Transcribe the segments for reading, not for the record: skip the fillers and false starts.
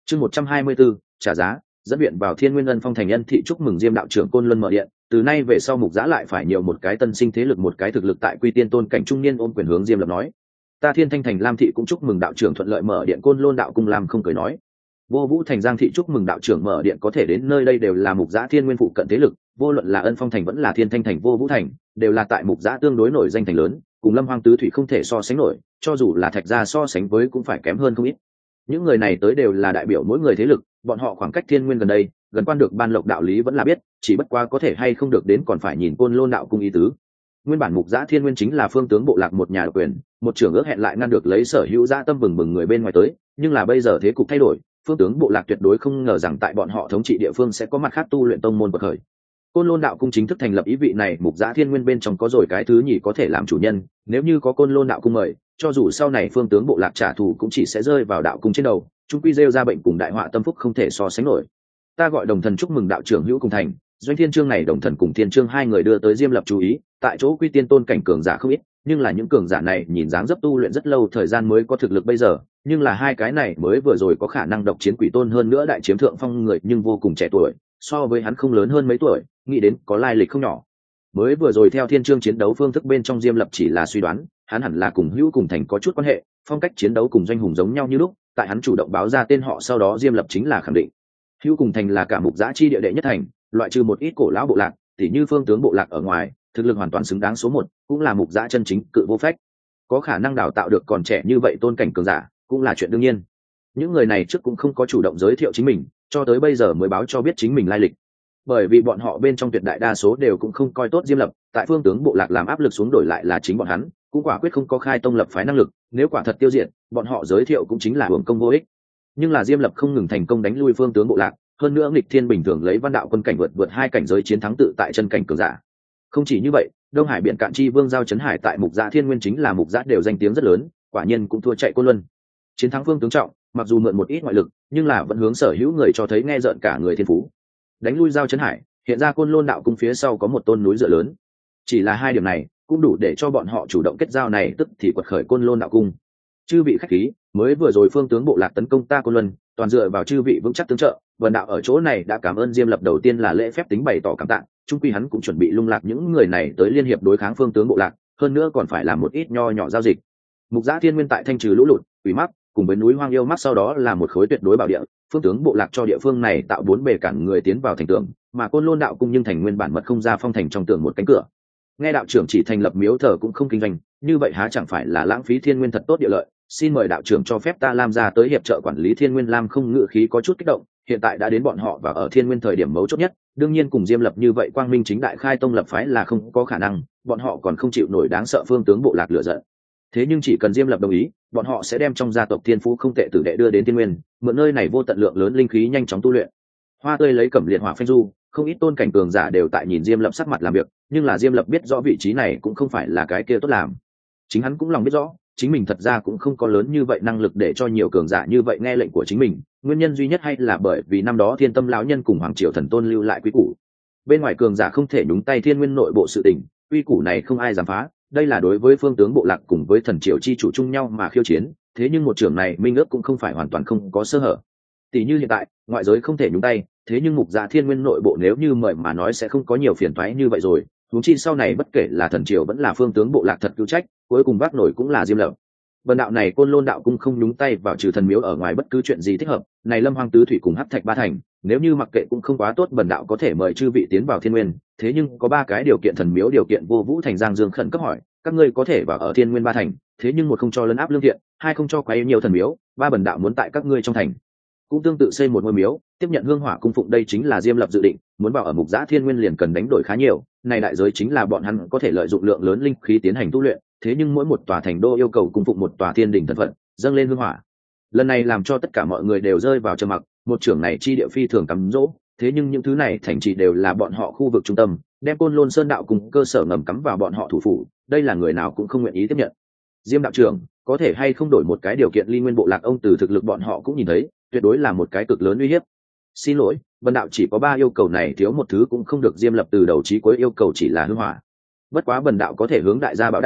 Chương 124, trả giá, dẫn viện vào Thiên Nguyên Ân Phong thành nhân thị chúc mừng Diêm đạo trưởng Côn Luân mở điện, từ nay về sau Mục Giã lại phải nhiều một cái tân sinh thế lực, một cái thực lực tại Quy Tiên Tôn cảnh trung niên ôm quyền hướng Diêm Lập nói. Ta Thiên Thanh thành Lam thị cũng chúc mừng đạo trưởng thuận lợi mở điện Côn Lôn đạo cung. Lam không cười nói. Vô Vũ thành Giang thị chúc mừng đạo trưởng mở điện có thể đến nơi đây đều là Mục Giã Thiên Nguyên phụ cận thế lực, vô luận là Ân Phong thành vẫn là Thiên Thanh thành Vô Vũ thành, đều là tại Mục Giã tương đối nổi danh thành lớn, cùng Lâm Hoang tứ thủy không thể so sánh nổi, cho dù là Thạch gia so sánh với cũng phải kém hơn không ít. Những người này tới đều là đại biểu mỗi người thế lực, bọn họ khoảng cách Thiên Nguyên gần đây, gần quan được ban lộc đạo lý vẫn là biết, chỉ bất quá có thể hay không được đến còn phải nhìn Côn Lôn đạo cung ý tứ. Nguyên bản Mục Giã Thiên Nguyên chính là phương tướng bộ lạc một nhà độc quyền, một trưởng ước hẹn lại ngăn được lấy sở hữu dã tâm bừng bừng người bên ngoài tới, nhưng là bây giờ thế cục thay đổi, phương tướng bộ lạc tuyệt đối không ngờ rằng tại bọn họ thống trị địa phương sẽ có mặt khác tu luyện tông môn bậc khởi. Côn Lôn đạo cung chính thức thành lập, ý vị này Mục Giã Thiên Nguyên bên trong có rồi cái thứ nhì có thể làm chủ nhân, nếu như có Côn Lôn đạo cung mời, cho dù sau này phương tướng bộ lạc trả thù cũng chỉ sẽ rơi vào đạo cung trên đầu, chung quy rêu ra bệnh cùng đại họa tâm phúc không thể so sánh nổi. Ta gọi Đồng Thần chúc mừng đạo trưởng hữu cùng thành. Doanh Thiên Chương này Đồng Thần cùng Thiên Chương hai người đưa tới Diêm Lập chú ý, tại chỗ Quy Tiên Tôn cảnh cường giả không ít, nhưng là những cường giả này nhìn dáng dấp tu luyện rất lâu thời gian mới có thực lực bây giờ, nhưng là hai cái này mới vừa rồi có khả năng độc chiến Quỷ Tôn, hơn nữa đại chiếm thượng phong người nhưng vô cùng trẻ tuổi, so với hắn không lớn hơn mấy tuổi, nghĩ đến có lai lịch không nhỏ. Mới vừa rồi theo Thiên Chương chiến đấu phương thức bên trong Diêm Lập chỉ là suy đoán, hắn hẳn là cùng hữu cùng thành có chút quan hệ, phong cách chiến đấu cùng Doanh Hùng giống nhau như lúc, tại hắn chủ động báo ra tên họ sau đó Diêm Lập chính là khẳng định. Hữu cùng thành là cả Mục Giã chi địa đệ nhất thành, loại trừ một ít cổ lão bộ lạc, tỉ như phương tướng bộ lạc ở ngoài, thực lực hoàn toàn xứng đáng số một, cũng là Mục Giã chân chính cự vô phách. Có khả năng đào tạo được còn trẻ như vậy tôn cảnh cường giả, cũng là chuyện đương nhiên. Những người này trước cũng không có chủ động giới thiệu chính mình, cho tới bây giờ mới báo cho biết chính mình lai lịch. Bởi vì bọn họ bên trong tuyệt đại đa số đều cũng không coi tốt Diêm Lập, tại phương tướng bộ lạc làm áp lực xuống đổi lại là chính bọn hắn, cũng quả quyết không có khai tông lập phái năng lực, nếu quả thật tiêu diệt, bọn họ giới thiệu cũng chính là hưởng công vô ích. Nhưng là Diêm Lập không ngừng thành công đánh lui phương tướng bộ lạc, hơn nữa nghịch thiên bình thường lấy văn đạo quân cảnh vượt hai cảnh giới chiến thắng tự tại chân cảnh cường giả. Không chỉ như vậy, Đông Hải biển cạn chi vương giao chấn hải tại Mục Giã Thiên Nguyên chính là Mục Giã đều danh tiếng rất lớn, quả nhiên cũng thua chạy Côn Luân. Chiến thắng phương tướng trọng, mặc dù mượn một ít ngoại lực, nhưng là vẫn hướng sở hữu người cho thấy nghe rợn cả người thiên phú. Đánh lui giao chấn hải, hiện ra Côn Lôn đạo cung phía sau có một tôn núi dựa lớn. Chỉ là hai điểm này cũng đủ để cho bọn họ chủ động kết giao này, tức thì quật khởi Côn Lôn đạo cung. Chư vị khách khí, mới vừa rồi phương tướng bộ lạc tấn công ta Côn Luân, toàn dựa vào chư vị vững chắc tương trợ, Vân đạo ở chỗ này đã cảm ơn Diêm Lập, đầu tiên là lễ phép tính bày tỏ cảm tạ, chung quy hắn cũng chuẩn bị lung lạc những người này tới liên hiệp đối kháng phương tướng bộ lạc, hơn nữa còn phải làm một ít nho nhỏ giao dịch. Mục Giã Thiên Nguyên tại thanh trừ lũ lụt, quỷ mắc, cùng với núi hoang yêu mắc sau đó là một khối tuyệt đối bảo địa, phương tướng bộ lạc cho địa phương này tạo bốn bề cản người tiến vào thành tường, mà Côn Lôn đạo cung nhưng thành nguyên bản mật không ra phong thành trong tường một cánh cửa. Nghe đạo trưởng chỉ thành lập miếu thờ cũng không kinh doanh, như vậy há chẳng phải là lãng phí Thiên Nguyên thật tốt địa lợi, xin mời đạo trưởng cho phép ta Lam gia tới hiệp trợ quản lý Thiên Nguyên. Lam không ngự khí có chút kích động, hiện tại đã đến bọn họ và ở Thiên Nguyên thời điểm mấu chốt nhất, đương nhiên cùng Diêm Lập như vậy quang minh chính đại khai tông lập phái là không có khả năng, bọn họ còn không chịu nổi đáng sợ phương tướng bộ lạc lửa giận. Thế nhưng chỉ cần Diêm Lập đồng ý, bọn họ sẽ đem trong gia tộc thiên phú không tệ tử đệ đưa đến Thiên Nguyên, mượn nơi này vô tận lượng lớn linh khí nhanh chóng tu luyện. Hoa tươi lấy cẩm liệt hỏa phanh du, không ít tôn cảnh cường giả đều tại nhìn Diêm Lập sắc mặt làm việc, nhưng là Diêm Lập biết rõ vị trí này cũng không phải là cái kia tốt làm. Chính hắn cũng lòng biết rõ, chính mình thật ra cũng không có lớn như vậy năng lực để cho nhiều cường giả như vậy nghe lệnh của chính mình, nguyên nhân duy nhất hay là bởi vì năm đó Thiên Tâm lão nhân cùng Hoàng Triều Thần Tôn lưu lại quy củ. Bên ngoài cường giả không thể nhúng tay Thiên Nguyên nội bộ sự tình, quy củ này không ai dám phá, đây là đối với phương tướng bộ lạc cùng với thần triều chi chủ chung nhau mà khiêu chiến, thế nhưng một trưởng này minh ước cũng không phải hoàn toàn không có sơ hở. Tỷ như hiện tại, ngoại giới không thể nhúng tay, thế nhưng Mục Giã Thiên Nguyên nội bộ nếu như mời mà nói sẽ không có nhiều phiền toái như vậy rồi, huống chi sau này bất kể là thần triều vẫn là phương tướng bộ lạc thật cứu trách, cuối cùng vác nổi cũng là Diêm Lập. Vân đạo này Côn Lôn đạo cung không nhúng tay vào trừ thần miếu ở ngoài bất cứ chuyện gì thích hợp, này Lâm Hoang tứ thủy cùng Hắc Thạch ba thành, nếu như mặc kệ cũng không quá tốt, Bần đạo có thể mời chư vị tiến vào Thiên Nguyên, thế nhưng có ba cái điều kiện thần miếu điều kiện. Vô Vũ thành Giang Dương khẩn cấp hỏi, các ngươi có thể vào ở Thiên Nguyên ba thành, thế nhưng một không cho lấn áp lương thiện, hai không cho quấy nhiều thần miếu, ba Bần đạo muốn tại các ngươi trong thành cũng tương tự xây một ngôi miếu, tiếp nhận hương hỏa cung phụng. Đây chính là Diêm Lập dự định, muốn vào ở Mục Giã Thiên Nguyên liền cần đánh đổi khá nhiều, này đại giới chính là bọn hắn có thể lợi dụng lượng lớn linh khí tiến hành tu luyện, thế nhưng mỗi một tòa thành đô yêu cầu cung phụng một tòa thiên đỉnh thần phận, dâng lên hương hỏa. Lần này làm cho tất cả mọi người đều rơi vào trầm mặc, một trưởng này chi địa phi thường cắm dỗ, thế nhưng những thứ này thành trì đều là bọn họ khu vực trung tâm, đem Côn Lôn Sơn đạo cùng cơ sở ngầm cắm vào bọn họ thủ phủ, đây là người nào cũng không nguyện ý tiếp nhận. Diêm đạo trưởng, có thể hay không đổi một cái điều kiện? Ly Nguyên bộ lạc ông từ thực lực bọn họ cũng nhìn thấy, tuyệt đối là một cái cực lớn uy hiếp. Xin lỗi, Vân đạo chỉ có 3 yêu cầu này, thiếu một thứ cũng không được. Diêm Lập từ đầu chí cuối yêu cầu chỉ là hương hỏa. Bất quá Bần đạo có thể hướng đại gia bảo đảm,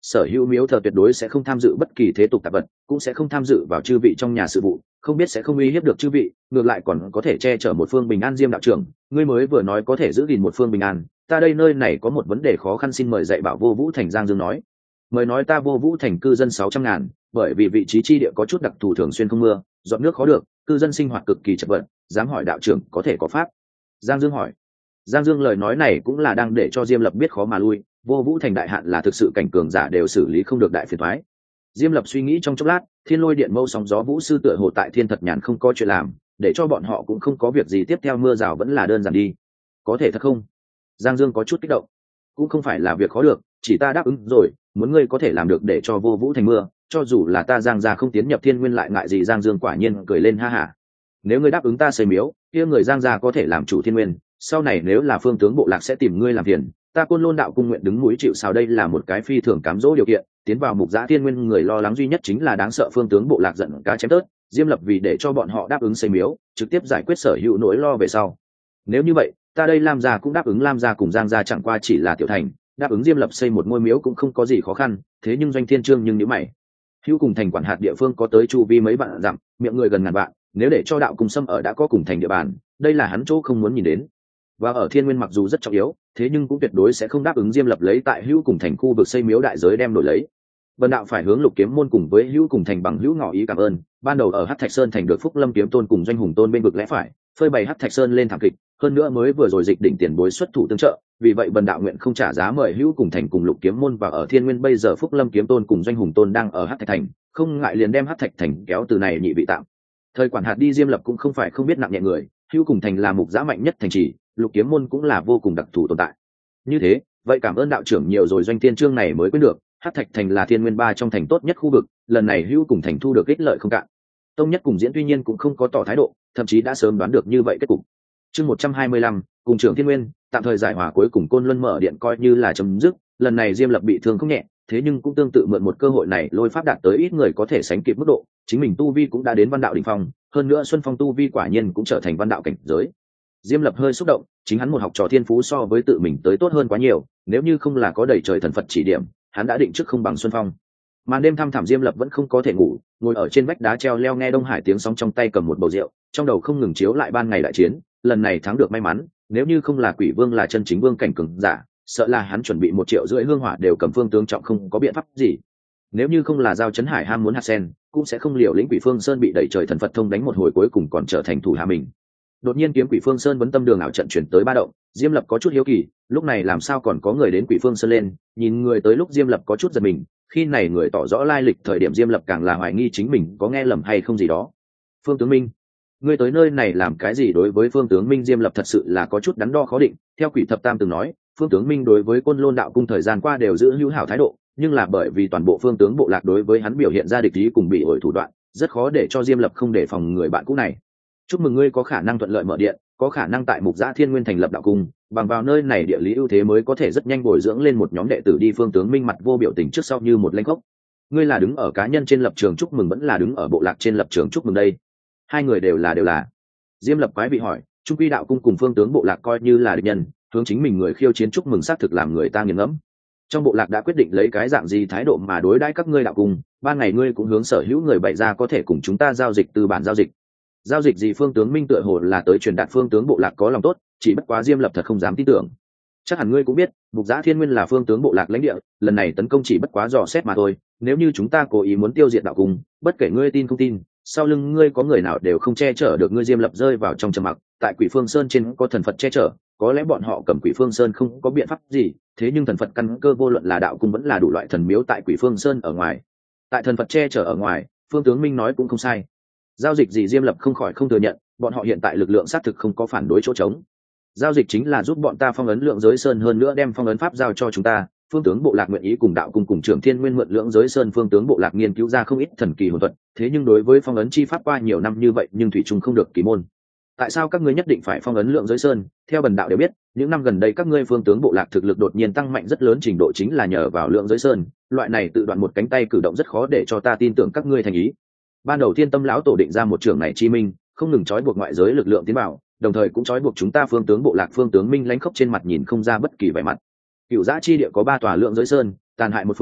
sở hữu miếu thờ tuyệt đối sẽ không tham dự bất kỳ thế tục tạp vật, cũng sẽ không tham dự vào chư vị trong nhà sự vụ, không biết sẽ không uy hiếp được chư vị, ngược lại còn có thể che chở một phương bình an. Diêm đạo trưởng, ngươi mới vừa nói có thể giữ gìn một phương bình an, ta đây nơi này có một vấn đề khó khăn, xin mời dạy bảo Vô Vũ Thành. Giang Dương nói. Mời nói, ta Vô Vũ Thành cư dân 600.000, bởi vì vị trí chi địa có chút đặc thù, thường xuyên không mưa, giọt nước khó được, cư dân sinh hoạt cực kỳ chật vật, dám hỏi đạo trưởng có thể có pháp? Giang Dương hỏi. Giang Dương lời nói này cũng là đang để cho Diêm Lập biết khó mà lui, Vô Vũ Thành đại hạn là thực sự cảnh cường giả đều xử lý không được đại phiền toái. Diêm Lập suy nghĩ trong chốc lát, Thiên Lôi Điện Mâu sóng gió vũ sư tựa hồ tại Thiên Thật Nhàn không có chuyện làm, để cho bọn họ cũng không có việc gì, tiếp theo mưa rào vẫn là đơn giản đi. Có thể thật không? Giang Dương có chút kích động. Cũng không phải là việc khó được, chỉ ta đáp ứng rồi, muốn ngươi có thể làm được để cho Vô Vũ Thành mưa, cho dù là ta Giang gia không tiến nhập Thiên Nguyên lại ngại gì? Giang Dương quả nhiên cười lên ha hả. Nếu ngươi đáp ứng ta xây miếu, kia người Giang gia có thể làm chủ Thiên Nguyên, sau này nếu là phương tướng bộ lạc sẽ tìm ngươi làm phiền, ta Côn Lôn đạo cung nguyện đứng núi chịu sào. Đây là một cái phi thường cám dỗ điều kiện. Tiến vào Mục Giã Thiên Nguyên, người lo lắng duy nhất chính là đáng sợ phương tướng bộ lạc giận cá chém tớt. Diêm Lập vì để cho bọn họ đáp ứng xây miếu, trực tiếp giải quyết sở hữu nỗi lo về sau. Nếu như vậy, ta đây Lam gia cũng đáp ứng. Lam gia cùng Giang gia chẳng qua chỉ là tiểu thành, đáp ứng Diêm Lập xây một ngôi miếu cũng không có gì khó khăn. Thế nhưng Doanh Thiên Trương nhưng nếu mày, hữu cùng thành quản hạt địa phương có tới chu vi mấy vạn dặm, miệng người gần ngàn vạn, nếu để cho đạo cung xâm ở đã có cùng thành địa bàn, đây là hắn chỗ không muốn nhìn đến. Và ở Thiên Nguyên mặc dù rất trọng yếu, thế nhưng cũng tuyệt đối sẽ không đáp ứng Diêm Lập lấy tại hữu cùng thành khu vực xây miếu đại giới đem đổi lấy. Vân đạo phải hướng Lục Kiếm môn cùng với hữu cùng thành bằng hữu ngỏ ý cảm ơn. Ban đầu ở Hắc Thạch Sơn thành được Phúc Lâm kiếm tôn cùng Doanh Hùng tôn bên vực lẽ phải phơi bày Hắc Thạch Sơn lên thảm kịch, hơn nữa mới vừa rồi dịch đỉnh tiền bối xuất thủ tương trợ, vì vậy Vân đạo nguyện không trả giá mời hữu cùng thành cùng Lục Kiếm môn vào ở Thiên Nguyên. Bây giờ Phúc Lâm kiếm tôn cùng Doanh Hùng tôn đang ở Hắc Thạch thành, không ngại liền đem Hắc Thạch thành kéo từ này nhị vị tạm thời quản hạt đi. Diêm Lập cũng không phải không biết nặng nhẹ người, hữu cùng thành là Mục Giã mạnh nhất thành trì, Lục Kiếm môn cũng là vô cùng đặc thù tồn tại. Như thế, vậy cảm ơn đạo trưởng nhiều rồi. Doanh Thiên Trương này mới quyết được, Hắc Thạch thành là Thiên Nguyên 3 trong thành tốt nhất khu vực, lần này hữu cùng thành thu được ích lợi không cạn. Tông Nhất cùng Diễn tuy nhiên cũng không có tỏ thái độ, thậm chí đã sớm đoán được như vậy kết cục. Chương 125, cùng trưởng Thiên Nguyên, tạm thời giải hòa, cuối cùng Côn Luân mở điện coi như là chấm dứt. Lần này Diêm Lập bị thương không nhẹ, thế nhưng cũng tương tự mượn một cơ hội này lôi pháp đạt tới ít người có thể sánh kịp mức độ, chính mình tu vi cũng đã đến văn đạo đỉnh phong, hơn nữa Xuân Phong tu vi quả nhiên cũng trở thành văn đạo cảnh giới. Diêm Lập hơi xúc động, chính hắn một học trò thiên phú so với tự mình tới tốt hơn quá nhiều, nếu như không là có đầy trời thần Phật chỉ điểm, hắn đã định trước không bằng Xuân Phong. Màn đêm thăm thẳm, Diêm Lập vẫn không có thể ngủ, ngồi ở trên vách đá treo leo nghe Đông Hải tiếng sóng, trong tay cầm một bầu rượu, trong đầu không ngừng chiếu lại ban ngày đại chiến. Lần này thắng được may mắn, nếu như không là Quỷ Vương là chân chính vương cảnh cường giả, sợ là hắn chuẩn bị 1,5 triệu hương hỏa đều cầm phương tướng trọng, không có biện pháp gì. Nếu như không là Giao Chấn Hải ham muốn hạt sen, cũng sẽ không liều lĩnh Quỷ Phương Sơn bị đẩy trời thần Phật thông đánh một hồi cuối cùng còn trở thành thủ hạ mình. Đột nhiên kiếm Quỷ Phương Sơn vấn tâm đường ảo trận chuyển tới ba động, Diêm Lập có chút hiếu kỳ, lúc này làm sao còn có người đến Quỷ Phương Sơn lên? Nhìn người tới lúc Diêm Lập có chút giật mình, khi này người tỏ rõ lai lịch thời điểm Diêm Lập càng là hoài nghi chính mình có nghe lầm hay không gì đó. Phương Tướng Minh, ngươi tới nơi này làm cái gì? Đối với Phương Tướng Minh, Diêm Lập thật sự là có chút đắn đo khó định. Theo Quỷ Thập Tam từng nói, Phương Tướng Minh đối với Côn Lôn đạo cung thời gian qua đều giữ hữu hảo thái độ, nhưng là bởi vì toàn bộ phương tướng bộ lạc đối với hắn biểu hiện ra địch ý cùng bị ổi thủ đoạn, rất khó để cho Diêm Lập không đề phòng người bạn cũ này. Chúc mừng ngươi có khả năng thuận lợi mở điện, có khả năng tại Mục Giã Thiên Nguyên thành lập đạo cung, bằng vào nơi này địa lý ưu thế mới có thể rất nhanh bồi dưỡng lên một nhóm đệ tử đi. Phương Tướng Minh mặt vô biểu tình trước sau như một lãnh gốc. Ngươi là đứng ở cá nhân trên lập trường chúc mừng vẫn là đứng ở bộ lạc trên lập trường chúc mừng đây? Hai người đều là. Diêm Lập quái bị hỏi, trung quy đạo cung cùng phương tướng bộ lạc coi như là địch nhân, hướng chính mình người khiêu chiến chúc mừng xác thực làm người ta nghiền ngẫm. Trong bộ lạc đã quyết định lấy cái dạng gì thái độ mà đối đãi các ngươi đạo cung, ban ngày ngươi cũng hướng sở hữu người bày ra có thể cùng chúng ta giao dịch tư bản giao dịch gì? Phương Tướng Minh tựa hồ là tới truyền đạt phương tướng bộ lạc có lòng tốt, chỉ bất quá Diêm Lập thật không dám tin tưởng. Chắc hẳn ngươi cũng biết, Mục Giã Thiên Nguyên là phương tướng bộ lạc lãnh địa, lần này tấn công chỉ bất quá dò xét mà thôi, nếu như chúng ta cố ý muốn tiêu diệt đạo cung, bất kể ngươi tin không tin, sau lưng ngươi có người nào đều không che chở được ngươi. Diêm Lập rơi vào trong trầm mặc, tại Quỷ Phương Sơn trên có thần Phật che chở, có lẽ bọn họ cầm Quỷ Phương Sơn không có biện pháp gì, thế nhưng thần Phật căn cơ vô luận là đạo cung vẫn là đủ loại thần miếu tại Quỷ Phương Sơn ở ngoài, tại thần Phật che chở ở ngoài, Phương Tướng Minh nói cũng không sai. Giao dịch gì? Diêm Lập không khỏi không thừa nhận, bọn họ hiện tại lực lượng xác thực không có phản đối chỗ trống. Giao dịch chính là giúp bọn ta phong ấn Lượng Giới Sơn, hơn nữa đem phong ấn pháp giao cho chúng ta. Phương tướng bộ lạc nguyện ý cùng đạo cung cùng trưởng Thiên Nguyên mượn Lượng Giới Sơn. Phương tướng bộ lạc nghiên cứu ra không ít thần kỳ hồn thuật, thế nhưng đối với phong ấn chi pháp qua nhiều năm như vậy nhưng thủy chung không được kỳ môn. Tại sao các ngươi nhất định phải phong ấn Lượng Giới Sơn? Theo bần đạo đều biết, những năm gần đây các ngươi phương tướng bộ lạc thực lực đột nhiên tăng mạnh rất lớn, trình độ chính là nhờ vào Lượng Giới Sơn. Loại này tự đoạn một cánh tay cử động rất khó để cho ta tin tưởng các ngươi thành ý. Ban đầu Thiên Tâm lão tổ định ra một trưởng này chi minh, không ngừng trói buộc ngoại giới lực lượng tiến vào, đồng thời cũng trói buộc chúng ta phương tướng bộ lạc. Phương Tướng Minh lãnh khốc trên mặt nhìn không ra bất kỳ vẻ mặt. Cựu Giã chi địa có 3 tòa Lượng Giới Sơn, tàn hại một phương,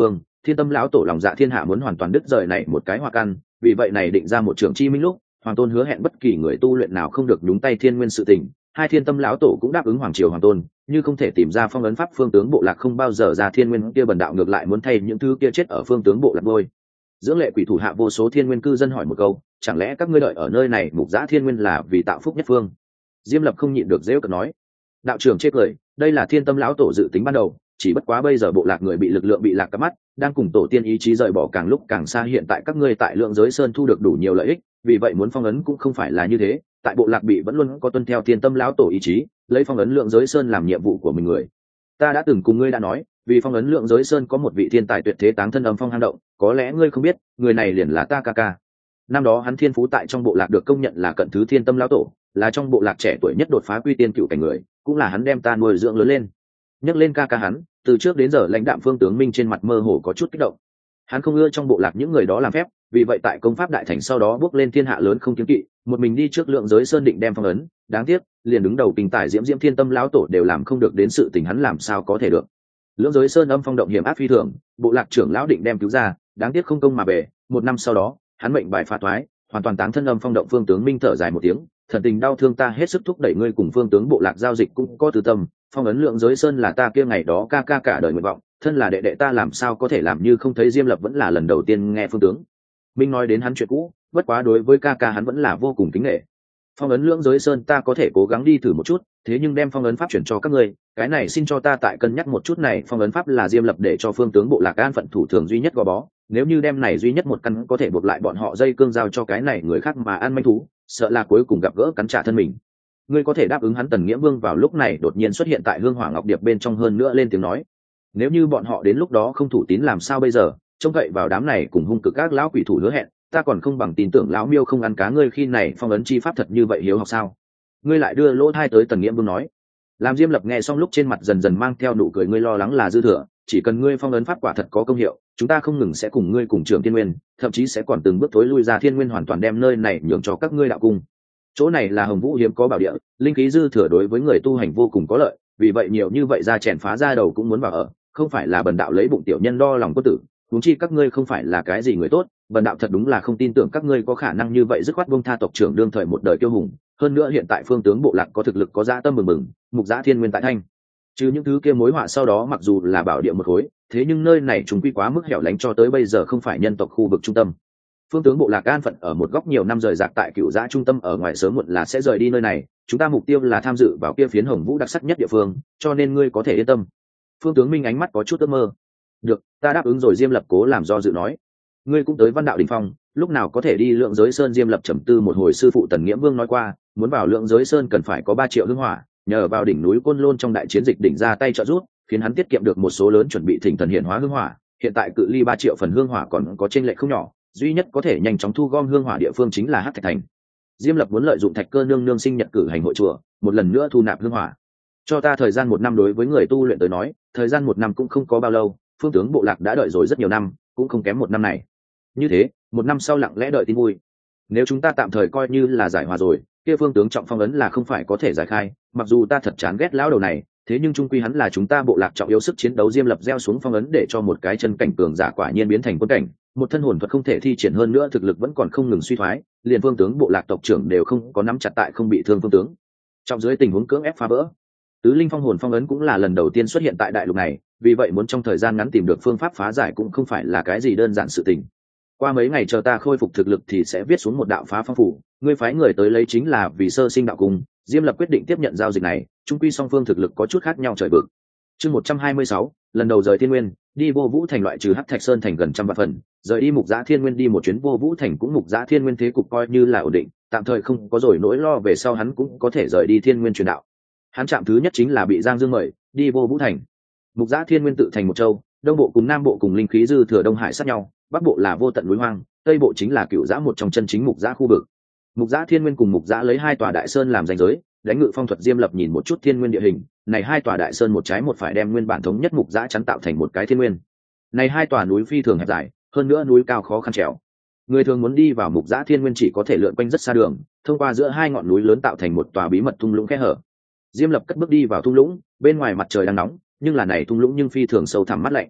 thiên tâm lão tổ lòng dạ thiên hạ muốn hoàn toàn đứt rời này một cái hoa căn, vì vậy này định ra một trưởng chi minh lúc hoàng tôn hứa hẹn bất kỳ người tu luyện nào không được nhúng tay thiên nguyên sự tình. Hai thiên tâm lão tổ cũng đáp ứng hoàng triều hoàng tôn, như không thể tìm ra phong ấn pháp phương tướng bộ lạc không bao giờ ra thiên nguyên kia bần đạo ngược lại muốn thay những thứ kia chết ở phương tướng bộ lạc bôi dưỡng lệ quỷ thủ hạ vô số thiên nguyên cư dân hỏi một câu, chẳng lẽ các ngươi đợi ở nơi này mục giã thiên nguyên là vì tạo phúc nhất phương? Diêm Lập không nhịn được dễ cợt nói. Đạo trưởng chê cười, đây là thiên tâm lão tổ dự tính ban đầu, chỉ bất quá bây giờ bộ lạc người bị lực lượng bị lạc cắp mắt, đang cùng tổ tiên ý chí rời bỏ càng lúc càng xa. Hiện tại các ngươi tại lượng giới sơn thu được đủ nhiều lợi ích, vì vậy muốn phong ấn cũng không phải là như thế. Tại bộ lạc bị vẫn luôn có tuân theo thiên tâm lão tổ ý chí, lấy phong ấn lượng giới sơn làm nhiệm vụ của mình người. Ta đã từng cùng ngươi đã nói, vì phong ấn lượng giới sơn có một vị thiên tài tuyệt thế táng thân âm phong hang động, có lẽ ngươi không biết, người này liền là ta ca ca. Năm đó hắn thiên phú tại trong bộ lạc được công nhận là cận thứ thiên tâm lão tổ, là trong bộ lạc trẻ tuổi nhất đột phá quy tiên cựu cảnh người, cũng là hắn đem ta nuôi dưỡng lớn lên. Nhắc lên ca ca hắn, từ trước đến giờ lãnh đạm phương tướng minh trên mặt mơ hồ có chút kích động. Hắn không ưa trong bộ lạc những người đó làm phép, vì vậy tại công pháp đại thành sau đó bước lên thiên hạ lớn không kiếm kỵ, một mình đi trước lượng giới sơn định đem phong ấn. Đáng tiếc, liền đứng đầu kinh tài diễm diễm thiên tâm lão tổ đều làm không được đến sự tình hắn làm sao có thể được. Lượng giới sơn âm phong động hiểm ác phi thường, bộ lạc trưởng lão định đem cứu ra, đáng tiếc không công mà về. Một năm sau đó, hắn mệnh bài phá thoái, hoàn toàn táng thân âm phong động. Phương tướng minh thở dài một tiếng, thần tình đau thương, ta hết sức thúc đẩy ngươi cùng phương tướng bộ lạc giao dịch cũng có từ tâm, phong ấn lượng giới sơn là ta kia ngày đó ca ca cả đời nguyện vọng, thân là đệ đệ ta làm sao có thể làm như không thấy. Diêm Lập vẫn là lần đầu tiên nghe phương tướng minh nói đến hắn chuyện cũ, bất quá đối với ca ca hắn vẫn là vô cùng kính nể. Phong ấn lượng giới sơn ta có thể cố gắng đi thử một chút, thế nhưng đem phong ấn pháp chuyển cho các ngươi, cái này xin cho ta tại cân nhắc một chút. Này phong ấn pháp là Diêm Lập để cho phương tướng bộ lạc an phận thủ thường duy nhất gò bó, nếu như đem này duy nhất một căn có thể buộc lại bọn họ dây cương giao cho cái này người khác mà ăn manh thú, sợ là cuối cùng gặp gỡ cắn trả thân mình. Ngươi có thể đáp ứng hắn? Tần Nghĩa Vương vào lúc này đột nhiên xuất hiện tại hương hỏa ngọc điệp bên trong, hơn nữa lên tiếng nói, nếu như bọn họ đến lúc đó không thủ tín làm sao bây giờ? Trông cậy vào đám này cùng hung cực các lão quỷ thủ hứa hẹn, ta còn không bằng tin tưởng lão miêu không ăn cá. Ngươi khi này phong ấn chi pháp thật như vậy hiếu học sao? Ngươi lại đưa lỗ thai tới. Tần Nghĩa Vương nói. Làm Diêm Lập nghe xong lúc trên mặt dần dần mang theo nụ cười, ngươi lo lắng là dư thừa, chỉ cần ngươi phong ấn pháp quả thật có công hiệu, chúng ta không ngừng sẽ cùng ngươi cùng trưởng thiên nguyên, thậm chí sẽ còn từng bước thối lui ra thiên nguyên, hoàn toàn đem nơi này nhường cho các ngươi đạo cung. Chỗ này là Hồng Vũ hiếm có bảo địa, linh khí dư thừa đối với người tu hành vô cùng có lợi, vì vậy nhiều như vậy ra chèn phá ra đầu cũng muốn vào ở, không phải là bần đạo lấy bụng tiểu nhân đo lòng quân tử, huống chi các ngươi không phải là cái gì người tốt, bần đạo thật đúng là không tin tưởng các ngươi có khả năng như vậy dứt khoát buông tha tộc trưởng đương thời một đời kiêu hùng. Hơn nữa hiện tại phương tướng bộ lạc có thực lực, có dã tâm bừng bừng, mục giã thiên nguyên tại thanh, chứ những thứ kia mối họa sau đó mặc dù là bảo địa một khối, thế nhưng nơi này chúng quy quá mức hẻo lánh, cho tới bây giờ không phải nhân tộc khu vực trung tâm. Phương tướng bộ lạc an phận ở một góc nhiều năm, rời rạc tại cựu giã trung tâm, ở ngoài sớm muộn là sẽ rời đi nơi này, chúng ta mục tiêu là tham dự vào kia phiến Hồng Vũ đặc sắc nhất địa phương, cho nên ngươi có thể yên tâm. Phương tướng minh ánh mắt có chút ước mơ. Được, ta đáp ứng rồi. Diêm Lập cố làm do dự nói. Ngươi cũng tới Văn Đạo Đỉnh Phong, lúc nào có thể đi Lượng Giới Sơn? Diêm Lập trầm tư một hồi, sư phụ Tần Nghĩa Vương nói qua, muốn vào Lượng Giới Sơn cần phải có 3 triệu hương hỏa, nhờ vào đỉnh núi Côn Lôn trong đại chiến dịch đỉnh ra tay trợ giúp, khiến hắn tiết kiệm được một số lớn chuẩn bị thỉnh thần hiện hóa hương hỏa. Hiện tại cự ly 3 triệu phần hương hỏa còn có chênh lệch không nhỏ, duy nhất có thể nhanh chóng thu gom hương hỏa địa phương chính là Hắc Thạch Thành. Diêm Lập muốn lợi dụng Thạch Cơ nương nương sinh nhật cử hành hội chùa, một lần nữa thu nạp hương hỏa. Cho ta thời gian 1 năm. Đối với người tu luyện tới nói, thời gian 1 năm cũng không có bao lâu, phương tướng bộ lạc đã đợi rồi rất nhiều năm, cũng không kém 1 năm này. Như thế, 1 năm sau lặng lẽ đợi tin vui. Nếu chúng ta tạm thời coi như là giải hòa rồi, kia phương tướng trọng phong ấn là không phải có thể giải khai. Mặc dù ta thật chán ghét lão đầu này, thế nhưng trung quy hắn là chúng ta bộ lạc trọng yếu sức chiến đấu. Diêm Lập gieo xuống phong ấn để cho một cái chân cảnh cường giả quả nhiên biến thành quân cảnh, một thân hồn thuật không thể thi triển, hơn nữa thực lực vẫn còn không ngừng suy thoái, liền phương tướng bộ lạc tộc trưởng đều không có nắm chặt tại không bị thương phương tướng trong dưới tình huống cưỡng ép phá vỡ. Tứ linh phong hồn phong ấn cũng là lần đầu tiên xuất hiện tại đại lục này, vì vậy muốn trong thời gian ngắn tìm được phương pháp phá giải cũng không phải là cái gì đơn giản sự tình. Qua mấy ngày chờ ta khôi phục thực lực thì sẽ viết xuống một đạo phá phong phủ, ngươi phái người tới lấy chính là vì sơ sinh đạo cung. Diêm Lập quyết định tiếp nhận giao dịch này, trung quy song phương thực lực có chút khác nhau trời vực. Chương 126, lần đầu rời Thiên Nguyên, đi Vô Vũ Thành. Loại trừ Hắc Thạch Sơn thành gần 100 vạn phần, rời đi Mục Giã Thiên Nguyên đi một chuyến Vô Vũ Thành, cũng Mục Giã Thiên Nguyên thế cục coi như là ổn định, tạm thời không có rồi nỗi lo, về sau hắn cũng có thể rời đi Thiên Nguyên truyền đạo. Hắn chạm thứ nhất chính là bị Giang Dương mời đi Vô Vũ Thành. Mục Giã Thiên Nguyên tự thành một châu, đông bộ cùng nam bộ cùng linh khí dư thừa đông hải sát nhau, bắc bộ là vô tận núi hoang, tây bộ chính là Cửu Giã, một trong chân chính Mục Giã khu vực. Mục Giã Thiên Nguyên cùng Mục Giã lấy 2 tòa đại sơn làm ranh giới, đánh ngự phong thuật. Diêm Lập nhìn một chút Thiên Nguyên địa hình, này 2 tòa đại sơn một trái một phải đem nguyên bản thống nhất Mục Giã chắn tạo thành một cái Thiên Nguyên. Này 2 tòa núi phi thường hẹp dài, hơn nữa núi cao khó khăn trèo. Người thường muốn đi vào Mục Giã Thiên Nguyên chỉ có thể lượn quanh rất xa đường, thông qua giữa 2 ngọn núi lớn tạo thành một tòa bí mật thung lũng khe hở. Diêm Lập cất bước đi vào thung lũng, bên ngoài mặt trời đang nóng, nhưng là này thung lũng nhưng phi thường sâu thẳm mát lạnh.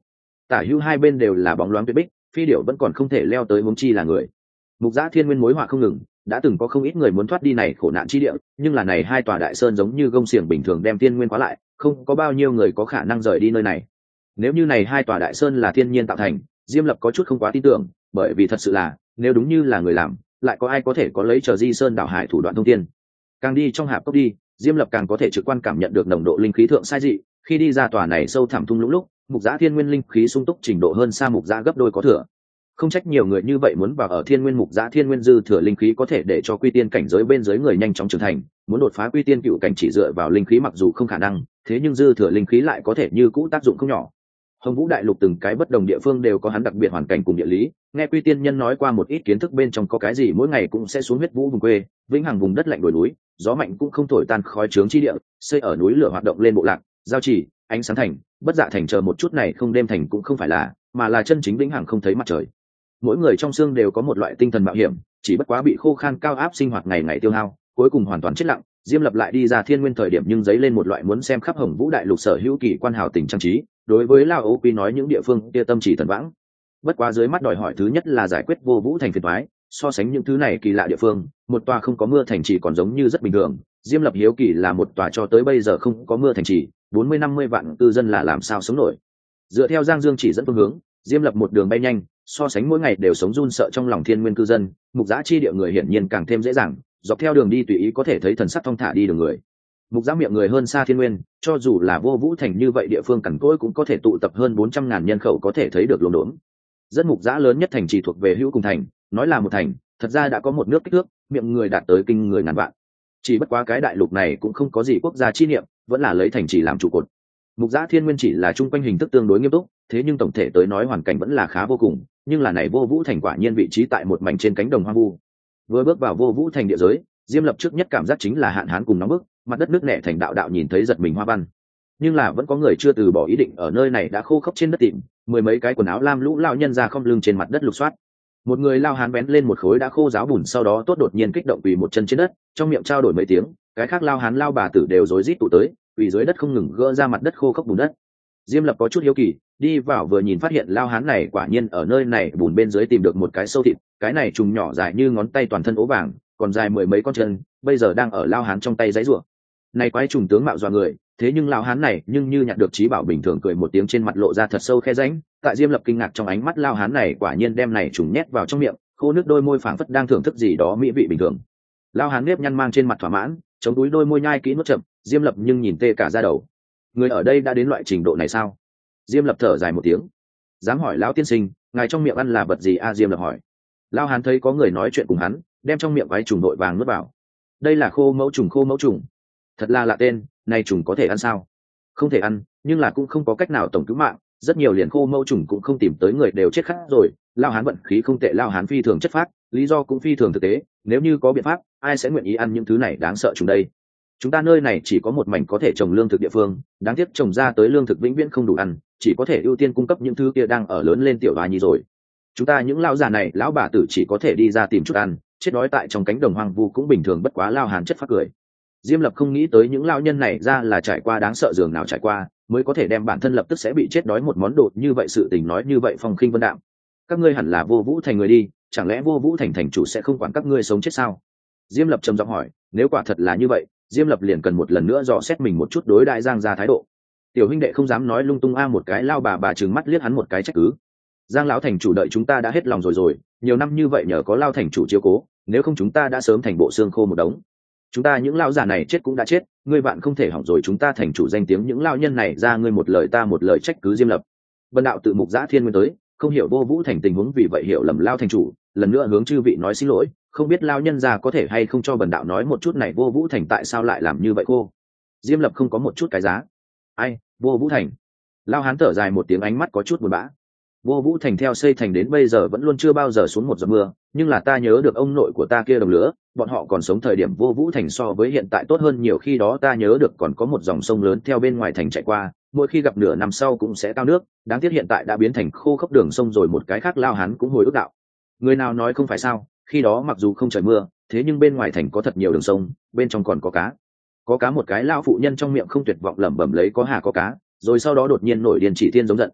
Tả hữu hai bên đều là bóng loáng tuyệt bích, phi điểu vẫn còn không thể leo tới, huống chi là người. Mục Giã Thiên Nguyên mối họa không ngừng, đã từng có không ít người muốn thoát đi này khổ nạn chi địa, nhưng là này hai tòa đại sơn giống như gông xiềng bình thường đem Thiên Nguyên khóa lại, không có bao nhiêu người có khả năng rời đi nơi này. Nếu như này hai tòa đại sơn là thiên nhiên tạo thành, Diêm Lập có chút không quá tin tưởng, bởi vì thật sự là, nếu đúng như là người làm, lại có ai có thể có lấy chờ di sơn đảo hải thủ đoạn thông thiên. Càng đi trong hạp cốc đi, Diêm Lập càng có thể trực quan cảm nhận được nồng độ linh khí thượng sai dị, khi đi ra tòa này sâu thẳm thung lũng lúc, Mục Giã Thiên Nguyên linh khí sung túc trình độ hơn xa Mục Giã gấp đôi có thừa. Không trách nhiều người như vậy muốn vào ở Thiên Nguyên. Mục Giã Thiên Nguyên dư thừa linh khí có thể để cho quy tiên cảnh giới bên dưới người nhanh chóng trưởng thành, muốn đột phá quy tiên cựu cảnh chỉ dựa vào linh khí mặc dù không khả năng, thế nhưng dư thừa linh khí lại có thể như cũ tác dụng không nhỏ. Hồng Vũ đại lục từng cái bất đồng địa phương đều có hắn đặc biệt hoàn cảnh cùng địa lý, nghe quy tiên nhân nói qua một ít kiến thức bên trong có cái gì mỗi ngày cũng sẽ xuống huyết vũ vùng quê, vĩnh hằng vùng đất lạnh đồi núi, gió mạnh cũng không thổi tan khói trướng chi địa, xây ở núi lửa hoạt động lên bộ lạc, giao chỉ, ánh sáng thành, bất dạ thành chờ một chút này không đêm thành cũng không phải là, mà là chân chính vĩnh hằng không thấy mặt trời. Mỗi người trong xương đều có một loại tinh thần mạo hiểm, chỉ bất quá bị khô khan cao áp sinh hoạt ngày ngày tiêu hao, cuối cùng hoàn toàn chết lặng. Diêm Lập lại đi ra Thiên Nguyên thời điểm nhưng dấy lên một loại muốn xem khắp Hồng Vũ đại lục sở hữu kỳ quan hào tình trang trí, đối với Lao Âu Quy nói những địa phương kia tâm chỉ thần vãng. Bất quá dưới mắt đòi hỏi thứ nhất là giải quyết vô vũ thành phiền toái, so sánh những thứ này kỳ lạ địa phương, một tòa không có mưa thành trì còn giống như rất bình thường. Diêm Lập hiếu kỳ là một tòa cho tới bây giờ không có mưa thành trì, 40-50 vạn cư dân là làm sao sống nổi. Dựa theo Giang Dương chỉ dẫn phương hướng, Diêm Lập một đường bay nhanh, so sánh mỗi ngày đều sống run sợ trong lòng Thiên Nguyên cư dân, Mục Giã chi địa người hiển nhiên càng thêm dễ dàng, dọc theo đường đi tùy ý có thể thấy thần sắc thong thả đi đường người. Mục Giã miệng người hơn xa Thiên Nguyên, cho dù là vô vũ thành như vậy địa phương cằn cỗi cũng có thể tụ tập hơn 400.000 nhân khẩu có thể thấy được lồn đốn. Rất Mục Giã lớn nhất thành trì thuộc về Hữu Cùng thành, nói là một thành, thật ra đã có một nước kích thước, miệng người đạt tới kinh người ngàn vạn. Chỉ bất quá cái đại lục này cũng không có gì quốc gia chi niệm, vẫn là lấy thành trì làm trụ cột. Mục Giã Thiên Nguyên chỉ là trung quanh hình thức tương đối nghiêm túc, thế nhưng tổng thể tới nói hoàn cảnh vẫn là khá vô cùng, nhưng là này vô vũ thành quả nhiên vị trí tại một mảnh trên cánh đồng hoang vu. Vừa bước vào vô vũ thành địa giới, Diêm Lập trước nhất cảm giác chính là hạn hán cùng nóng bức, mặt đất nước nẻ thành đạo đạo nhìn thấy giật mình hoa văn. Nhưng là vẫn có người chưa từ bỏ ý định ở nơi này đã khô khốc trên đất tìm, mười mấy cái quần áo lam lũ lao nhân ra không lưng trên mặt đất lục soát. Một người lao hán vén lên một khối đã khô ráo bùn, sau đó tốt đột nhiên kích động quỳ một chân trên đất, trong miệng trao đổi mấy tiếng, cái khác lao hán lao bà tử đều rối rít tụ tới, quỳ dưới đất không ngừng gỡ ra mặt đất khô khốc bùn đất. Diêm Lập có chút hiếu kỳ, đi vào vừa nhìn phát hiện lao hán này quả nhiên ở nơi này bùn bên dưới tìm được một cái sâu thịt, cái này trùng nhỏ dài như ngón tay toàn thân ố vàng, còn dài mười mấy con chân, bây giờ đang ở lao hán trong tay giãy giụa. Này quái trùng tướng mạo dọa người, thế nhưng lao hán này nhưng như nhặt được trí bảo bình thường, cười một tiếng trên mặt lộ ra thật sâu khe rãnh. Tại Diêm Lập kinh ngạc trong ánh mắt, lao hán này quả nhiên đem này trùng nhét vào trong miệng, khô nước đôi môi phảng phất đang thưởng thức gì đó mỹ vị bình thường. Lao hán nếp nhăn mang trên mặt thỏa mãn, chống túi đôi môi nhai kỹ nuốt chậm. Diêm Lập nhưng nhìn tê cả da đầu. Người ở đây đã đến loại trình độ này sao? Diêm Lập thở dài một tiếng. Dám hỏi lão tiên sinh, ngài trong miệng ăn là vật gì a? Diêm Lập hỏi. Lao hán thấy có người nói chuyện cùng hắn, đem trong miệng quái trùng đội vàng nuốt vào. Đây là khô mẫu trùng. Khô mẫu trùng, thật là lạ tên, này trùng có thể ăn sao? Không thể ăn, nhưng là cũng không có cách nào tổng cứu mạng, rất nhiều liền khô mẫu trùng cũng không tìm tới người đều chết khát rồi. Lao hán vận khí không tệ, lao hán phi thường chất phác, lý do cũng phi thường thực tế, nếu như có biện pháp, ai sẽ nguyện ý ăn những thứ này đáng sợ trùng đây? Chúng ta nơi này chỉ có một mảnh có thể trồng lương thực địa phương, đáng tiếc trồng ra tới lương thực vĩnh viễn không đủ ăn, chỉ có thể ưu tiên cung cấp những thứ kia đang ở lớn lên tiểu hoa nhi rồi. Chúng ta những lão già này lão bà tử chỉ có thể đi ra tìm chút ăn, chết đói tại trong cánh đồng hoang vu cũng bình thường bất quá. Lao hán chất phát cười. Diêm Lập không nghĩ tới những lão nhân này ra là trải qua đáng sợ giường nào trải qua, mới có thể đem bản thân lập tức sẽ bị chết đói một món đồ như vậy. Sự tình nói như vậy phong khinh vân đạm. Các ngươi hẳn là vô vũ thành người đi, chẳng lẽ vô vũ thành thành chủ sẽ không quản các ngươi sống chết sao? Diêm Lập trầm giọng hỏi. Nếu quả thật là như vậy, Diêm Lập liền cần một lần nữa dò xét mình một chút đối đại Giang gia thái độ. Tiểu huynh đệ không dám nói lung tung a. Một cái lao bà trừng mắt liếc hắn một cái trách cứ. Giang lão thành chủ đợi chúng ta đã hết lòng rồi, nhiều năm như vậy nhờ có Lao thành chủ chiếu cố, nếu không chúng ta đã sớm thành bộ xương khô một đống. Chúng ta những lão già này chết cũng đã chết, ngươi bạn không thể hỏng rồi chúng ta thành chủ danh tiếng. Những lão nhân này ra ngươi một lời ta một lời trách cứ Diêm Lập. Bần đạo tự Mục Giã Thiên Nguyên tới, không hiểu vô vũ thành tình huống, vì vậy hiểu lầm Lao thành chủ, lần nữa hướng chư vị nói xin lỗi, không biết Lao nhân gia có thể hay không cho bần đạo nói một chút này vô vũ thành tại sao lại làm như vậy cô? Diêm Lập không có một chút cái giá. Ai, vô vũ thành? Lao hán thở dài một tiếng, ánh mắt có chút buồn bã. Vô vũ thành theo xây thành đến bây giờ vẫn luôn chưa bao giờ xuống một giọt mưa, nhưng là ta nhớ được ông nội của ta kia đồng lứa, bọn họ còn sống thời điểm vô vũ thành so với hiện tại tốt hơn nhiều. Khi đó ta nhớ được còn có một dòng sông lớn theo bên ngoài thành chạy qua, mỗi khi gặp nửa năm sau cũng sẽ cao nước, đáng tiếc hiện tại đã biến thành khô khốc đường sông rồi. Một cái khác lao hán cũng hồi ức đạo. Người nào nói không phải sao, khi đó mặc dù không trời mưa, thế nhưng bên ngoài thành có thật nhiều đường sông, bên trong còn có cá. Có cá. Một cái lao phụ nhân trong miệng không tuyệt vọng lẩm bẩm lấy có hà có cá, rồi sau đó đột nhiên nổi điên chỉ thiên giống giận.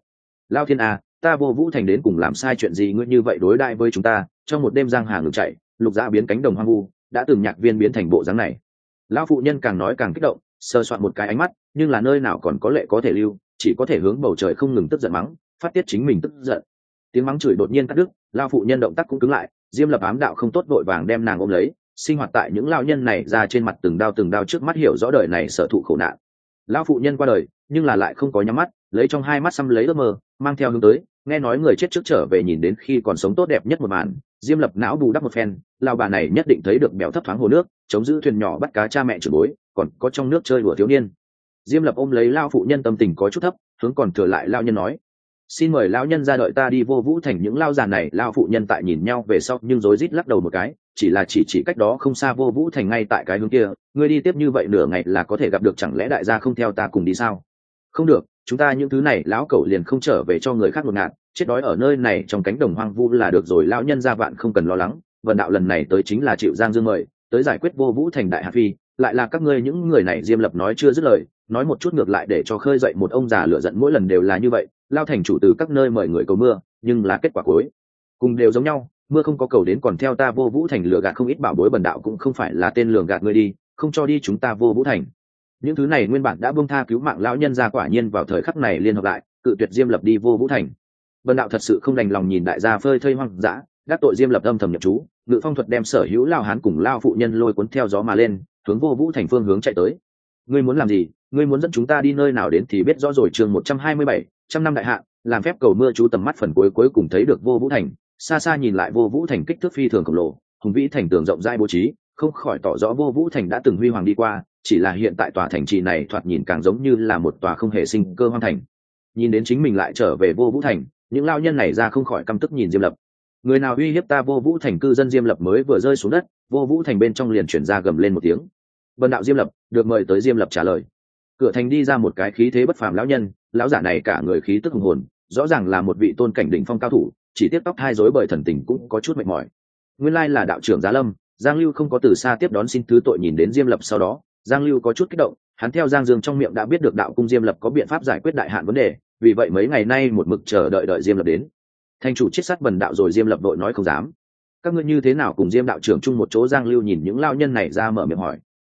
Lao thiên a, ta vô vũ thành đến cùng làm sai chuyện gì ngươi như vậy đối đại với chúng ta? Trong một đêm giang hà ngừng chạy, lục dã biến cánh đồng hoang vu, đã từng nhạc viên biến thành bộ dáng này. Lão phụ nhân càng nói càng kích động, sờ soạn một cái ánh mắt, nhưng là nơi nào còn có lệ có thể lưu, chỉ có thể hướng bầu trời không ngừng tức giận mắng, phát tiết chính mình tức giận. Tiếng mắng chửi đột nhiên cắt đứt, lão phụ nhân động tác cũng cứng lại, Diêm Lập ám đạo không tốt vội vàng đem nàng ôm lấy, sinh hoạt tại những lão nhân này ra trên mặt từng đao trước mắt hiểu rõ đời này sở thụ khổ nạn. Lão phụ nhân qua đời, nhưng là lại không có nhắm mắt, lấy trong hai mắt xăm lấy ước mơ, mang theo hướng tới, nghe nói người chết trước trở về nhìn đến khi còn sống tốt đẹp nhất một màn. Diêm Lập não bù đắp một phen, lão bà này nhất định thấy được bèo thấp thoáng hồ nước, chống giữ thuyền nhỏ bắt cá cha mẹ trưởng bối, còn có trong nước chơi đùa thiếu niên. Diêm Lập ôm lấy lão phụ nhân tâm tình có chút thấp, hướng còn thừa lại lão nhân nói: xin mời lão nhân ra đợi ta đi vô vũ thành. Những lão già này lão phụ nhân tại nhìn nhau về sau nhưng rối rít lắc đầu một cái, chỉ là chỉ cách đó không xa vô vũ thành ngay tại cái hướng kia, ngươi đi tiếp như vậy nửa ngày là có thể gặp được, chẳng lẽ đại gia không theo ta cùng đi sao? Không được, chúng ta những thứ này lão cẩu liền không trở về cho người khác ngột ngạt, chết đói ở nơi này trong cánh đồng hoang vu là được rồi. Lão nhân gia vạn không cần lo lắng, Vân đạo lần này tới chính là chịu Giang Dương mời tới giải quyết vô vũ thành đại hạ phi, lại là các ngươi những người này. Diêm Lập nói chưa dứt lời, nói một chút ngược lại để cho khơi dậy một ông già lửa giận. Mỗi lần đều là như vậy, Lao thành chủ từ các nơi mời người cầu mưa, nhưng là kết quả cuối cùng đều giống nhau, mưa không có cầu đến, còn theo ta vô vũ thành lừa gạt không ít bảo bối. Bần đạo cũng không phải là tên lường gạt ngươi đi, không cho đi chúng ta vô vũ thành. Những thứ này nguyên bản đã buông tha cứu mạng lão nhân ra quả nhiên vào thời khắc này liên hợp lại, cự tuyệt Diêm Lập đi vô vũ thành. Bần đạo thật sự không đành lòng nhìn đại gia phơi thây hoang dã, đắc tội Diêm Lập âm thầm nhập chú, ngự phong thuật đem sở hữu lao hán cùng lao phụ nhân lôi cuốn theo gió mà lên, hướng vô vũ thành phương hướng chạy tới. Ngươi muốn làm gì? Ngươi muốn dẫn chúng ta đi nơi nào đến thì biết rõ rồi. Chương 127, trăm năm đại hạn, làm phép cầu mưa chú. Tầm mắt phần cuối cùng thấy được vô vũ thành, xa xa nhìn lại vô vũ thành kích thước phi thường khổng lồ, hùng vĩ thành tường rộng rãi bố trí, không khỏi tỏ rõ vô vũ thành đã từng huy hoàng đi qua, chỉ là hiện tại tòa thành trì này thoạt nhìn càng giống như là một tòa không hề sinh cơ hoang thành. Nhìn đến chính mình lại trở về vô vũ thành, những lao nhân này ra không khỏi căm tức nhìn Diêm Lập. Người nào uy hiếp ta vô vũ thành cư dân? Diêm Lập mới vừa rơi xuống đất, vô vũ thành bên trong liền chuyển ra gầm lên một tiếng. Vân đạo Diêm Lập được mời tới. Diêm Lập trả lời. Cửa thành đi ra một cái khí thế bất phàm lão nhân, lão giả này cả người khí tức hùng hồn, rõ ràng là một vị tôn cảnh đỉnh phong cao thủ, chỉ tiếp tóc hai rối bởi thần tình cũng có chút mệt mỏi. Nguyên lai là đạo trưởng Giá Lâm. Giang Lưu không có từ xa tiếp đón xin thứ tội. Nhìn đến Diêm Lập sau đó, Giang Lưu có chút kích động, hắn theo Giang Dương trong miệng đã biết được đạo cung Diêm Lập có biện pháp giải quyết đại hạn vấn đề, vì vậy mấy ngày nay một mực chờ đợi Diêm Lập đến. Thành chủ chết sát bần đạo rồi. Diêm Lập đội nói không dám. Các ngươi như thế nào cùng Diêm đạo trưởng chung một chỗ? Giang Lưu nhìn những lao nhân này ra mở miệng hỏi.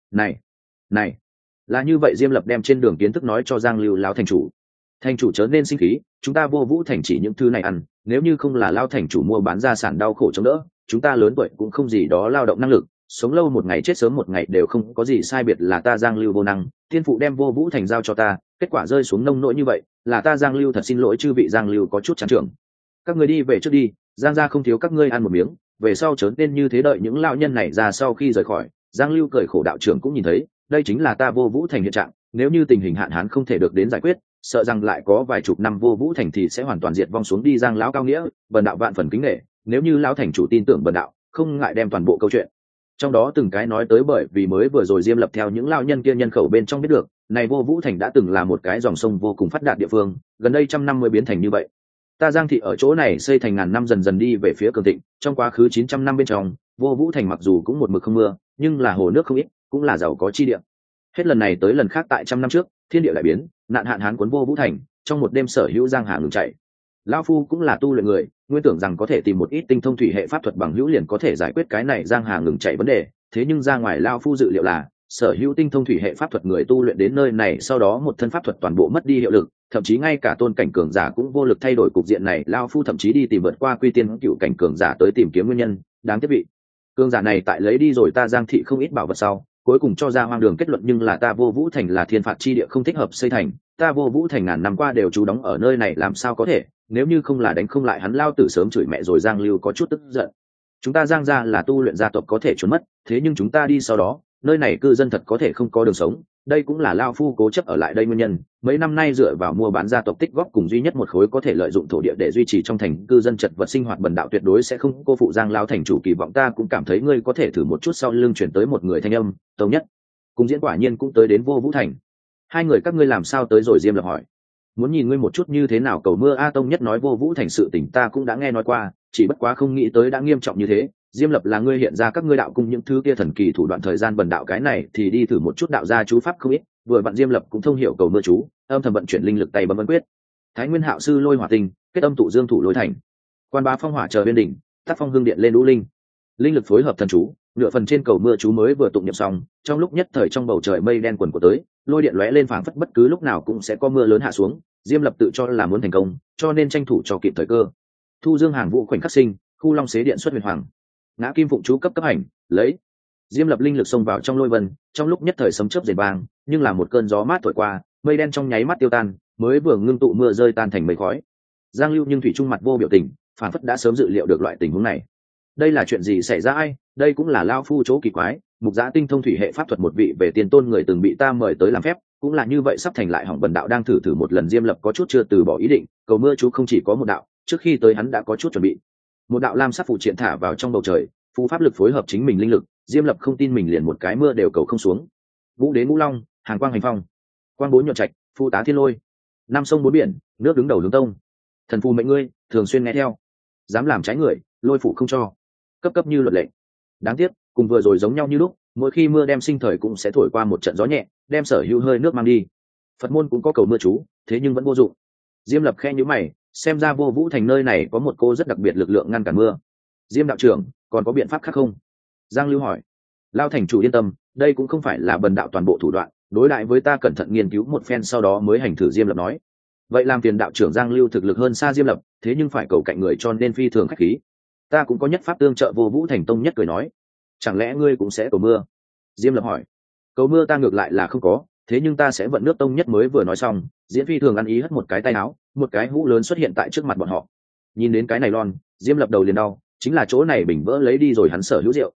Này, là như vậy. Diêm Lập đem trên đường kiến thức nói cho Giang Lưu. Lão thành chủ chớ nên sinh khí, chúng ta vô vũ thành chỉ những thứ này ăn, nếu như không là Lão thành chủ mua bán gia sản đau khổ chống đỡ, chúng ta lớn tuổi cũng không gì đó lao động năng lực, sống lâu một ngày chết sớm một ngày đều không có gì sai biệt là ta Giang Lưu vô năng, tiên phụ đem vô vũ thành giao cho ta, kết quả rơi xuống nông nỗi như vậy, là ta Giang Lưu thật xin lỗi chư vị. Giang Lưu có chút chán trưởng. Các ngươi đi về trước đi, Giang gia không thiếu các ngươi ăn một miếng, về sau chớ nên như thế. Đợi những lão nhân này ra sau khi rời khỏi, Giang Lưu cười khổ, đạo trưởng cũng nhìn thấy, đây chính là ta vô vũ thành hiện trạng, nếu như tình hình hạn hán không thể được đến giải quyết, sợ rằng lại có vài chục năm vô vũ thành thì sẽ hoàn toàn diệt vong xuống đi. Giang lão cao nghĩa, bần đạo vạn phần kính nể, nếu như lão thành chủ tin tưởng bần đạo, không ngại đem toàn bộ câu chuyện trong đó từng cái nói tới, bởi vì mới vừa rồi Diêm Lập theo những lão nhân kia nhân khẩu bên trong biết được, này vô vũ thành đã từng là một cái dòng sông vô cùng phát đạt địa phương, gần đây trăm năm mới biến thành như vậy. Ta Giang thị ở chỗ này xây thành ngàn năm, dần dần đi về phía cường thịnh, trong quá khứ 900 năm bên trong, vô vũ thành mặc dù cũng một mực không mưa, nhưng là hồ nước không ít, cũng là giàu có chi địa. Hết lần này tới lần khác, tại trăm năm trước, thiên địa lại biến, nạn hạn hán cuốn vô vũ thành, trong một đêm sở hữu giang hà ngừng chảy. Lão phu cũng là tu luyện người, nguyên tưởng rằng có thể tìm một ít tinh thông thủy hệ pháp thuật bằng hữu liền có thể giải quyết cái này giang hà ngừng chảy vấn đề, thế nhưng ra ngoài lão phu dự liệu là sở hữu tinh thông thủy hệ pháp thuật người tu luyện đến nơi này sau đó một thân pháp thuật toàn bộ mất đi hiệu lực, thậm chí ngay cả tôn cảnh cường giả cũng vô lực thay đổi cục diện này. Lão phu thậm chí đi tìm vượt qua quy tiên cựu cảnh cường giả tới tìm kiếm nguyên nhân, đáng tiếc vị cường giả này tại lấy đi rồi ta Giang thị không ít bảo vật sau, cuối cùng cho ra hoang đường kết luận, nhưng là ta vô vũ thành là thiên phạt chi địa, không thích hợp xây thành, ta vô vũ thành ngàn năm qua đều trú đóng ở nơi này, làm sao có thể, nếu như không là đánh không lại hắn, lao tử sớm chửi mẹ rồi. Giang Lưu có chút tức giận. Chúng ta Giang gia là tu luyện gia tộc có thể trốn mất, thế nhưng chúng ta đi sau đó, nơi này cư dân thật có thể không có đường sống, đây cũng là lao phu cố chấp ở lại đây nguyên nhân. Mấy năm nay dựa vào mua bán gia tộc tích góp cùng duy nhất một khối có thể lợi dụng thổ địa để duy trì trong thành cư dân chật vật sinh hoạt, bần đạo tuyệt đối sẽ không cô phụ Giang lao thành chủ kỳ vọng. Ta cũng cảm thấy ngươi có thể thử một chút. Sau lưng chuyển tới một người thanh âm, Tông Nhất cùng Diễn quả nhiên cũng tới đến vô vũ thành. Hai người các ngươi làm sao tới rồi? Diêm Lập hỏi. Muốn nhìn ngươi một chút như thế nào cầu mưa. A Tông Nhất nói, vô vũ thành sự tình ta cũng đã nghe nói qua, chỉ bất quá không nghĩ tới đã nghiêm trọng như thế. Diêm Lập là ngươi hiện ra các ngươi đạo cung những thứ kia thần kỳ thủ đoạn, thời gian bần đạo cái này thì đi thử một chút đạo gia chú pháp không ít, vừa vặn Diêm Lập cũng thông hiểu cầu mưa chú, âm thầm vận chuyển linh lực tay bấm ấn quyết. Thái Nguyên Hạo sư lôi hỏa tinh, kết âm tụ dương thủ lôi thành. Quan Bá phong hỏa chờ bên đỉnh, tác phong hương điện lên lũ linh. Linh lực phối hợp thần chú, nửa phần trên cầu mưa chú mới vừa tụng niệm xong, trong lúc nhất thời trong bầu trời mây đen quần của tới, lôi điện lóe lên phảng phất bất cứ lúc nào cũng sẽ có mưa lớn hạ xuống. Diêm Lập tự cho là muốn thành công, cho nên tranh thủ cho kịp thời cơ. Thu dương hàng vũ khoảnh khắc sinh, khu long xế điện xuất huyền hoàng. Ngã kim phụng chú cấp hành, lấy. Diêm Lập linh lực xông vào trong lôi vân, trong lúc nhất thời sấm chớp rền vang, nhưng là một cơn gió mát thổi qua, mây đen trong nháy mắt tiêu tan, mới vừa ngưng tụ mưa rơi tan thành mây khói. Giang Lưu nhưng thủy trung mặt vô biểu tình, phản phất đã sớm dự liệu được loại tình huống này. Đây là chuyện gì xảy ra ai? Đây cũng là lao phu chỗ kỳ quái. Mục Giã tinh thông thủy hệ pháp thuật một vị về tiền tôn người từng bị ta mời tới làm phép, cũng là như vậy sắp thành lại hỏng bần đạo đang thử một lần. Diêm Lập có chút chưa từ bỏ ý định, cầu mưa chú không chỉ có một đạo, trước khi tới hắn đã có chút chuẩn bị. Một đạo lam sắc phụ triện thả vào trong bầu trời, phù pháp lực phối hợp chính mình linh lực, Diêm Lập không tin mình liền một cái mưa đều cầu không xuống. Vũ đến ngũ long, hàng quang hành phong, quang bố nhuận trạch, phu tá thiên lôi, năm sông bốn biển, nước đứng đầu hướng tông. Thần phù mệnh ngươi, thường xuyên nghe theo, dám làm trái người, lôi phủ không cho. Cấp cấp như luật lệ. Đáng tiếc, cùng vừa rồi giống nhau như lúc, mỗi khi mưa đem sinh thời cũng sẽ thổi qua một trận gió nhẹ, đem sở hữu hơi nước mang đi. Phật môn cũng có cầu mưa chú, thế nhưng vẫn vô dụng. Diêm Lập khe nhíu mày, xem ra Vô Vũ thành nơi này có một cô rất đặc biệt lực lượng ngăn cản mưa. Diêm đạo trưởng, còn có biện pháp khác không? Giang Lưu hỏi. Lao thành chủ yên tâm, đây cũng không phải là bần đạo toàn bộ thủ đoạn, đối lại với ta cẩn thận nghiên cứu một phen sau đó mới hành thử. Diêm Lập nói. Vậy làm phiền đạo trưởng. Giang Lưu thực lực hơn xa Diêm Lập, thế nhưng phải cầu cạnh người cho nên phi thường khách khí. Ta cũng có nhất pháp tương trợ. Vô Vũ thành tông nhất cười nói. Chẳng lẽ ngươi cũng sẽ cầu mưa? Diêm Lập hỏi. Cầu mưa ta ngược lại là không có, thế nhưng ta sẽ vận nước. Tông nhất mới vừa nói xong, diễn phi thường ăn ý hất một cái tay áo, một cái hũ lớn xuất hiện tại trước mặt bọn họ. Nhìn đến cái này lon, Diêm Lập đầu liền đau, chính là chỗ này bình vỡ lấy đi rồi hắn sở hữu rượu.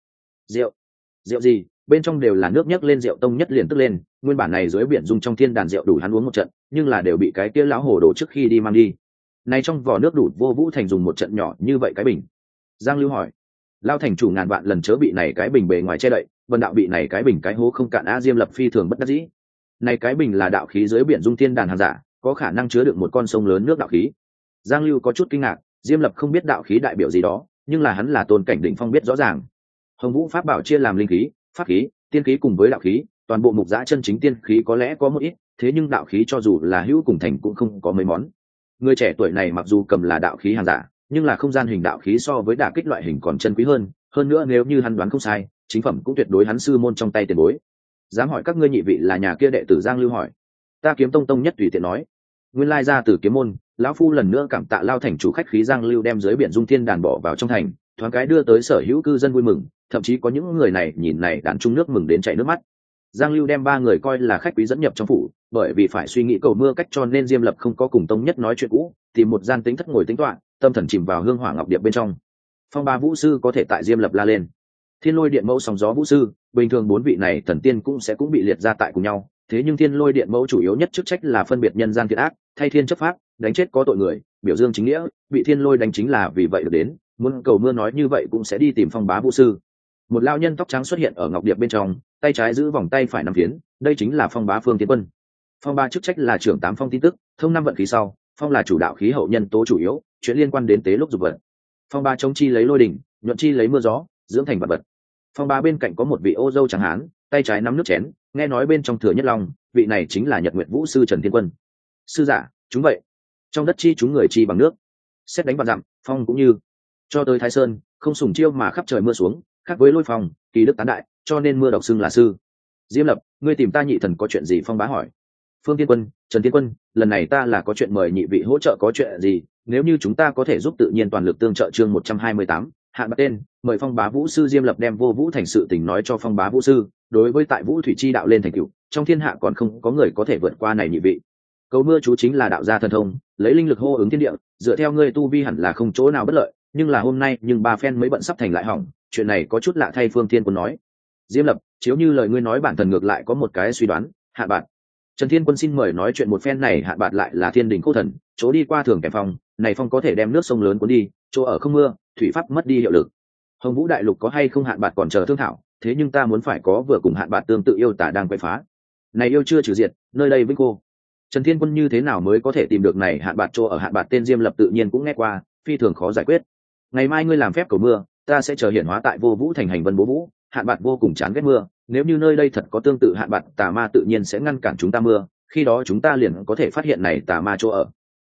Rượu gì? Bên trong đều là nước. Nhấc lên rượu. Tông nhất liền tức lên, nguyên bản này dưới biển dung trong thiên đàn rượu đủ hắn uống một trận, nhưng là đều bị cái kia lão hồ đồ trước khi đi mang đi. Này trong vỏ nước đủ Vô Vũ thành dùng một trận nhỏ như vậy cái bình. Giang Lưu hỏi. Lao thành chủ ngàn vạn lần chớ bị này cái bình bề ngoài che đậy, vân đạo bị này cái bình cái hố không cạn á. Diêm Lập phi thường bất đắc dĩ. Này cái bình là đạo khí dưới biển dung thiên đàn hàng giả, có khả năng chứa được một con sông lớn nước đạo khí. Giang Lưu có chút kinh ngạc, Diêm Lập không biết đạo khí đại biểu gì đó, nhưng là hắn là tôn cảnh đỉnh phong biết rõ ràng. Hồng Vũ pháp bảo chia làm linh khí, pháp khí, tiên khí cùng với đạo khí, toàn bộ Mục Giã chân chính tiên khí có lẽ có một ít, thế nhưng đạo khí cho dù là hữu cùng thành cũng không có mấy món. Người trẻ tuổi này mặc dù cầm là đạo khí hàng giả, nhưng là không gian hình đạo khí so với đả kích loại hình còn chân quý hơn nữa nếu như hắn đoán không sai, chính phẩm cũng tuyệt đối hắn sư môn trong tay tiền bối. Dám hỏi các ngươi nhị vị là nhà kia đệ tử? Giang Lưu hỏi. Ta Kiếm Tông tông nhất tùy tiện nói. Nguyên lai ra từ kiếm môn. Lão phu lần nữa cảm tạ Lao thành chủ khách khí. Giang Lưu đem dưới biển dung thiên đàn bỏ vào trong thành, thoáng cái đưa tới sở hữu cư dân vui mừng, thậm chí có những người này nhìn này đàn trung nước mừng đến chảy nước mắt. Giang Lưu đem ba người coi là khách quý dẫn nhập trong phủ, bởi vì phải suy nghĩ cầu mưa cách cho nên Diêm Lập không có cùng tông nhất nói chuyện cũ, tìm một gian tính thất ngồi tính toán, tâm thần chìm vào hương hỏa ngọc điệp bên trong. Phong Ba Vũ sư có thể tại Diêm Lập la lên. Thiên Lôi Điện Mẫu sóng gió vũ sư, bình thường bốn vị này thần tiên cũng bị liệt ra tại cùng nhau, thế nhưng Thiên Lôi Điện Mẫu chủ yếu nhất chức trách là phân biệt nhân gian thiện ác, thay thiên chấp pháp, đánh chết có tội người, biểu dương chính nghĩa, bị thiên lôi đánh chính là vì vậy được đến, muốn cầu mưa nói như vậy cũng sẽ đi tìm Phong Bá Vũ sư. Một lao nhân tóc trắng xuất hiện ở ngọc điệp bên trong, tay trái giữ vòng tay phải nắm phiến, đây chính là Phong Bá Phương Tiến Quân. Phong Bá chức trách là trưởng 8 phong tin tức, thông 5 vận khí sau, phong là chủ đạo khí hậu nhân tố chủ yếu, chuyện liên quan đến tế lúc dục vật. Phong Bá chống chi lấy lôi đỉnh, nhuận chi lấy mưa gió, dưỡng thành vật vật. Phong Bá bên cạnh có một vị ô dâu trắng hán, tay trái nắm nước chén, nghe nói bên trong thừa nhất long, vị này chính là Nhật Nguyệt Vũ sư Trần Thiên Quân. Sư giả, chúng vậy. Trong đất chi chúng người chi bằng nước, xét đánh vạn dặm, phong cũng như cho tới Thái Sơn, không sùng chiêu mà khắp trời mưa xuống, khác với lôi phong, kỳ đức tán đại, cho nên mưa độc xưng là sư. Diêm Lập, ngươi tìm ta nhị thần có chuyện gì? Phong Bá hỏi. Phương Tiên Quân, Trần Tiên Quân, lần này ta là có chuyện mời nhị vị hỗ trợ. Có chuyện gì? Nếu như chúng ta có thể giúp tự nhiên toàn lực tương trợ. Chương 128, hạn bạc tên, mời Phong Bá Vũ sư. Diêm Lập đem Vô Vũ thành sự tình nói cho Phong Bá Vũ sư, đối với tại Vũ thủy chi đạo lên thành cựu, trong thiên hạ còn không có người có thể vượt qua này nhị vị. Cầu mưa chú chính là đạo gia thần thông, lấy linh lực hô ứng thiên địa, dựa theo ngươi tu vi hẳn là không chỗ nào bất lợi, nhưng là hôm nay ba phen mới bận sắp thành lại hỏng, chuyện này có chút lạ thay. Phương Thiên Quân nói. Diêm Lập, chiếu như lời ngươi nói bản thần ngược lại có một cái suy đoán. Hạn bạc. Trần Thiên Quân xin mời nói chuyện một phen. Này Hạn bạc lại là thiên đình khô thần, chỗ đi qua thường kèm phong, này phong có thể đem nước sông lớn cuốn đi, chỗ ở không mưa, thủy pháp mất đi hiệu lực. Hồng Vũ đại lục có hay không Hạn bạc còn chờ thương thảo, thế nhưng ta muốn phải có vừa cùng Hạn bạc tương tự yêu tả đang quậy phá. Này yêu chưa trừ diệt, nơi đây vĩnh cô. Trần Thiên Quân như thế nào mới có thể tìm được này Hạn bạc chỗ ở? Hạn bạc tên Diêm Lập tự nhiên cũng nghe qua, phi thường khó giải quyết. Ngày mai ngươi làm phép cầu mưa, ta sẽ chờ hiển hóa tại Vô Vũ thành hành vân bố vũ. Hạn bạc vô cùng chán ghét mưa, nếu như nơi đây thật có tương tự Hạn bạc tà ma tự nhiên sẽ ngăn cản chúng ta mưa, khi đó chúng ta liền có thể phát hiện này tà ma chỗ ở.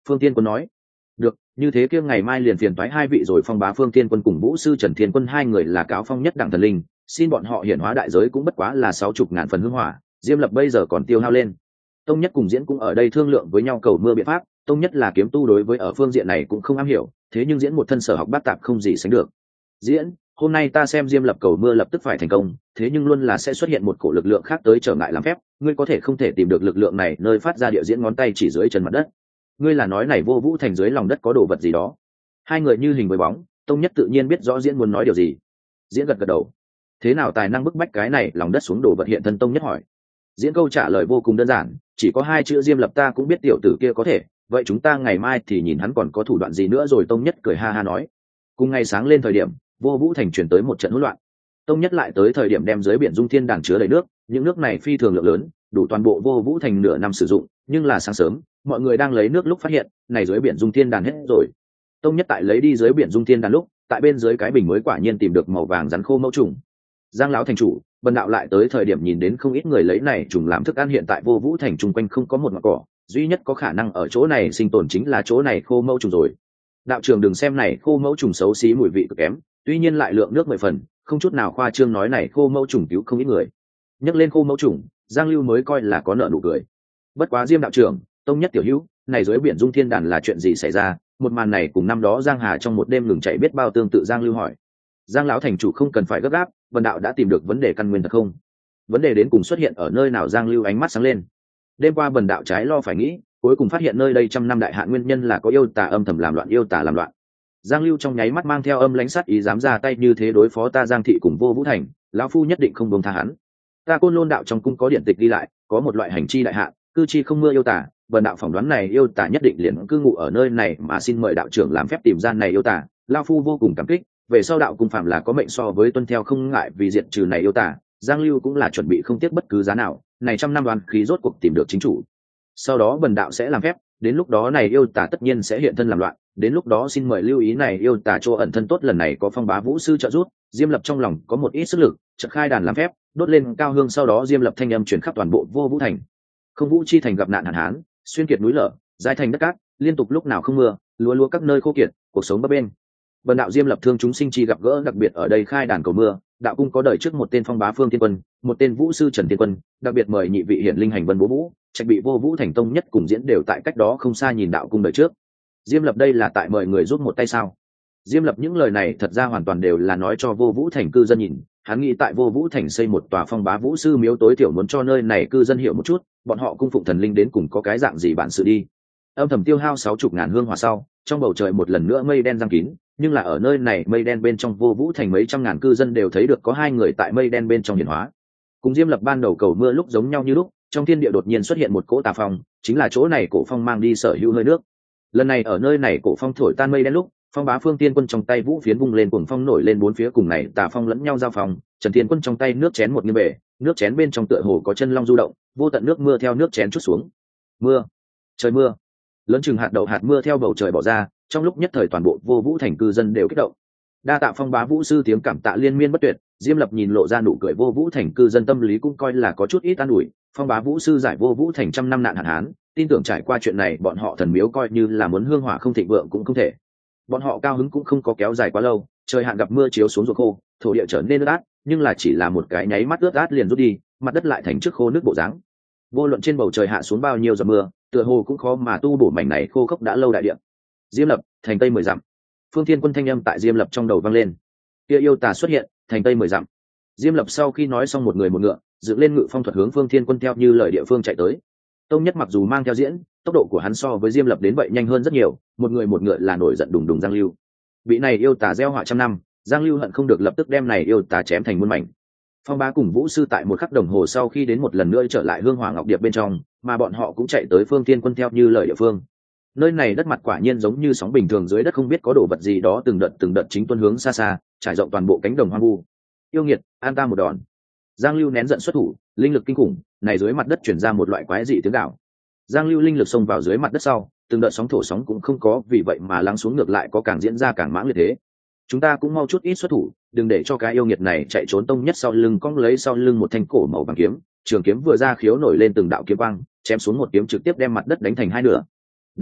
Phương Tiên Quân nói. Được, như thế kia ngày mai liền phiền toái hai vị rồi. Phong bá Phương Tiên Quân cùng Vũ sư Trần Thiên Quân hai người là cáo phong nhất đẳng thần linh, xin bọn họ hiển hóa đại giới cũng bất quá là 60.000 phần hương hỏa, Diêm Lập bây giờ còn tiêu hao lên. Tông Nhất cùng Diễn cũng ở đây thương lượng với nhau cầu mưa biện pháp. Tông Nhất là kiếm tu, đối với ở phương diện này cũng không am hiểu, thế nhưng Diễn một thân sở học bát tạp không gì sánh được. Diễn, hôm nay ta xem Diêm Lập cầu mưa lập tức phải thành công, thế nhưng luôn là sẽ xuất hiện một cổ lực lượng khác tới trở ngại làm phép, ngươi có thể không thể tìm được lực lượng này nơi phát ra địa. Diễn ngón tay chỉ dưới chân mặt đất. Ngươi là nói này Vô Vũ Thành dưới lòng đất có đồ vật gì đó? Hai người như hình với bóng, Tông Nhất tự nhiên biết rõ Diễn muốn nói điều gì. Diễn gật gật đầu. Thế nào tài năng bức bách cái này lòng đất xuống đồ vật hiện thân? Tông Nhất hỏi. Diễn câu trả lời vô cùng đơn giản, chỉ có hai chữ Diêm Lập ta cũng biết tiểu tử kia có thể, vậy chúng ta ngày mai thì nhìn hắn còn có thủ đoạn gì nữa rồi. Tông Nhất cười ha ha nói. Cùng ngày sáng lên thời điểm, Vô Vũ Thành chuyển tới một trận hỗn loạn. Tông Nhất lại tới thời điểm đem dưới biển Dung Thiên đàn chứa đầy nước, những nước này phi thường lượng lớn, đủ toàn bộ Vô Vũ Thành nửa năm sử dụng, nhưng là sáng sớm mọi người đang lấy nước lúc phát hiện này dưới biển Dung Thiên đàn hết rồi. Tông Nhất tại lấy đi dưới biển Dung Thiên đàn lúc, tại bên dưới cái bình mới quả nhiên tìm được màu vàng rắn khô mẫu trùng. Giang lão thành chủ, Bần đạo lại tới thời điểm nhìn đến không ít người lấy này trùng làm thức ăn. Hiện tại Vô Vũ Thành chung quanh không có một ngọn cỏ, duy nhất có khả năng ở chỗ này sinh tồn chính là chỗ này khô mẫu trùng rồi. Đạo trưởng đừng xem này khô mẫu trùng xấu xí mùi vị cực kém, tuy nhiên lại lượng nước 10 phần, không chút nào khoa trương nói này khô mẫu trùng cứu không ít người. Nhắc lên khô mẫu trùng, Giang Lưu mới coi là có nợ nụ cười. Bất quá Diêm đạo trưởng, Tông Nhất tiểu hữu, này dưới biển Dung Thiên đàn là chuyện gì xảy ra? Một màn này cùng năm đó Giang Hà trong một đêm ngừng chạy biết bao tương tự. Giang Lưu hỏi. Giang lão thành chủ không cần phải gấp gáp, Vân đạo đã tìm được vấn đề căn nguyên thật không? Vấn đề đến cùng xuất hiện ở nơi nào? Giang Lưu ánh mắt sáng lên. Đêm qua Vân đạo trái lo phải nghĩ, cuối cùng phát hiện nơi đây trăm năm đại hạn nguyên nhân là có yêu tà âm thầm làm loạn. Yêu tà làm loạn. Giang Lưu trong nháy mắt mang theo âm lãnh sát ý, dám ra tay như thế đối phó ta Giang thị cùng Vô Vũ Thành, lão phu nhất định không buông tha hắn. Ta Côn Lôn đạo trong cung có điển tịch đi lại, có một loại hành chi đại hạn, cư chi không mưa yêu tà. Vân đạo phỏng đoán này yêu tà nhất định liền cư ngụ ở nơi này, mà xin mời đạo trưởng làm phép tìm ra này yêu tà. Lão phu vô cùng cảm kích, về sau đạo cung phạm là có mệnh so với tuân theo không ngại vì diệt trừ này yêu tà. Giang Lưu cũng là chuẩn bị không tiếc bất cứ giá nào, này trăm năm đoàn khí rốt cuộc tìm được chính chủ. Sau đó Bần đạo sẽ làm phép, đến lúc đó này yêu tà tất nhiên sẽ hiện thân làm loạn, đến lúc đó xin mời lưu ý này yêu tà chỗ ẩn thân tốt. Lần này có Phong bá Vũ sư trợ giúp, Diêm Lập trong lòng có một ít sức lực, chợt khai đàn làm phép, đốt lên cao hương. Sau đó Diêm Lập thanh âm truyền khắp toàn bộ Vô Vũ Thành. Không Vũ chi thành gặp nạn hạn hán, xuyên kiệt núi lở, giai thành đất cát, liên tục lúc nào không mưa, lúa các nơi khô kiệt, cuộc sống bấp bênh. Bần đạo Diêm Lập thương chúng sinh chi gặp gỡ, đặc biệt ở đây khai đàn cầu mưa. Đạo cung có đời trước một tên Phong bá Phương Thiên Quân, một tên Vũ sư Trần Thiên Quân, đặc biệt mời nhị vị hiển linh hành vân bố vũ, trạch bị Vô Vũ Thành Tông Nhất cùng Diễn đều tại cách đó không xa nhìn đạo cung đời trước. Diêm Lập đây là tại mời người giúp một tay sao? Diêm Lập những lời này thật ra hoàn toàn đều là nói cho Vô Vũ Thành cư dân nhìn, hắn nghĩ tại Vô Vũ Thành xây một tòa Phong bá Vũ sư miếu, tối thiểu muốn cho nơi này cư dân hiểu một chút, bọn họ cung phụng thần linh đến cùng có cái dạng gì bản sự đi. Âm thầm tiêu hao 60.000 hương hỏa sau, trong bầu trời một lần nữa mây đen giăng kín, nhưng là ở nơi này mây đen bên trong Vô Vũ Thành mấy trăm ngàn cư dân đều thấy được có hai người tại mây đen bên trong hiển hóa. Cùng Diêm Lập ban đầu cầu mưa lúc giống nhau như lúc, trong thiên địa đột nhiên xuất hiện một cỗ tà phong, chính là chỗ này cổ phong mang đi sở hữu hơi nước. Lần này ở nơi này cổ phong thổi tan mây đen lúc, Phong bá Phương Tiên Quân trong tay vũ phiến vung lên, cuồng phong nổi lên bốn phía, cùng này tà phong lẫn nhau giao phong. Trần Thiên Quân trong tay nước chén một nghiêng bể, nước chén bên trong tựa hồ có chân long du động, vô tận nước mưa theo nước chén chút xuống. Mưa, trời mưa, lớn chừng hạt đậu hạt mưa theo bầu trời bỏ ra, trong lúc nhất thời toàn bộ Vô Vũ Thành cư dân đều kích động. Đa tạ Phong bá Vũ sư, tiếng cảm tạ liên miên bất tuyệt. Diêm Lập nhìn lộ ra nụ cười, Vô Vũ Thành cư dân tâm lý cũng coi là có chút ít an ủi. Phong bá Vũ sư giải Vô Vũ Thành trăm năm nạn hạn hán, tin tưởng trải qua chuyện này bọn họ thần miếu coi như là muốn hương hỏa không thịnh vượng cũng không thể. Bọn họ cao hứng cũng không có kéo dài quá lâu, trời hạn gặp mưa chiếu xuống ruột khô, thổ địa trở nên ướt át, nhưng là chỉ là một cái nháy mắt ướt át liền rút đi, mặt đất lại thành trước khô nước bộ dáng. Vô luận trên bầu trời hạ xuống bao nhiêu giọt mưa, tựa hồ cũng khó mà tu bổ mảnh này khô khốc đã lâu đại địa. Diêm Lập, thành tây 10 dặm. Phương Thiên Quân thanh âm tại Diêm Lập trong đầu vang lên. Kia yêu tà xuất hiện, thành tây 10 dặm. Diêm Lập sau khi nói xong một người một ngựa, dựng lên ngự phong thuật hướng Phương Thiên Quân theo như lời địa phương chạy tới. Tông Nhất mặc dù mang theo Diễn, tốc độ của hắn so với Diêm Lập đến vậy nhanh hơn rất nhiều, một người một ngựa là nổi giận đùng đùng Giang Lưu. Bị này yêu tà gieo họa trăm năm, Giang Lưu hận không được lập tức đem này yêu tà chém thành muôn mảnh. Phong bá cùng Vũ sư tại một khắc đồng hồ sau khi đến một lần nữa trở lại Hương Hỏa Ngọc Điệp bên trong, mà bọn họ cũng chạy tới Phương Thiên Quân theo như lời địa phương. Nơi này đất mặt quả nhiên giống như sóng bình thường, dưới đất không biết có đồ vật gì đó từng đợt chính tuôn hướng xa xa, trải rộng toàn bộ cánh đồng hoang vu. Yêu nghiệt, an ta một đòn. Giang Lưu nén giận xuất thủ, linh lực kinh khủng, này dưới mặt đất chuyển ra một loại quái dị tiếng gào. Giang Lưu linh lực xông vào dưới mặt đất sau, từng đợt sóng thổ sóng cũng không có, vì vậy mà lắng xuống ngược lại có càng diễn ra càng mãng liệt thế. Chúng ta cũng mau chút ít xuất thủ, đừng để cho cái yêu nghiệt này chạy trốn. Tông Nhất sau lưng cong lấy sau lưng một thanh cổ màu vàng kiếm, trường kiếm vừa ra khiếu nổi lên từng đạo kiếm quang, chém xuống một kiếm trực tiếp đem mặt đất đánh thành hai nửa. Đáng tiếc,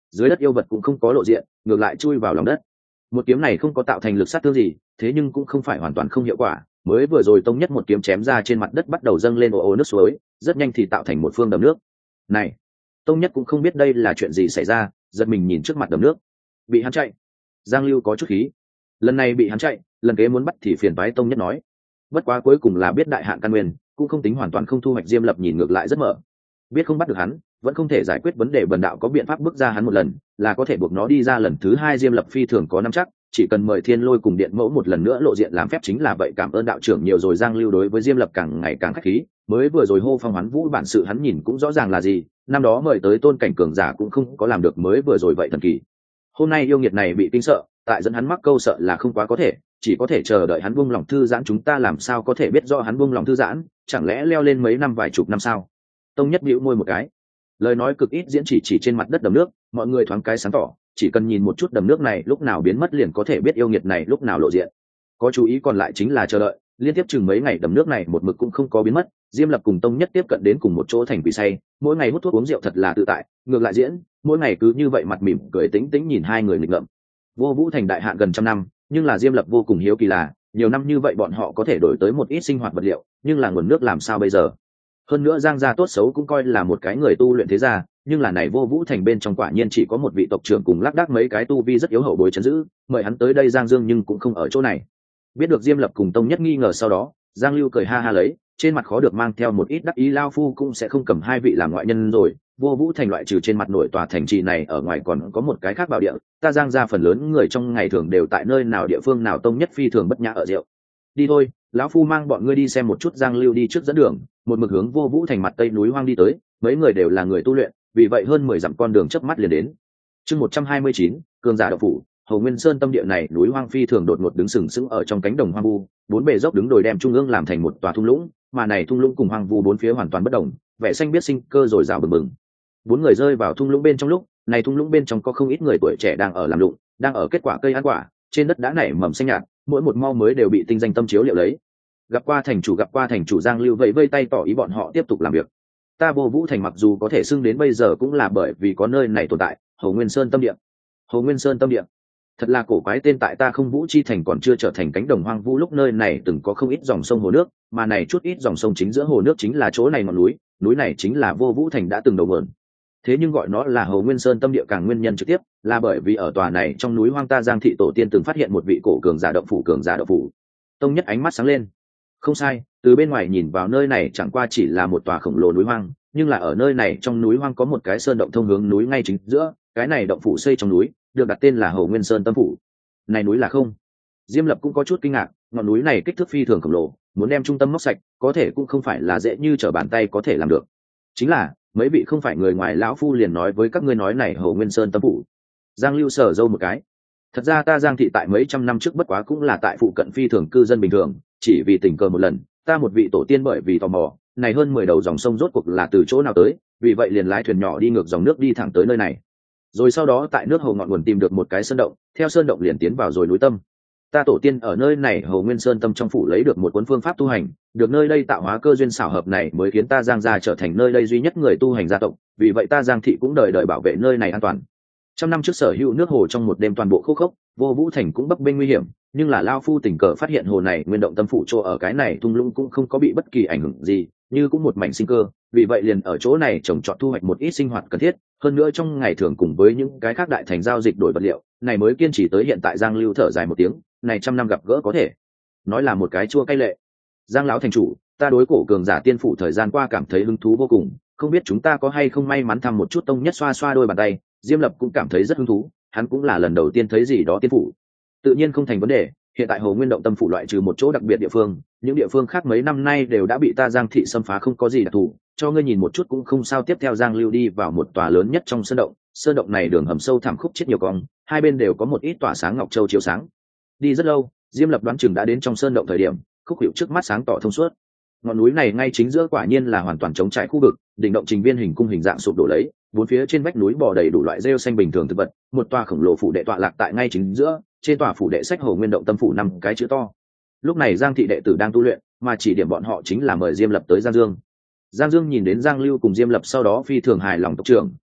dưới đất yêu vật cũng không có lộ diện, ngược lại chui vào lòng đất. Một kiếm này không có tạo thành lực sát thương gì, thế nhưng cũng không phải hoàn toàn không hiệu quả. Mới vừa rồi Tông Nhất một kiếm chém ra, trên mặt đất bắt đầu dâng lên ồ ồ nước suối, rất nhanh thì tạo thành một phương đầm nước. Này, Tông Nhất cũng không biết đây là chuyện gì xảy ra, giật mình nhìn trước mặt đầm nước. Bị hắn chạy. Giang Lưu có chút khí. Lần này bị hắn chạy, lần kế muốn bắt thì phiền toái. Tông Nhất nói. Bất quá cuối cùng là biết đại hạn căn nguyên, cũng không tính hoàn toàn không thu hoạch. Diêm Lập nhìn ngược lại rất mở. Biết không bắt được hắn, vẫn không thể giải quyết vấn đề. Bần đạo có biện pháp bước ra hắn một lần, là có thể buộc nó đi ra lần thứ hai. Diêm Lập phi thường có nắm chắc, chỉ cần mời Thiên Lôi cùng Điện Mẫu một lần nữa lộ diện làm phép chính là vậy. Cảm ơn đạo trưởng nhiều rồi. Giang Lưu đối với Diêm Lập càng ngày càng khách khí, mới vừa rồi hô phong hoán vũ bản sự hắn nhìn cũng rõ ràng là gì. Năm đó mời tới tôn cảnh cường giả cũng không có làm được mới vừa rồi vậy thần kỳ. Hôm nay yêu nghiệt này bị kinh sợ, tại dẫn hắn mắc câu sợ là không quá có thể, chỉ có thể chờ đợi hắn buông lòng thư giãn. Chúng ta làm sao có thể biết rõ hắn buông lòng thư giãn, chẳng lẽ leo lên mấy năm vài chục năm sao? Tông Nhất bĩu môi một cái, lời nói cực ít diễn chỉ trên mặt đất đầm nước, mọi người thoáng cái sáng tỏ, chỉ cần nhìn một chút đầm nước này lúc nào biến mất liền có thể biết yêu nghiệt này lúc nào lộ diện. Có chú ý còn lại chính là chờ đợi, liên tiếp chừng mấy ngày đầm nước này một mực cũng không có biến mất. Diêm Lập cùng Tông Nhất tiếp cận đến cùng một chỗ thành quỷ say, mỗi ngày hút thuốc uống rượu thật là tự tại, ngược lại diễn, mỗi ngày cứ như vậy mặt mỉm cười tĩnh tĩnh nhìn hai người nghịch ngợm. Vô Vũ thành đại hạn gần trăm năm, nhưng là Diêm Lập vô cùng hiếu kỳ là, nhiều năm như vậy bọn họ có thể đổi tới một ít sinh hoạt vật liệu, nhưng là nguồn nước làm sao bây giờ? Hơn nữa Giang gia tốt xấu cũng coi là một cái người tu luyện thế gia, nhưng là này Vô Vũ thành bên trong quả nhiên chỉ có một vị tộc trưởng cùng lác đác mấy cái tu vi rất yếu hậu bối trấn giữ, mời hắn tới đây Giang Dương nhưng cũng không ở chỗ này. Biết được Diêm Lập cùng Tông Nhất nghi ngờ sau đó, Giang Lưu cười ha ha lấy, trên mặt khó được mang theo một ít đắc ý. Lao phu cũng sẽ không cầm hai vị làm ngoại nhân rồi. Vô Vũ thành loại trừ trên mặt nội tòa thành trì này ở ngoài còn có một cái khác bảo địa, ta Giang gia phần lớn người trong ngày thường đều tại nơi nào địa phương nào. Tông Nhất phi thường bất nhã ở rượu. Đi thôi, lão phu mang bọn ngươi đi xem một chút. Giang Lưu đi trước dẫn đường, một mực hướng Vô Vũ thành mặt tây núi hoang đi tới. Mấy người đều là người tu luyện, vì vậy hơn 10 dặm con đường chớp mắt liền đến. Chương 129, cường giả độc phủ. Hồ Nguyên Sơn tâm địa này núi hoang phi thường đột ngột đứng sừng sững ở trong cánh đồng hoang vu, bốn bề dốc đứng đồi đem trung ương làm thành một tòa thung lũng, mà này thung lũng cùng hoang vu bốn phía hoàn toàn bất đồng, vẻ xanh biết sinh cơ rồi rào bừng bừng. Bốn người rơi vào thung lũng bên trong lúc, này thung lũng bên trong có không ít người tuổi trẻ đang ở làm lụng, đang ở kết quả cây ăn quả, trên đất đã nảy mầm xanh nhạt, mỗi một mau mới đều bị tinh danh tâm chiếu liệu lấy. Gặp qua thành chủ. Giang Lưu vẫy vây tay tỏ ý bọn họ tiếp tục làm việc. Ta Vô Vũ thành mặc dù có thể xưng đến bây giờ cũng là bởi vì có nơi này tồn tại, Hồ Nguyên Sơn tâm địa. Hồ Nguyên Sơn tâm địa, thật là cổ quái tên. Tại ta Không Vũ chi thành còn chưa trở thành cánh đồng hoang vu lúc, nơi này từng có không ít dòng sông hồ nước, mà này chút ít dòng sông chính giữa hồ nước chính là chỗ này ngọn núi, núi này chính là Vô Vũ thành đã từng đầu nguồn. Thế nhưng gọi nó là Hồ Nguyên Sơn tâm địa càng nguyên nhân trực tiếp là bởi vì ở tòa này trong núi hoang ta Giang thị tổ tiên từng phát hiện một vị cổ cường giả động phủ. Tông Nhất ánh mắt sáng lên. Không sai, từ bên ngoài nhìn vào nơi này chẳng qua chỉ là một tòa khổng lồ núi hoang, nhưng là ở nơi này trong núi hoang có một cái sơn động thông hướng núi ngay chính giữa, cái này động phủ xây trong núi, được đặt tên là Hồ Nguyên Sơn tâm phủ. Này núi là không? Diêm Lập cũng có chút kinh ngạc, ngọn núi này kích thước phi thường khổng lồ, muốn đem trung tâm móc sạch, có thể cũng không phải là dễ như trở bàn tay có thể làm được. Chính là, mấy vị không phải người ngoài, lão phu liền nói với các ngươi nói này Hồ Nguyên Sơn tâm phủ. Giang Lưu sờ râu một cái. Thật ra ta Giang thị tại mấy trăm năm trước bất quá cũng là tại phụ cận phi thường cư dân bình thường, chỉ vì tình cờ một lần, ta một vị tổ tiên bởi vì tò mò, này hơn 10 đầu dòng sông rốt cuộc là từ chỗ nào tới, vì vậy liền lái thuyền nhỏ đi ngược dòng nước đi thẳng tới nơi này. Rồi sau đó tại nước hồ ngọn nguồn tìm được một cái sơn động, theo sơn động liền tiến vào rồi núi tâm. Ta tổ tiên ở nơi này Hồ Nguyên Sơn tâm trong phủ lấy được một cuốn phương pháp tu hành, được nơi đây tạo hóa cơ duyên xảo hợp này mới khiến ta Giang gia trở thành nơi đây duy nhất người tu hành gia tộc, vì vậy ta Giang thị cũng đời đời bảo vệ nơi này an toàn. Trăm năm trước sở hữu nước hồ trong một đêm toàn bộ khô khốc, Vô Vũ thành cũng bấp bênh nguy hiểm, nhưng là lao phu tình cờ phát hiện hồ này nguyên động tâm phủ chỗ ở cái này thung lũng cũng không có bị bất kỳ ảnh hưởng gì, như cũng một mảnh sinh cơ, vì vậy liền ở chỗ này trồng trọt thu hoạch một ít sinh hoạt cần thiết, hơn nữa trong ngày thường cùng với những cái khác đại thành giao dịch đổi vật liệu, này mới kiên trì tới hiện tại. Giang Lưu thở dài một tiếng, này trăm năm gặp gỡ có thể nói là một cái chua cay lệ. Giang lão thành chủ, ta đối cổ cường giả tiên phủ thời gian qua cảm thấy hứng thú vô cùng, không biết chúng ta có hay không may mắn thăm một chút. Tông Nhất xoa xoa đôi bàn tay. Diêm Lập cũng cảm thấy rất hứng thú, hắn cũng là lần đầu tiên thấy gì đó tiên phủ. Tự nhiên không thành vấn đề, hiện tại Hồ Nguyên động tâm phủ loại trừ một chỗ đặc biệt địa phương, những địa phương khác mấy năm nay đều đã bị ta Giang thị xâm phá, không có gì đặc thù, cho ngươi nhìn một chút cũng không sao. Tiếp theo Giang Lưu đi vào một tòa lớn nhất trong sơn động này đường hầm sâu thẳm khúc chết nhiều cong, hai bên đều có một ít tỏa sáng ngọc châu chiếu sáng. Đi rất lâu, Diêm Lập đoán chừng đã đến trong sơn động thời điểm, khúc hiệu trước mắt sáng tỏ thông suốt. Ngọn núi này ngay chính giữa quả nhiên là hoàn toàn trống trải khu vực, đỉnh động trình viên hình cung hình dạng sụp đổ lấy, bốn phía trên vách núi bò đầy đủ loại rêu xanh bình thường thực vật, một tòa khổng lồ phủ đệ tọa lạc tại ngay chính giữa, trên tòa phủ đệ sách Hồ Nguyên động tâm phủ 5 cái chữ to. Lúc này Giang thị đệ tử đang tu luyện, mà chỉ điểm bọn họ chính là mời Diêm Lập tới Giang Dương. Giang Dương nhìn đến Giang Lưu cùng Diêm Lập sau đó phi thường hài lòng. Tộc trưởng,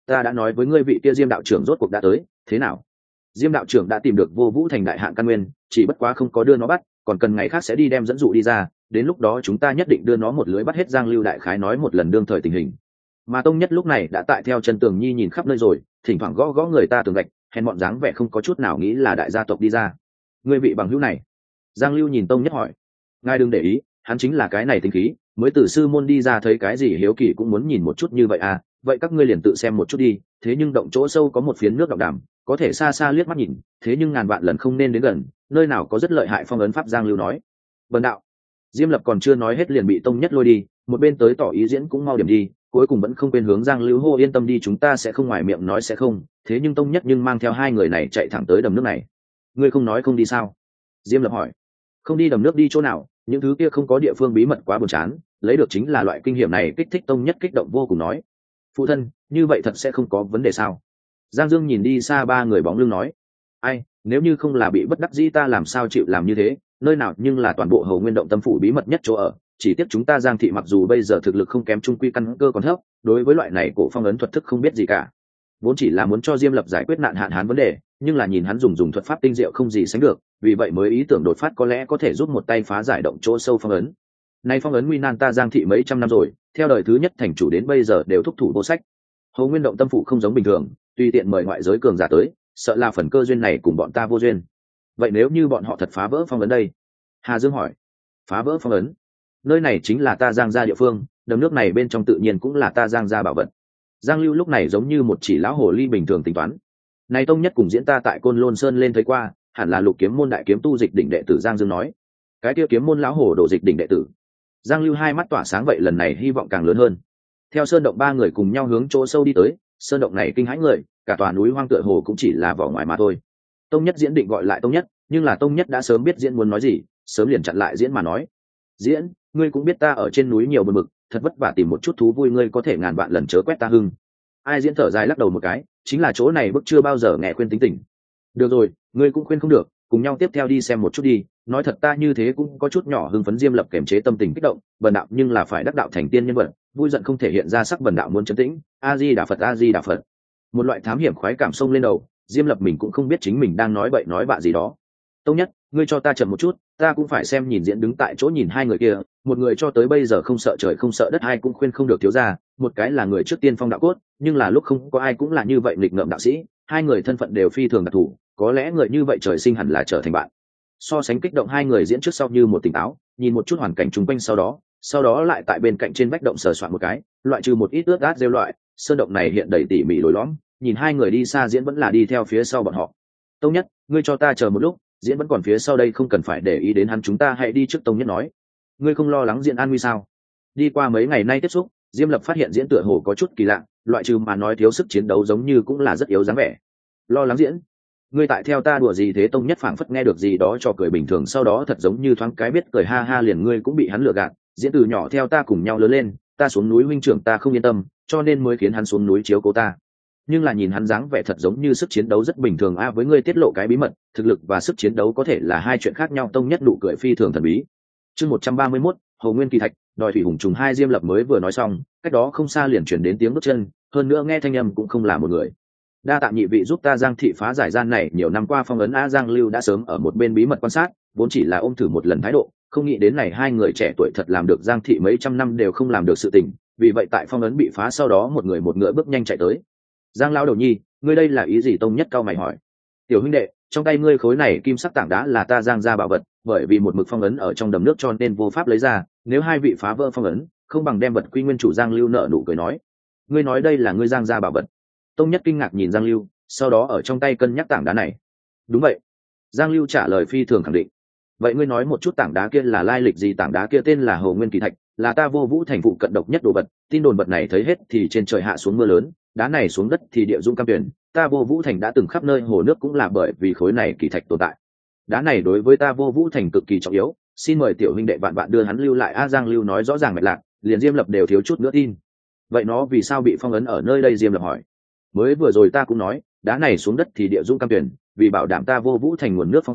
ta đã nói với ngươi vị kia Diêm đạo trưởng rốt cuộc đã tới, thế nào? Diêm đạo trưởng đã tìm được Vô Vũ Thành đại hạn căn nguyên, chỉ bất quá không có đưa nó bắt, còn cần ngày khác sẽ đi đem dẫn dụ đi ra, đến lúc đó chúng ta nhất định đưa nó một lưới bắt hết. Giang Lưu đại khái nói một lần đương thời tình hình. Mà Tông Nhất lúc này đã tại theo chân Tường Nhi nhìn khắp nơi rồi, thỉnh thoảng gõ gõ người ta tường gạch, hèn mọn dáng vẻ không có chút nào nghĩ là đại gia tộc đi ra. Ngươi vị bằng hữu này? Giang Lưu nhìn Tông Nhất hỏi. Ngài đừng để ý, hắn chính là cái này tính khí, mới từ sư môn đi ra thấy cái gì hiếu kỳ cũng muốn nhìn một chút như vậy à, vậy các ngươi liền tự xem một chút đi, thế nhưng động chỗ sâu có một phiến nước đọng đàm, có thể xa xa liếc mắt nhìn, thế nhưng ngàn vạn lần không nên đến gần, nơi nào có rất lợi hại phong ấn pháp. Giang Lưu nói. Vân đạo. Diêm Lập còn chưa nói hết liền bị Tông Nhất lôi đi, một bên tới tỏ ý diễn cũng mau điểm đi, cuối cùng vẫn không quên hướng Giang Lưu hô yên tâm đi, chúng ta sẽ không ngoài miệng nói sẽ không, thế nhưng Tông Nhất nhưng mang theo hai người này chạy thẳng tới đầm nước này. Ngươi không nói không đi sao? Diêm Lập hỏi. Không đi đầm nước đi chỗ nào, những thứ kia không có địa phương bí mật quá buồn chán, lấy được chính là loại kinh nghiệm này kích thích. Tông Nhất kích động vô cùng nói. Phụ thân, như vậy thật sẽ không có vấn đề sao? Giang Dương nhìn đi xa ba người bóng lưng nói. Ai, nếu như không là bị bất đắc dĩ ta làm sao chịu làm như thế, nơi nào nhưng là toàn bộ Hầu Nguyên Động tâm phủ bí mật nhất chỗ ở, chỉ tiếc chúng ta Giang thị mặc dù bây giờ thực lực không kém, trung quy căn cơ còn thấp, đối với loại này cổ phong ấn thuật thức không biết gì cả. Vốn chỉ là muốn cho Diêm Lập giải quyết nạn hạn hán vấn đề, nhưng là nhìn hắn dùng thuật pháp tinh diệu không gì sánh được, vì vậy mới ý tưởng đột phát có lẽ có thể giúp một tay phá giải động chỗ sâu phong ấn. Nay phong ấn nguy nan ta Giang thị mấy trăm năm rồi, theo đời thứ nhất thành chủ đến bây giờ đều thúc thủ vô sách. Hầu Nguyên Động tâm phủ không giống bình thường, tùy tiện mời ngoại giới cường giả tới, sợ là phần cơ duyên này cùng bọn ta vô duyên. Vậy nếu như bọn họ thật phá vỡ phong ấn đây? Hà Dương hỏi. Phá vỡ phong ấn? Nơi này chính là ta Giang gia địa phương, đầm nước này bên trong tự nhiên cũng là ta Giang gia bảo vật. Giang Lưu lúc này giống như một chỉ lão hồ ly bình thường tính toán. Này Tông Nhất cùng diễn ta tại Côn Lôn Sơn lên thấy qua, hẳn là Lục Kiếm môn đại kiếm tu Dịch Đỉnh đệ tử. Giang Dương nói. Cái kia kiếm môn lão hồ đồ Dịch Đỉnh đệ tử. Giang Lưu hai mắt tỏa sáng, vậy lần này hy vọng càng lớn hơn. Theo sơn động ba người cùng nhau hướng chỗ sâu đi tới, sơn động này kinh hãi người, cả tòa núi hoang tựa hồ cũng chỉ là vỏ ngoài mà thôi. Tông Nhất diễn định gọi lại Tông Nhất, nhưng là Tông Nhất đã sớm biết diễn muốn nói gì, sớm liền chặn lại diễn mà nói. Diễn, ngươi cũng biết ta ở trên núi nhiều bần bực, thật vất vả tìm một chút thú vui, ngươi có thể ngàn vạn lần chớ quét ta hưng. Ai diễn thở dài lắc đầu một cái, chính là chỗ này bức chưa bao giờ nghe khuyên tính tình. Được rồi, ngươi cũng khuyên không được, cùng nhau tiếp theo đi xem một chút đi. Nói thật ta như thế cũng có chút nhỏ hưng phấn. Diêm Lập kiềm chế tâm tình kích động, bần đạo nhưng là phải đắc đạo thành tiên nhân vật, vui giận không thể hiện ra sắc, bần đạo muốn trấn tĩnh. A Di Đà Phật, A Di Đà Phật. Một loại thám hiểm khoái cảm xông lên đầu, Diêm Lập mình cũng không biết chính mình đang nói bậy nói bạ gì đó. Tông Nhất, ngươi cho ta chậm một chút, ta cũng phải xem. Nhìn diễn đứng tại chỗ nhìn hai người kia, một người cho tới bây giờ không sợ trời không sợ đất, ai cũng khuyên không được thiếu gia, một cái là người trước tiên phong đạo cốt, nhưng là lúc không có ai cũng là như vậy nghịch ngợm đạo sĩ, hai người thân phận đều phi thường đặc thù, có lẽ người như vậy trời sinh hẳn là trở thành bạn. So sánh kích động, hai người diễn trước sau như một tỉnh táo, nhìn một chút hoàn cảnh chung quanh, sau đó lại tại bên cạnh trên vách động sờ soạn một cái, loại trừ một ít ướt át rêu loại, sơn động này hiện đầy tỉ mỉ lồi lõm. Nhìn hai người đi xa, diễn vẫn là đi theo phía sau bọn họ. Tông Nhất, ngươi cho ta chờ một lúc, diễn vẫn còn phía sau đây, không cần phải để ý đến hắn, chúng ta hãy đi trước. Tông Nhất nói. Ngươi không lo lắng diễn an nguy sao? Đi qua mấy ngày nay tiếp xúc, Diêm Lập phát hiện diễn tựa hồ có chút kỳ lạ, loại trừ mà nói thiếu sức chiến đấu giống như cũng là rất yếu dáng vẻ. Lo lắng diễn? Ngươi tại theo ta đùa gì thế? Tông Nhất phảng phất nghe được gì đó cho cười bình thường, sau đó thật giống như thoáng cái biết cười ha ha liền. Ngươi cũng bị hắn lừa gạt, diễn từ nhỏ theo ta cùng nhau lớn lên, ta xuống núi huynh trưởng ta không yên tâm, cho nên mới khiến hắn xuống núi chiếu cố ta. Nhưng là nhìn hắn dáng vẻ thật giống như sức chiến đấu rất bình thường a. Với ngươi tiết lộ cái bí mật, thực lực và sức chiến đấu có thể là hai chuyện khác nhau. Tông Nhất nụ cười phi thường thần bí. Chương 131, Hầu Nguyên Kỳ Thạch, đòi thủy hùng trùng hai. Diêm Lập mới vừa nói xong, cách đó không xa liền chuyển đến tiếng bước chân, hơn nữa nghe thanh âm cũng không là một người. Đa tạ nhị vị giúp ta Giang thị phá giải gian này nhiều năm qua phong ấn. A Giang Lưu đã sớm ở một bên bí mật quan sát, vốn chỉ là ôm thử một lần thái độ, không nghĩ đến này hai người trẻ tuổi thật làm được Giang thị mấy trăm năm đều không làm được sự tình, vì vậy tại phong ấn bị phá sau đó một người một ngựa bước nhanh chạy tới. Giang Lão đầu nhi, ngươi đây là ý gì? Tông Nhất cao mày hỏi. Tiểu huynh đệ, trong tay ngươi khối này kim sắc tảng đá là ta Giang gia bảo vật, bởi vì một mực phong ấn ở trong đầm nước cho nên vô pháp lấy ra, nếu hai vị phá vỡ phong ấn, không bằng đem vật quy nguyên chủ. Giang Lưu nở nụ cười nói. Ngươi nói đây là ngươi Giang gia bảo vật? Tông Nhất kinh ngạc nhìn Giang Lưu, sau đó ở trong tay cân nhắc tảng đá này. Đúng vậy. Giang Lưu trả lời phi thường khẳng định. Vậy ngươi nói một chút tảng đá kia là lai lịch gì? Tảng đá kia tên là Hầu Nguyên Kỳ Thạch, là ta Vô Vũ thành phụ cận độc nhất đồ vật, tin đồn vật này thấy hết thì trên trời hạ xuống mưa lớn, đá này xuống đất thì địa dung cam tuyển, ta Vô Vũ thành đã từng khắp nơi hồ nước cũng là bởi vì khối này kỳ thạch tồn tại. Đá này đối với ta Vô Vũ thành cực kỳ trọng yếu, xin mời tiểu huynh đệ bạn bạn đưa hắn lưu lại. A Giang Lưu nói rõ ràng mạch lạc, liền Diêm Lập đều thiếu chút nữa tin. Vậy nó vì sao bị phong ấn ở nơi đây? Diêm Lập hỏi. Mới vừa rồi ta cũng nói, đá này xuống đất thì địa dung cam tuyển, vì bảo đảm ta Vô Vũ thành nguồn nước phong phú,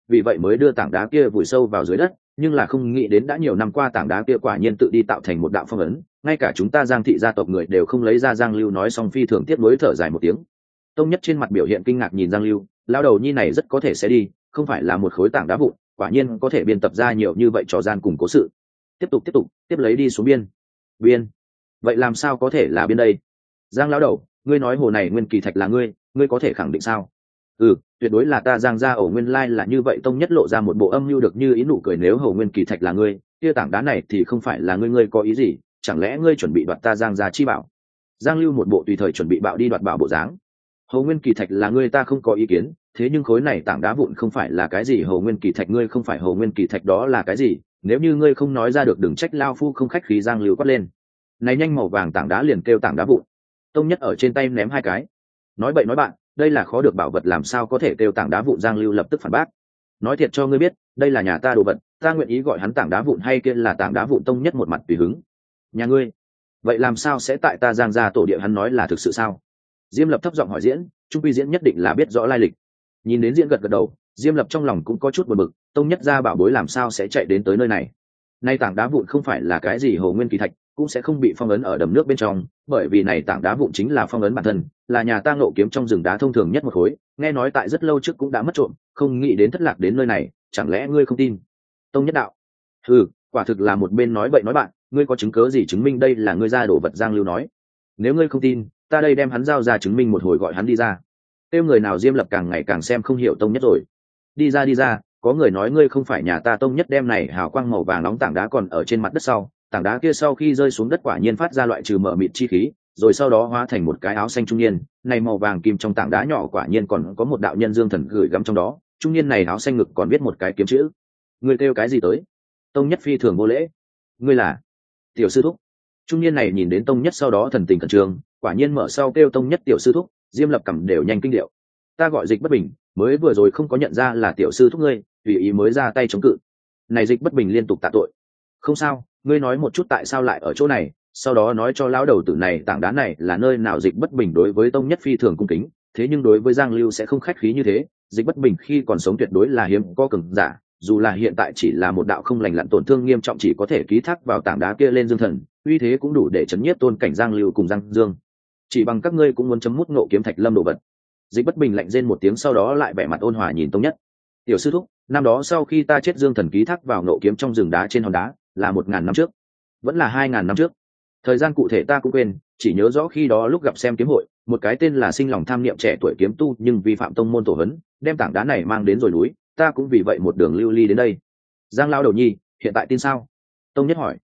vì vậy mới đưa tảng đá kia vùi sâu vào dưới đất, nhưng là không nghĩ đến đã nhiều năm qua tảng đá kia quả nhiên tự đi tạo thành một đạo phong ấn, ngay cả chúng ta Giang thị gia tộc người đều không lấy ra. Giang Lưu nói xong phi thường tiếc nuối thở dài một tiếng. Tông Nhất trên mặt biểu hiện kinh ngạc nhìn Giang Lưu, lao đầu nhi này rất có thể sẽ đi, không phải là một khối tảng đá vụn, quả nhiên có thể biên tập ra nhiều như vậy trò gian cùng cố sự. Tiếp tục tiếp lấy đi xuống biên. Vậy làm sao có thể là biên đây? Giang lão đầu, ngươi nói hồ này nguyên kỳ thạch là ngươi có thể khẳng định sao? Tuyệt đối là ta Giang gia ổ nguyên lai là như vậy. Tông Nhất lộ ra một bộ âm mưu được như ý nụ cười, nếu hồ nguyên kỳ thạch là ngươi, kia tảng đá này thì không phải là ngươi có ý gì? Chẳng lẽ ngươi chuẩn bị đoạt ta Giang gia chi bảo? Giang Lưu một bộ tùy thời chuẩn bị bạo đi đoạt bảo bộ dáng. Hồ nguyên kỳ thạch là ngươi ta không có ý kiến, thế nhưng khối này tảng đá vụn không phải là cái gì hồ nguyên kỳ thạch, ngươi không phải hồ nguyên kỳ thạch đó là cái gì? Nếu như ngươi không nói ra được đừng trách lao phu không khách khí. Giang Lưu quát lên. Này nhanh, màu vàng tảng đá liền kêu tảng đá vụn. Tông Nhất ở trên tay ném hai cái. Nói bậy nói bạn, đây là khó được bảo vật làm sao có thể kêu tảng đá vụn? Giang Lưu lập tức phản bác. Nói thiệt cho ngươi biết, đây là nhà ta đồ vật, ta nguyện ý gọi hắn tảng đá vụn hay kia là tảng đá vụn. Tông Nhất một mặt tùy hứng. Nhà ngươi? Vậy làm sao sẽ tại ta Giang gia tổ địa? Hắn nói là thực sự sao? Diêm Lập thấp giọng hỏi Diễn, trung quy Diễn nhất định là biết rõ lai lịch. Nhìn đến Diễn gật gật đầu, Diêm Lập trong lòng cũng có chút buồn bực, Tông Nhất gia bảo bối làm sao sẽ chạy đến tới nơi này? Nay tảng đá vụn không phải là cái gì hồ nguyên kỳ thạch, cũng sẽ không bị phong ấn ở đầm nước bên trong, bởi vì này tảng đá vụn chính là phong ấn bản thân, là nhà ta ngộ kiếm trong rừng đá thông thường nhất một khối, nghe nói tại rất lâu trước cũng đã mất trộm, không nghĩ đến thất lạc đến nơi này, chẳng lẽ ngươi không tin? Tông Nhất đạo. Quả thực là một bên nói bậy nói bạn, ngươi có chứng cớ gì chứng minh đây là ngươi ra đồ vật? Giang Lưu nói. Nếu ngươi không tin, ta đây đem hắn giao ra chứng minh một hồi, gọi hắn đi ra. Tiêu người nào? Diêm Lập càng ngày càng xem không hiểu Tông Nhất rồi. Đi ra, có người nói ngươi không phải nhà ta. Tông Nhất đem này hào quang màu vàng nóng tảng đá còn ở trên mặt đất sau, tảng đá kia sau khi rơi xuống đất quả nhiên phát ra loại trừ mờ mịt chi khí, rồi sau đó hóa thành một cái áo xanh trung niên. Này màu vàng kim trong tảng đá nhỏ quả nhiên còn có một đạo nhân dương thần gửi gắm trong đó. Trung niên này áo xanh ngực còn viết một cái kiếm chữ. Ngươi kêu cái gì tới? Tông Nhất phi thường vô lễ. Ngươi là tiểu sư thúc. Trung niên này nhìn đến Tông Nhất sau đó thần tình khẩn trương, quả nhiên mở sau kêu Tông Nhất tiểu sư thúc. Diêm Lập cầm đều nhanh kinh điệu. Ta gọi Dịch Bất Bình, mới vừa rồi không có nhận ra là tiểu sư thúc ngươi, tùy ý mới ra tay chống cự. Này Dịch Bất Bình liên tục tạ tội. Không sao, ngươi nói một chút tại sao lại ở chỗ này, sau đó nói cho lão đầu tử này tảng đá này là nơi nào. Dịch Bất Bình đối với Tông Nhất phi thường cung kính, thế nhưng đối với Giang Lưu sẽ không khách khí như thế. Dịch Bất Bình khi còn sống tuyệt đối là hiếm có cường giả, dù là hiện tại chỉ là một đạo không lành lặn tổn thương nghiêm trọng chỉ có thể ký thác vào tảng đá kia lên dương thần, uy thế cũng đủ để chấn nhiếp tôn cảnh Giang Lưu cùng Giang Dương. Chỉ bằng các ngươi cũng muốn chấm mút ngộ kiếm thạch lâm đồ vật? Dịch Bất Bình lạnh rên một tiếng, sau đó lại vẻ mặt ôn hòa nhìn Tông Nhất. Tiểu sư thúc, năm đó sau khi ta chết dương thần ký thác vào ngộ kiếm trong rừng đá trên hòn đá, là 1000 năm trước, vẫn là 2000 năm trước, thời gian cụ thể ta cũng quên, chỉ nhớ rõ khi đó lúc gặp xem kiếm hội, một cái tên là sinh lòng tham niệm trẻ tuổi kiếm tu nhưng vi phạm tông môn tổ hấn, đem tảng đá này mang đến rồi núi, ta cũng vì vậy một đường lưu ly đến đây. Giang lao đầu nhi, hiện tại tin sao? Tông Nhất hỏi.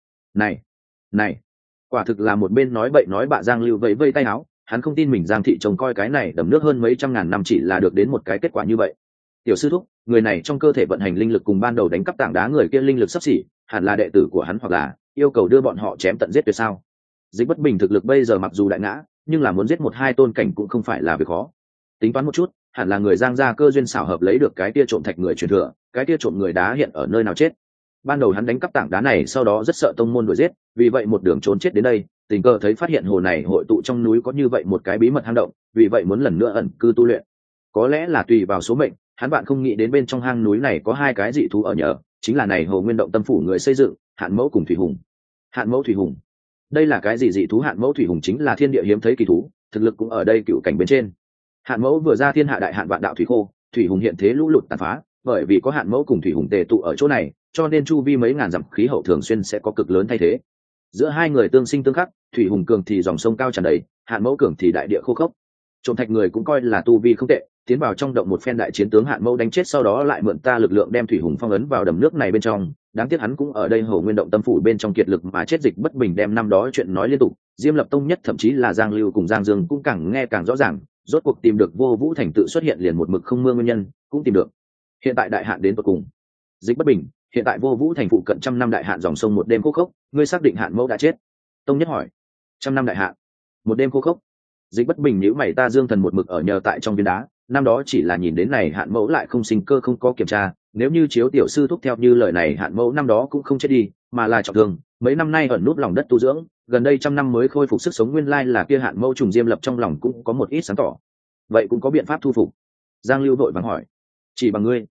Này, quả thực là một bên nói bậy nói bạ. Giang Lưu vẫy vây tay áo, hắn không tin mình Giang thị trông coi cái này đầm nước hơn mấy trăm ngàn năm chỉ là được đến một cái kết quả như vậy. Tiểu sư thúc, người này trong cơ thể vận hành linh lực cùng ban đầu đánh cắp tảng đá người kia linh lực sắp xỉ, hẳn là đệ tử của hắn, hoặc là yêu cầu đưa bọn họ chém tận giết tuyệt sao? Dịch Bất Bình thực lực bây giờ mặc dù đại ngã, nhưng là muốn giết một hai tôn cảnh cũng không phải là việc khó. Tính toán một chút, hẳn là người Giang gia cơ duyên xảo hợp lấy được cái tia trộm thạch người truyền thừa, cái tia trộm người đá hiện ở nơi nào chết. Ban đầu hắn đánh cắp tảng đá này, sau đó rất sợ tông môn đuổi giết, vì vậy một đường trốn chết đến đây, tình cờ thấy phát hiện hồ này hội tụ trong núi có như vậy một cái bí mật hang động, vì vậy muốn lần nữa ẩn cư tu luyện. Có lẽ là tùy vào số mệnh, hắn bạn không nghĩ đến bên trong hang núi này có hai cái dị thú ở nhờ, chính là này Hồ Nguyên Động tâm phủ người xây dựng, Hạn Mẫu cùng Thủy Hùng. Hạn Mẫu, Thủy Hùng, đây là cái gì dị thú? Hạn Mẫu, Thủy Hùng chính là thiên địa hiếm thấy kỳ thú, thực lực cũng ở đây cựu cảnh bên trên. Hạn Mẫu vừa ra thiên hạ đại hạn vạn đạo thủy khô, Thủy Hùng hiện thế lũ lụt tàn phá, bởi vì có Hạn Mẫu cùng Thủy Hùng tề tụ ở chỗ này, cho nên chu vi mấy ngàn dặm khí hậu thường xuyên sẽ có cực lớn thay thế. Giữa hai người tương sinh tương khắc, Thủy Hùng cường thì dòng sông cao tràn đầy, Hạn Mẫu cường thì đại địa khô khốc. Trộm thạch người cũng coi là tu vi không tệ, tiến vào trong động một phen đại chiến tướng Hạn Mẫu đánh chết, sau đó lại mượn ta lực lượng đem Thủy Hùng phong ấn vào đầm nước này bên trong. Đáng tiếc hắn cũng ở đây Hồ Nguyên Động tâm phủ bên trong kiệt lực mà chết. Dịch Bất Bình đem năm đó chuyện nói liên tục, Diêm Lập Tông Nhất thậm chí là Giang Lưu cùng Giang Dương cũng càng nghe càng rõ ràng, rốt cuộc tìm được Vô Vũ Thành tự xuất hiện liền một mực không mưa nguyên nhân, cũng tìm được hiện tại đại hạn đến tận cùng. Dịch Bất Bình, hiện tại Vô Vũ Thành phụ cận trăm năm đại hạn dòng sông một đêm khô khốc, ngươi xác định Hạn Mẫu đã chết? Tông Nhất hỏi. Trăm năm đại hạn, một đêm khô khốc. Dịch Bất Bình nhíu mày, ta Dương thần một mực ở nhờ tại trong viên đá, năm đó chỉ là nhìn đến này Hạn Mẫu lại không sinh cơ, không có kiểm tra, nếu như chiếu tiểu sư thúc theo như lời này, Hạn Mẫu năm đó cũng không chết đi, mà là trọng thương, mấy năm nay ẩn núp lòng đất tu dưỡng, gần đây trăm năm mới khôi phục sức sống, nguyên lai là kia Hạn Mẫu trùng. Diêm Lập trong lòng cũng có một ít sáng tỏ. Vậy cũng có biện pháp thu phục? Giang Lưu vội vàng hỏi. Chỉ bằng ngươi?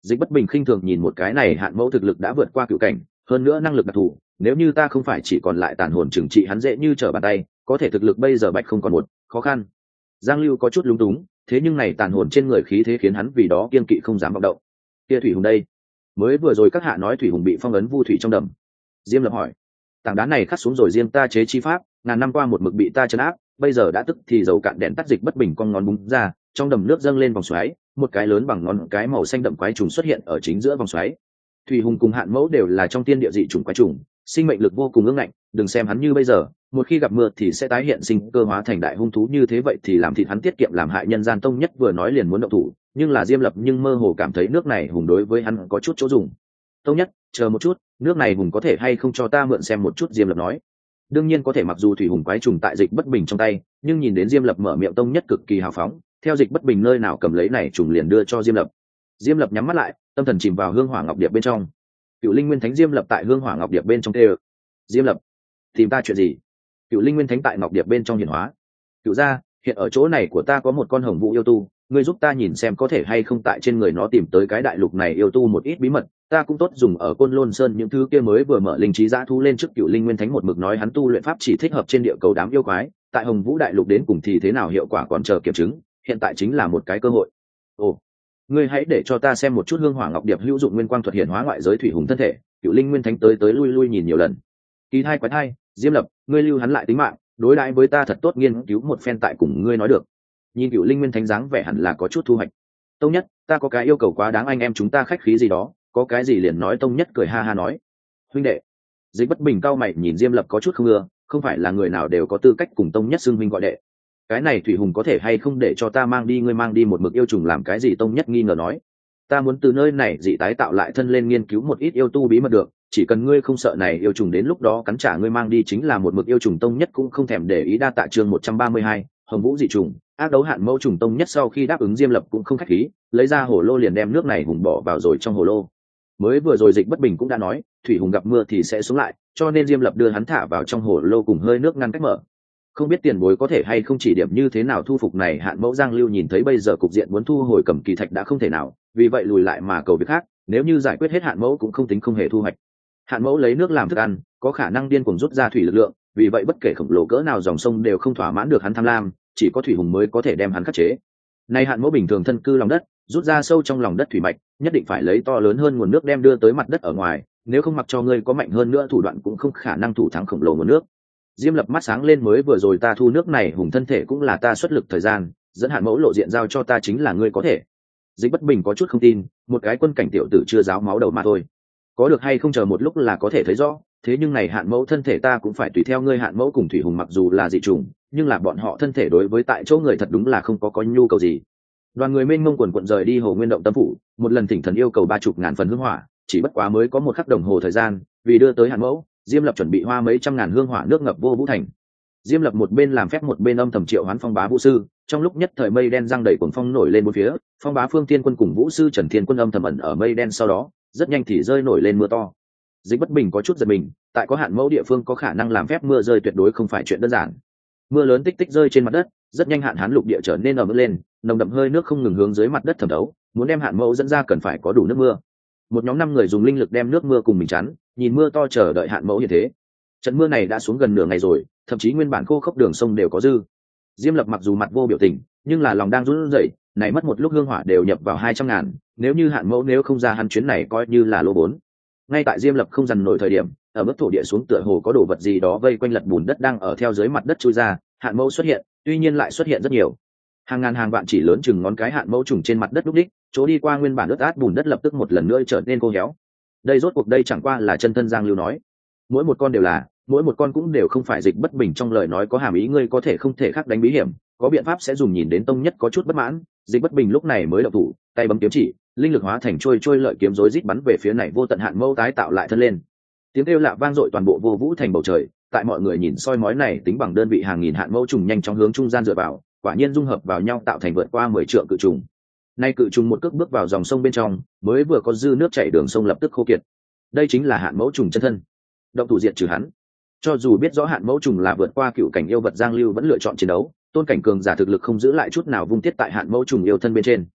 Dịch Bất Bình khinh thường nhìn một cái này hạn mẫu thực lực đã vượt qua cựu cảnh, hơn nữa năng lực đặc thù, nếu như ta không phải chỉ còn lại tàn hồn trừng trị hắn dễ như trở bàn tay, có thể thực lực bây giờ bạch không còn một, khó khăn. Giang Lưu có chút lúng túng, thế nhưng này tàn hồn trên người khí thế khiến hắn vì đó kiên kỵ không dám vọng động. Kia Thủy Hùng đây, mới vừa rồi các hạ nói Thủy Hùng bị phong ấn vu thủy trong đầm. Diêm Lập hỏi, tảng đá này khắc xuống rồi riêng ta chế chi pháp, ngàn năm qua một mực bị ta trấn áp, bây giờ đã tức thì dầu cạn đèn tắt. Dịch Bất Bình con ngón búng ra, trong đầm nước dâng lên vòng xoáy, một cái lớn bằng ngón cái màu xanh đậm quái trùng xuất hiện ở chính giữa vòng xoáy. Thủy Hùng cùng Hạn Mẫu đều là trong tiên địa dị trùng quái trùng, sinh mệnh lực vô cùng ương ngạnh, đừng xem hắn như bây giờ, một khi gặp mưa thì sẽ tái hiện sinh cơ hóa thành đại hung thú như thế, vậy thì làm thịt hắn tiết kiệm làm hại nhân gian. Tông Nhất vừa nói liền muốn động thủ, nhưng là Diêm Lập nhưng mơ hồ cảm thấy nước này hùng đối với hắn có chút chỗ dùng. Tông Nhất, chờ một chút, nước này hùng có thể hay không cho ta mượn xem một chút? Diêm Lập nói. Đương nhiên có thể, mặc dù Thủy Hùng quái trùng tại Dịch Bất Bình trong tay, nhưng nhìn đến Diêm Lập mở miệng, Tông Nhất cực kỳ hào phóng, theo Dịch Bất Bình nơi nào cầm lấy này trùng liền đưa cho Diêm Lập. Diêm Lập nhắm mắt lại, tâm thần chìm vào hương hỏa ngọc điệp bên trong. Cựu Linh Nguyên Thánh Diêm Lập tại hương hỏa ngọc điệp bên trong tê. Diêm Lập, tìm ta chuyện gì? Cựu Linh Nguyên Thánh tại ngọc điệp bên trong hiển hóa. Cựu gia, hiện ở chỗ này của ta có một con hồng vũ yêu tu, ngươi giúp ta nhìn xem có thể hay không tại trên người nó tìm tới cái đại lục này yêu tu một ít bí mật, ta cũng tốt dùng ở Côn Lôn Sơn những thứ kia mới vừa mở linh trí dã thu lên. Trước Cựu Linh Nguyên Thánh một mực nói hắn tu luyện pháp chỉ thích hợp trên địa cầu đám yêu quái, tại hồng vũ đại lục đến cùng thì thế nào hiệu quả còn chờ kiểm chứng, hiện tại chính là một cái cơ hội. Ồ, ngươi hãy để cho ta xem một chút hương hỏa ngọc điệp hữu dụng nguyên quang thuật hiển hóa ngoại giới Thủy Hùng thân thể. Cựu Linh Nguyên Thánh tới tới lui lui nhìn nhiều lần. Kỳ thai quái thai, Diêm Lập, ngươi lưu hắn lại tính mạng, đối đãi với ta thật tốt, nghiên cứu một phen tại cùng ngươi nói được. Nhìn Cựu Linh Nguyên Thánh dáng vẻ hẳn là có chút thu hoạch. Tông Nhất, ta có cái yêu cầu quá đáng, anh em chúng ta khách khí gì đó, có cái gì liền nói. Tông Nhất cười ha ha nói. Huynh đệ. Dịch Bất Bình cao mày nhìn Diêm Lập có chút không ưa, không phải là người nào đều có tư cách cùng Tông Nhất xưng huynh gọi đệ. Cái này Thủy Hùng có thể hay không để cho ta mang đi? Ngươi mang đi một mực yêu trùng làm cái gì? Tông Nhất nghi ngờ nói. Ta muốn từ nơi này dị tái tạo lại thân lên nghiên cứu một ít yêu tu bí mật được, chỉ cần ngươi không sợ này yêu trùng đến lúc đó cắn trả ngươi mang đi chính là một mực yêu trùng. Tông Nhất cũng không thèm để ý. Đa tạ. Chương 132, hồng vũ dị trùng ác đấu hạn mẫu trùng. Tông Nhất sau khi đáp ứng Diêm Lập cũng không khách khí, lấy ra hồ lô liền đem nước này hùng bỏ vào rồi trong hồ lô. Mới vừa rồi Dịch Bất Bình cũng đã nói Thủy Hùng gặp mưa thì sẽ xuống lại, cho nên Diêm Lập đưa hắn thả vào trong hồ lô cùng hơi nước ngăn cách mở. Không biết tiền bối có thể hay không chỉ điểm như thế nào thu phục này hạn mẫu? Giang Lưu nhìn thấy bây giờ cục diện muốn thu hồi Cầm Kỳ Thạch đã không thể nào, vì vậy lùi lại mà cầu việc khác, nếu như giải quyết hết hạn mẫu cũng không tính không hề thu hoạch. Hạn mẫu lấy nước làm thức ăn, có khả năng điên cuồng rút ra thủy lực lượng, vì vậy bất kể khổng lồ cỡ nào dòng sông đều không thỏa mãn được hắn tham lam, chỉ có Thủy Hùng mới có thể đem hắn khắc chế. Nay hạn mẫu bình thường thân cư lòng đất, rút ra sâu trong lòng đất thủy mạch, nhất định phải lấy to lớn hơn nguồn nước đem đưa tới mặt đất ở ngoài, nếu không mặc cho ngươi có mạnh hơn nữa thủ đoạn cũng không khả năng thủ thắng khổng lồ nguồn nước. Diêm Lập mắt sáng lên, mới vừa rồi ta thu nước này hùng thân thể cũng là ta xuất lực thời gian, dẫn hạn mẫu lộ diện giao cho ta chính là ngươi có thể. Dịch Bất Bình có chút không tin, một cái quân cảnh tiểu tử chưa giáo máu đầu mà thôi, có được hay không chờ một lúc là có thể thấy rõ. Thế nhưng này hạn mẫu thân thể ta cũng phải tùy theo ngươi. Hạn mẫu cùng Thủy Hùng mặc dù là dị trùng, nhưng là bọn họ thân thể đối với tại chỗ người thật đúng là không có nhu cầu gì. Đoàn người mênh mông quần quận rời đi Hồ Nguyên Động Tâm Phủ, một lần thỉnh thần yêu cầu 30.000 phần hương hỏa, chỉ bất quá mới có một khắc đồng hồ thời gian, vì đưa tới hạn mẫu, Diêm Lập chuẩn bị hoa mấy trăm ngàn hương hỏa nước ngập vô vũ thành. Diêm Lập một bên làm phép một bên âm thầm triệu hoán Phong Bá Vũ Sư, trong lúc nhất thời mây đen giăng đầy cuồng phong nổi lên bốn phía, Phong Bá Phương Thiên Quân cùng Vũ Sư Trần Thiên Quân âm thầm ẩn ở mây đen, sau đó rất nhanh thì rơi nổi lên mưa to. Dịch Bất Bình có chút giật mình, tại có hạn mẫu địa phương có khả năng làm phép mưa rơi tuyệt đối không phải chuyện đơn giản. Mưa lớn tích tích rơi trên mặt đất, rất nhanh hạn hán lục địa trở nên ẩm lên, nồng đậm hơi nước không ngừng hướng dưới mặt đất thẩm thấu, muốn đem hạn mẫu dẫn ra cần phải có đủ nước mưa. Một nhóm 5 người dùng linh lực đem nước mưa cùng mình chắn, nhìn mưa to chờ đợi hạn mẫu như thế. Trận mưa này đã xuống gần nửa ngày rồi, thậm chí nguyên bản khô khốc đường sông đều có dư. Diêm Lập mặc dù mặt vô biểu tình, nhưng là lòng đang run rẩy, này mất một lúc hương hỏa đều nhập vào 200.000, nếu như hạn mẫu nếu không ra hắn chuyến này coi như là lỗ vốn. Ngay tại Diêm Lập không dằn nổi thời điểm, ở mức thổ địa xuống tựa hồ có đồ vật gì đó vây quanh lật bùn đất đang ở theo dưới mặt đất chui ra, hạn mẫu xuất hiện, tuy nhiên lại xuất hiện rất nhiều. Hàng ngàn hàng vạn chỉ lớn chừng ngón cái hạn mẫu trùng trên mặt đất đúc đích, chỗ đi qua nguyên bản ướt át bùn đất lập tức một lần nữa trở nên khô héo. Đây rốt cuộc đây chẳng qua là chân thân. Giang Lưu nói, mỗi một con đều là, mỗi một con cũng đều không phải. Dịch Bất Bình trong lời nói có hàm ý ngươi có thể không thể khác đánh bí hiểm, có biện pháp sẽ dùng. Nhìn đến Tông Nhất có chút bất mãn, Dịch Bất Bình lúc này mới động thủ, tay bấm kiếm chỉ, linh lực hóa thành trôi lợi kiếm rối rít bắn về phía này vô tận hạn mẫu tái tạo lại thân lên. Tiếng kêu lạ vang dội toàn bộ vô vũ thành bầu trời, tại mọi người nhìn soi mói này tính bằng đơn vị hàng nghìn hạn mẫu trùng nhanh chóng hướng trung gian dựa vào, quả nhiên dung hợp vào nhau tạo thành vượt qua 10 trượng cự trùng. Nay cự trùng một cước bước vào dòng sông bên trong, mới vừa có dư nước chảy đường sông lập tức khô kiệt. Đây chính là hạn mẫu trùng chân thân. Động thủ diệt trừ hắn. Cho dù biết rõ hạn mẫu trùng là vượt qua cựu cảnh yêu vật, Giang Lưu vẫn lựa chọn chiến đấu, tôn cảnh cường giả thực lực không giữ lại chút nào vung tiết tại hạn mẫu trùng yêu thân bên trên.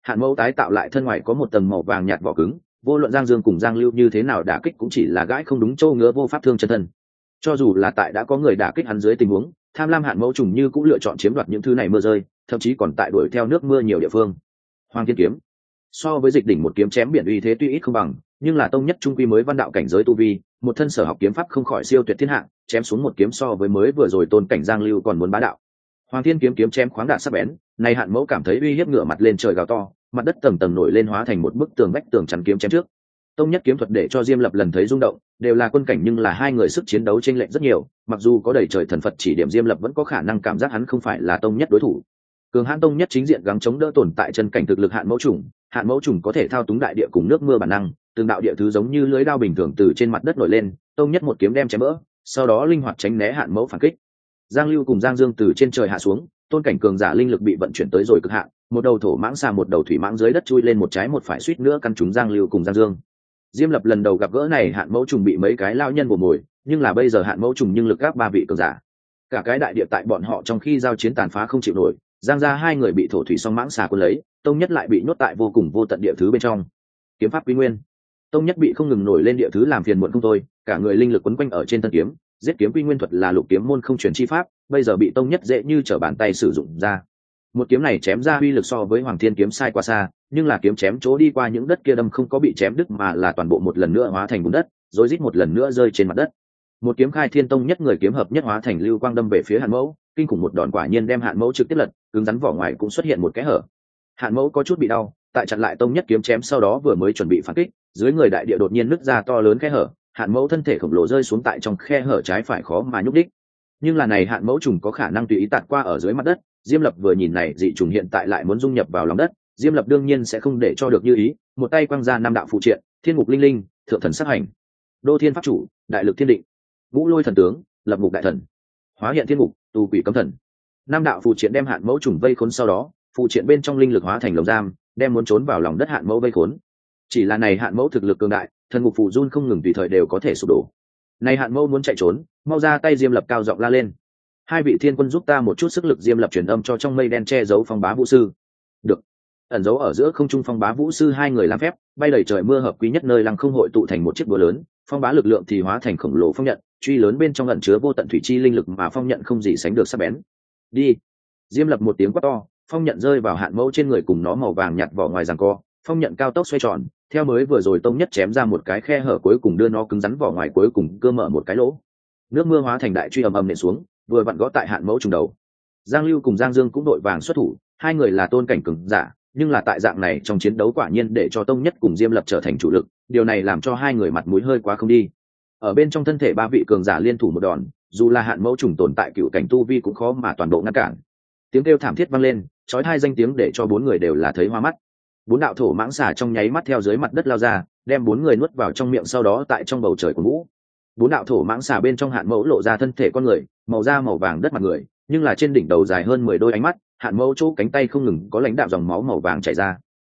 Hạn mẫu tái tạo lại thân ngoài có một tầng màu vàng nhạt vỏ cứng, vô luận Giang Dương cùng Giang Lưu như thế nào đả kích cũng chỉ là gãi không đúng châu ngứa vô pháp thương chân thân. Cho dù là tại đã có người đả kích hắn dưới tình huống, tham lam hạn mẫu trùng như cũng lựa chọn chiếm đoạt những thứ này mưa rơi, thậm chí còn tại đuổi theo nước mưa nhiều địa phương. Hoàng Thiên kiếm so với Dịch Đỉnh một kiếm chém biển uy thế tuy ít không bằng, nhưng là tông nhất trung quy mới văn đạo cảnh giới tu vi, một thân sở học kiếm pháp không khỏi siêu tuyệt thiên hạ, chém xuống một kiếm so với mới vừa rồi tôn cảnh Giang Lưu còn muốn bá đạo. Hoàng Thiên kiếm kiếm chém khoáng đạt sắc bén, này hạn mẫu cảm thấy uy hiếp, ngửa mặt lên trời gào to, mặt đất tầng tầng nổi lên hóa thành một bức tường vách tường chắn kiếm chém trước. Tông nhất kiếm thuật để cho Diêm Lập lần thấy rung động, đều là quân cảnh nhưng là hai người sức chiến đấu chênh lệch rất nhiều, mặc dù có đầy trời thần Phật chỉ điểm, Diêm Lập vẫn có khả năng cảm giác hắn không phải là tông nhất đối thủ. Cường hãn tông nhất chính diện gắng chống đỡ tồn tại chân cảnh thực lực hạn mẫu trùng có thể thao túng đại địa cùng nước mưa bản năng, từng đạo địa thứ giống như lưới đao bình thường từ trên mặt đất nổi lên, tông nhất một kiếm đem chém vỡ, sau đó linh hoạt tránh né hạn mẫu phản kích. Giang Lưu cùng Giang Dương từ trên trời hạ xuống, tôn cảnh cường giả linh lực bị vận chuyển tới rồi cực hạn, một đầu thổ mãng xà một đầu thủy mãng dưới đất chui lên một trái một phải suýt nữa căn trúng Giang Lưu cùng Giang Dương. Diêm Lập lần đầu gặp gỡ này hạn mẫu trùng bị mấy cái lao nhân bổ mồi, nhưng là bây giờ hạn mẫu trùng nhưng lực gáp ba vị cường giả, cả cái đại địa tại bọn họ trong khi giao chiến tàn phá không chịu nổi. Giang ra hai người bị thổ thủy song mãng xà cuốn lấy, tông nhất lại bị nhốt tại vô cùng vô tận địa thứ bên trong. Kiếm pháp quy nguyên, tông nhất bị không ngừng nổi lên địa thứ làm phiền muộn không thôi, cả người linh lực quấn quanh ở trên thân kiếm. Giết kiếm quy nguyên thuật là lục kiếm môn không truyền chi pháp, bây giờ bị tông nhất dễ như trở bàn tay sử dụng ra. Một kiếm này chém ra uy lực so với Hoàng Thiên kiếm sai quá xa, nhưng là kiếm chém chỗ đi qua những đất kia đâm không có bị chém đứt, mà là toàn bộ một lần nữa hóa thành bùn đất, rồi rít một lần nữa rơi trên mặt đất. Một kiếm khai thiên tông nhất người kiếm hợp nhất hóa thành lưu quang đâm về phía Hạn mẫu, kinh khủng một đòn quả nhiên đem Hạn mẫu trực tiếp lật, cứng rắn vỏ ngoài cũng xuất hiện một cái hở. Hạn mẫu có chút bị đau, tại chặn lại tông nhất kiếm chém sau đó vừa mới chuẩn bị phản kích, dưới người đại địa đột nhiên nứt ra to lớn khe hở, Hạn mẫu thân thể khổng lồ rơi xuống tại trong khe hở trái phải khó mà nhúc đích. Nhưng là này Hạn mẫu trùng có khả năng tùy ý tạt qua ở dưới mặt đất, Diêm Lập vừa nhìn này dị trùng hiện tại lại muốn dung nhập vào lòng đất, Diêm Lập đương nhiên sẽ không để cho được như ý, một tay quăng ra năm đạo phụ triện, thiên ngục linh linh, thượng thần sát hành, đô thiên pháp chủ, đại lực thiên định, vũ lôi thần tướng, lập ngục đại thần, hóa hiện thiên ngục, tù quỷ cấm thần. Năm đạo phụ triện đem Hạn mẫu trùng vây khốn, sau đó phụ triện bên trong linh lực hóa thành lồng giam, đem muốn trốn vào lòng đất Hạn mẫu vây khốn. Chỉ là này Hạn mẫu thực lực cường đại, thần ngục phù run không ngừng tùy thời đều có thể sụp đổ. Này Hạn mẫu muốn chạy trốn, mau ra tay! Diêm Lập cao giọng la lên. Hai vị thiên quân giúp ta một chút sức lực! Diêm Lập truyền âm cho trong mây đen che giấu Phong Bá Vũ sư. Được. Ẩn giấu ở giữa không trung Phong Bá Vũ sư hai người làm phép, bay đầy trời mưa hợp quý nhất nơi lăng không hội tụ thành một chiếc búa lớn, Phong Bá lực lượng thì hóa thành khổng lồ phong nhận, truy lớn bên trong ẩn chứa vô tận thủy chi linh lực mà phong nhận không gì sánh được sắc bén. Đi! Diêm Lập một tiếng quát to, phong nhận rơi vào Hạn mẫu trên người cùng nó màu vàng nhạt vỏ ngoài giằng co, phong nhận cao tốc xoay tròn, theo mới vừa rồi tông nhất chém ra một cái khe hở cuối cùng đưa nó cứng rắn vỏ ngoài cuối cùng cơ mở một cái lỗ. Nước mưa hóa thành đại truy ầm ầm nện xuống, vừa vặn gõ tại Hạn mẫu trùng đầu. Giang Lưu cùng Giang Dương cũng đội vàng xuất thủ, hai người là tôn cảnh cường giả, nhưng là tại dạng này trong chiến đấu quả nhiên để cho tông nhất cùng Diêm Lập trở thành chủ lực, điều này làm cho hai người mặt mũi hơi quá không đi. Ở bên trong thân thể ba vị cường giả liên thủ một đòn, dù là Hạn mẫu trùng tồn tại cựu cảnh tu vi cũng khó mà toàn bộ ngăn cản. Tiếng kêu thảm thiết vang lên, chói hai danh tiếng để cho bốn người đều là thấy hoa mắt. Bốn đạo thổ mãng xà trong nháy mắt theo dưới mặt đất lao ra, đem bốn người nuốt vào trong miệng, sau đó tại trong bầu trời của vũ. Bốn đạo thổ mãng xà bên trong Hạn mẫu lộ ra thân thể con người, màu da màu vàng đất mặt người, nhưng là trên đỉnh đầu dài hơn 10 đôi ánh mắt, Hạn mẫu chỗ cánh tay không ngừng có lãnh đạo dòng máu màu vàng chảy ra.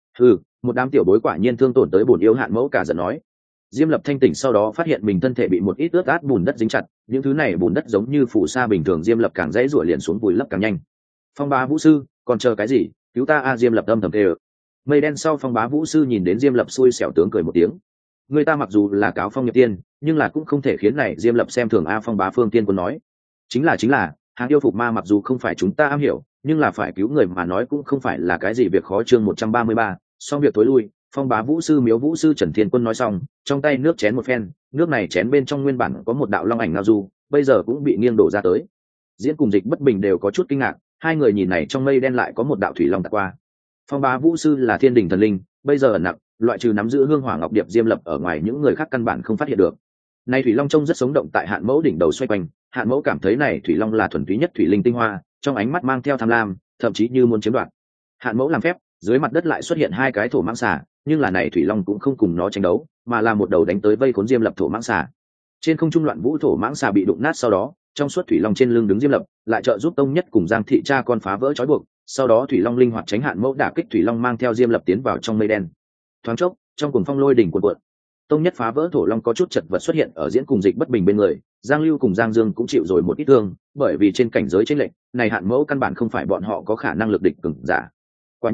Một đám tiểu bối quả nhiên thương tổn tới bổn yêu! Hạn mẫu cả giận nói. Diêm Lập thanh tỉnh sau đó phát hiện mình thân thể bị một ít ướt át bùn đất dính chặt, những thứ này bùn đất giống như phù sa bình thường, Diêm Lập càng dãy rủa liền xuống vùi lấp càng nhanh. Phong Bá Vũ sư, còn chờ cái gì, cứu ta! Diêm Lập âm thầm kêu. Mây đen sau Phong Bá Vũ sư nhìn đến Diêm Lập xui xẻo tướng cười một tiếng. Người ta mặc dù là cáo phong nhập tiên, nhưng là cũng không thể khiến này Diêm Lập xem thường. Phong Bá Phương Tiên Quân nói. Chính là, hàng yêu phục ma mặc dù không phải chúng ta am hiểu, nhưng là phải cứu người mà nói cũng không phải là cái gì việc khó. Chương 133, xong việc tối lui. Phong Bá Vũ sư Miếu Vũ sư Trần Thiên Quân nói xong, trong tay nước chén một phen, nước này chén bên trong nguyên bản có một đạo long ảnh ngao du, bây giờ cũng bị nghiêng đổ ra tới. Diễn cùng Dịch Bất Bình đều có chút kinh ngạc, hai người nhìn này trong mây đen lại có một đạo thủy long tạt qua. Phong Bá Vũ sư là thiên đình thần linh, bây giờ ẩn nặng, loại trừ nắm giữ hương hỏa ngọc điệp Diêm Lập ở ngoài những người khác căn bản không phát hiện được. Này thủy long trông rất sống động tại Hạn mẫu đỉnh đầu xoay quanh, Hạn mẫu cảm thấy này thủy long là thuần túy nhất thủy linh tinh hoa, trong ánh mắt mang theo tham lam, thậm chí như muốn chiếm đoạt. Hạn mẫu làm phép, dưới mặt đất lại xuất hiện hai cái thổ mãng xà, nhưng là này thủy long cũng không cùng nó tranh đấu, mà là một đầu đánh tới vây khốn Diêm Lập thổ mãng xà. Trên không trung loạn vũ thổ mãng xà bị đụng nát, sau đó trong suốt thủy long trên lưng đứng Diêm Lập, lại trợ giúp tông nhất cùng Giang thị cha con phá vỡ trói buộc, sau đó thủy long linh hoạt tránh Hạn mẫu đả kích, thủy long mang theo Diêm Lập tiến vào trong mây đen. Thoáng chốc, trong cuồng phong lôi đỉnh cuộn cuộn, tông nhất phá vỡ thổ long có chút chật vật xuất hiện ở Diễn cùng Dịch Bất Bình bên người, Giang Lưu cùng Giang Dương cũng chịu rồi một ít thương, bởi vì trên cảnh giới chênh lệch này Hạn mẫu căn bản không phải bọn họ có khả năng lực địch cường giả. Quả nhiên,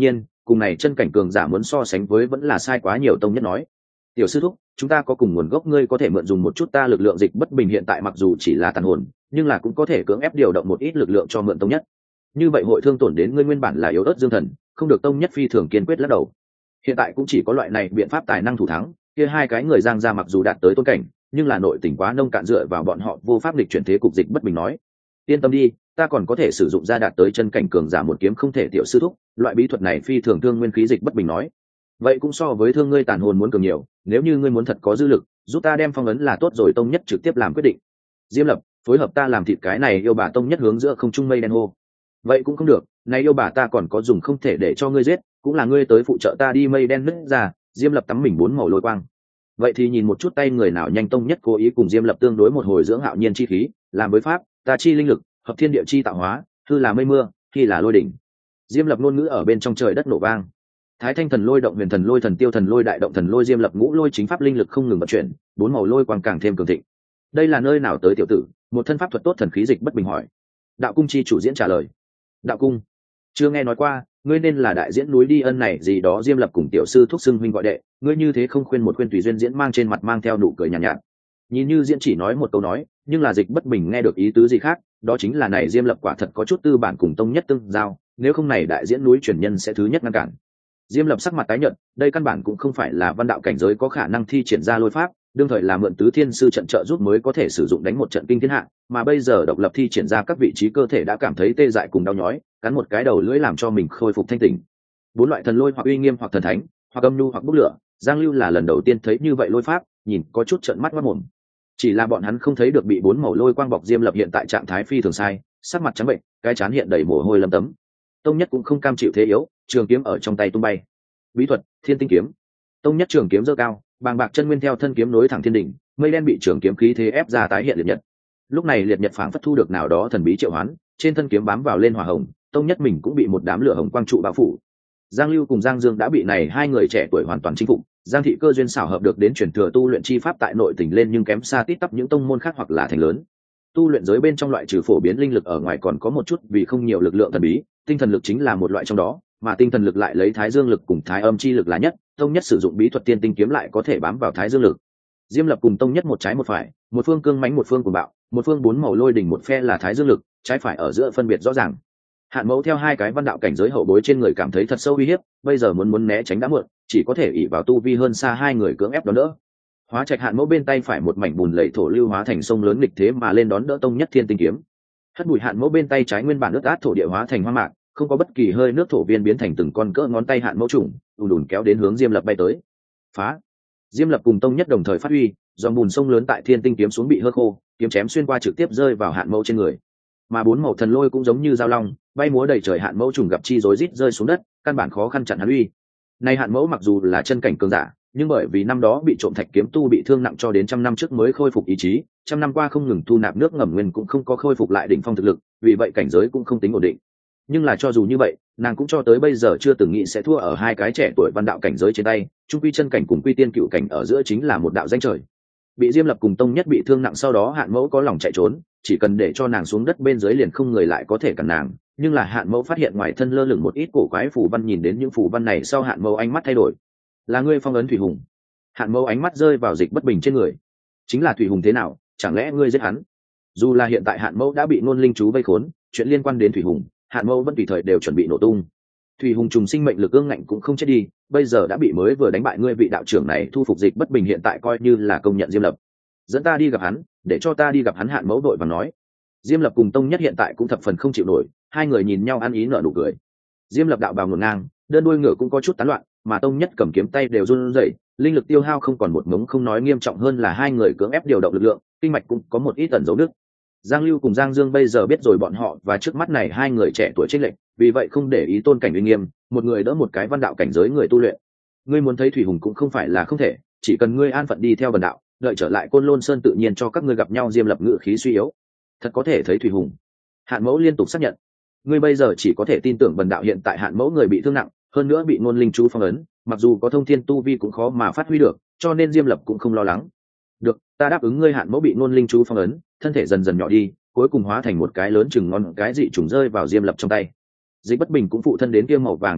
cùng này chân cảnh cường giả muốn so sánh với vẫn là sai quá nhiều. Tông Nhất nói, tiểu sư thúc, chúng ta có cùng nguồn gốc, ngươi có thể mượn dùng một chút ta lực lượng. Dịch bất bình hiện tại mặc dù chỉ là tàn hồn, nhưng là cũng có thể cưỡng ép điều động một ít lực lượng cho mượn. Tông Nhất, như vậy hội thương tổn đến ngươi nguyên bản là yếu ớt dương thần, không được. Tông Nhất phi thường kiên quyết lắc đầu. Hiện tại cũng chỉ có loại này biện pháp tài năng thủ thắng. Kia hai cái người Giang gia mặc dù đạt tới tôn cảnh, nhưng là nội tình quá nông cạn, dựa vào bọn họ vô pháp lịch chuyển thế cục. Dịch bất bình nói, yên tâm đi, ta còn có thể sử dụng ra đạt tới chân cảnh cường giả một kiếm không thể. Tiểu sư thúc, loại bí thuật này phi thường thương nguyên khí. Dịch bất bình nói, vậy cũng so với thương ngươi tàn hồn muốn cường nhiều. Nếu như ngươi muốn thật có dư lực, giúp ta đem phong ấn là tốt rồi. Tông Nhất trực tiếp làm quyết định. Diêm Lập, phối hợp ta làm thịt cái này yêu bà. Tông Nhất hướng giữa không trung mây đen hô. Vậy cũng không được, này yêu bà ta còn có dùng, không thể để cho ngươi giết, cũng là ngươi tới phụ trợ ta đi. Mây đen nứt ra, Diêm Lập tắm mình 4 màu lôi quang. Vậy thì nhìn một chút tay người nào nhanh. Tông Nhất cố ý cùng Diêm Lập tương đối một hồi, dưỡng hạo nhiên chi khí, làm với pháp ta chi linh lực, hợp thiên địa chi tạo hóa, hư là mây mưa, khi là lôi đỉnh. Diêm Lập ngôn ngữ ở bên trong trời đất nổ vang. Thái thanh thần lôi, động huyền thần lôi, thần tiêu thần lôi, đại động thần lôi. Diêm Lập ngũ lôi chính pháp linh lực không ngừng vận chuyển, 4 màu lôi quang càng thêm cường thịnh. Đây là nơi nào tới tiểu tử, một thân pháp thuật tốt thần khí? Dịch bất bình hỏi. Đạo cung chi chủ diễn trả lời. Đạo cung? Chưa nghe nói qua, ngươi nên là đại diễn núi đi ân này gì đó. Diêm Lập cùng tiểu sư thúc xưng huynh gọi đệ, ngươi như thế không khuyên một khuyên. Tùy duyên diễn mang trên mặt mang theo nụ cười nhàn nhạt. Nhìn như diễn chỉ nói một câu nói, nhưng là Dịch bất bình nghe được ý tứ gì khác, đó chính là này Diêm Lập quả thật có chút tư bản cùng Tông Nhất tương giao, nếu không này đại diễn núi truyền nhân sẽ thứ nhất ngăn cản. Diêm Lập sắc mặt tái nhợt, đây căn bản cũng không phải là văn đạo cảnh giới có khả năng thi triển ra lôi pháp, đương thời là mượn tứ thiên sư trận trợ giúp mới có thể sử dụng đánh một trận kinh thiên hạ, mà bây giờ độc lập thi triển ra các vị trí cơ thể đã cảm thấy tê dại cùng đau nhói, cắn một cái đầu lưỡi làm cho mình khôi phục thanh tỉnh. 4 loại thần lôi, hoặc uy nghiêm, hoặc thần thánh, hoặc âm nhu, hoặc bốc lửa. Giang Lưu là lần đầu tiên thấy như vậy lôi pháp, nhìn có chút trợn mắt ngoác mồm. Chỉ là bọn hắn không thấy được bị 4 màu lôi quang bọc. Diêm Lập hiện tại trạng thái phi thường sai, sắc mặt trắng bệnh, cái trán hiện đầy mồ hôi lấm tấm. Tông Nhất cũng không cam chịu thế yếu, trường kiếm ở trong tay tung bay. Bí thuật Thiên Tinh kiếm. Tông Nhất trường kiếm giơ cao, bàng bạc chân nguyên theo thân kiếm nối thẳng thiên đỉnh, mây đen bị trường kiếm khí thế ép ra tái hiện liệt nhật. Lúc này liệt nhật phảng phất thu được nào đó thần bí triệu hoán, trên thân kiếm bám vào lên hỏa hồng. Tông Nhất mình cũng bị một đám lửa hồng quang trụ bao phủ. Giang Lưu cùng Giang Dương đã bị này hai người trẻ tuổi hoàn toàn chinh phục. Giang thị cơ duyên xảo hợp được đến truyền thừa tu luyện chi pháp tại nội tỉnh lên, nhưng kém xa tít tắp những tông môn khác hoặc là thành lớn. Tu luyện giới bên trong loại trừ phổ biến linh lực ở ngoài còn có một chút vì không nhiều lực lượng thần bí, tinh thần lực chính là một loại trong đó, mà tinh thần lực lại lấy thái dương lực cùng thái âm chi lực là nhất. Tông Nhất sử dụng bí thuật Tiên Tinh kiếm lại có thể bám vào thái dương lực. Diêm Lập cùng Tông Nhất một trái một phải, một phương cương mãnh một phương cuồng bạo, một phương 4 màu lôi đỉnh, một phe là thái dương lực, trái phải ở giữa phân biệt rõ ràng. Hạn Mẫu theo hai cái văn đạo cảnh giới hậu bối trên người cảm thấy thật sâu uy hiếp, bây giờ muốn né tránh đã muộn, chỉ có thể ỷ vào tu vi hơn xa hai người cưỡng ép đón đỡ. Hóa Trạch Hạn Mẫu bên tay phải một mảnh bùn lầy thổ lưu hóa thành sông lớn nghịch thế mà lên đón đỡ Tông Nhất Thiên Tinh kiếm. Hất Bụi Hạn Mẫu bên tay trái nguyên bản ướt át thổ địa hóa thành hoang mạc, không có bất kỳ hơi nước thổ viên biến thành từng con cỡ ngón tay Hạn Mẫu trùng, ùn ùn kéo đến hướng Diêm Lập bay tới. Phá! Diêm Lập cùng Tông Nhất đồng thời phát huy, dòng bùn sông lớn tại Thiên Tinh kiếm xuống bị hơ khô, kiếm chém xuyên qua trực tiếp rơi vào Hạn Mẫu trên người. Mà 4 màu thần lôi cũng giống như dao long, bay múa đầy trời. Hạn Mẫu trùng gặp chi rối rít rơi xuống đất, căn bản khó khăn chặn hắn uy. Này Hạn Mẫu mặc dù là chân cảnh cường giả, nhưng bởi vì năm đó bị trộm thạch kiếm tu bị thương nặng cho đến 100 năm trước mới khôi phục ý chí, 100 năm qua không ngừng thu nạp nước ngầm nguyên cũng không có khôi phục lại đỉnh phong thực lực, vì vậy cảnh giới cũng không tính ổn định. Nhưng là cho dù như vậy, nàng cũng cho tới bây giờ chưa từng nghĩ sẽ thua ở hai cái trẻ tuổi văn đạo cảnh giới trên tay. Trung quy chân cảnh cùng quy tiên cựu cảnh ở giữa chính là một đạo danh trời. Bị Diêm Lập cùng Tông Nhất bị thương nặng sau đó, Hạn Mẫu có lòng chạy trốn, chỉ cần để cho nàng xuống đất bên dưới liền không người lại có thể cản nàng. Nhưng là Hạn Mẫu phát hiện ngoài thân lơ lửng một ít cổ quái phù văn, nhìn đến những phù văn này sau Hạn Mẫu ánh mắt thay đổi. Là ngươi phong ấn Thủy Hùng? Hạn Mẫu ánh mắt rơi vào Dịch bất bình trên người. Chính là Thủy Hùng thế nào, chẳng lẽ ngươi giết hắn? Dù là hiện tại Hạn Mẫu đã bị Ngôn Linh chú vây khốn, chuyện liên quan đến Thủy Hùng, Hạn Mẫu vẫn tùy thời đều chuẩn bị nổ tung. Thủy Hùng trùng sinh mệnh lực ương ngạnh cũng không chết đi, bây giờ đã bị mới vừa đánh bại ngươi vị đạo trưởng này thu phục. Dịch bất bình hiện tại coi như là công nhận Diêm Lập. Dẫn ta đi gặp hắn, để cho ta đi gặp hắn. Hạn Mẫu đội và nói. Diêm Lập cùng Tông Nhất hiện tại cũng thập phần không chịu nổi, hai người nhìn nhau ăn ý nở nụ cười. Diêm Lập đạo bào ngổn ngang, đơn đuôi ngựa cũng có chút tán loạn, mà Tông Nhất cầm kiếm tay đều run rẩy, linh lực tiêu hao không còn một mống. Không nói nghiêm trọng hơn là hai người cưỡng ép điều động lực lượng, kinh mạch cũng có một ít ẩn dấu nước. Giang Lưu cùng Giang Dương bây giờ biết rồi bọn họ và trước mắt này hai người trẻ tuổi chênh lệch, vì vậy không để ý tôn cảnh uy nghiêm, một người đỡ một cái văn đạo cảnh giới người tu luyện. Ngươi muốn thấy Thủy Hùng cũng không phải là không thể, chỉ cần ngươi an phận đi theo bần đạo, đợi trở lại Côn Lôn Sơn tự nhiên cho các ngươi gặp nhau. Diêm Lập ngự khí suy yếu. Thật có thể thấy Thủy Hùng? Hạn Mẫu liên tục xác nhận. Ngươi bây giờ chỉ có thể tin tưởng bần đạo. Hiện tại Hạn Mẫu người bị thương nặng, hơn nữa bị Ngôn Linh chú phong ấn, mặc dù có thông thiên tu vi cũng khó mà phát huy được, cho nên Diêm Lập cũng không lo lắng. Được, ta đáp ứng ngươi. Hạn Mẫu bị Ngôn Linh chú phong ấn, thân thể dần dần nhỏ đi, cuối cùng hóa thành một cái lớn chừng ngón cái dị trùng rơi vào Diêm Lập trong tay. Dịch bất bình cũng phụ thân đến kia màu vàng trên đá,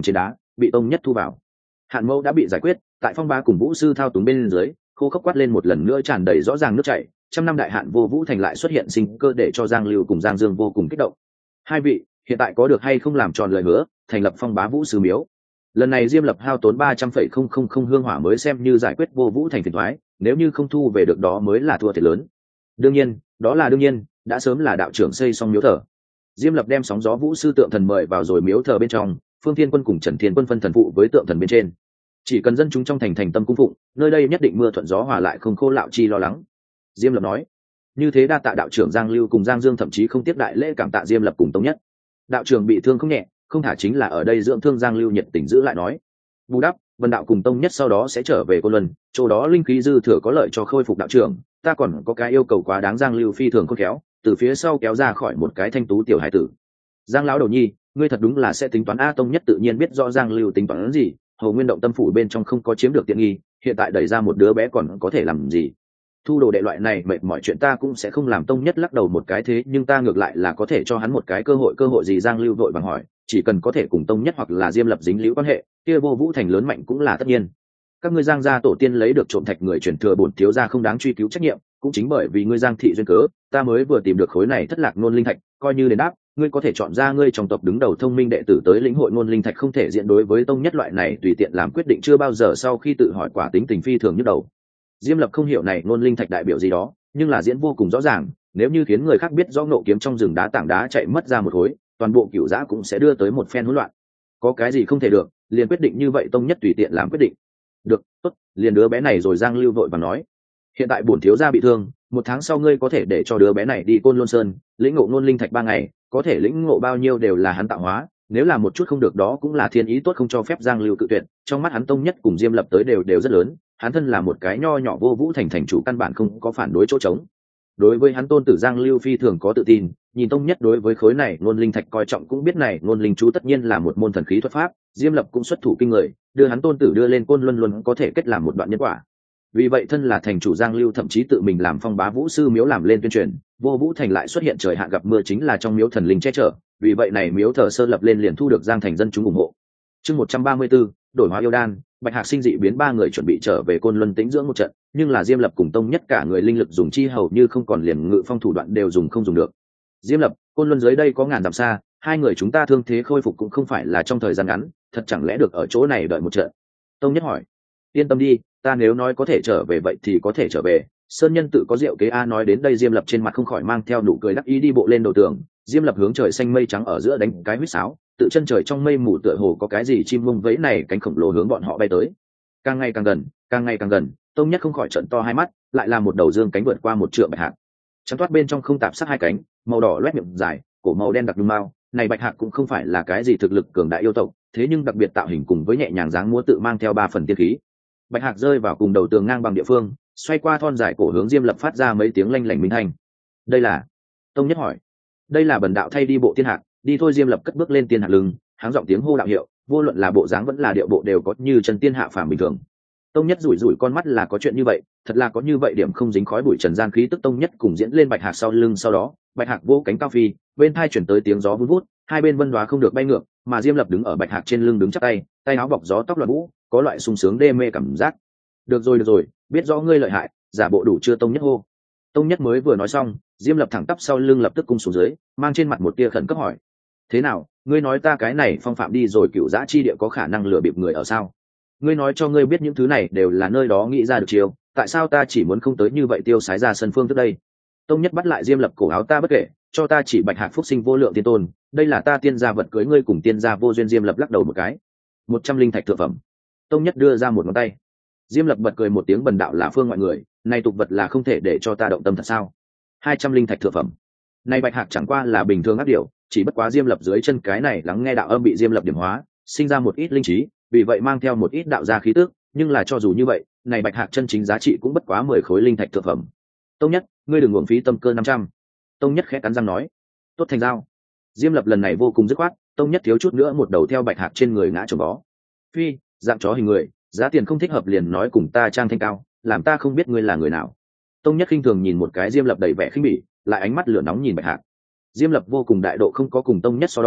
bị tông nhất thu vào. Hạn mẫu đã bị giải quyết, tại phong bá cùng vũ sư thao túng bên dưới, khô khốc quát lên một lần nữa tràn đầy rõ ràng nước chảy. Trăm năm đại hạn vô vũ thành lại xuất hiện sinh cơ để cho Giang Lưu cùng Giang Dương vô cùng kích động. Hai vị hiện tại có được hay không làm tròn lời hứa thành lập phong bá vũ sư miếu? Lần này Diêm Lập hao tốn 300,000 hương hỏa mới xem như giải quyết vô vũ thành phiền toái, nếu như không thu về được đó mới là thua thiệt lớn. Đương nhiên, đó là đương nhiên, đã sớm là đạo trưởng xây xong miếu thờ. Diêm Lập đem sóng gió vũ sư tượng thần mời vào rồi miếu thờ bên trong, Phương Thiên Quân cùng Trần Thiên Quân phân thần phụ với tượng thần bên trên. Chỉ cần dân chúng trong thành thành tâm cung phụng, nơi đây nhất định mưa thuận gió hòa lại không khô lạo chi lo lắng. Diêm Lập nói. Như thế đa tạ đạo trưởng Giang Lưu cùng Giang Dương thậm chí không tiếp đại lễ cảm tạ Diêm Lập cùng Tông Nhất. Đạo trưởng bị thương không nhẹ, không thả chính là ở đây dưỡng thương. Giang Lưu nhiệt tình giữ lại nói. Bù đắp, Vân đạo cùng Tông Nhất sau đó sẽ trở về Côn Luân, chỗ đó linh khí dư thừa có lợi cho khôi phục đạo trưởng. Ta còn có cái yêu cầu quá đáng. Giang Lưu phi thường khôn khéo, từ phía sau kéo ra khỏi một cái thanh tú tiểu hải tử. Giang lão đầu nhi, ngươi thật đúng là sẽ tính toán. A Tông Nhất tự nhiên biết rõ Giang Lưu tính toán gì. Hồ Nguyên động tâm phủ bên trong không có chiếm được tiện nghi, hiện tại đẩy ra một đứa bé còn có thể làm gì? Thu đồ đệ loại này mệt mọi chuyện ta cũng sẽ không làm. Tông Nhất lắc đầu một cái. Thế nhưng ta ngược lại là có thể cho hắn một cái cơ hội gì? Giang Lưu vội vàng hỏi. Chỉ cần có thể cùng Tông Nhất hoặc là Diêm Lập dính liễu quan hệ, kia vô vũ thành lớn mạnh cũng là tất nhiên. Các ngươi Giang gia tổ tiên lấy được trộm thạch người truyền thừa bổn thiếu gia không đáng truy cứu trách nhiệm, cũng chính bởi vì ngươi Giang thị duyên cớ, ta mới vừa tìm được khối này thất lạc ngôn linh thạch, coi như đền đáp. Ngươi có thể chọn ra ngươi trong tộc đứng đầu thông minh đệ tử tới lĩnh hội ngôn linh thạch, không thể diện đối với Tông Nhất loại này tùy tiện làm quyết định chưa bao giờ. Sau khi tự hỏi quả tính tình phi thường nhức đầu. Diêm Lập không hiểu này ngôn linh thạch đại biểu gì đó, nhưng là diễn vô cùng rõ ràng, nếu như khiến người khác biết rõ nộ kiếm trong rừng đá tảng đá chạy mất ra một khối, toàn bộ cửu giã cũng sẽ đưa tới một phen hỗn loạn. Có cái gì không thể được, liền quyết định như vậy. Tông Nhất tùy tiện làm quyết định. Được, tốt, liền đứa bé này rồi. Giang Lưu vội vàng nói. Hiện tại bổn thiếu gia bị thương, 1 tháng sau ngươi có thể để cho đứa bé này đi Côn Lôn Sơn lĩnh ngộ ngôn linh thạch 3 ngày, có thể lĩnh ngộ bao nhiêu đều là hắn tạo hóa, nếu là một chút không được đó cũng là thiên ý tốt, không cho phép. Giang Lưu cự tuyệt. Trong mắt hắn Tông Nhất cùng Diêm Lập tới đều rất lớn, hắn thân là một cái nho nhỏ vô vũ thành thành chủ căn bản không có phản đối chỗ trống. Đối với hắn tôn tử Giang Lưu phi thường có tự tin, nhìn Tông Nhất đối với khối này ngôn linh thạch coi trọng cũng biết này ngôn linh chú tất nhiên là một môn thần khí thuật pháp. Diêm Lập cũng xuất thủ kinh người, đưa hắn tôn tử đưa lên Côn Luân luôn có thể kết làm một đoạn nhân quả. Vì vậy thân là thành chủ Giang Lưu thậm chí tự mình làm phong bá vũ sư miếu làm lên tuyên truyền. Vô vũ thành lại xuất hiện trời hạn gặp mưa chính là trong miếu thần linh che chở, vì vậy này miếu thờ sơ lập lên liền thu được Giang thành dân chúng ủng hộ. Chương 134, đổi hóa yêu đan. Bạch Hạc sinh dị biến 3 người chuẩn bị trở về Côn Luân tĩnh dưỡng một trận, nhưng là Diêm Lập cùng Tông Nhất cả người linh lực dùng chi hầu như không còn, liền ngự phong thủ đoạn đều dùng không dùng được. Diêm Lập, Côn Luân dưới đây có ngàn dặm xa, 2 người chúng ta thương thế khôi phục cũng không phải là trong thời gian ngắn, thật chẳng lẽ được ở chỗ này đợi một trận? Tông Nhất hỏi. Yên tâm đi, ta nếu nói có thể trở về vậy thì có thể trở về. Sơn nhân tự có diệu kế. A nói đến đây Diêm Lập trên mặt không khỏi mang theo nụ cười đắc ý đi bộ lên đầu tường. Diêm Lập hướng trời xanh mây trắng ở giữa đánh cái huýt sáo, tự chân trời trong mây mù tựa hồ có cái gì chim mông vẫy này cánh khổng lồ hướng bọn họ bay tới. Càng ngày càng gần, càng ngày càng gần. Tông Nhất không khỏi trợn to hai mắt, lại là một đầu dương cánh vượt qua một trượng bạch hạc. Trắng toát bên trong không tạp sắc 2 cánh, màu đỏ loét miệng dài, cổ màu đen đặc đung mao. Này bạch hạc cũng không phải là cái gì thực lực cường đại yêu tộc, thế nhưng đặc biệt tạo hình cùng với nhẹ nhàng dáng múa tự mang theo 3 phần tiên khí. Bạch hạc rơi vào cùng đầu tường ngang bằng địa phương, xoay qua thon dài cổ hướng Diêm Lập phát ra mấy tiếng lanh lảnh minh thanh. Đây là? Tông Nhất hỏi. Đây là bần đạo thay đi bộ tiên hạc. Đi thôi. Diêm Lập cất bước lên tiên hạc lưng, háng giọng tiếng hô đạo hiệu, vô luận là bộ dáng vẫn là điệu bộ đều có như chân tiên hạ phàm bình thường. Tông Nhất rủi rủi con mắt, là có chuyện như vậy, thật là có như vậy điểm không dính khói bụi trần gian khí tức. Tông Nhất cùng diễn lên bạch hạc sau lưng, sau đó bạch hạc vỗ cánh cao phi, bên tai chuyển tới tiếng gió vun vút, 2 bên vân đoá không được bay ngược, mà Diêm Lập đứng ở bạch hạc trên lưng đứng chắp tay, tay áo bọc gió tóc loạn vũ, có loại sung sướng đê mê cảm giác. Được rồi, biết rõ ngươi lợi hại, giả bộ đủ chưa? Tông Nhất hô. Tông Nhất mới vừa nói xong, Diêm Lập thẳng tắp sau lưng lập tức cung xuống dưới, mang trên mặt một tia khẩn cấp hỏi. Thế nào, ngươi nói ta cái này phong phạm đi rồi cựu giã chi địa có khả năng lừa bịp người ở sao? Ngươi nói cho ngươi biết những thứ này đều là nơi đó nghĩ ra được chiêu, tại sao ta chỉ muốn không tới như vậy tiêu sái ra sân phương trước đây? Tông Nhất bắt lại Diêm Lập cổ áo. Ta bất kể, cho ta chỉ bạch hạc phúc sinh vô lượng tiên tôn, đây là ta tiên gia vật cưới, ngươi cùng tiên gia vô duyên. Diêm Lập lắc đầu một cái. 100 linh thạch thượng phẩm. Tông Nhất đưa ra một ngón tay. Diêm Lập bật cười một tiếng. Bần đạo là phương ngoại người, này tục vật là không thể để cho ta động tâm thật sao? 200 linh thạch thượng phẩm. Này bạch hạc chẳng qua là bình thường ác điểu, chỉ bất quá Diêm Lập dưới chân cái này lắng nghe đạo âm bị Diêm Lập điểm hóa, sinh ra một ít linh trí, vì vậy mang theo một ít đạo gia khí tức, nhưng là cho dù như vậy, này bạch hạc chân chính giá trị cũng bất quá 10 khối linh thạch thượng phẩm. Tông Nhất, ngươi đừng uổng phí tâm cơ 500. Tông Nhất khẽ cắn răng nói. Tốt, thành giao. Diêm Lập lần này vô cùng dứt khoát. Tông Nhất thiếu chút nữa một đầu theo bạch hạc trên người ngã trồng vó. Phi, dạng chó hình người, giá tiền không thích hợp liền nói cùng ta trang thanh cao, làm ta không biết ngươi là người nào. Tông Nhất khinh thường nhìn một cái Diêm Lập đầy vẻ khinh bỉ, lại ánh mắt lửa nóng nhìn bạch hạc. Diêm Lập vô cùng đại độ không có cùng Tông Nhất so đo,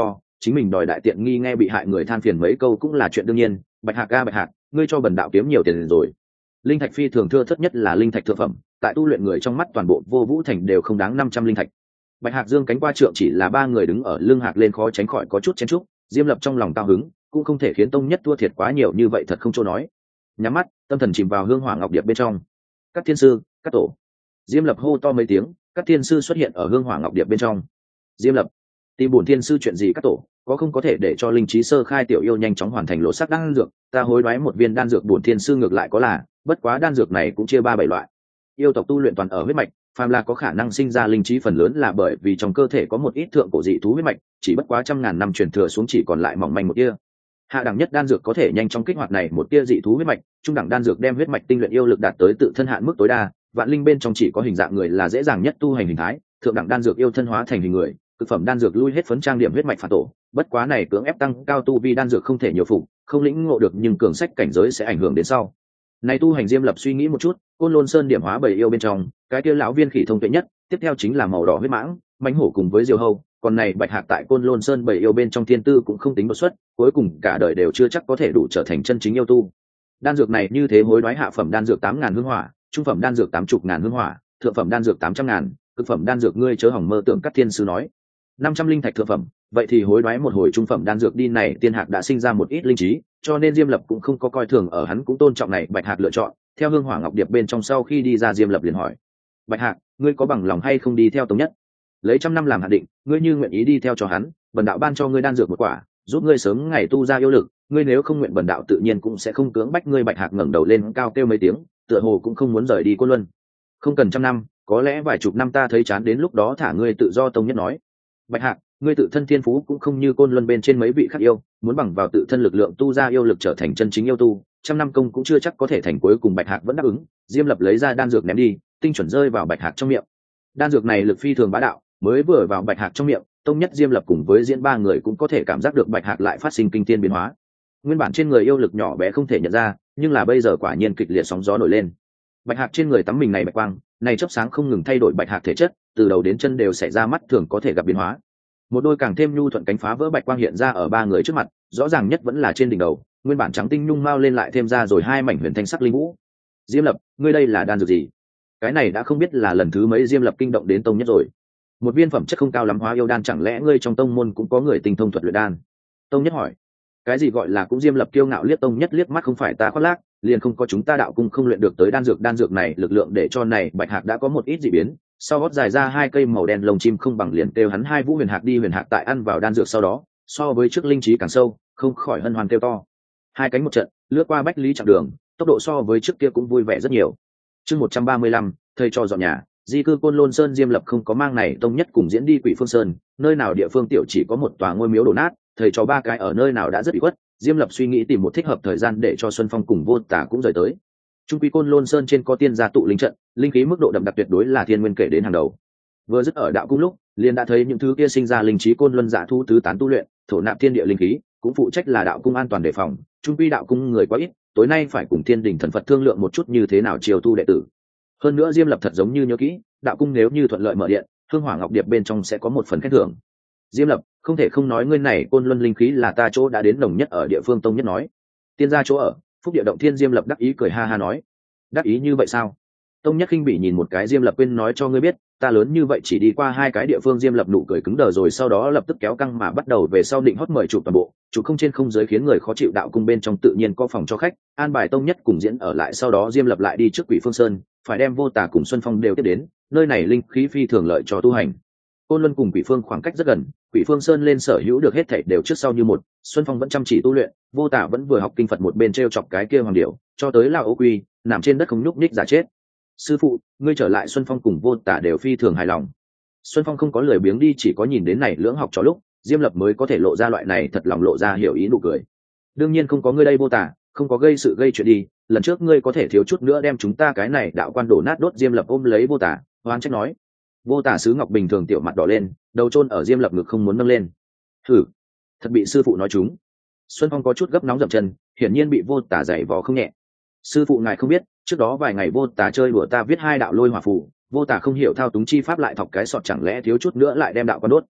chính mình đòi đại tiện nghi nghe bị hại người than phiền mấy câu cũng là chuyện đương nhiên. Bạch Hạc Bạch Hạc, ngươi cho bần đạo kiếm nhiều tiền rồi. Linh thạch phi thường thưa thớt, nhất là linh thạch thượng phẩm, tại tu luyện người trong mắt toàn bộ Vô Vũ thành đều không đáng 500 linh thạch. Bạch Hạc dương cánh qua trượng, chỉ là ba người đứng ở lưng hạc lên khó tránh khỏi có chút chen chúc. Diêm Lập trong lòng cao hứng, cũng không thể khiến tông nhất thua thiệt quá nhiều như vậy, thật không chỗ nói. Nhắm mắt, tâm thần chìm vào hương hỏa ngọc điệp bên trong. Các thiên sư, các tổ. Diêm Lập hô to mấy tiếng, các thiên sư xuất hiện ở hương hỏa ngọc điệp bên trong. Diêm Lập, tìm bổn thiên sư chuyện gì? Các tổ có không có thể để cho linh trí sơ khai tiểu yêu nhanh chóng hoàn thành lộ sắc đan dược, ta hối đoái một viên đan dược. Bổn thiên sư ngược lại có là, bất quá đan dược này cũng chia 3-7 loại. Yêu tộc tu luyện toàn ở huyết mạch, phàm là có khả năng sinh ra linh trí phần lớn là bởi vì trong cơ thể có một ít thượng cổ dị thú huyết mạch, chỉ bất quá trăm ngàn năm truyền thừa xuống chỉ còn lại mỏng manh một tia. Hạ đẳng nhất đan dược có thể nhanh chóng kích hoạt này một tia dị thú huyết mạch, trung đẳng đan dược đem huyết mạch tinh luyện yêu lực đạt tới tự thân hạn mức tối đa, vạn linh bên trong chỉ có hình dạng người là dễ dàng nhất tu hành hình thái, thượng đẳng đan dược yêu thân hóa thành hình người, cực phẩm đan dược lui hết phấn trang điểm huyết mạch phản tổ, bất quá này cưỡng ép tăng cao tu vi đan dược không thể nhiều phục, không lĩnh ngộ được nhưng cường sách cảnh giới sẽ ảnh hưởng đến sau. Này tu hành Diêm Lập suy nghĩ một chút, Côn Lôn Sơn điểm hóa bầy yêu bên trong, cái kia lão viên khỉ thông tuệ nhất, tiếp theo chính là màu đỏ huyết mãng, mãnh hổ cùng với diều hâu, còn này Bạch Hạc tại Côn Lôn Sơn bầy yêu bên trong thiên tư cũng không tính đột xuất, cuối cùng cả đời đều chưa chắc có thể đủ trở thành chân chính yêu tu. Đan dược này như thế hối đoái hạ phẩm đan dược 8.000 hương hỏa, trung phẩm đan dược 80.000 hương hỏa, thượng phẩm đan dược 800.000, cực phẩm đan dược ngươi chớ hỏng mơ tưởng. Các thiên sư nói 500 linh thạch thượng phẩm, vậy thì hối đoái một hồi trung phẩm đan dược đi. Này Tiên Hạc đã sinh ra một ít linh trí, cho nên Diêm Lập cũng không có coi thường ở hắn, cũng tôn trọng này Bạch Hạc lựa chọn. Theo hương hỏa ngọc điệp bên trong sau khi đi ra, Diêm Lập liền hỏi: Bạch Hạc, ngươi có bằng lòng hay không đi theo Tống Nhất? Lấy 100 năm làm hạn định, ngươi như nguyện ý đi theo cho hắn, bần đạo ban cho ngươi đan dược một quả, giúp ngươi sớm ngày tu ra yêu lực. Ngươi nếu không nguyện, bần đạo tự nhiên cũng sẽ không cưỡng bách ngươi. Bạch Hạc ngẩng đầu lên cao kêu mấy tiếng, tựa hồ cũng không muốn rời đi Côn Luân. Không cần 100 năm, có lẽ vài chục năm ta thấy chán, đến lúc đó thả ngươi tự do. Tông Nhất nói: Bạch Hạc, ngươi tự thân thiên phú cũng không như Côn Luân bên trên mấy vị khác yêu, muốn bằng vào tự thân lực lượng tu ra yêu lực trở thành chân chính yêu tu, 100 năm công cũng chưa chắc có thể thành. Cuối cùng Bạch Hạc vẫn đáp ứng. Diêm Lập lấy ra đan dược ném đi, tinh chuẩn rơi vào Bạch Hạc trong miệng. Đan dược này lực phi thường bá đạo, mới vừa vào Bạch Hạc trong miệng, Tông Nhất, Diêm Lập cùng với Diễn ba người cũng có thể cảm giác được Bạch Hạc lại phát sinh kinh thiên biến hóa. Nguyên bản trên người yêu lực nhỏ bé không thể nhận ra, nhưng là bây giờ quả nhiên kịch liệt sóng gió nổi lên. Bạch Hạc trên người tắm mình này bạch quang, này chớp sáng không ngừng thay đổi Bạch Hạc thể chất, từ đầu đến chân đều xảy ra mắt thường có thể gặp biến hóa. Một đôi càng thêm nhu thuận cánh phá vỡ bạch quang hiện ra ở ba người trước mặt, rõ ràng nhất vẫn là trên đỉnh đầu, nguyên bản trắng tinh nhung mao lên lại thêm ra rồi hai mảnh huyền thanh sắc linh vũ. Diêm Lập, ngươi đây là đan dược gì? Cái này đã không biết là lần thứ mấy Diêm Lập kinh động đến Tông Nhất rồi. Một viên phẩm chất không cao lắm hóa yêu đan, chẳng lẽ ngươi trong tông môn cũng có người tinh thông thuật luyện đan? Tông Nhất hỏi. Cái gì gọi là cũng? Diêm Lập kiêu ngạo liếc Tông Nhất liếc mắt, không phải ta khoác lác, liền không có chúng ta đạo cung không luyện được tới đan dược này lực lượng để cho này Bạch Hạc đã có một ít dị biến, sau gót dài ra hai cây màu đen lông chim không bằng, liền kêu hắn hai vũ huyền hạc đi. Huyền hạc tại ăn vào đan dược sau đó, so với trước linh trí càng sâu, không khỏi hân hoan kêu to. Hai cánh một trận lướt qua bách lý chặng đường, tốc độ so với trước kia cũng vui vẻ rất nhiều. Chương 135, thầy cho dọn nhà. Di cư Côn Lôn Sơn, Diêm Lập không có mang này Tông Nhất cùng Diễn đi Quỷ Phương Sơn, nơi nào địa phương tiểu chỉ có một tòa ngôi miếu đổ nát, thầy cho ba cái ở nơi nào đã rất bị khuất. Diêm Lập suy nghĩ tìm một thích hợp thời gian để cho Xuân Phong cùng Vô Tả cũng rời tới. Trung quy Côn Lôn Sơn trên có tiên gia tụ linh trận, linh khí mức độ đậm đặc tuyệt đối là thiên nguyên kể đến hàng đầu. Vừa dứt ở đạo cung lúc, liền đã thấy những thứ kia sinh ra linh trí côn luân dạ thu tứ tán tu luyện, thổ nạp thiên địa linh khí, cũng phụ trách là đạo cung an toàn đề phòng. Trung quy đạo cung người quá ít, tối nay phải cùng Thiên Đình thần Phật thương lượng một chút như thế nào chiều tu đệ tử. Hơn nữa Diêm Lập thật giống như nhớ kỹ, đạo cung nếu như thuận lợi mở điện, hương hỏa ngọc điệp bên trong sẽ có một phần khen thưởng. Diêm Lập, không thể không nói ngươi này côn luân linh khí là ta chỗ đã đến nồng nhất ở địa phương. Tông Nhất nói. Tiên gia chỗ ở Phúc Địa Động Thiên. Diêm Lập đắc ý cười ha ha nói. Đắc ý như vậy sao? Tông Nhất khinh bỉ nhìn một cái Diêm Lập, quên nói cho ngươi biết, ta lớn như vậy chỉ đi qua hai cái địa phương. Diêm Lập nụ cười cứng đờ rồi sau đó lập tức kéo căng mà bắt đầu về sau định hót mời chụp toàn bộ, chụp không trên không dưới khiến người khó chịu. Đạo cung bên trong tự nhiên có phòng cho khách, an bài Tông Nhất cùng Diễn ở lại. Sau đó Diêm Lập lại đi trước Quỷ Phương Sơn, phải đem Vô Tà cùng Xuân Phong đều tiếp đến, nơi này linh khí phi thường lợi cho tu hành. Côn Luân cùng Quỷ Phương khoảng cách rất gần, Quỷ Phương Sơn lên sở hữu được hết thảy đều trước sau như một. Xuân Phong vẫn chăm chỉ tu luyện, Vô Tà vẫn vừa học kinh Phật một bên treo chọc cái kia hoàng điểu, cho tới là Ô Quy nằm trên đất không nhúc nhích giả chết. Sư phụ, ngươi trở lại. Xuân Phong cùng Vô Tà đều phi thường hài lòng. Xuân Phong không có lười biếng đi, chỉ có nhìn đến này lưỡng học trò lúc, Diêm Lập mới có thể lộ ra loại này thật lòng lộ ra hiểu ý nụ cười. Đương nhiên không có ngươi đây Vô Tà, không có gây sự gây chuyện đi, lần trước ngươi có thể thiếu chút nữa đem chúng ta cái này đạo quan đổ nát đốt. Diêm Lập ôm lấy Vô Tà, oan trách nói. Vô Tà sứ ngọc bình thường tiểu mặt đỏ lên, đầu chôn ở Diêm Lập ngực không muốn nâng lên. Thử, thật bị sư phụ nói trúng. Xuân Phong có chút gấp nóng dậm chân, hiển nhiên bị Vô Tà giày vò không nhẹ. Sư phụ ngài không biết, trước đó vài ngày Vô Tà chơi đùa ta viết hai đạo lôi hỏa phù, Vô Tà không hiểu thao túng chi pháp lại thọc cái sọt, chẳng lẽ thiếu chút nữa lại đem đạo quan đốt.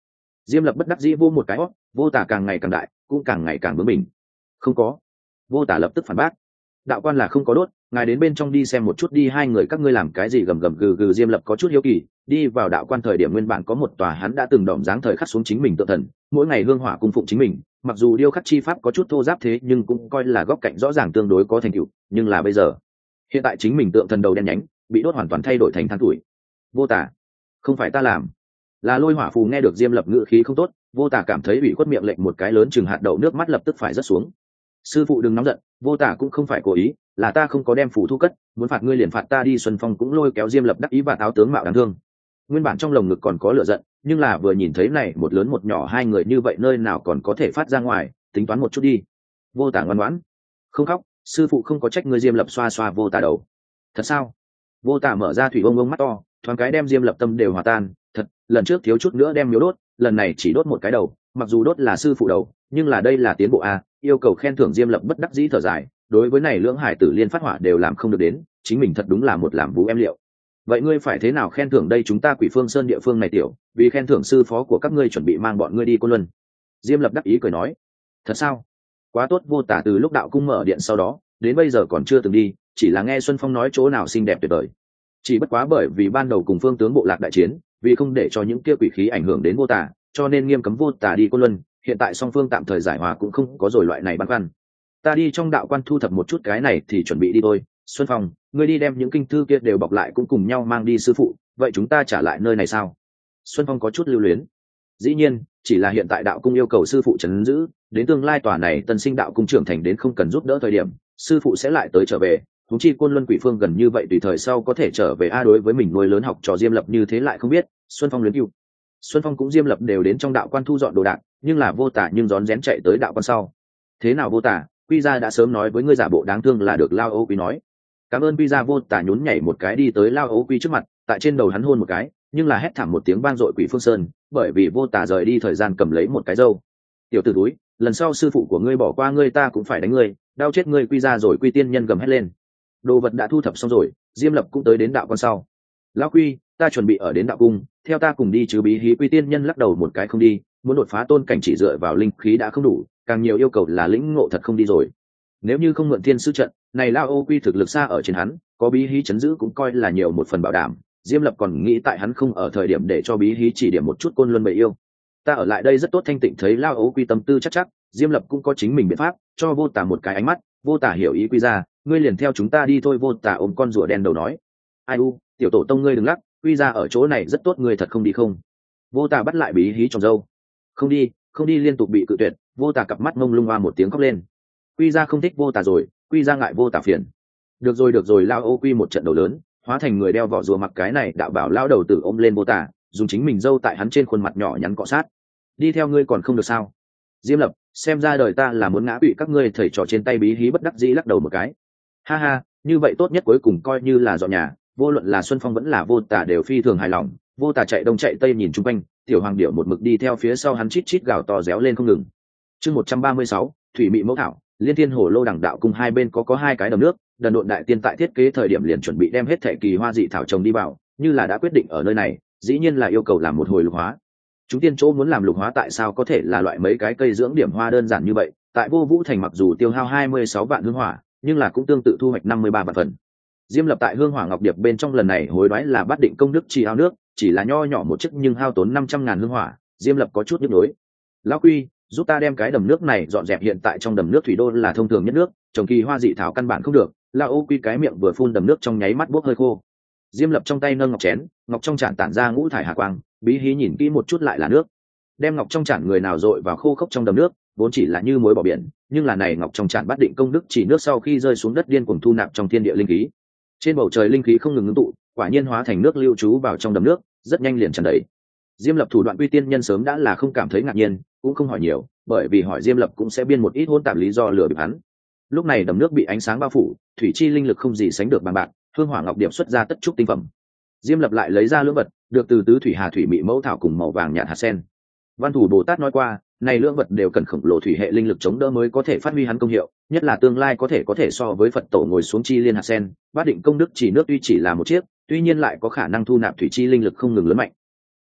Diêm Lập bất đắc dĩ vô một cái hót, vô tả càng ngày càng đại, cũng càng ngày càng bướng bỉnh. Không có. Vô tả lập tức phản bác. Đạo quan là không có đốt, ngài đến bên trong đi xem một chút đi, hai người các ngươi làm cái gì gầm gầm gừ gừ. Diêm Lập có chút hiếu kỳ, đi vào đạo quan thời điểm nguyên bản có một tòa hắn đã từng đỏm dáng thời khắc xuống chính mình tự thần, mỗi ngày hương hỏa cung phụng chính mình, mặc dù điêu khắc chi pháp có chút thô giáp thế nhưng cũng coi là góc cạnh rõ ràng tương đối có thành tựu, nhưng là bây giờ, hiện tại chính mình tượng thần đầu đen nhánh, bị đốt hoàn toàn thay đổi thành than tuổi. Vô tả, không phải ta làm. Là Lôi Hỏa Phù nghe được Diêm Lập ngữ khí không tốt, vô tả cảm thấy ủy khuất, miệng lệnh một cái lớn chừng hạt đậu, nước mắt lập tức phải rớt xuống. Sư phụ đừng nóng giận, vô tả cũng không phải cố ý, là ta không có đem phù thu cất, muốn phạt ngươi liền phạt ta đi. Xuân Phong cũng lôi kéo Diêm Lập đắc ý và táo tướng mạo đáng thương. Nguyên bản trong lồng ngực còn có lửa giận, nhưng là vừa nhìn thấy này một lớn một nhỏ hai người như vậy nơi nào còn có thể phát ra ngoài, tính toán một chút đi. Vô tả ngoan ngoãn, không khóc, sư phụ không có trách ngươi. Diêm Lập xoa xoa vô tả đầu. Thật sao? Vô tả mở ra thủy ông ông mắt to, thoáng cái đem Diêm Lập tâm đều hòa tan. Thật, lần trước thiếu chút nữa đem miếu đốt, lần này chỉ đốt một cái đầu, mặc dù đốt là sư phụ đầu, nhưng là đây là tiến bộ a, yêu cầu khen thưởng. Diêm Lập bất đắc dĩ thở dài, đối với này lưỡng hải tử liên phát hỏa đều làm không được đến, chính mình thật đúng là một làm vũ em liệu. Vậy ngươi phải thế nào khen thưởng đây? Chúng ta Quỷ Phương Sơn địa phương này tiểu, vì khen thưởng sư phó của các ngươi chuẩn bị mang bọn ngươi đi Côn Luân. Diêm Lập đắc ý cười nói. Thật sao? Quá tốt. Vô tả từ lúc đạo cung mở điện sau đó đến bây giờ còn chưa từng đi, chỉ là nghe Xuân Phong nói chỗ nào xinh đẹp tuyệt vời. Chỉ bất quá bởi vì ban đầu cùng phương tướng bộ lạc đại chiến, vì không để cho những kia quỷ khí ảnh hưởng đến vô tả, cho nên nghiêm cấm vô tả đi Côn Luân. Hiện tại song phương tạm thời giải hòa cũng không có rồi loại này băn khoăn. Ta đi trong đạo quan thu thập một chút cái này thì chuẩn bị đi thôi. Xuân Phong, ngươi đi đem những kinh thư kia đều bọc lại cũng cùng nhau mang đi. Sư phụ, vậy chúng ta trả lại nơi này sao? Xuân Phong có chút lưu luyến. Dĩ nhiên, chỉ là hiện tại đạo cung yêu cầu sư phụ trấn giữ, đến tương lai tòa này tân sinh đạo cung trưởng thành đến không cần giúp đỡ thời điểm, sư phụ sẽ lại tới trở về. Huống chi Côn Luân Quỷ Phương gần như vậy, tùy thời sau có thể trở về. Đối với mình nuôi lớn học trò Diêm Lập như thế lại không biết. Xuân Phong luyến cưu. Xuân Phong cũng Diêm Lập đều đến trong đạo quan thu dọn đồ đạc, nhưng là vô tả nhưng rón rén chạy tới đạo quan sau. Thế nào vô tả? Quy gia đã sớm nói với ngươi giả bộ đáng thương là được. Lao Âu Quy nói. Cảm ơn. Quy gia vô tả nhún nhảy một cái đi tới Lao Âu Quy trước mặt, tại trên đầu hắn hôn một cái, nhưng là hét thảm một tiếng vang dội. Quỷ Phương Sơn, bởi vì vô tả rời đi thời gian cầm lấy một cái râu. Tiểu tử túi, lần sau sư phụ của ngươi bỏ qua ngươi ta cũng phải đánh ngươi, đau chết ngươi. Quy gia rồi Quy tiên nhân gầm hét lên. Đồ vật đã thu thập xong rồi, Diêm Lập cũng tới đến đạo quan sau. Lão Quy, ta chuẩn bị ở đến đạo cung, theo ta cùng đi chứ? Bí hí Quy tiên nhân lắc đầu một cái, không đi, muốn đột phá tôn cảnh chỉ dựa vào linh khí đã không đủ, càng nhiều yêu cầu là lĩnh ngộ thật, không đi rồi. Nếu như không mượn thiên sư trận này, Lao Ô Quy thực lực xa ở trên hắn, có bí hí chấn giữ cũng coi là nhiều một phần bảo đảm. Diêm Lập còn nghĩ tại hắn không ở thời điểm để cho bí hí chỉ điểm một chút Côn Luân bầy yêu. Ta ở lại đây rất tốt. Thanh Tịnh thấy Lao Ô Quy tâm tư chắc, Diêm Lập cũng có chính mình biện pháp, cho vô tả một cái ánh mắt. Vô tả hiểu ý Quy ra, ngươi liền theo chúng ta đi thôi. Vô tả ôm con rùa đen đầu nói. Ai u, tiểu tổ tông ngươi đừng lắc, Quy ra ở chỗ này rất tốt, ngươi thật không đi không? Vô tả bắt lại bí hí trong dâu. Không đi, không đi, liên tục bị cự tuyệt. Vô tả cặp mắt mông lung hoa một tiếng khóc lên. Quy ra không thích vô tả rồi, Quy ra ngại vô tả phiền. Được rồi. Lao Ô Quy một trận đầu lớn, hóa thành người đeo vỏ rùa mặc cái này đạo bảo lao đầu tử ôm lên vô tả, dùng chính mình dâu tại hắn trên khuôn mặt nhỏ nhắn cọ sát. Đi theo ngươi còn không được sao? Diêm Lập, xem ra đời ta là muốn ngã quỵ các ngươi. Thầy trò trên tay bí hí bất đắc dĩ lắc đầu một cái. Ha ha, như vậy tốt nhất, cuối cùng coi như là dọn nhà. Vô luận là Xuân Phong vẫn là vô tả đều phi thường hài lòng. Vô tả chạy đông chạy tây nhìn chung quanh, tiểu hoàng điệu một mực đi theo phía sau hắn, chít chít gào to réo lên không ngừng. Chương 136, thủy mị mẫu thảo. Liên Thiên Hồ Lô Đằng đạo cung hai bên có hai cái đầm nước, Đần Độn đại tiên tại thiết kế thời điểm liền chuẩn bị đem hết thảy kỳ hoa dị thảo trồng đi vào, như là đã quyết định ở nơi này, dĩ nhiên là yêu cầu làm một hồi lục hóa. Chúng tiên chỗ muốn làm lục hóa, tại sao có thể là loại mấy cái cây dưỡng điểm hoa đơn giản như vậy? Tại Vô Vũ Thành mặc dù tiêu hao 26 vạn hương hỏa, nhưng là cũng tương tự thu hoạch 53 vạn phần. Diêm Lập tại Hương Hỏa Ngọc Điệp bên trong lần này hối đoái là bắt định công đức trì ao nước, chỉ là nho nhỏ một chiếc nhưng hao tốn 500.000 hương hỏa. Diêm Lập có chút nhức nhối. Lão Quy, giúp ta đem cái đầm nước này dọn dẹp. Hiện tại trong đầm nước thủy đô là thông thường nhất nước, trồng kỳ hoa dị thảo căn bản không được. Lão Ô Quy cái miệng vừa phun, đầm nước trong nháy mắt bốc hơi khô. Diêm Lập trong tay nâng ngọc chén, ngọc trong chản tản ra ngũ thải hà quang, bí hí nhìn kỹ một chút lại là nước. Đem ngọc trong chản người nào dội vào khô khốc trong đầm nước, vốn chỉ là như muối bỏ biển, nhưng là này ngọc trong chản bắt định công đức chỉ nước sau khi rơi xuống đất điên cuồng thu nạp trong thiên địa linh khí. Trên bầu trời linh khí không ngừng ngưng tụ, quả nhiên hóa thành nước lưu trú vào trong đầm nước, rất nhanh liền tràn đầy. Diêm Lập thủ đoạn Quy tiên nhân sớm đã là không cảm thấy ngạc nhiên, cũng không hỏi nhiều, bởi vì hỏi Diêm Lập cũng sẽ biên một ít hỗn tạp lý do lừa bịp hắn. Lúc này đầm nước bị ánh sáng bao phủ, thủy chi linh lực không gì sánh được bằng bạc, Hương Hỏa Ngọc Điệp xuất ra tất trúc tinh phẩm. Diêm Lập lại lấy ra lưỡng vật, được từ tứ thủy hà thủy mị mẫu thảo cùng màu vàng nhạt hạt sen. Văn Thủ Bồ Tát nói qua, này lưỡng vật đều cần khổng lồ thủy hệ linh lực chống đỡ mới có thể phát huy hắn công hiệu, nhất là tương lai có thể so với Phật tổ ngồi xuống chi liên hạt sen. Bát định công đức chỉ nước tuy chỉ là một chiếc, tuy nhiên lại có khả năng thu nạp thủy chi linh lực không ngừng lớn mạnh.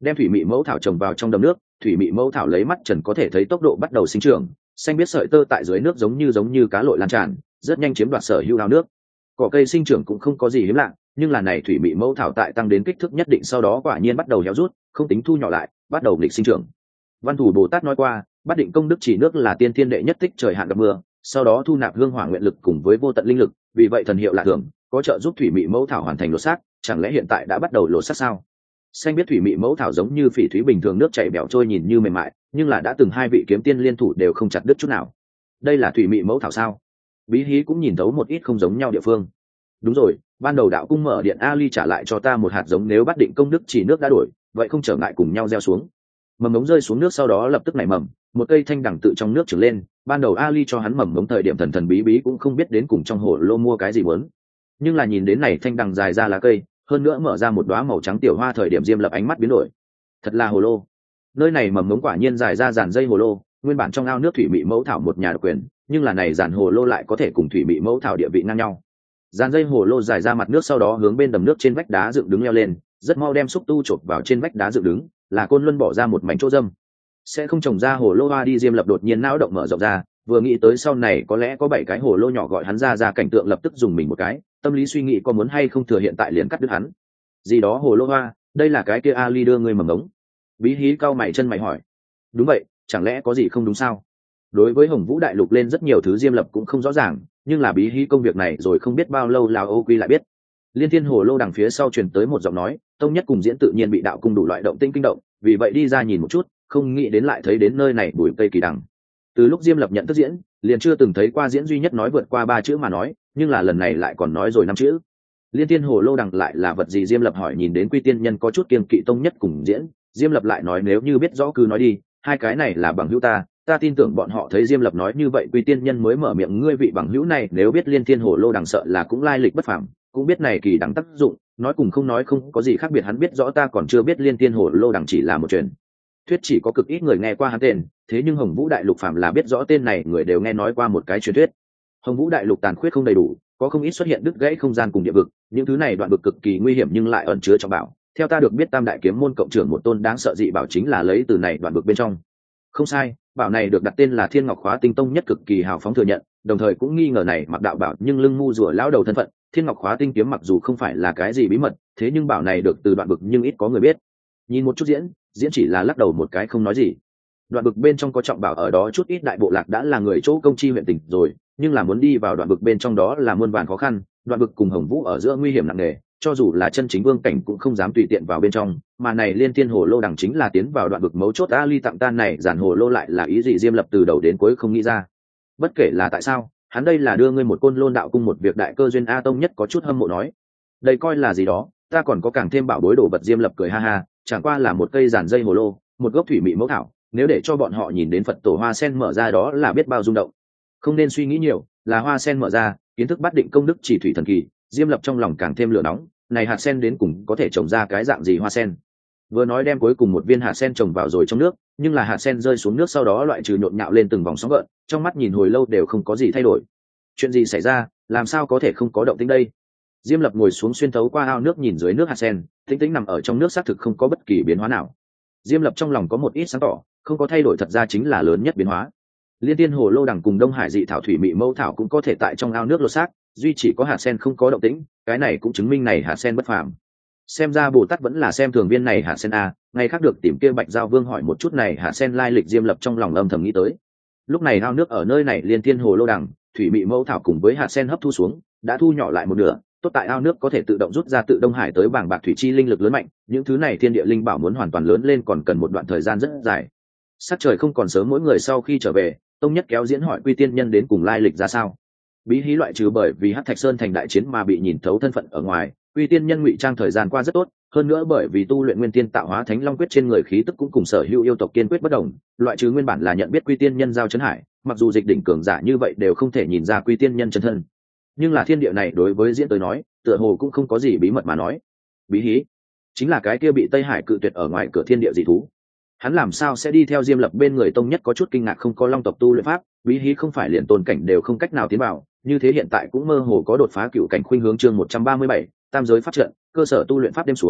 đem thủy mị mẫu thảo trồng vào trong đầm nước. Thủy mị mẫu thảo lấy mắt trần có thể thấy tốc độ bắt đầu sinh trưởng, xanh biết sợi tơ tại dưới nước giống như cá lội lan tràn, rất nhanh chiếm đoạt sở hữu ao nước. Cỏ cây sinh trưởng cũng không có gì hiếm lạ, nhưng là này thủy mị mẫu thảo tại tăng đến kích thước nhất định sau đó quả nhiên bắt đầu héo rút, không tính thu nhỏ lại, bắt đầu nghịch sinh trưởng. Văn Thủ Bồ Tát nói qua, Bát Định Công Đức chỉ nước là tiên thiên đệ nhất tích trời hạn gặp mưa, sau đó thu nạp hương hỏa nguyện lực cùng với vô tận linh lực, vì vậy thần hiệu lạ thường, có trợ giúp thủy mị mẫu thảo hoàn thành lột xác, chẳng lẽ hiện tại đã bắt đầu lột xác sao? Xanh biết thủy mị mẫu thảo giống như phỉ thúy bình thường, nước chảy bẻo trôi nhìn như mềm mại, nhưng là đã từng hai vị kiếm tiên liên thủ đều không chặt đứt chút nào. Đây là thủy mị mẫu thảo sao? Bí Hí cũng nhìn thấu một ít không giống nhau địa phương. Đúng rồi, ban đầu đạo cung mở điện Ali trả lại cho ta một hạt giống, nếu Bát Định Công Đức chỉ nước đã đổi, vậy không trở ngại cùng nhau gieo xuống. Mầm mống rơi xuống nước sau đó lập tức nảy mầm, một cây thanh đằng tự trong nước trưởng lên. Ban đầu Ali cho hắn mầm mống thời điểm thần thần bí bí cũng không biết đến cùng trong hồ lô mua cái gì muốn, nhưng là nhìn đến này thanh đằng dài ra lá cây, hơn nữa mở ra một đóa màu trắng tiểu hoa thời điểm Diêm Lập ánh mắt biến đổi. Thật là hồ lô. Nơi này mầm mống quả nhiên dài ra dàn dây hồ lô, nguyên bản trong ao nước thủy mị mẫu thảo một nhà độc quyền, nhưng là này dàn hồ lô lại có thể cùng thủy mị mẫu thảo địa vị ngang nhau. Dàn dây hồ lô dài ra mặt nước sau đó hướng bên đầm nước trên vách đá dựng đứng leo lên, rất mau đem xúc tu chộp vào trên vách đá dựng đứng, là Côn Luân bỏ ra một mảnh chỗ dâm. Sẽ không trồng ra hồ lô hoa đi. Diêm Lập đột nhiên não động mở rộng ra, vừa nghĩ tới sau này có lẽ có 7 cái hồ lô nhỏ gọi hắn ra cảnh tượng lập tức dùng mình một cái, tâm lý suy nghĩ có muốn hay không thừa hiện tại liền cắt đứt hắn. Gì đó hồ lô hoa, đây là cái kia Ali đưa ngươi mầm ngống. Bí Hí cau mày chân mày hỏi. Đúng vậy, chẳng lẽ có gì không đúng sao? Đối với Hồng Vũ Đại Lục lên rất nhiều thứ Diêm Lập cũng không rõ ràng, nhưng là Bí Hí công việc này rồi không biết bao lâu Lào Ô Quy lại biết. Liên Thiên Hồ Lô đằng phía sau truyền tới một giọng nói, Tông Nhất cùng Diễn tự nhiên bị đạo cung đủ loại động tinh kinh động, vì vậy đi ra nhìn một chút, không nghĩ đến lại thấy đến nơi này bụi cây kỳ đằng. Từ lúc Diêm Lập nhận thức Diễn, liền chưa từng thấy qua Diễn duy nhất nói vượt qua 3 chữ mà nói, nhưng là lần này lại còn nói rồi 5 chữ. Liên Thiên Hồ Lô đằng lại là vật gì? Diêm Lập hỏi. Nhìn đến Quy Tiên Nhân có chút kiêng kỵ Tông Nhất cùng Diễn, Diêm Lập lại nói nếu như biết rõ cứ nói đi, hai cái này là bằng hữu ta tin tưởng bọn họ. Thấy Diêm Lập nói như vậy, Quy Tiên Nhân mới mở miệng, ngươi vị bằng hữu này nếu biết Liên Thiên Hồ Lô đằng sợ là cũng lai lịch bất phàm, cũng biết này kỳ đằng tác dụng, nói cùng không nói không có gì khác biệt. Hắn biết rõ ta còn chưa biết Liên Thiên Hồ Lô đằng chỉ là một truyền thuyết, chỉ có cực ít người nghe qua hắn tên, thế nhưng Hồng Vũ Đại Lục phàm là biết rõ tên này người đều nghe nói qua một cái truyền thuyết. Hồng Vũ Đại Lục tàn khuyết không đầy đủ, có không ít xuất hiện đứt gãy không gian cùng địa vực, những thứ này đoạn vực cực kỳ nguy hiểm nhưng lại ẩn chứa trong bảo. Theo ta được biết, Tam Đại Kiếm môn cộng trưởng một tôn đáng sợ dị bảo chính là lấy từ này đoạn vực bên trong. Không sai, bảo này được đặt tên là Thiên Ngọc Khóa Tinh. Tông Nhất cực kỳ hào phóng thừa nhận, đồng thời cũng nghi ngờ này mặc đạo bảo nhưng lưng mu rùa lão đầu thân phận. Thiên Ngọc Khóa Tinh kiếm mặc dù không phải là cái gì bí mật, thế nhưng bảo này được từ đoạn vực nhưng ít có người biết. Nhìn một chút Diễn chỉ là lắc đầu một cái không nói gì. Đoạn vực bên trong có trọng bảo ở đó, chút ít đại bộ lạc đã là người chỗ công chi huyện tỉnh rồi, nhưng là muốn đi vào đoạn vực bên trong đó là muôn vàn khó khăn. Đoạn vực cùng Hồng Vũ ở giữa nguy hiểm nặng nề, cho dù là chân chính vương cảnh cũng không dám tùy tiện vào bên trong, mà này Liên Thiên Hồ Lô đằng chính là tiến vào đoạn vực mấu chốt. Ali tặng tan này giản hồ lô lại là ý gì? Diêm Lập từ đầu đến cuối không nghĩ ra. Bất kể là tại sao, hắn đây là đưa ngươi một Côn Lôn đạo cung một việc đại cơ duyên a. Tông Nhất có chút hâm mộ nói. Đây coi là gì đó, ta còn có càng thêm bảo bối đồ vật. Diêm Lập cười ha ha, chẳng qua là một cây giản dây hồ lô, một gốc thủy mị mẫu thảo, nếu để cho bọn họ nhìn đến Phật tổ hoa sen mở ra đó là biết bao rung động. Không nên suy nghĩ nhiều, là hoa sen mở ra, kiến thức Bát Định Công Đức chỉ thủy thần kỳ. Diêm Lập trong lòng càng thêm lửa nóng, này hạt sen đến cùng có thể trồng ra cái dạng gì hoa sen? Vừa nói đem cuối cùng một viên hạt sen trồng vào rồi trong nước, nhưng là hạt sen rơi xuống nước sau đó loại trừ nhộn nhạo lên từng vòng sóng gợn, trong mắt nhìn hồi lâu đều không có gì thay đổi. Chuyện gì xảy ra, làm sao có thể không có động tĩnh đây? Diêm Lập ngồi xuống xuyên thấu qua ao nước nhìn dưới nước hạt sen, tĩnh tĩnh nằm ở trong nước xác thực không có bất kỳ biến hóa nào. Diêm Lập trong lòng có một ít sáng tỏ, không có thay đổi thật ra chính là lớn nhất biến hóa. Liên Thiên Hồ Lô đằng cùng Đông Hải dị thảo thủy mị mẫu thảo cũng có thể tại trong ao nước lột xác, duy chỉ có hạt sen không có động tĩnh, cái này cũng chứng minh này hạt sen bất phàm. Xem ra Bồ Tát vẫn là xem thường viên này hạt sen a. Ngày khác được tìm kia Bạch Giao Vương hỏi một chút này hạt sen lai lịch. Diêm Lập trong lòng âm thầm nghĩ tới. Lúc này ao nước ở nơi này Liên Thiên Hồ Lô đằng, thủy mị mẫu thảo cùng với hạt sen hấp thu xuống, đã thu nhỏ lại một nửa. Tốt tại ao nước có thể tự động rút ra tự Đông Hải tới bảng bạc thủy chi linh lực lớn mạnh, những thứ này thiên địa linh bảo muốn hoàn toàn lớn lên còn cần một đoạn thời gian rất dài. Sắc trời không còn sớm, mỗi người sau khi trở về, Tông Nhất kéo Diễn hỏi Quy Tiên Nhân đến cùng lai lịch ra sao. Bí Hí loại trừ bởi vì Hắc Thạch Sơn thành đại chiến mà bị nhìn thấu thân phận ở ngoài, Quy Tiên Nhân ngụy trang thời gian qua rất tốt, hơn nữa bởi vì tu luyện Nguyên Tiên Tạo Hóa Thánh Long Quyết trên người khí tức cũng cùng sở hữu yêu tộc kiên quyết bất đồng, loại trừ nguyên bản là nhận biết Quy Tiên Nhân giao chấn hải, mặc dù dịch đỉnh cường giả như vậy đều không thể nhìn ra Quy Tiên Nhân chân thân. Nhưng là thiên địa này đối với Diễn tới nói, tựa hồ cũng không có gì bí mật mà nói. Bí Hí chính là cái kia bị Tây Hải cự tuyệt ở ngoài cửa thiên địa dị thú. Hắn làm sao sẽ đi theo Diêm Lập bên người? Tông Nhất có chút kinh ngạc, không có long tộc tu luyện pháp, Bí Hí không phải liền tôn cảnh đều không cách nào tiến vào, như thế hiện tại cũng mơ hồ có đột phá cựu cảnh khuynh hướng. Chương 137, tam giới pháp trận, cơ sở tu luyện pháp đêm xuống,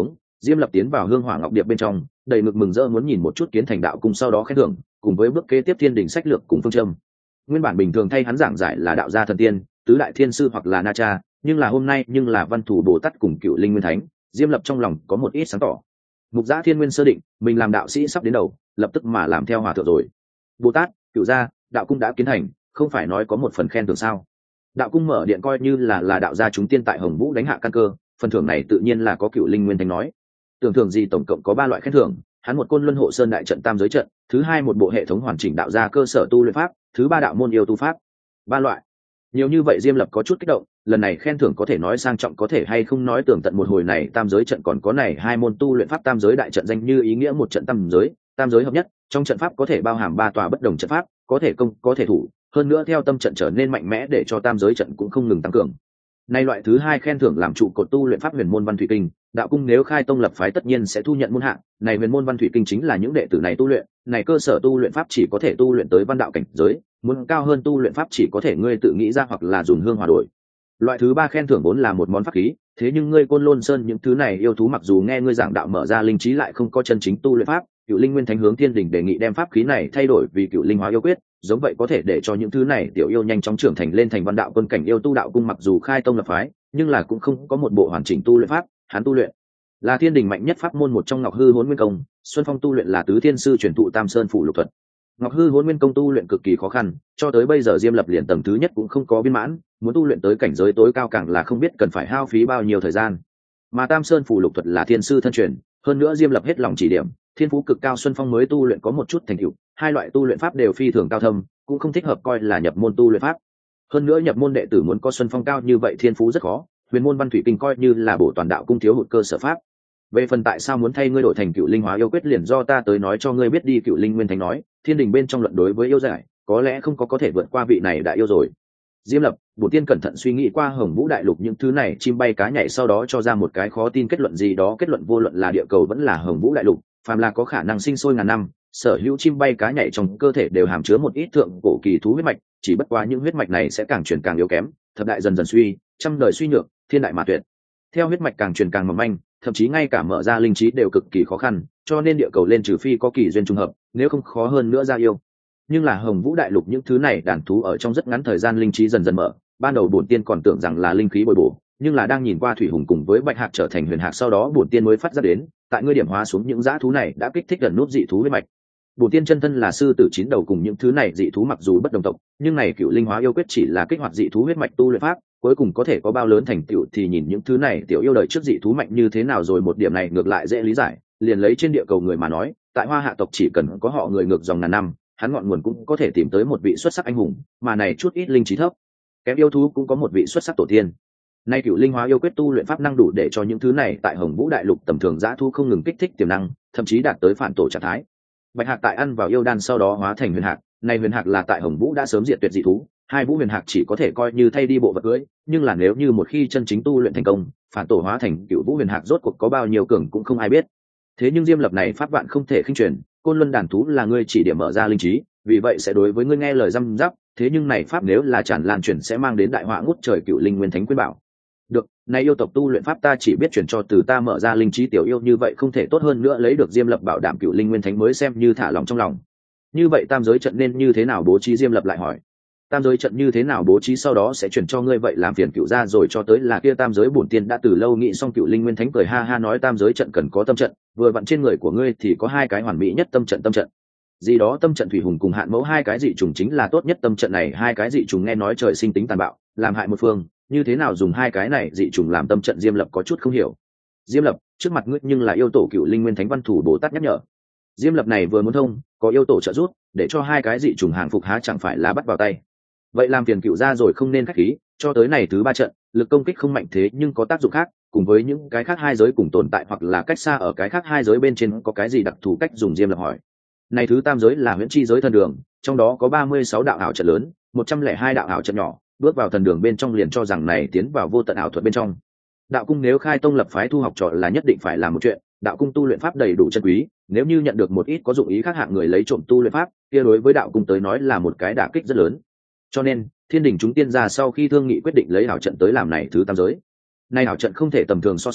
Diêm Lập tiến vào Hương Hỏa Ngọc Điệp bên trong, đầy ngực mừng rỡ muốn nhìn một chút Kiến Thành đạo cung sau đó khen thưởng, cùng với bước kế tiếp thiên đình sách lược cùng phương châm. Nguyên bản bình thường thay hắn giảng giải là đạo gia thần tiên, tứ đại thiên sư hoặc là na cha, nhưng là hôm nay nhưng là Văn Thủ Bồ Tát cùng Cựu Linh Nguyên Thánh. Diêm Lập trong lòng có một ít sáng tỏ. Mục Giã Thiên Nguyên sơ định, mình làm đạo sĩ sắp đến đầu, lập tức mà làm theo hòa thượng rồi. Bồ Tát, Cựu gia, đạo cung đã kiến thành, không phải nói có một phần khen thưởng sao? Đạo cung mở điện coi như là đạo gia chúng tiên tại Hồng Vũ đánh hạ căn cơ, phần thưởng này tự nhiên là có Cựu Linh Nguyên Thánh nói. Tưởng thưởng gì tổng cộng có 3 loại khen thưởng, hắn một Côn Luân Hộ Sơn đại trận tam giới trận, thứ hai một bộ hệ thống hoàn chỉnh đạo gia cơ sở tu luyện pháp, thứ ba đạo môn yêu tu pháp. 3 loại. Nhiều như vậy Diêm Lập có chút kích động, lần này khen thưởng có thể nói sang trọng có thể hay không nói tưởng tận một hồi này tam giới trận còn có này 2 môn tu luyện pháp tam giới đại trận danh như ý nghĩa một trận tam giới hợp nhất, trong trận pháp có thể bao hàm 3 tòa bất đồng trận pháp, có thể công, có thể thủ, hơn nữa theo tâm trận trở nên mạnh mẽ để cho tam giới trận cũng không ngừng tăng cường. Nay loại thứ 2 khen thưởng làm trụ cột tu luyện pháp Huyền môn Văn Thủy Kinh, đạo cung nếu khai tông lập phái tất nhiên sẽ thu nhận môn hạng, này Huyền môn Văn Thủy Kinh chính là những đệ tử này tu luyện, này cơ sở tu luyện pháp chỉ có thể tu luyện tới văn đạo cảnh giới, muốn cao hơn tu luyện pháp chỉ có thể ngươi tự nghĩ ra hoặc là dùng hương hòa đổi. Loại thứ 3 khen thưởng vốn là một món pháp khí, thế nhưng ngươi Côn Lôn Sơn những thứ này yêu thú mặc dù nghe ngươi giảng đạo mở ra linh trí lại không có chân chính tu luyện pháp, Cựu Linh Nguyên Thánh hướng Thiên Đình đề nghị đem pháp khí này thay đổi vì Cựu Linh Hóa Yêu Quyết, giống vậy có thể để cho những thứ này tiểu yêu nhanh chóng trưởng thành lên thành văn đạo quân cảnh yêu tu đạo cung mặc dù khai tông lập phái, nhưng là cũng không có một bộ hoàn chỉnh tu luyện pháp, hắn tu luyện là Thiên Đình mạnh nhất pháp môn một trong Ngọc Hư Hỗn Nguyên Công, Xuân Phong tu luyện là tứ thiên sư truyền thụ Tam Sơn Phủ Lục Thuật. Ngọc Hư Hỗn Nguyên Công tu luyện cực kỳ khó khăn, cho tới bây giờ Diêm Lập liền tầng thứ nhất cũng không có viên mãn, muốn tu luyện tới cảnh giới tối cao càng là không biết cần phải hao phí bao nhiêu thời gian. Mà Tam Sơn Phủ Lục Thuật là thiên sư thân truyền, hơn nữa Diêm Lập hết lòng chỉ điểm, thiên phú cực cao Xuân Phong mới tu luyện có một chút thành tựu, 2 loại tu luyện pháp đều phi thường cao thâm, cũng không thích hợp coi là nhập môn tu luyện pháp. Hơn nữa nhập môn đệ tử muốn có Xuân Phong cao như vậy thiên phú rất khó, Huyền môn Văn Thủy Kinh coi như là bổ toàn đạo cung thiếu hụt cơ sở pháp. Về phần tại sao muốn thay ngươi đổi thành Cựu Linh Hóa Yêu Quyết liền do ta tới nói cho ngươi biết đi. Cựu Linh Nguyên Thánh nói, Thiên Đình bên trong luận đối với yêu giải, có lẽ không có thể vượt qua vị này đại yêu rồi. Diêm Lập, Bổn Tiên cẩn thận suy nghĩ qua Hồng Vũ đại lục những thứ này chim bay cá nhảy sau đó cho ra một cái khó tin kết luận gì đó, kết luận vô luận là địa cầu vẫn là Hồng Vũ đại lục, phàm là có khả năng sinh sôi ngàn năm, sở hữu chim bay cá nhảy trong cơ thể đều hàm chứa một ít thượng cổ kỳ thú huyết mạch, chỉ bất quá những huyết mạch này sẽ càng truyền càng yếu kém, thập đại dần dần suy, trăm đời suy nhược, thiên đại mà tuyệt. Theo huyết mạch càng truyền càng mỏng manh, thậm chí ngay cả mở ra linh trí đều cực kỳ khó khăn, cho nên địa cầu lên trừ phi có kỳ duyên trùng hợp, nếu không khó hơn nữa ra yêu. Nhưng là Hồng Vũ đại lục những thứ này đàn thú ở trong rất ngắn thời gian linh trí dần dần mở, ban đầu Bổn Tiên còn tưởng rằng là linh khí bồi bổ, nhưng là đang nhìn qua Thủy Hùng cùng với Bạch Hạc trở thành Huyền Hạc sau đó Bổn Tiên mới phát ra đến, tại ngươi điểm hóa xuống những dã thú này đã kích thích gần nút dị thú huyết mạch. Bổn Tiên chân thân là sư tử 9 đầu cùng những thứ này dị thú mặc dù bất đồng tộc, nhưng này Cựu Linh Hóa Yêu Quyết chỉ là kích hoạt dị thú huyết mạch tu luyện pháp, cuối cùng có thể có bao lớn thành tựu thì nhìn những thứ này tiểu yêu đời trước dị thú mạnh như thế nào rồi. Một điểm này ngược lại dễ lý giải, liền lấy trên địa cầu người mà nói, tại Hoa Hạ tộc chỉ cần có họ người ngược dòng ngàn năm, hắn ngọn nguồn cũng có thể tìm tới một vị xuất sắc anh hùng, mà này chút ít linh trí thấp kém yêu thú cũng có một vị xuất sắc tổ tiên. Nay Cựu Linh Hóa Yêu Quyết tu luyện pháp năng đủ để cho những thứ này tại Hồng Vũ đại lục tầm thường dã thú không ngừng kích thích tiềm năng, thậm chí đạt tới phản tổ trạng thái. Bạch Hạc tại ăn vào yêu đan sau đó hóa thành Huyền Hạc, này Huyền Hạc là tại Hồng Vũ đã sớm diệt tuyệt dị thú, 2 Vũ Huyền Hạc chỉ có thể coi như thay đi bộ vật cưỡi, nhưng là nếu như một khi chân chính tu luyện thành công, phản tổ hóa thành Cựu Vũ Huyền Hạc rốt cuộc có bao nhiêu cường cũng không ai biết. Thế nhưng Diêm Lập này pháp vạn không thể khinh truyền, Côn Luân đàn thú là ngươi chỉ điểm mở ra linh trí, vì vậy sẽ đối với ngươi nghe lời răm rắp, thế nhưng này pháp nếu là tràn lan truyền sẽ mang đến đại họa ngút trời. Cựu Linh Nguyên Thánh khuyên bảo. Được, này yêu tộc tu luyện pháp ta chỉ biết truyền cho từ ta mở ra linh trí tiểu yêu, như vậy không thể tốt hơn nữa lấy được. Diêm Lập bảo đảm Cựu Linh Nguyên Thánh mới xem như thả lòng trong lòng. Như vậy tam giới trận nên như thế nào bố trí? Diêm Lập lại hỏi. Tam giới trận như thế nào bố trí sau đó sẽ chuyển cho ngươi, vậy làm phiền Cựu gia rồi. Cho tới là kia tam giới bổn tiên đã từ lâu nghĩ xong. Cựu Linh Nguyên Thánh cười ha ha nói, tam giới trận cần có tâm trận, vừa vặn trên người của ngươi thì có 2 cái hoàn mỹ nhất tâm trận. Tâm trận gì đó? Tâm trận Thủy Hùng cùng Hạn Mẫu 2 cái dị trùng chính là tốt nhất. Tâm trận này 2 cái dị trùng nghe nói trời sinh tính tàn bạo, làm hại một phương, như thế nào dùng 2 cái này dị trùng làm tâm trận? Diêm Lập có chút không hiểu. Diêm Lập, trước mặt ngươi nhưng là yêu tổ Cựu Linh Nguyên Thánh Văn Thủ Bồ Tát nhắc nhở. Diêm Lập này vừa muốn thông, có yêu tổ trợ giúp, để cho 2 cái dị trùng hàng phục há chẳng phải là bắt vào tay. Vậy làm phiền Cựu gia rồi, không nên khách khí. Cho tới này thứ 3 trận, lực công kích không mạnh thế nhưng có tác dụng khác, cùng với những cái khác 2 giới cùng tồn tại hoặc là cách xa ở cái khác 2 giới bên trên có cái gì đặc thù cách dùng? Diêm Lập hỏi. Này thứ 3 giới là huyễn chi giới thần đường, trong đó có 36 đạo ảo trận lớn, 102 đạo ảo trận nhỏ, bước vào thần đường bên trong liền cho rằng này tiến vào vô tận ảo thuật bên trong. Đạo cung nếu khai tông lập phái thu học trò là nhất định phải làm một chuyện, đạo cung tu luyện pháp đầy đủ chân quý, nếu như nhận được một ít có dụng ý khác hạng người lấy trộm tu luyện pháp, kia đối với đạo cung tới nói là một cái đả kích rất lớn. Cho nên Thiên Đình chúng tiên gia sau khi thương nghị quyết định lấy ảo trận tới làm này thứ 3 giới. Nay ảo trận không thể tầm thường so sánh,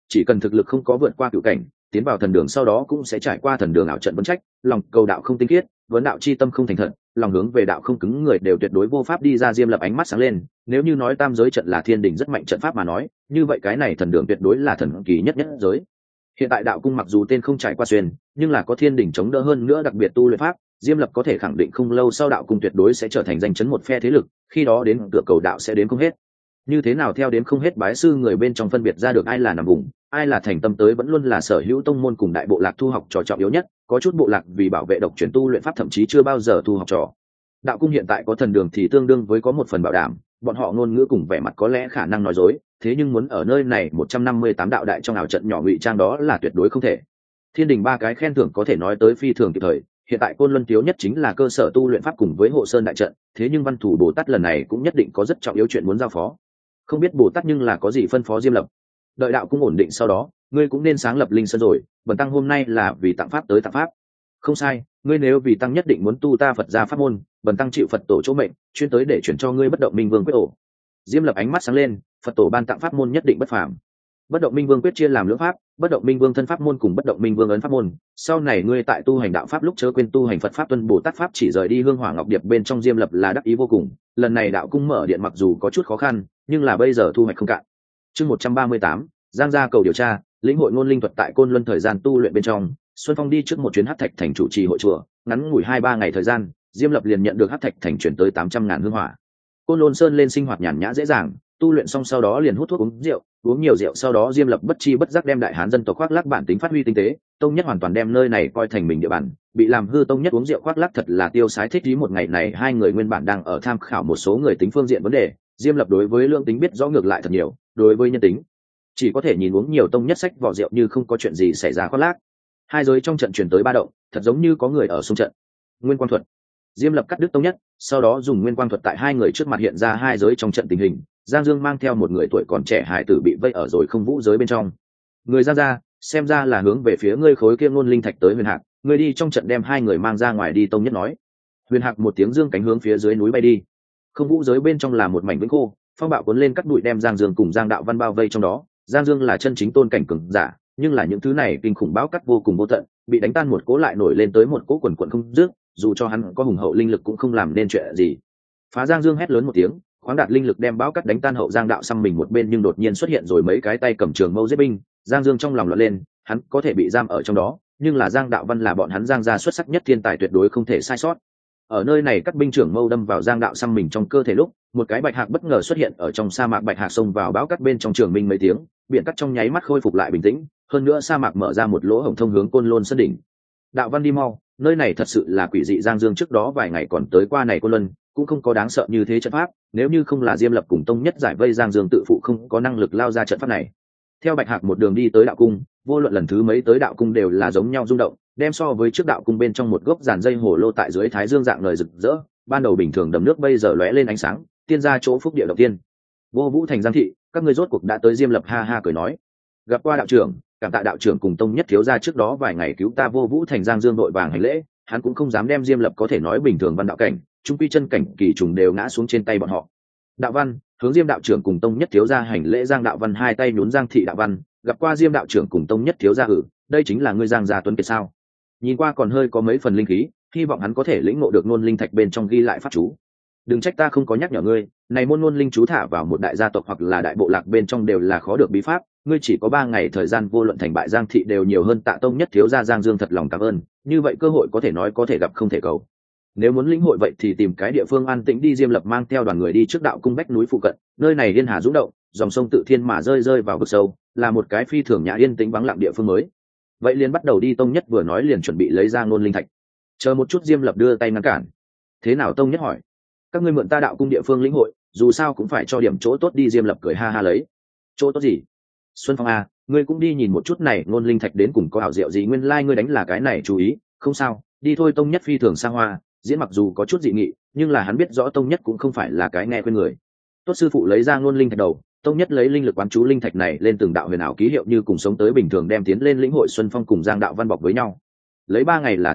chỉ cần thực lực không có vượt qua cựu cảnh, tiến vào thần đường sau đó cũng sẽ trải qua thần đường ảo trận vấn trách, lòng cầu đạo không tinh khiết, vấn đạo chi tâm không thành thật, lòng hướng về đạo không cứng người đều tuyệt đối vô pháp đi ra. Diêm Lập ánh mắt sáng lên, nếu như nói tam giới trận là thiên đình rất mạnh trận pháp mà nói, như vậy cái này thần đường tuyệt đối là thần kỳ nhất nhất giới. Hiện tại đạo cung mặc dù tên không trải qua xuyên, nhưng là có thiên đình chống đỡ hơn nữa, đặc biệt tu luyện pháp, Diêm Lập có thể khẳng định không lâu sau đạo cung tuyệt đối sẽ trở thành danh chấn một phe thế lực, khi đó đến cửa cầu đạo sẽ đến không hết. Như thế nào theo đến không hết bái sư người bên trong phân biệt ra được ai là nằm vùng, ai là thành tâm tới, vẫn luôn là sở hữu tông môn cùng đại bộ lạc thu học trò trọng yếu nhất, có chút bộ lạc vì bảo vệ độc truyền tu luyện pháp thậm chí chưa bao giờ thu học trò. Đạo cung hiện tại có thần đường thì tương đương với có một phần bảo đảm, bọn họ ngôn ngữ cùng vẻ mặt có lẽ khả năng nói dối, thế nhưng muốn ở nơi này 158 đạo đại trong ảo trận nhỏ ngụy trang đó là tuyệt đối không thể. Thiên đình ba cái khen thưởng có thể nói tới phi thường kịp thời, hiện tại Côn Luân thiếu nhất chính là cơ sở tu luyện pháp cùng với Hộ Sơn đại trận, thế nhưng Văn Thủ Bồ Tát lần này cũng nhất định có rất trọng yếu chuyện muốn giao phó. Không biết Bồ Tát nhưng là có gì phân phó Diêm Lập. Đợi đạo cung ổn định sau đó, ngươi cũng nên sáng lập linh sơn rồi, bần tăng hôm nay là vì tặng pháp tới tặng pháp. Không sai, ngươi nếu vì tăng nhất định muốn tu ta Phật gia pháp môn, bần tăng chịu Phật tổ chỗ mệnh, chuyên tới để chuyển cho ngươi bất động minh vương quyết ổ. Diêm Lập ánh mắt sáng lên, Phật tổ ban tặng pháp môn nhất định bất phàm. Bất động minh vương quyết chia làm lưỡng pháp, bất động minh vương thân pháp môn cùng bất động minh vương ấn pháp môn. Sau này ngươi tại tu hành đạo pháp lúc chớ quên tu hành Phật pháp tuân Bồ Tát pháp, chỉ rời đi hương hỏa ngọc điệp bên trong. Diêm Lập là đắc ý vô cùng, lần này đạo cung mở điện mặc dù có chút khó khăn, nhưng là bây giờ thu hoạch không cạn. Chương 138, Giang gia cầu điều tra, lĩnh hội ngôn linh thuật. Tại Côn Luân thời gian tu luyện bên trong, Xuân Phong đi trước một chuyến Hắc Thạch thành chủ trì hội chùa, ngắn ngủi 2-3 ngày thời gian, Diêm Lập liền nhận được Hắc Thạch thành chuyển tới 800.000 hương hỏa. Côn Lôn Sơn lên sinh hoạt nhàn nhã dễ dàng, tu luyện xong sau đó liền hút thuốc uống rượu, uống nhiều rượu sau đó Diêm Lập bất chi bất giác đem đại hán dân tộc khoác lác bản tính phát huy tinh tế, tông nhất hoàn toàn đem nơi này coi thành mình địa bàn, bị làm hư tông nhất uống rượu khoác lác thật là tiêu sái thích ý. Một ngày này hai người nguyên bản đang ở tham khảo một số người tính phương diện vấn đề, Diêm Lập đối với lượng tính biết rõ ngược lại thật nhiều, đối với nhân tính chỉ có thể nhìn uống nhiều tông nhất sách vỏ rượu như không có chuyện gì xảy ra khoác lác. Hai giới trong trận chuyển tới ba động, thật giống như có người ở xung trận. Nguyên quang thuật. Diêm Lập cắt đứt tông nhất, sau đó dùng nguyên quang thuật tại hai người trước mặt hiện ra hai giới trong trận tình hình. Giang Dương mang theo một người tuổi còn trẻ hải tử bị vây ở rồi không vũ giới bên trong. Người Giang gia, xem ra là hướng về phía ngươi khối kia ngôn linh thạch tới Huyền Hạc, ngươi đi trong trận đem hai người mang ra ngoài đi. Tông nhất nói. Huyền Hạc một tiếng dương cánh hướng phía dưới núi bay đi. Không vũ giới bên trong là một mảnh vĩnh khô, phong bạo cuốn lên cắt bụi đem Giang Dương cùng Giang Đạo Văn bao vây trong đó. Giang Dương là chân chính tôn cảnh cường giả, nhưng là những thứ này kinh khủng bão cắt vô cùng vô tận, bị đánh tan một cố lại nổi lên tới một cố quần quần không dứt, dù cho hắn có hùng hậu linh lực cũng không làm nên chuyện gì. Phá. Giang Dương hét lớn một tiếng, khoáng đạt linh lực đem bão cắt đánh tan hậu. Giang Đạo xăm mình một bên nhưng đột nhiên xuất hiện rồi mấy cái tay cầm trường mâu giết binh. Giang Dương trong lòng loạn lên, hắn có thể bị giam ở trong đó, nhưng là Giang Đạo Văn là bọn hắn Giang gia xuất sắc nhất thiên tài, tuyệt đối không thể sai sót. Ở nơi này các binh trưởng mâu đâm vào Giang Đạo xăm mình trong cơ thể lúc, một cái bạch hạc bất ngờ xuất hiện ở trong sa mạc. Bạch hạc xông vào bão cắt bên trong trường minh mấy tiếng, biển cắt trong nháy mắt khôi phục lại bình tĩnh, hơn nữa sa mạc mở ra một lỗ hổng thông hướng Côn Lôn Sơn đỉnh. Đạo Văn đi mau, nơi này thật sự là quỷ dị. Giang Dương trước đó vài ngày còn tới qua này Côn Luân, cũng không có đáng sợ như thế trận pháp, nếu như không là Diêm Lập cùng tông nhất giải vây, Giang Dương tự phụ không có năng lực lao ra trận pháp này. Theo bạch hạc một đường đi tới đạo cung, vô luận lần thứ mấy tới đạo cung đều là giống nhau rung động, đem so với trước đạo cung bên trong một gốc giàn dây hồ lô tại dưới thái dương dạng lời rực rỡ, ban đầu bình thường đầm nước bây giờ lóe lên ánh sáng, tiên ra chỗ phúc địa đầu tiên. Vô Vũ thành Giang thị, các ngươi rốt cuộc đã tới. Diêm Lập ha ha cười nói. Gặp qua đạo trưởng, cảm tạ đạo trưởng cùng tông nhất thiếu gia trước đó vài ngày cứu ta. Vô Vũ thành Giang Dương đội vàng hành lễ, hắn cũng không dám đem Diêm Lập có thể nói bình thường văn đạo cảnh, trung quy chân cảnh kỳ trùng đều ngã xuống trên tay bọn họ. Đạo Văn hướng Diêm đạo trưởng cùng tông nhất thiếu gia hành lễ. Giang Đạo Văn hai tay nhún Giang thị. Đạo Văn gặp qua Diêm đạo trưởng cùng tông nhất thiếu gia. Đây chính là ngươi Giang gia tuấn kiệt sao? Nhìn qua còn hơi có mấy phần linh khí, hy vọng hắn có thể lĩnh ngộ được ngôn linh thạch bên trong ghi lại pháp chú. Đừng trách ta không có nhắc nhở ngươi, này môn ngôn linh chú thả vào một đại gia tộc hoặc là đại bộ lạc bên trong đều là khó được bí pháp, ngươi chỉ có 3 ngày thời gian, vô luận thành bại Giang thị đều nhiều hơn tạ tông nhất thiếu gia. Giang Dương thật lòng cảm ơn, như vậy cơ hội có thể nói có thể gặp không thể cầu. Nếu muốn lĩnh hội vậy thì tìm cái địa phương an tĩnh đi. Diêm Lập mang theo đoàn người đi trước đạo cung bách núi phụ cận, nơi này liên hà dũng động, dòng sông tự thiên mà rơi vào vực sâu, là một cái phi thường nhã yên tĩnh vắng lặng địa phương mới. Vậy liền bắt đầu đi. Tông nhất vừa nói liền chuẩn bị lấy ra ngôn linh thạch. Chờ một chút. Diêm Lập đưa tay ngăn cản. Thế nào? Tông nhất hỏi. Các ngươi mượn ta đạo cung địa phương lĩnh hội, dù sao cũng phải cho điểm chỗ tốt đi. Diêm Lập cười ha ha lấy. Chỗ tốt gì? Xuân Phong à, ngươi cũng đi nhìn một chút này ngôn linh thạch đến cùng có ảo diệu gì. Nguyên lai ngươi đánh là cái này. Chú ý, không sao, đi thôi. Tông nhất phi thường xa hoa, diễn mặc dù có chút dị nghị, nhưng là hắn biết rõ tông nhất cũng không phải là cái nghe khuyên người. Tốt. Sư phụ lấy ra ngôn linh thạch đầu, tông nhất lấy linh lực quán chú linh thạch này lên từng đạo huyền ảo ký hiệu như cùng sống tới bình thường, đem tiến lên lĩnh hội. Xuân Phong cùng Giang Đạo Văn bọc với nhau, lấy 3 ngày là thời hạn,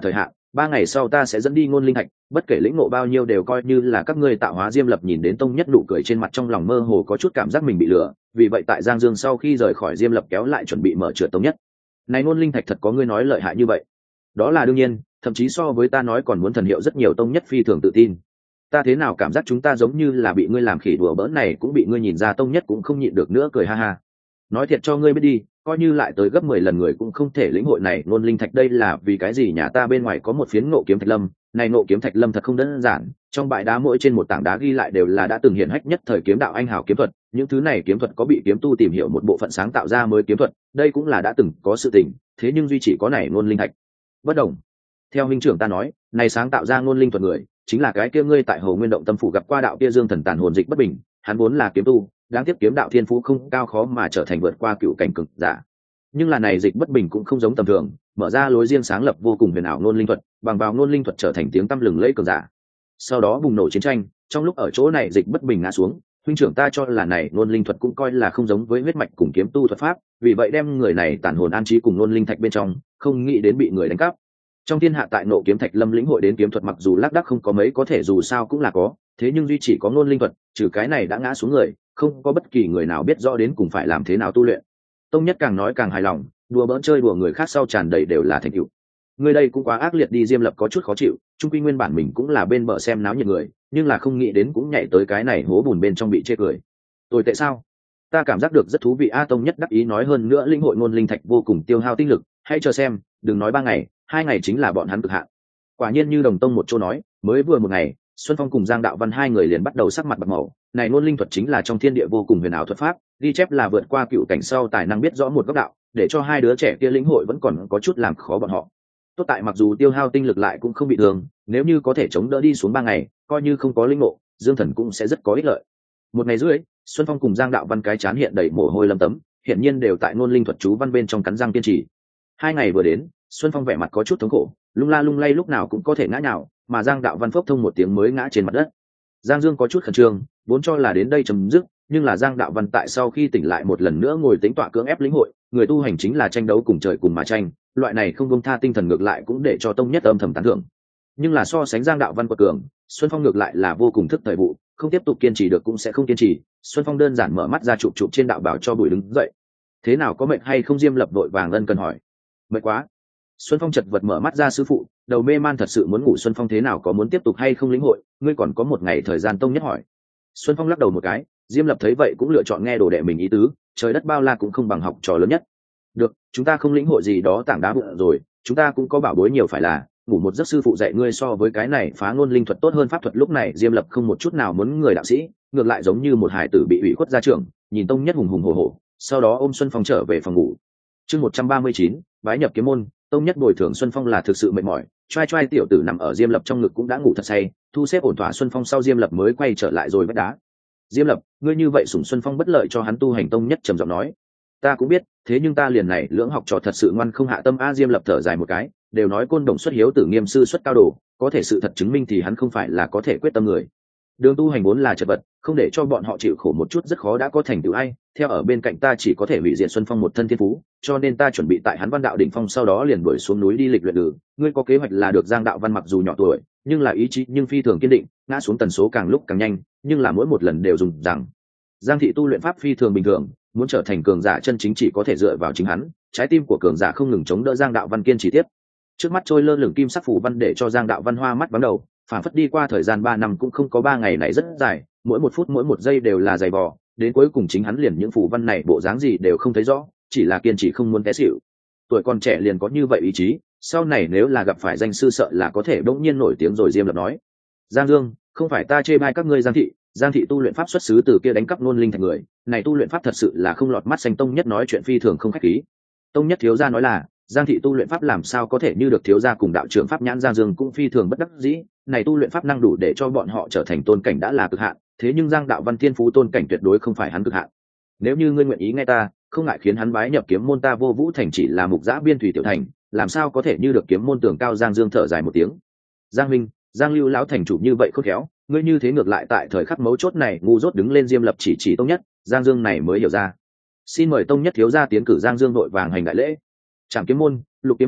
3 ngày sau ta sẽ dẫn đi ngôn linh thạch, bất kể lĩnh ngộ bao nhiêu đều coi như là các ngươi tạo hóa. Diêm Lập nhìn đến Tông Nhất nụ cười trên mặt, trong lòng mơ hồ có chút cảm giác mình bị lừa, vì vậy tại Giang Dương sau khi rời khỏi, Diêm Lập kéo lại chuẩn bị mở trượt Tông Nhất. Này ngôn linh thạch thật có ngươi nói lợi hại như vậy? Đó là đương nhiên, thậm chí so với ta nói còn muốn thần hiệu rất nhiều. Tông Nhất phi thường tự tin. Ta thế nào cảm giác chúng ta giống như là bị ngươi làm khỉ đùa bỡn này cũng bị ngươi nhìn ra. Tông Nhất cũng không nhịn được nữa cười ha ha. Nói thiệt cho ngươi biết đi, coi như lại tới gấp 10 lần người cũng không thể lĩnh hội này ngôn linh thạch. Đây là vì cái gì? Nhà ta bên ngoài có một phiến Ngộ Kiếm Thạch Lâm, này Ngộ Kiếm Thạch Lâm thật không đơn giản, trong bãi đá mỗi trên một tảng đá ghi lại đều là đã từng hiển hách nhất thời kiếm đạo anh hào kiếm thuật, những thứ này kiếm thuật có bị kiếm tu tìm hiểu một bộ phận sáng tạo ra mới kiếm thuật, đây cũng là đã từng có sự tình, thế nhưng duy chỉ có này ngôn linh thạch bất đồng. Theo huynh trưởng ta nói, này sáng tạo ra ngôn linh thuật người chính là cái kia ngươi tại Hồ Nguyên Động Tâm phủ gặp qua đạo kia Dương Thần Tàn Hồn Dịch Bất Bình, hắn vốn là kiếm tu, đáng tiếc kiếm đạo thiên phú không cao, khó mà trở thành vượt qua cựu cảnh cực giả. Nhưng là này Dịch Bất Bình cũng không giống tầm thường, mở ra lối riêng sáng lập vô cùng huyền ảo ngôn linh thuật, bằng vào ngôn linh thuật trở thành tiếng tăm lừng lẫy cường giả. Sau đó bùng nổ chiến tranh, trong lúc ở chỗ này Dịch Bất Bình ngã xuống, huynh trưởng ta cho là này ngôn linh thuật cũng coi là không giống với huyết mạch cùng kiếm tu thuật pháp, vì vậy đem người này tàn hồn an trí cùng ngôn linh thạch bên trong, không nghĩ đến bị người đánh cắp. Trong thiên hạ tại Ngộ Kiếm Thạch Lâm lĩnh hội đến kiếm thuật mặc dù lác đác không có mấy có thể dù sao cũng là có, thế nhưng duy chỉ có ngôn linh thuật, trừ cái này đã ngã xuống người, không có bất kỳ người nào biết rõ đến cùng phải làm thế nào tu luyện. Tông Nhất càng nói càng hài lòng, đùa bỡn chơi đùa người khác sau tràn đầy đều là thành tựu. Người đây cũng quá ác liệt đi. Diêm Lập có chút khó chịu, trung quy nguyên bản mình cũng là bên bờ xem náo nhiệt người, nhưng là không nghĩ đến cũng nhảy tới cái này hố bùn bên trong bị chê cười. Tồi tệ sao? Ta cảm giác được rất thú vị. A Tông Nhất đắc ý nói, hơn nữa linh hội ngôn linh thạch vô cùng tiêu hao tinh lực, hãy chờ xem, đừng nói 3 ngày, 2 ngày chính là bọn hắn cực hạn. Quả nhiên như Đồng Tông một chỗ nói, mới vừa 1 ngày, Xuân Phong cùng Giang Đạo Văn hai người liền bắt đầu sắc mặt bạc màu. Này ngôn linh thuật chính là trong thiên địa vô cùng huyền ảo thuật pháp, ghi chép là vượt qua cựu cảnh sau tài năng biết rõ một góc đạo, để cho hai đứa trẻ kia lĩnh hội vẫn còn có chút làm khó bọn họ. Tốt tại mặc dù tiêu hao tinh lực lại cũng không bị thương, nếu như có thể chống đỡ đi xuống 3 ngày, coi như không có linh ngộ, Dương Thần cũng sẽ rất có ích lợi. 1 ngày rưỡi, Xuân Phong cùng Giang Đạo Văn cái chán hiện đầy mồ hôi lấm tấm, hiển nhiên đều tại ngôn linh thuật chú văn bên trong cắn răng kiên trì. 2 ngày vừa đến, Xuân Phong vẻ mặt có chút thống khổ, lung la lung lay lúc nào cũng có thể ngã nhào, mà Giang Đạo Văn phốc thông một tiếng mới ngã trên mặt đất. Giang Dương có chút khẩn trương, vốn cho là đến đây chấm dứt, nhưng là Giang Đạo Văn tại sau khi tỉnh lại một lần nữa ngồi tính tọa cưỡng ép lĩnh hội, người tu hành chính là tranh đấu cùng trời cùng mà tranh, loại này không buông tha tinh thần ngược lại cũng để cho Tông Nhất âm thầm tán thưởng. Nhưng là so sánh Giang Đạo Văn quật cường, Xuân Phong ngược lại là vô cùng thức thời vụ, không tiếp tục kiên trì được cũng sẽ không kiên trì. Xuân Phong đơn giản mở mắt ra chụp chụp trên đạo bảo cho bụi đứng dậy. Thế nào, có mệt hay không? Diêm Lập vội vàng ân cần hỏi. Mệt quá. Xuân Phong chật vật mở mắt ra. Sư phụ, đầu mê man thật sự muốn ngủ. Xuân Phong thế nào, có muốn tiếp tục hay không lĩnh hội? Ngươi còn có 1 ngày thời gian. Tông Nhất hỏi. Xuân Phong lắc đầu một cái. Diêm Lập thấy vậy cũng lựa chọn nghe đồ đệ mình ý tứ, trời đất bao la cũng không bằng học trò lớn nhất. Được, chúng ta không lĩnh hội gì đó tảng đá vụn rồi, chúng ta cũng có bảo bối nhiều, phải là ngủ một giấc sư phụ dạy ngươi so với cái này phá ngôn linh thuật tốt hơn pháp thuật. Lúc này Diêm Lập không một chút nào muốn người đạo sĩ, ngược lại giống như một hải tử bị ủy khuất ra trường, nhìn Tông Nhất hùng hùng hổ hổ, sau đó ôm Xuân Phong trở về phòng ngủ. Chương 139, bái nhập kiếm môn. Tông Nhất bồi thường Xuân Phong là thực sự mệt mỏi, trai trai tiểu tử nằm ở Diêm Lập trong ngực cũng đã ngủ thật say, thu xếp ổn thỏa Xuân Phong sau, Diêm Lập mới quay trở lại rồi vách đá. Diêm Lập, ngươi như vậy sủng Xuân Phong bất lợi cho hắn tu hành. Tông Nhất trầm giọng nói. Ta cũng biết, thế nhưng ta liền này lưỡng học trò thật sự ngoan không hạ tâm a. Diêm Lập thở dài một cái, đều nói Côn Đồng xuất hiếu tử, Nghiêm sư xuất cao đồ, có thể sự thật chứng minh thì hắn không phải là có thể quyết tâm người. Đường tu hành vốn là chật vật, không để cho bọn họ chịu khổ một chút rất khó, đã có thành tựu ai theo ở bên cạnh ta chỉ có thể hủy diệt Xuân Phong một thân thiên phú, cho nên ta chuẩn bị tại hắn văn đạo đỉnh phong sau đó liền đuổi xuống núi đi lịch luyện đường. Ngươi có kế hoạch là được. Giang Đạo Văn mặc dù nhỏ tuổi, nhưng là ý chí nhưng phi thường kiên định, ngã xuống tần số càng lúc càng nhanh, nhưng là mỗi một lần đều dùng rằng Giang thị tu luyện pháp phi thường bình thường, muốn trở thành cường giả chân chính chỉ có thể dựa vào chính hắn. Trái tim của cường giả không ngừng chống đỡ Giang Đạo Văn kiên trì tiếp. Trước mắt trôi lơ lửng kim sắc phù văn để cho Giang Đạo Văn hoa mắt vắng đầu, phản phất đi qua thời gian 3 năm cũng không có 3 ngày này rất dài, mỗi 1 phút mỗi 1 giây đều là dày vò, đến cuối cùng chính hắn liền những phù văn này bộ dáng gì đều không thấy rõ, chỉ là kiên trì không muốn té xỉu. Tuổi còn trẻ liền có như vậy ý chí, sau này nếu là gặp phải danh sư sợ là có thể đống nhiên nổi tiếng rồi. Diêm Lập nói. Giang Dương, không phải ta chê bai các ngươi. Giang thị tu luyện pháp xuất xứ từ kia đánh cắp ngôn linh thành người, này tu luyện pháp thật sự là không lọt mắt xanh. Tông Nhất nói chuyện phi thường không khách khí. Tông Nhất thiếu gia nói là Giang thị tu luyện pháp làm sao có thể như được thiếu gia cùng đạo trưởng pháp nhãn. Giang Dương cũng phi thường bất đắc dĩ, này tu luyện pháp năng đủ để cho bọn họ trở thành tôn cảnh đã là cực hạn, thế nhưng Giang Đạo Văn thiên phú tôn cảnh tuyệt đối không phải hắn cực hạn. Nếu như ngươi nguyện ý nghe ta, không ngại khiến hắn bái nhập kiếm môn. Ta Vô Vũ thành chỉ là mục giã biên thủy tiểu thành, làm sao có thể như được kiếm môn tường cao. Giang Dương thở dài một tiếng. Giang Minh, Giang Lưu lão thành chủ như vậy khôn khéo, ngươi như thế ngược lại tại thời khắc mấu chốt này ngu dốt đứng lên. Diêm Lập chỉ Tông Nhất, Giang Dương này mới hiểu ra. Xin mời Tông Nhất thiếu gia tiến cử. Giang Dương đội vàng hành đại lễ. Trảm kiếm môn, Lục kiếm môn,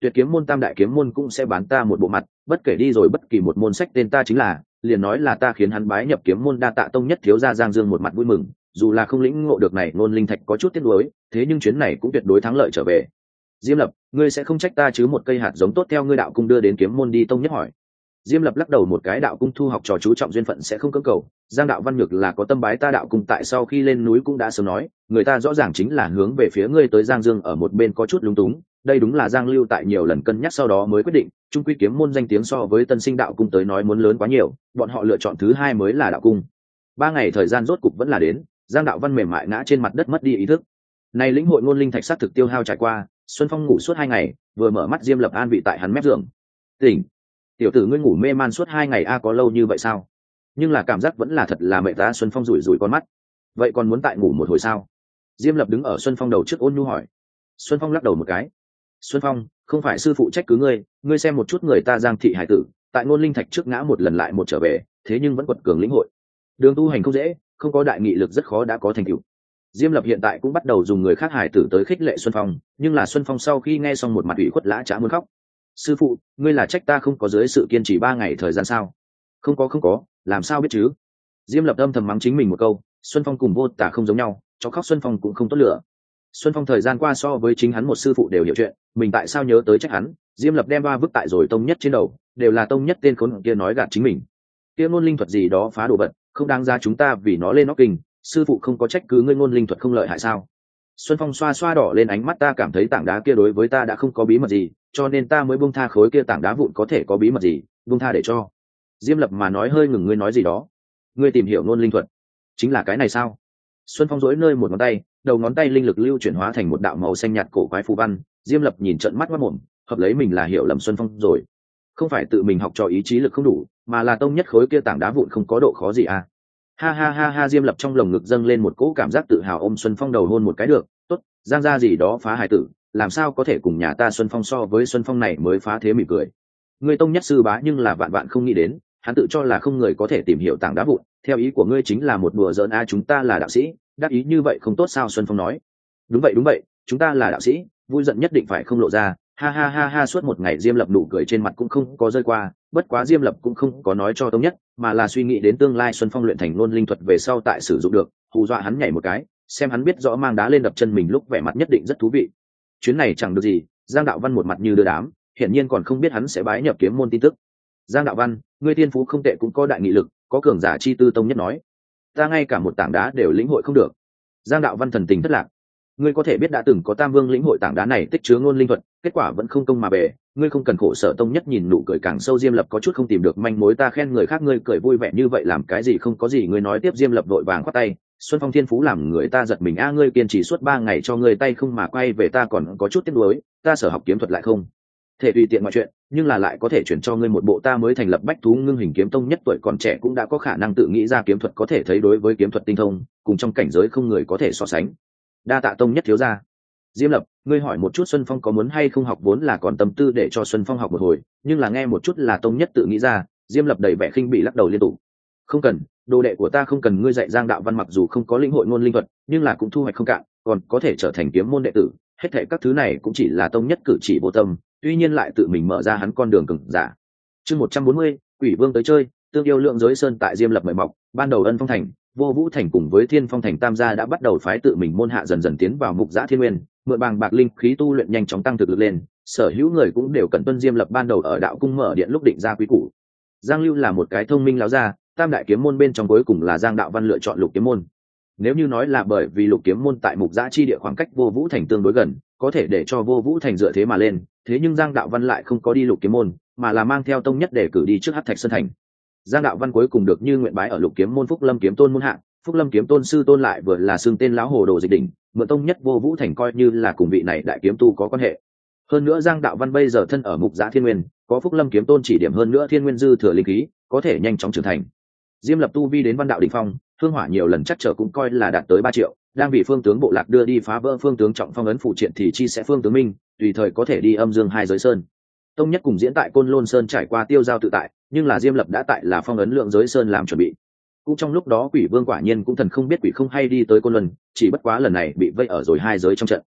Tuyệt kiếm môn tam đại kiếm môn cũng sẽ bán ta một bộ mặt, bất kể đi rồi bất kỳ một môn sách tên ta chính là, liền nói là ta khiến hắn bái nhập kiếm môn. Đa tạ tông nhất thiếu gia Giang Dương một mặt vui mừng, dù là không lĩnh ngộ được này ngôn linh thạch có chút tiếc nuối, thế nhưng chuyến này cũng tuyệt đối thắng lợi trở về. Diêm Lập, ngươi sẽ không trách ta chứ? Một cây hạt giống tốt theo ngươi đạo cung đưa đến kiếm môn đi. Tông nhất hỏi. Diêm Lập lắc đầu một cái, đạo cung thu học trò chú trọng duyên phận sẽ không cưỡng cầu. Giang đạo văn nhược là có tâm bái ta đạo cung, tại sau khi lên núi cũng đã sớm nói, người ta rõ ràng chính là hướng về phía ngươi tới. Giang Dương ở một bên có chút lúng túng, đây đúng là Giang Lưu tại nhiều lần cân nhắc sau đó mới quyết định, trung quy kiếm môn danh tiếng so với Tân Sinh đạo cung tới nói muốn lớn quá nhiều, bọn họ lựa chọn thứ hai mới là đạo cung. 3 ngày thời gian rốt cục vẫn là đến, Giang đạo văn mềm mại ngã trên mặt đất mất đi ý thức. Này lĩnh hội ngôn linh thạch sát thực tiêu hao trải qua, Xuân Phong ngủ suốt 2 ngày, vừa mở mắt Diêm Lập an vị tại hắn mép giường. Tỉnh, tiểu tử ngươi ngủ mê man suốt 2 ngày a? Có lâu như vậy sao? Nhưng là cảm giác vẫn là thật là mệt ta. Xuân Phong rủi rủi con mắt. Vậy còn muốn tại ngủ một hồi sao? Diêm Lập đứng ở Xuân Phong đầu trước ôn nhu hỏi. Xuân Phong lắc đầu một cái. Xuân Phong, không phải sư phụ trách cứ ngươi, ngươi xem một chút người ta Giang thị hải tử, tại ngôn linh thạch trước ngã một lần lại một trở về, thế nhưng vẫn quật cường lĩnh hội. Đường tu hành không dễ, không có đại nghị lực rất khó đã có thành tựu. Diêm Lập hiện tại cũng bắt đầu dùng người khác hải tử tới khích lệ Xuân Phong, nhưng là Xuân Phong sau khi nghe xong một mặt ủy khuất lã chã muốn khóc. Sư phụ, ngươi là trách ta không có dưới sự kiên trì 3 ngày thời gian sao? Không có, làm sao biết chứ? Diêm Lập âm thầm mắng chính mình một câu. Xuân Phong cùng Vô Tả không giống nhau, cho khóc Xuân Phong cũng không tốt lựa. Xuân Phong thời gian qua so với chính hắn một sư phụ đều hiểu chuyện, mình tại sao nhớ tới trách hắn? Diêm Lập đem ba vứt tại rồi tông nhất trên đầu, đều là tông nhất tên khốn kia nói gạt chính mình. Kia ngôn linh thuật gì đó phá đồ vật, không đáng ra chúng ta vì nó lên óc kinh, sư phụ không có trách cứ ngươi ngôn linh thuật không lợi hại sao? Xuân Phong xoa xoa đỏ lên ánh mắt, ta cảm thấy tảng đá kia đối với ta đã không có bí mật gì, cho nên ta mới buông tha khối kia tảng đá vụn, có thể có bí mật gì, buông tha để cho. Diêm Lập mà nói hơi ngừng, ngươi nói gì đó? Ngươi tìm hiểu ngôn linh thuật, chính là cái này sao? Xuân Phong duỗi nơi một ngón tay, đầu ngón tay linh lực lưu chuyển hóa thành một đạo màu xanh nhạt cổ quái phù văn. Diêm Lập nhìn trợn mắt mất mồm, hợp lấy mình là hiểu lầm Xuân Phong rồi. Không phải tự mình học trò ý chí lực không đủ, mà là tông nhất khối kia tảng đá vụn không có độ khó gì à? Ha ha ha ha! Diêm Lập trong lồng ngực dâng lên một cỗ cảm giác tự hào, ôm Xuân Phong đầu hôn một cái. Được, tốt, Giang gia gì đó phá hài tử, làm sao có thể cùng nhà ta Xuân Phong so với? Xuân Phong này mới phá thế mỉm cười. Ngươi tông nhất sư bá nhưng là vạn vạn không nghĩ đến, hắn tự cho là không người có thể tìm hiểu tảng đá vụn, theo ý của ngươi chính là một đùa giỡn a? Chúng ta là đạo sĩ, đắc ý như vậy không tốt sao? Xuân Phong nói. Đúng vậy, chúng ta là đạo sĩ, vui giận nhất định phải không lộ ra. Ha ha ha ha! Suốt một ngày Diêm Lập nụ cười trên mặt cũng không có rơi qua, bất quá Diêm Lập cũng không có nói cho tông nhất, mà là suy nghĩ đến tương lai Xuân Phong luyện thành ngôn linh thuật về sau tại sử dụng được, hù dọa hắn nhảy một cái, xem hắn biết rõ mang đá lên đập chân mình lúc vẻ mặt nhất định rất thú vị. Chuyến này chẳng được gì. Giang đạo văn một mặt như đưa đám, hiển nhiên còn không biết hắn sẽ bái nhập kiếm môn tin tức. Giang đạo văn, ngươi tiên phú không tệ, cũng có đại nghị lực, có cường giả chi tư. Tông nhất nói. Ta ngay cả một tảng đá đều lĩnh hội không được. Giang đạo văn thần tình thất lạc. Ngươi có thể biết đã từng có Tam Vương lĩnh hội tảng đá này tích chứa ngôn linh thuật, kết quả vẫn không công mà bể, ngươi không cần khổ sở. Tông nhất nhìn nụ cười càng sâu. Diêm Lập có chút không tìm được manh mối. Ta khen người khác ngươi cười vui vẻ như vậy làm cái gì? Không có gì, ngươi nói tiếp. Diêm Lập vội vàng khoát tay. Xuân Phong thiên phú làm người ta giật mình a, ngươi kiên trì suốt 3 ngày cho ngươi tay không mà quay về, ta còn có chút tiếc nuối, ta sở học kiếm thuật lại không thể tùy tiện mọi chuyện, nhưng là lại có thể chuyển cho ngươi một bộ. Ta mới thành lập Bách Thú Ngưng Hình Kiếm Tông, nhất tuổi còn trẻ cũng đã có khả năng tự nghĩ ra kiếm thuật, có thể thấy đối với kiếm thuật tinh thông, cùng trong cảnh giới không người có thể so sánh. Đa tạ tông nhất thiếu gia. Diêm Lập, ngươi hỏi một chút Xuân Phong có muốn hay không học, vốn là còn tâm tư để cho Xuân Phong học một hồi, nhưng là nghe một chút là tông nhất tự nghĩ ra. Diêm Lập đầy vẻ khinh bỉ lắc đầu liên tục. Không cần, đồ đệ của ta không cần ngươi dạy. Giang đạo văn mặc dù không có lĩnh hội ngôn linh thuật, nhưng là cũng thu hoạch không cạn, còn có thể trở thành kiếm môn đệ tử. Hết thảy các thứ này cũng chỉ là tông nhất cử chỉ vô tâm, tuy nhiên lại tự mình mở ra hắn con đường cường giả. Chương 140, Quỷ Vương tới chơi. Tương yêu lượng giới sơn tại Diêm Lập mời mọc, ban đầu Ân Phong thành, Vô Vũ thành cùng với Thiên Phong thành tam gia đã bắt đầu phái tự mình môn hạ dần dần tiến vào Mục Giã Thiên Nguyên, mượn bàng bạc linh khí tu luyện nhanh chóng tăng thực lực lên. Sở hữu người cũng đều cần tuân Diêm Lập ban đầu ở đạo cung mở điện lúc định ra quý củ. Giang Lưu là một cái thông minh láo gia, tam đại kiếm môn bên trong cuối cùng là Giang đạo văn lựa chọn Lục kiếm môn. Nếu như nói là bởi vì Lục kiếm môn tại Mục Giã chi địa khoảng cách Vô Vũ thành tương đối gần, có thể để cho Vô Vũ thành dựa thế mà lên, thế nhưng Giang đạo văn lại không có đi Lục kiếm môn, mà là mang theo tông nhất để cử đi trước Hắc Thạch Sơn thành. Giang đạo văn cuối cùng được như nguyện bái ở Lục kiếm môn Phúc Lâm kiếm tôn môn hạ. Phúc Lâm kiếm tôn sư tôn lại vừa là xưng tên lão hồ đồ dịch đỉnh, mượn tông nhất Vô Vũ thành coi như là cùng vị này đại kiếm tu có quan hệ. Hơn nữa Giang đạo văn bây giờ thân ở Mục Giã Thiên Nguyên, có Phúc Lâm kiếm tôn chỉ điểm, hơn nữa Thiên Nguyên dư thừa linh khí, có thể nhanh chóng trưởng thành. Diêm Lập tu vi đến văn đạo đỉnh phong, hương hỏa nhiều lần chắc trở cũng coi là đạt tới 3 triệu, đang bị phương tướng bộ lạc đưa đi phá vỡ phương tướng trọng phong ấn phụ triện thì chi sẽ phương tướng minh, tùy thời có thể đi âm dương hai giới sơn. Tông nhất cùng diễn tại Côn Lôn Sơn trải qua tiêu giao tự tại, nhưng là Diêm Lập đã tại là phong ấn lượng giới sơn làm chuẩn bị. Cũng trong lúc đó Quỷ Vương quả nhiên cũng thần không biết quỷ không hay đi tới Côn Luân, chỉ bất quá lần này bị vây ở rồi hai giới trong trận.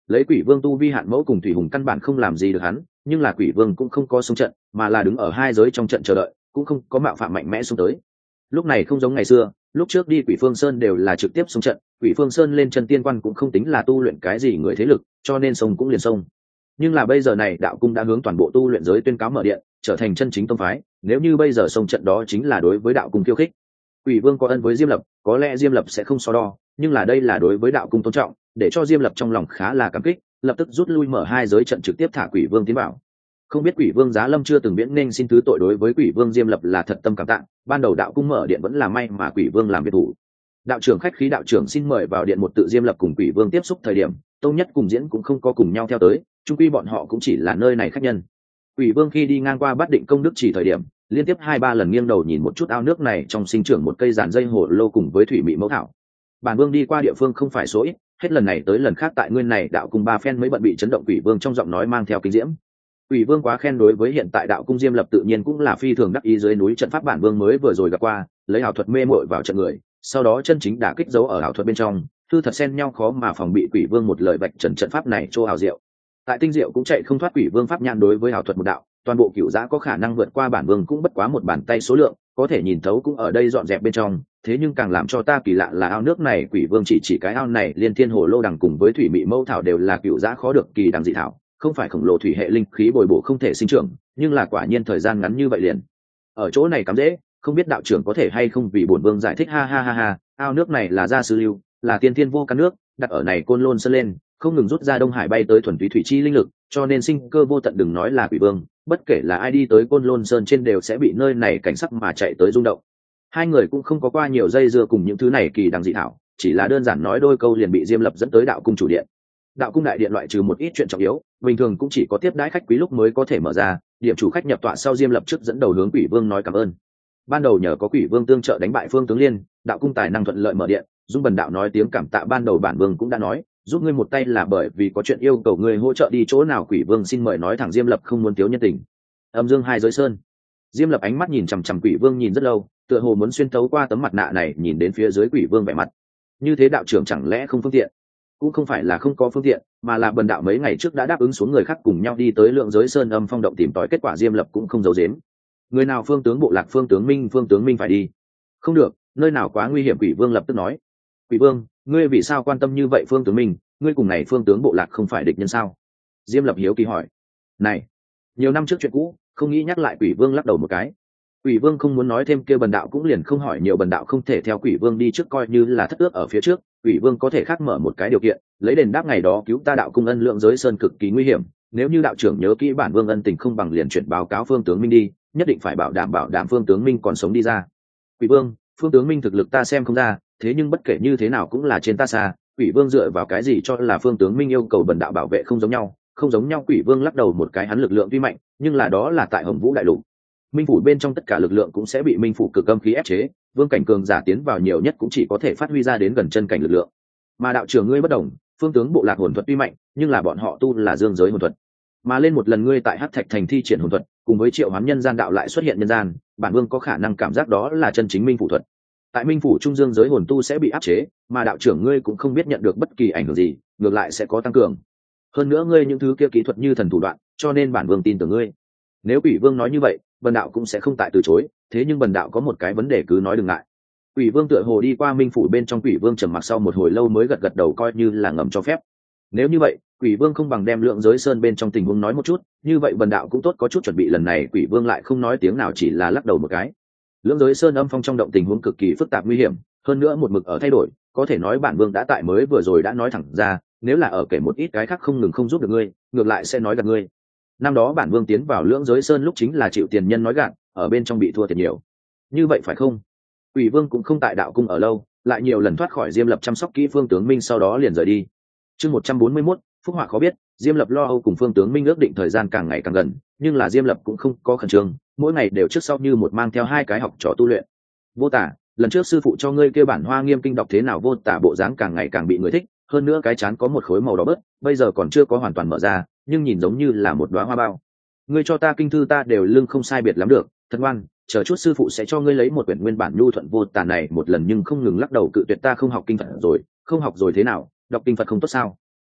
lấy quỷ vương tu vi hạn mẫu cùng thủy hùng căn bản không làm gì được hắn, nhưng là quỷ vương cũng không có xung trận mà là đứng ở hai giới trong trận chờ đợi, cũng không có mạo phạm mạnh mẽ xuống tới. Lúc này không giống ngày xưa, lúc trước đi Quỷ Phương Sơn đều là trực tiếp xung trận, Quỷ Phương Sơn lên chân tiên quan cũng không tính là tu luyện cái gì người thế lực, cho nên sông cũng liền sông. Nhưng là bây giờ này đạo cung đã hướng toàn bộ tu luyện giới tuyên cáo mở điện, trở thành chân chính tông phái, nếu như bây giờ xông trận đó chính là đối với đạo cung khiêu khích. Quỷ Vương có ân với Diêm Lập, có lẽ Diêm Lập sẽ không so đo, nhưng là đây là đối với đạo cung tôn trọng, để cho Diêm Lập trong lòng khá là cảm kích, lập tức rút lui mở hai giới trận trực tiếp thả Quỷ Vương tiến vào. Không biết Quỷ Vương Giá Lâm chưa từng viễn nên xin thứ tội đối với Quỷ Vương Diêm Lập là thật tâm cảm tạ, ban đầu đạo cung mở điện vẫn là may mà Quỷ Vương làm việc thủ. Đạo trưởng khách khí, đạo trưởng xin mời vào điện. Một tự Diêm Lập cùng Quỷ Vương tiếp xúc thời điểm, Tông Nhất cùng Diễn cũng không có cùng nhau theo tới, chung quy bọn họ cũng chỉ là nơi này khách nhân. Quỷ Vương khi đi ngang qua Bát Định Công Đức chỉ thời điểm, liên tiếp 2-3 lần nghiêng đầu nhìn một chút ao nước này trong sinh trưởng một cây giàn dây hồ lô cùng với thủy mị mẫu thảo. Bản Vương đi qua địa phương không phải số ít, hết lần này tới lần khác tại nguyên này đạo cung 3 phen mới bận bị chấn động. Quỷ Vương trong giọng nói mang theo kinh diễm. Quỷ Vương quá khen đối với hiện tại đạo cung Diêm Lập tự nhiên cũng là phi thường đắc ý. Dưới núi trận pháp bản Vương mới vừa rồi gặp qua, lấy ảo thuật mê muội vào trận người, sau đó chân chính đả kích dấu ở ảo thuật bên trong, thư thật xen nhau khó mà phòng bị. Quỷ Vương một lời vạch trần trận pháp này chỗ ảo diệu. Tại tinh diệu cũng chạy không thoát Quỷ Vương pháp nhãn đối với ảo thuật một đạo, toàn bộ cửu giã có khả năng vượt qua bản Vương cũng bất quá một bàn tay số lượng, có thể nhìn thấu cũng ở đây dọn dẹp bên trong. Thế nhưng càng làm cho ta kỳ lạ là ao nước này, Quỷ Vương chỉ cái ao này liên thiên hồ lô đằng cùng với thủy mị mẫu thảo đều là cửu giã khó được kỳ đằng dị thảo, không phải khổng lồ thủy hệ linh khí bồi bổ không thể sinh trưởng, nhưng là quả nhiên thời gian ngắn như vậy liền ở chỗ này cắm dễ. Không biết đạo trưởng có thể hay không vì bổn Vương giải thích. Ha ha ha ha, ao nước này là gia sư lưu, là tiên thiên vô căn nước, đặt ở này Côn Lôn Sơn lên, không ngừng rút ra Đông Hải bay tới thuần túy thủy chi linh lực, cho nên sinh cơ vô tận. Đừng nói là Quỷ Vương, bất kể là ai đi tới Côn Lôn Sơn trên đều sẽ bị nơi này cảnh sắc mà chạy tới rung động. Hai người cũng không có qua nhiều dây dưa cùng những thứ này kỳ đằng dị thảo, chỉ là đơn giản nói đôi câu liền bị Diêm Lập dẫn tới đạo cung chủ điện. Đạo cung đại điện loại trừ một ít chuyện trọng yếu, bình thường cũng chỉ có tiếp đãi khách quý lúc mới có thể mở ra. Điểm chủ khách nhập tọa sau, Diêm Lập trước dẫn đầu hướng Quỷ Vương nói cảm ơn. Ban đầu nhờ có Quỷ Vương tương trợ đánh bại Phương Tướng Liên, đạo cung tài năng thuận lợi mở điện. Dung Bần đạo nói tiếng cảm tạ. Ban đầu bản Vương cũng đã nói giúp ngươi một tay là bởi vì có chuyện yêu cầu ngươi hỗ trợ đi chỗ nào. Quỷ Vương xin mời nói thẳng. Diêm Lập không muốn thiếu nhân tình. Âm dương hai giới sơn. Diêm Lập ánh mắt nhìn chằm chằm Quỷ Vương nhìn rất lâu, tựa hồ muốn xuyên thấu qua tấm mặt nạ này nhìn đến phía dưới Quỷ Vương vẻ mặt. Như thế đạo trưởng chẳng lẽ không phương tiện? Cũng không phải là không có phương tiện, mà là bần đạo mấy ngày trước đã đáp ứng xuống người khác cùng nhau đi tới Lượng Giới Sơn Âm Phong động tìm tòi, kết quả Diêm Lập cũng không giấu giếm. Người nào? Phương tướng bộ lạc Phương Tướng Minh phải đi. Không được, nơi nào quá nguy hiểm. Quỷ Vương lập tức nói. Quỷ Vương, ngươi vì sao quan tâm như vậy Phương Tướng Minh? Ngươi cùng này Phương tướng bộ lạc không phải địch nhân sao? Diêm Lập hiếu kỳ hỏi. Này, nhiều năm trước chuyện cũ, không nghĩ nhắc lại. Quỷ Vương lắc đầu một cái. Quỷ Vương không muốn nói thêm kia, bần đạo cũng liền không hỏi nhiều. Bần đạo không thể theo Quỷ Vương đi trước, coi như là thất ước ở phía trước. Quỷ Vương có thể khác mở một cái điều kiện, lấy đền đáp ngày đó cứu ta đạo cung ân. Lượng Giới Sơn cực kỳ nguy hiểm, nếu như đạo trưởng nhớ kỹ bản Vương ân tình, không bằng liền chuyển báo cáo Phương Tướng Minh đi, nhất định phải bảo đảm Phương Tướng Minh còn sống đi ra. Quỷ Vương, Phương Tướng Minh thực lực ta xem không ra, thế nhưng bất kể như thế nào cũng là trên ta xa. Quỷ Vương dựa vào cái gì cho là Phương Tướng Minh yêu cầu bần đạo bảo vệ? Không giống nhau, không giống nhau. Quỷ Vương lắc đầu một cái. Hắn lực lượng tuy mạnh, nhưng là đó là tại Hồng Vũ đại lục, minh phủ bên trong tất cả lực lượng cũng sẽ bị minh phủ cực âm khí ép chế. Vương cảnh cường giả tiến vào nhiều nhất cũng chỉ có thể phát huy ra đến gần chân cảnh lực lượng. Mà đạo trưởng ngươi bất đồng, Phương tướng bộ lạc hồn thuật tuy mạnh, nhưng là bọn họ tu là dương giới hồn thuật. Mà lên một lần ngươi tại Hắc Thạch thành thi triển hồn thuật, cùng với triệu hoán nhân gian đạo lại xuất hiện nhân gian, bản Vương có khả năng cảm giác đó là chân chính minh phủ thuật. Tại minh phủ trung dương giới hồn tu sẽ bị áp chế, mà đạo trưởng ngươi cũng không biết nhận được bất kỳ ảnh hưởng gì, ngược lại sẽ có tăng cường. Hơn nữa ngươi những thứ kia kỹ thuật như thần thủ đoạn, cho nên bản Vương tin tưởng ngươi. Nếu Quỷ Vương nói như vậy, bần đạo cũng sẽ không tại từ chối, thế nhưng bần đạo có một cái vấn đề, cứ nói đừng ngại. Quỷ Vương tựa hồ đi qua minh phủ bên trong. Quỷ Vương trầm mặc sau một hồi lâu mới gật đầu, coi như là ngầm cho phép. Nếu như vậy, Quỷ Vương không bằng đem Lượng Giới Sơn bên trong tình huống nói một chút, như vậy bần đạo cũng tốt có chút chuẩn bị. Lần này Quỷ Vương lại không nói tiếng nào, chỉ là lắc đầu một cái. Lượng Giới Sơn Âm Phong trong động tình huống cực kỳ phức tạp nguy hiểm, hơn nữa một mực ở thay đổi, có thể nói bản Vương đã tại mới vừa rồi đã nói thẳng ra, nếu là ở kể một ít cái khác không ngừng không giúp được ngươi, ngược lại sẽ nói gạt ngươi. Năm đó bản Vương tiến vào Lượng Giới Sơn lúc chính là chịu tiền nhân nói gạt, ở bên trong bị thua thiệt nhiều. Như vậy phải không? Quỷ Vương cũng không tại đạo cung ở lâu, lại nhiều lần thoát khỏi Diêm Lập chăm sóc kỹ Phương Tướng Minh, sau đó liền rời đi. Chương 141, phúc họa khó biết. Diêm Lập lo âu cùng Phương Tướng Minh ước định thời gian càng ngày càng gần, nhưng là Diêm Lập cũng không có khẩn trương, mỗi ngày đều trước sau như một mang theo 2 cái học trò tu luyện. Vô Tả, lần trước sư phụ cho ngươi kêu bản Hoa Nghiêm kinh đọc thế nào? Vô Tả bộ dáng càng ngày càng bị người thích, hơn nữa cái trán có một khối màu đỏ bớt, bây giờ còn chưa có hoàn toàn mở ra, nhưng nhìn giống như là một đóa hoa bao. Ngươi cho ta kinh thư ta đều lưng không sai biệt lắm được, thật ngoan, chờ chút sư phụ sẽ cho ngươi lấy một quyển nguyên bản nhu thuận. Vô Tả này một lần nhưng không ngừng lắc đầu cự tuyệt. Ta không học kinh Phật rồi. Không học rồi thế nào, đọc kinh Phật không tốt sao?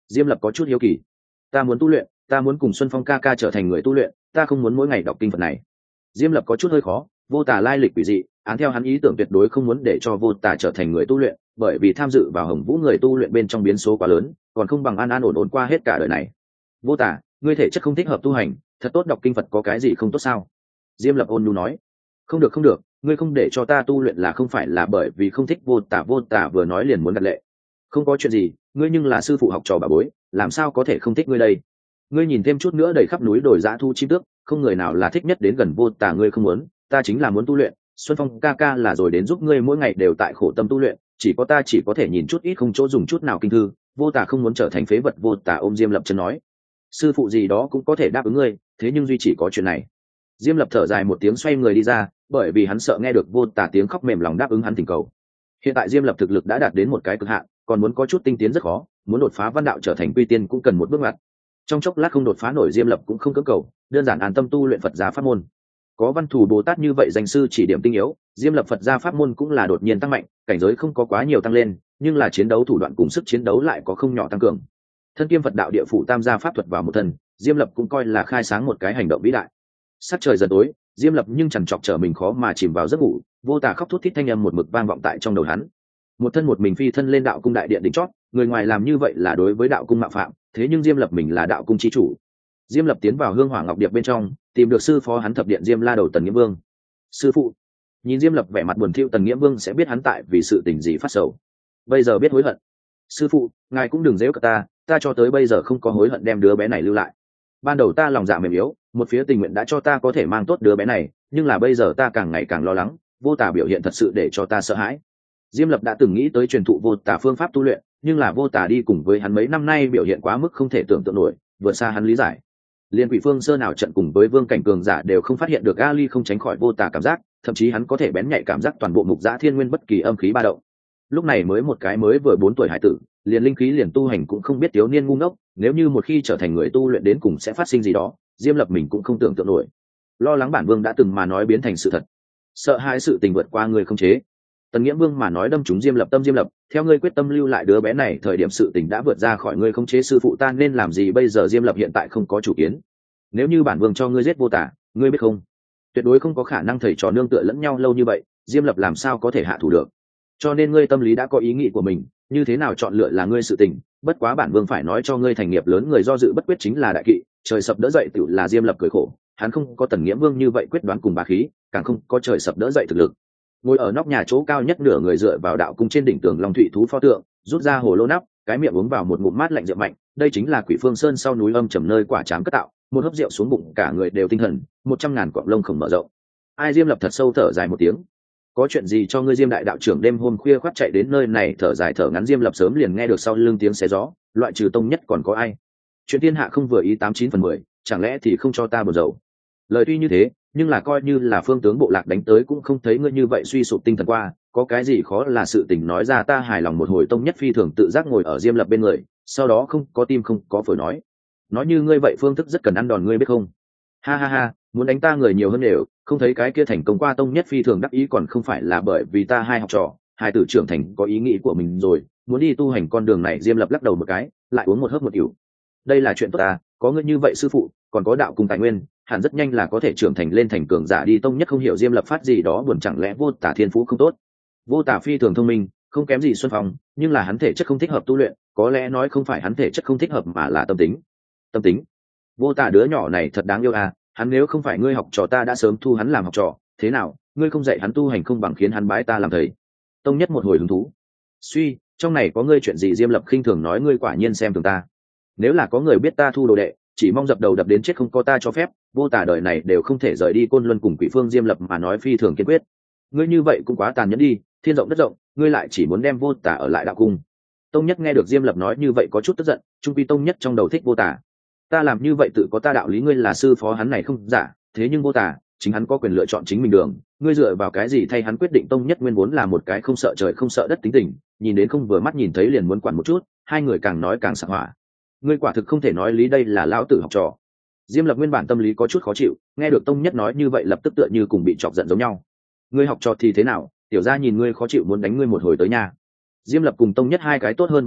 Diêm Lập có chút hiếu kỳ. Ta muốn tu luyện, ta muốn cùng Xuân Phong ca ca trở thành người tu luyện, ta không muốn mỗi ngày đọc kinh Phật này. Diêm Lập có chút hơi khó, Vô Tà lai lịch quỷ dị, án theo hắn ý tưởng tuyệt đối không muốn để cho Vô Tà trở thành người tu luyện, bởi vì tham dự vào Hồng Vũ người tu luyện bên trong biến số quá lớn, còn không bằng an an ổn ổn qua hết cả đời này. Vô Tà, ngươi thể chất không thích hợp tu hành, thật tốt đọc kinh Phật có cái gì không tốt sao? Diêm Lập ôn nhu nói. Không được không được, ngươi không để cho ta tu luyện là không phải là bởi vì không thích Vô Tà. Vô Tà vừa nói liền muốn gật lệ. Không có chuyện gì, ngươi nhưng là sư phụ học trò bà bối, làm sao có thể không thích ngươi đây? Ngươi nhìn thêm chút nữa đầy khắp núi đồi dã thu chim tước, không người nào là thích nhất đến gần Vô Tà ngươi không muốn, ta chính là muốn tu luyện. Xuân Phong ca ca là rồi đến giúp ngươi mỗi ngày đều tại khổ tâm tu luyện, chỉ có ta chỉ có thể nhìn chút ít không chỗ dùng chút nào kinh thư. Vô Tà không muốn trở thành phế vật. Vô Tà ôm Diêm Lập chân nói, sư phụ gì đó cũng có thể đáp ứng ngươi, thế nhưng duy chỉ có chuyện này. Diêm Lập thở dài một tiếng xoay người đi ra, bởi vì hắn sợ nghe được Vô Tà tiếng khóc mềm lòng đáp ứng hắn thỉnh cầu. Hiện tại Diêm Lập thực lực đã đạt đến một cái cực hạn, còn muốn có chút tinh tiến rất khó, muốn đột phá văn đạo trở thành quy tiên cũng cần một bước ngoặt. Trong chốc lát không đột phá nổi, Diêm Lập cũng không cưỡng cầu, đơn giản an tâm tu luyện Phật gia pháp môn. Có Văn Thù Bồ Tát như vậy danh sư chỉ điểm tinh yếu, Diêm Lập Phật gia pháp môn cũng là đột nhiên tăng mạnh, cảnh giới không có quá nhiều tăng lên, nhưng là chiến đấu thủ đoạn cùng sức chiến đấu lại có không nhỏ tăng cường. Thân kiêm Phật đạo địa phủ tam gia pháp thuật vào một thân, Diêm Lập cũng coi là khai sáng một cái hành động vĩ đại. Sắc trời dần tối, Diêm Lập nhưng chẳng chọc trở mình khó mà chìm vào giấc ngủ, Vô Tà khóc thút thít thanh âm một mực vang vọng tại trong đầu hắn. Một thân một mình phi thân lên đạo cung đại điện đỉnh chót, người ngoài làm như vậy là đối với đạo cung mạo phạm, thế nhưng Diêm Lập mình là đạo cung chi chủ. Diêm Lập tiến vào Hương Hỏa Ngọc Điệp bên trong, tìm được sư phó hắn thập điện Diêm La Đầu Tần Nghĩa Vương. Sư phụ. Nhìn Diêm Lập vẻ mặt buồn thiu, Tần Nghĩa Vương sẽ biết hắn tại vì sự tình gì phát sầu. Bây giờ biết hối hận. Sư phụ, ngài cũng đừng giễu cợt ta cho tới bây giờ không có hối hận đem đứa bé này lưu lại. Ban đầu ta lòng dạ mềm yếu, một phía tình nguyện đã cho ta có thể mang tốt đứa bé này, nhưng là bây giờ ta càng ngày càng lo lắng, Vô Tà biểu hiện thật sự để cho ta sợ hãi. Diêm Lập đã từng nghĩ tới truyền thụ Vô Tà phương pháp tu luyện, nhưng là Vô Tà đi cùng với hắn mấy năm nay biểu hiện quá mức không thể tưởng tượng nổi, vượt xa hắn lý giải. Liên Quỷ Phương Sơn nào trận cùng với vương cảnh cường giả đều không phát hiện được Ali không tránh khỏi Vô Tà cảm giác, thậm chí hắn có thể bén nhạy cảm giác toàn bộ Mục Giã Thiên Nguyên bất kỳ âm khí ba động. Lúc này mới một cái mới vừa 4 tuổi hải tử, liền linh khí liền tu hành cũng không biết, thiếu niên ngu ngốc, nếu như một khi trở thành người tu luyện đến cùng sẽ phát sinh gì đó, Diêm Lập mình cũng không tưởng tượng nổi. Lo lắng bản vương đã từng mà nói biến thành sự thật, sợ hai sự tình vượt qua người không chế. Tần Nghĩa Vương mà nói đâm trúng Diêm Lập tâm. Diêm Lập, theo ngươi quyết tâm lưu lại đứa bé này, thời điểm sự tình đã vượt ra khỏi ngươi không chế, sư phụ ta nên làm gì bây giờ? Diêm Lập hiện tại không có chủ kiến. Nếu như bản vương cho ngươi giết Vô Tà, ngươi biết không, tuyệt đối không có khả năng thầy trò nương tựa lẫn nhau lâu như vậy, Diêm Lập làm sao có thể hạ thủ được. Cho nên ngươi tâm lý đã có ý nghĩ của mình, như thế nào chọn lựa là ngươi sự tình, bất quá bản vương phải nói cho ngươi, thành nghiệp lớn người do dự bất quyết chính là đại kỵ, trời sập đỡ dậy tự là. Diêm Lập cười khổ, hắn không có Tần Nghĩa Vương như vậy quyết đoán cùng bá khí, càng không có trời sập đỡ dậy thực lực. Ngồi ở nóc nhà chỗ cao nhất, nửa người dựa vào đạo cung trên đỉnh tường Long Thụy thú pho tượng, rút ra hồ lô nắp, cái miệng uống vào một ngụm mát lạnh rượu mạnh, đây chính là Quỷ Phương Sơn sau núi âm trầm nơi quả trám cất tạo, một hớp rượu xuống bụng cả người đều tinh thần, 100.000 cọng lông khổng mở rộng. Ai? Diêm Lập thật sâu thở dài một tiếng. Có chuyện gì cho ngươi? Diêm đại đạo trưởng đêm hôm khuya khoắt chạy đến nơi này thở dài thở ngắn. Diêm Lập sớm liền nghe được sau lưng tiếng xé gió, loại trừ tông nhất còn có ai? Chuyện thiên hạ không vừa ý 89/10, chẳng lẽ thì không cho ta buồn rầu? Lời tuy như thế, nhưng là coi như là phương tướng bộ lạc đánh tới cũng không thấy ngươi như vậy suy sụp tinh thần qua, có cái gì khó là sự tình nói ra ta hài lòng. Một hồi tông nhất phi thường tự giác ngồi ở Diêm Lập bên người, sau đó không có tim không có phổi nói như ngươi vậy phương thức rất cần ăn đòn, ngươi biết không? Ha ha ha, muốn đánh ta người nhiều hơn đều, không thấy cái kia thành công qua. Tông nhất phi thường đắc ý, còn không phải là bởi vì ta hai học trò hai tử trưởng thành có ý nghĩ của mình rồi, muốn đi tu hành con đường này. Diêm Lập lắc đầu một cái, lại uống một hớp một ỉu. Đây là chuyện tốt ta, có ngươi như vậy sư phụ, còn có đạo cùng tài nguyên, hẳn rất nhanh là có thể trưởng thành lên thành cường giả đi. Tông nhất không hiểu Diêm Lập phát gì đó buồn, chẳng lẽ Vô Tà thiên phú không tốt? Vô Tà phi thường thông minh, không kém gì Xuân Phong, nhưng là hắn thể chất không thích hợp tu luyện, có lẽ nói không phải hắn thể chất không thích hợp mà là tâm tính. Tâm tính? Vô Tà đứa nhỏ này thật đáng yêu à, hắn nếu không phải ngươi học trò ta đã sớm thu hắn làm học trò, thế nào, ngươi không dạy hắn tu hành không bằng khiến hắn bái ta làm thầy. Tông nhất một hồi hứng thú. Suy, trong này có ngươi chuyện gì? Diêm Lập khinh thường nói, ngươi quả nhiên xem thường ta. Nếu là có người biết ta thu đồ đệ, chỉ mong dập đầu đập đến chết, không có ta cho phép, Vô Tà đời này đều không thể rời đi Côn Luân cùng Quỷ Phương. Diêm Lập mà nói phi thường kiên quyết. Ngươi như vậy cũng quá tàn nhẫn đi, thiên rộng đất rộng, ngươi lại chỉ muốn đem Vô Tà ở lại đạo cung. Tông nhất nghe được Diêm Lập nói như vậy có chút tức giận, trung quy Tông nhất trong đầu thích Vô Tà. Ta làm như vậy tự có ta đạo lý, ngươi là sư phó hắn này không giả, thế nhưng Vô Tà chính hắn có quyền lựa chọn chính mình đường, ngươi dựa vào cái gì thay hắn quyết định? Tông nhất nguyên vốn là một cái không sợ trời không sợ đất tính tình, nhìn đến không vừa mắt nhìn thấy liền muốn quản một chút, hai người càng nói càng sảng hỏa. Ngươi quả thực không thể nói lý, đây là lão tử học trò. Diêm Lập nguyên bản tâm lý có chút khó chịu, nghe được Tông nhất nói như vậy lập tức tựa như cùng bị chọc giận giống nhau. Ngươi học trò thì thế nào, tiểu gia nhìn ngươi khó chịu muốn đánh ngươi một hồi tới nhà. Diêm Lập cùng Tông nhất hai cái tốt hơn bằng hữu,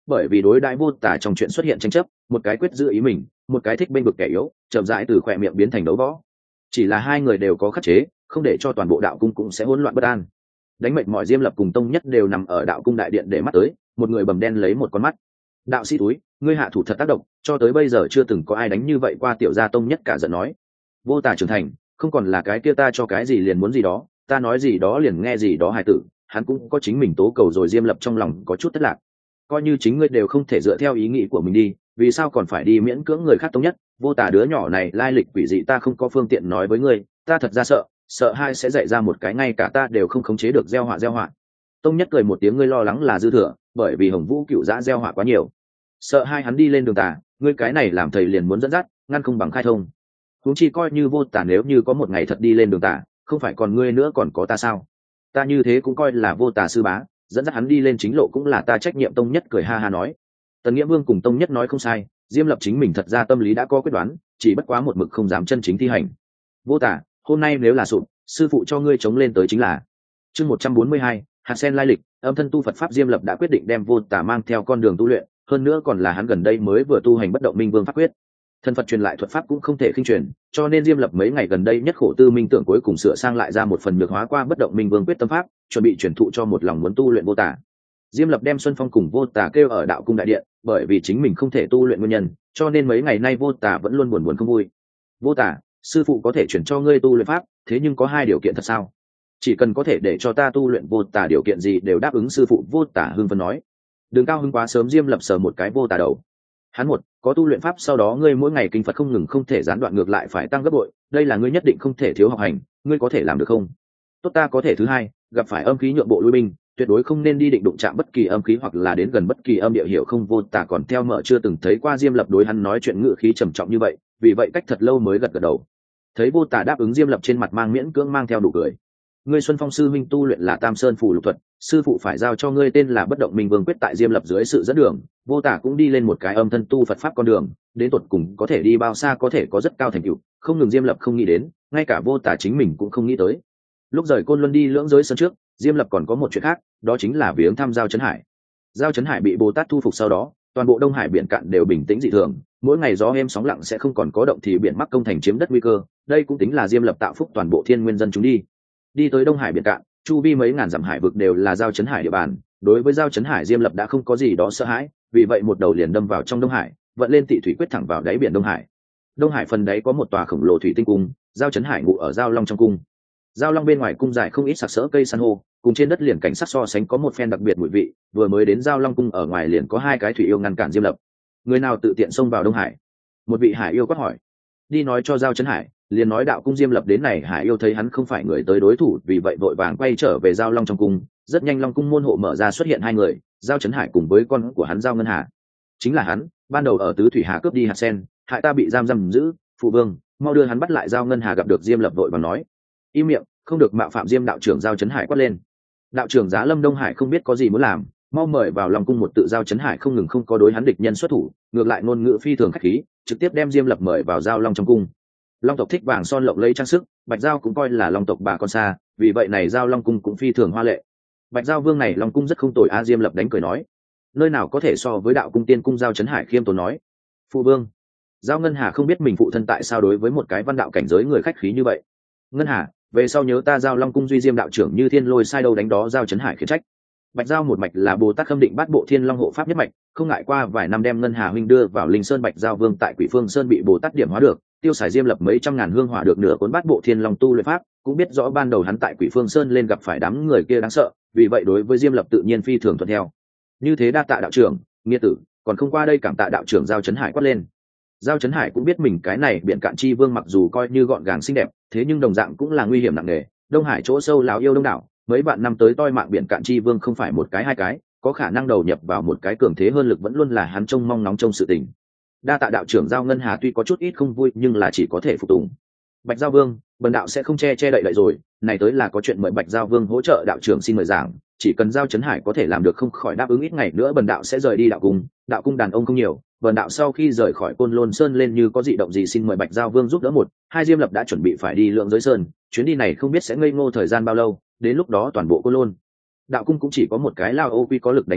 bởi vì đối đãi vô tả trong chuyện xuất hiện tranh chấp, một cái quyết giữ ý mình, một cái thích bênh vực kẻ yếu, chậm rãi từ khỏe miệng biến thành đấu võ. Chỉ là hai người đều có khắc chế, không để cho toàn bộ đạo cung cũng sẽ hỗn loạn bất an. Đánh mệt mọi Diêm Lập cùng Tông Nhất đều nằm ở đạo cung đại điện để mắt tới, một người bầm đen lấy một con mắt. Đạo sĩ túi, ngươi hạ thủ thật tác động, cho tới bây giờ chưa từng có ai đánh như vậy qua. Tiểu gia Tông Nhất cả giận nói, vô tả trưởng thành, không còn là cái kia ta cho cái gì liền muốn gì đó, ta nói gì đó liền nghe gì đó. Hài tử, hắn cũng có chính mình tố cầu rồi. Diêm Lập trong lòng có chút thất lạc, coi như chính ngươi đều không thể dựa theo ý nghĩ của mình đi, vì sao còn phải đi miễn cưỡng người khác? Tông Nhất, vô tả đứa nhỏ này lai lịch quỷ dị, ta không có phương tiện nói với ngươi, ta thật ra sợ hai sẽ dạy ra một cái ngay cả ta đều không khống chế được gieo họa. Tông Nhất cười một tiếng, ngươi lo lắng là dư thừa, bởi vì Hồng Vũ Cựu Giã gieo họa quá nhiều, sợ hai hắn đi lên đường tà, ngươi cái này làm thầy liền muốn dẫn dắt ngăn không bằng khai thông. Huống chi coi như vô tả nếu như có một ngày thật đi lên đường tà, không phải còn ngươi nữa còn có ta sao? Ta như thế cũng coi là vô tả sư bá, dẫn dắt hắn đi lên chính lộ cũng là ta trách nhiệm. Tông Nhất cười ha ha nói. Tần Nghĩa Vương cùng Tông Nhất nói không sai, Diêm Lập chính mình thật ra tâm lý đã có quyết đoán, chỉ bất quá một mực không dám chân chính thi hành. Vô tả, hôm nay nếu là sụp, sư phụ cho ngươi chống lên tới chính là. Chương 142, hạt sen lai lịch. Âm thân tu Phật pháp. Diêm Lập đã quyết định đem vô tả mang theo con đường tu luyện, hơn nữa còn là hắn gần đây mới vừa tu hành bất động minh vương pháp quyết. Thần Phật truyền lại thuật pháp cũng không thể khinh truyền, cho nên Diêm Lập mấy ngày gần đây nhất khổ tư minh tưởng, cuối cùng sửa sang lại ra một phần nhược hóa qua bất động minh vương quyết tâm pháp, chuẩn bị truyền thụ cho một lòng muốn tu luyện vô tả. Diêm Lập đem Xuân Phong cùng vô tả kêu ở đạo cung đại điện, bởi vì chính mình không thể tu luyện nguyên nhân, cho nên mấy ngày nay vô tả vẫn luôn buồn không vui. Vô tả, sư phụ có thể chuyển cho ngươi tu luyện pháp, thế nhưng có hai điều kiện. Thật sao? Chỉ cần có thể để cho ta tu luyện vô tả, điều kiện gì đều đáp ứng sư phụ. Vô tả hưng phấn nói. Đừng cao hứng quá sớm. Diêm Lập sờ một cái vô tả đầu. Hắn một có tu luyện pháp, sau đó ngươi mỗi ngày kinh Phật không ngừng, không thể gián đoạn, ngược lại phải tăng gấp bội, đây là ngươi nhất định không thể thiếu học hành, ngươi có thể làm được không? Tốt, ta có thể. Thứ hai, gặp phải âm khí nhượng bộ lui binh, tuyệt đối không nên đi định đụng chạm bất kỳ âm khí hoặc là đến gần bất kỳ âm địa, hiểu không? Vô tả còn theo mở chưa từng thấy qua Diêm Lập đối hắn nói chuyện ngữ khí trầm trọng như vậy, vì vậy cách thật lâu mới gật đầu. Thấy vô tả đáp ứng, Diêm Lập trên mặt mang miễn cưỡng mang theo nụ cười. Ngươi Xuân Phong sư minh tu luyện là Tam Sơn phù lục thuật, sư phụ phải giao cho ngươi tên là bất động minh vương quyết. Tại Diêm Lập dưới sự dẫn đường, vô tả cũng đi lên một cái âm thân tu Phật pháp con đường, đến tột cùng có thể đi bao xa, có thể có rất cao thành tựu, không ngừng Diêm Lập không nghĩ đến, ngay cả vô tả chính mình cũng không nghĩ tới. Lúc rời Côn Luân đi lưỡng giới sơn trước, Diêm Lập còn có một chuyện khác, đó chính là viếng thăm Giao Chấn Hải. Giao Chấn Hải bị Bồ Tát thu phục sau đó, toàn bộ Đông Hải biển cạn đều bình tĩnh dị thường, mỗi ngày gió êm sóng lặng, sẽ không còn có động thì biển mắc công thành chiếm đất nguy cơ. Đây cũng tính là Diêm Lập tạo phúc toàn bộ thiên nguyên dân chúng đi tới Đông Hải biển cạn, chu vi mấy ngàn dặm hải vực đều là Giao Chấn Hải địa bàn. Đối với Giao Chấn Hải, Diêm Lập đã không có gì đó sợ hãi, vì vậy một đầu liền đâm vào trong Đông Hải, vận lên Tị thủy quyết thẳng vào đáy biển Đông Hải. Đông Hải phần đáy có một tòa khổng lồ thủy tinh cung, Giao Chấn Hải ngụ ở Giao Long trong cung. Giao Long bên ngoài cung dài không ít sặc sỡ cây san hô, cùng trên đất liền cảnh sắc so sánh có một phen đặc biệt mùi vị. Vừa mới đến Giao Long cung, ở ngoài liền có hai cái thủy yêu ngăn cản Diêm Lập. Người nào tự tiện xông vào Đông Hải? Một vị hải yêu quát hỏi. Đi nói cho Giao Chấn Hải, liền nói đạo cung. Diêm Lập đến này, hải yêu thấy hắn không phải người tới đối thủ, vì vậy vội vàng quay trở về Giao Long trong cung. Rất nhanh Long cung môn hộ mở ra, xuất hiện hai người, Giao Chấn Hải cùng với con của hắn Giao Ngân Hà. Chính là hắn, ban đầu ở Tứ Thủy Hà cướp đi hạt sen, hại ta bị giam giữ. Phụ vương, mau đưa hắn bắt lại. Giao Ngân Hà gặp được Diêm Lập vội vàng nói. Im miệng, không được mạo phạm. Diêm đạo trưởng Giao Chấn Hải quát lên. Đạo trưởng Giá Lâm Đông Hải không biết có gì muốn làm, mau mời vào Long cung. Một tự Giao Chấn Hải không ngừng không có đối hắn địch nhân xuất thủ, ngược lại ngôn ngữ phi thường khách khí, trực tiếp đem Diêm Lập mời vào Giao Long trong cung. Long tộc thích vàng son lộng lẫy trang sức, Bạch Giao cũng coi là Long tộc bà con xa, vì vậy này Giao Long cung cũng phi thường hoa lệ. Bạch Giao vương này Long cung rất không tồi a. Diêm Lập đánh cười nói. Nơi nào có thể so với đạo cung tiên cung. Giao Chấn Hải khiêm tốn nói. Phụ vương. Giao Ngân Hà không biết mình phụ thân tại sao đối với một cái văn đạo cảnh giới người khách khí như vậy. Ngân Hà, về sau nhớ ta Giao Long cung duy Diêm đạo trưởng như thiên lôi sai đâu đánh đó. Giao Chấn Hải khiển trách. Bạch Giao một mạch là Bồ Tát khâm định bát bộ thiên long hộ pháp nhất mạch, không ngại qua vài năm đem Ngân Hà huynh đưa vào Linh Sơn. Bạch Giao vương tại Quỷ Phương Sơn bị Bồ Tát điểm hóa được, tiêu xài Diêm Lập mấy trăm ngàn hương hỏa được nửa cuốn bát bộ thiên long tu luyện pháp, cũng biết rõ ban đầu hắn tại Quỷ Phương Sơn lên gặp phải đám người kia đáng sợ, vì vậy đối với Diêm Lập tự nhiên phi thường thuận theo. Như thế đa tạ đạo trưởng, nghĩa tử, còn không qua đây cảm tạ đạo trưởng. Giao Chấn Hải quát lên. Giao Chấn Hải cũng biết mình cái này biển cạn chi vương mặc dù coi như gọn gàng xinh đẹp, thế nhưng đồng dạng cũng là nguy hiểm nặng nề. Đông Hải chỗ sâu lào yêu đông đảo, mấy vạn năm tới toi mạng biển cạn chi vương không phải một cái hai cái, có khả năng đầu nhập vào một cái cường thế hơn lực vẫn luôn là hắn trông mong nóng trong sự tình. Đa tạ đạo trưởng. Giao Ngân Hà tuy có chút ít không vui nhưng là chỉ có thể phục tùng. Bạch Giao vương, bần đạo sẽ không che đậy rồi, này tới là có chuyện mời Bạch Giao vương hỗ trợ. Đạo trưởng xin mời giảng, chỉ cần Giao Chấn Hải có thể làm được không khỏi đáp ứng, ít ngày nữa bần đạo sẽ rời đi đạo cung. Đạo cung đàn ông không nhiều, bần đạo sau khi rời khỏi Côn Lôn Sơn lên như có dị động gì xin mời Bạch Giao vương giúp đỡ. Một hai Diêm Lập đã chuẩn bị phải đi Lượng Giới Sơn, chuyến đi này không biết sẽ ngây ngô thời gian bao lâu, đến lúc đó toàn bộ Côn Lôn đạo cung cũng chỉ có một cái lao ô quy có lực đánh một trận,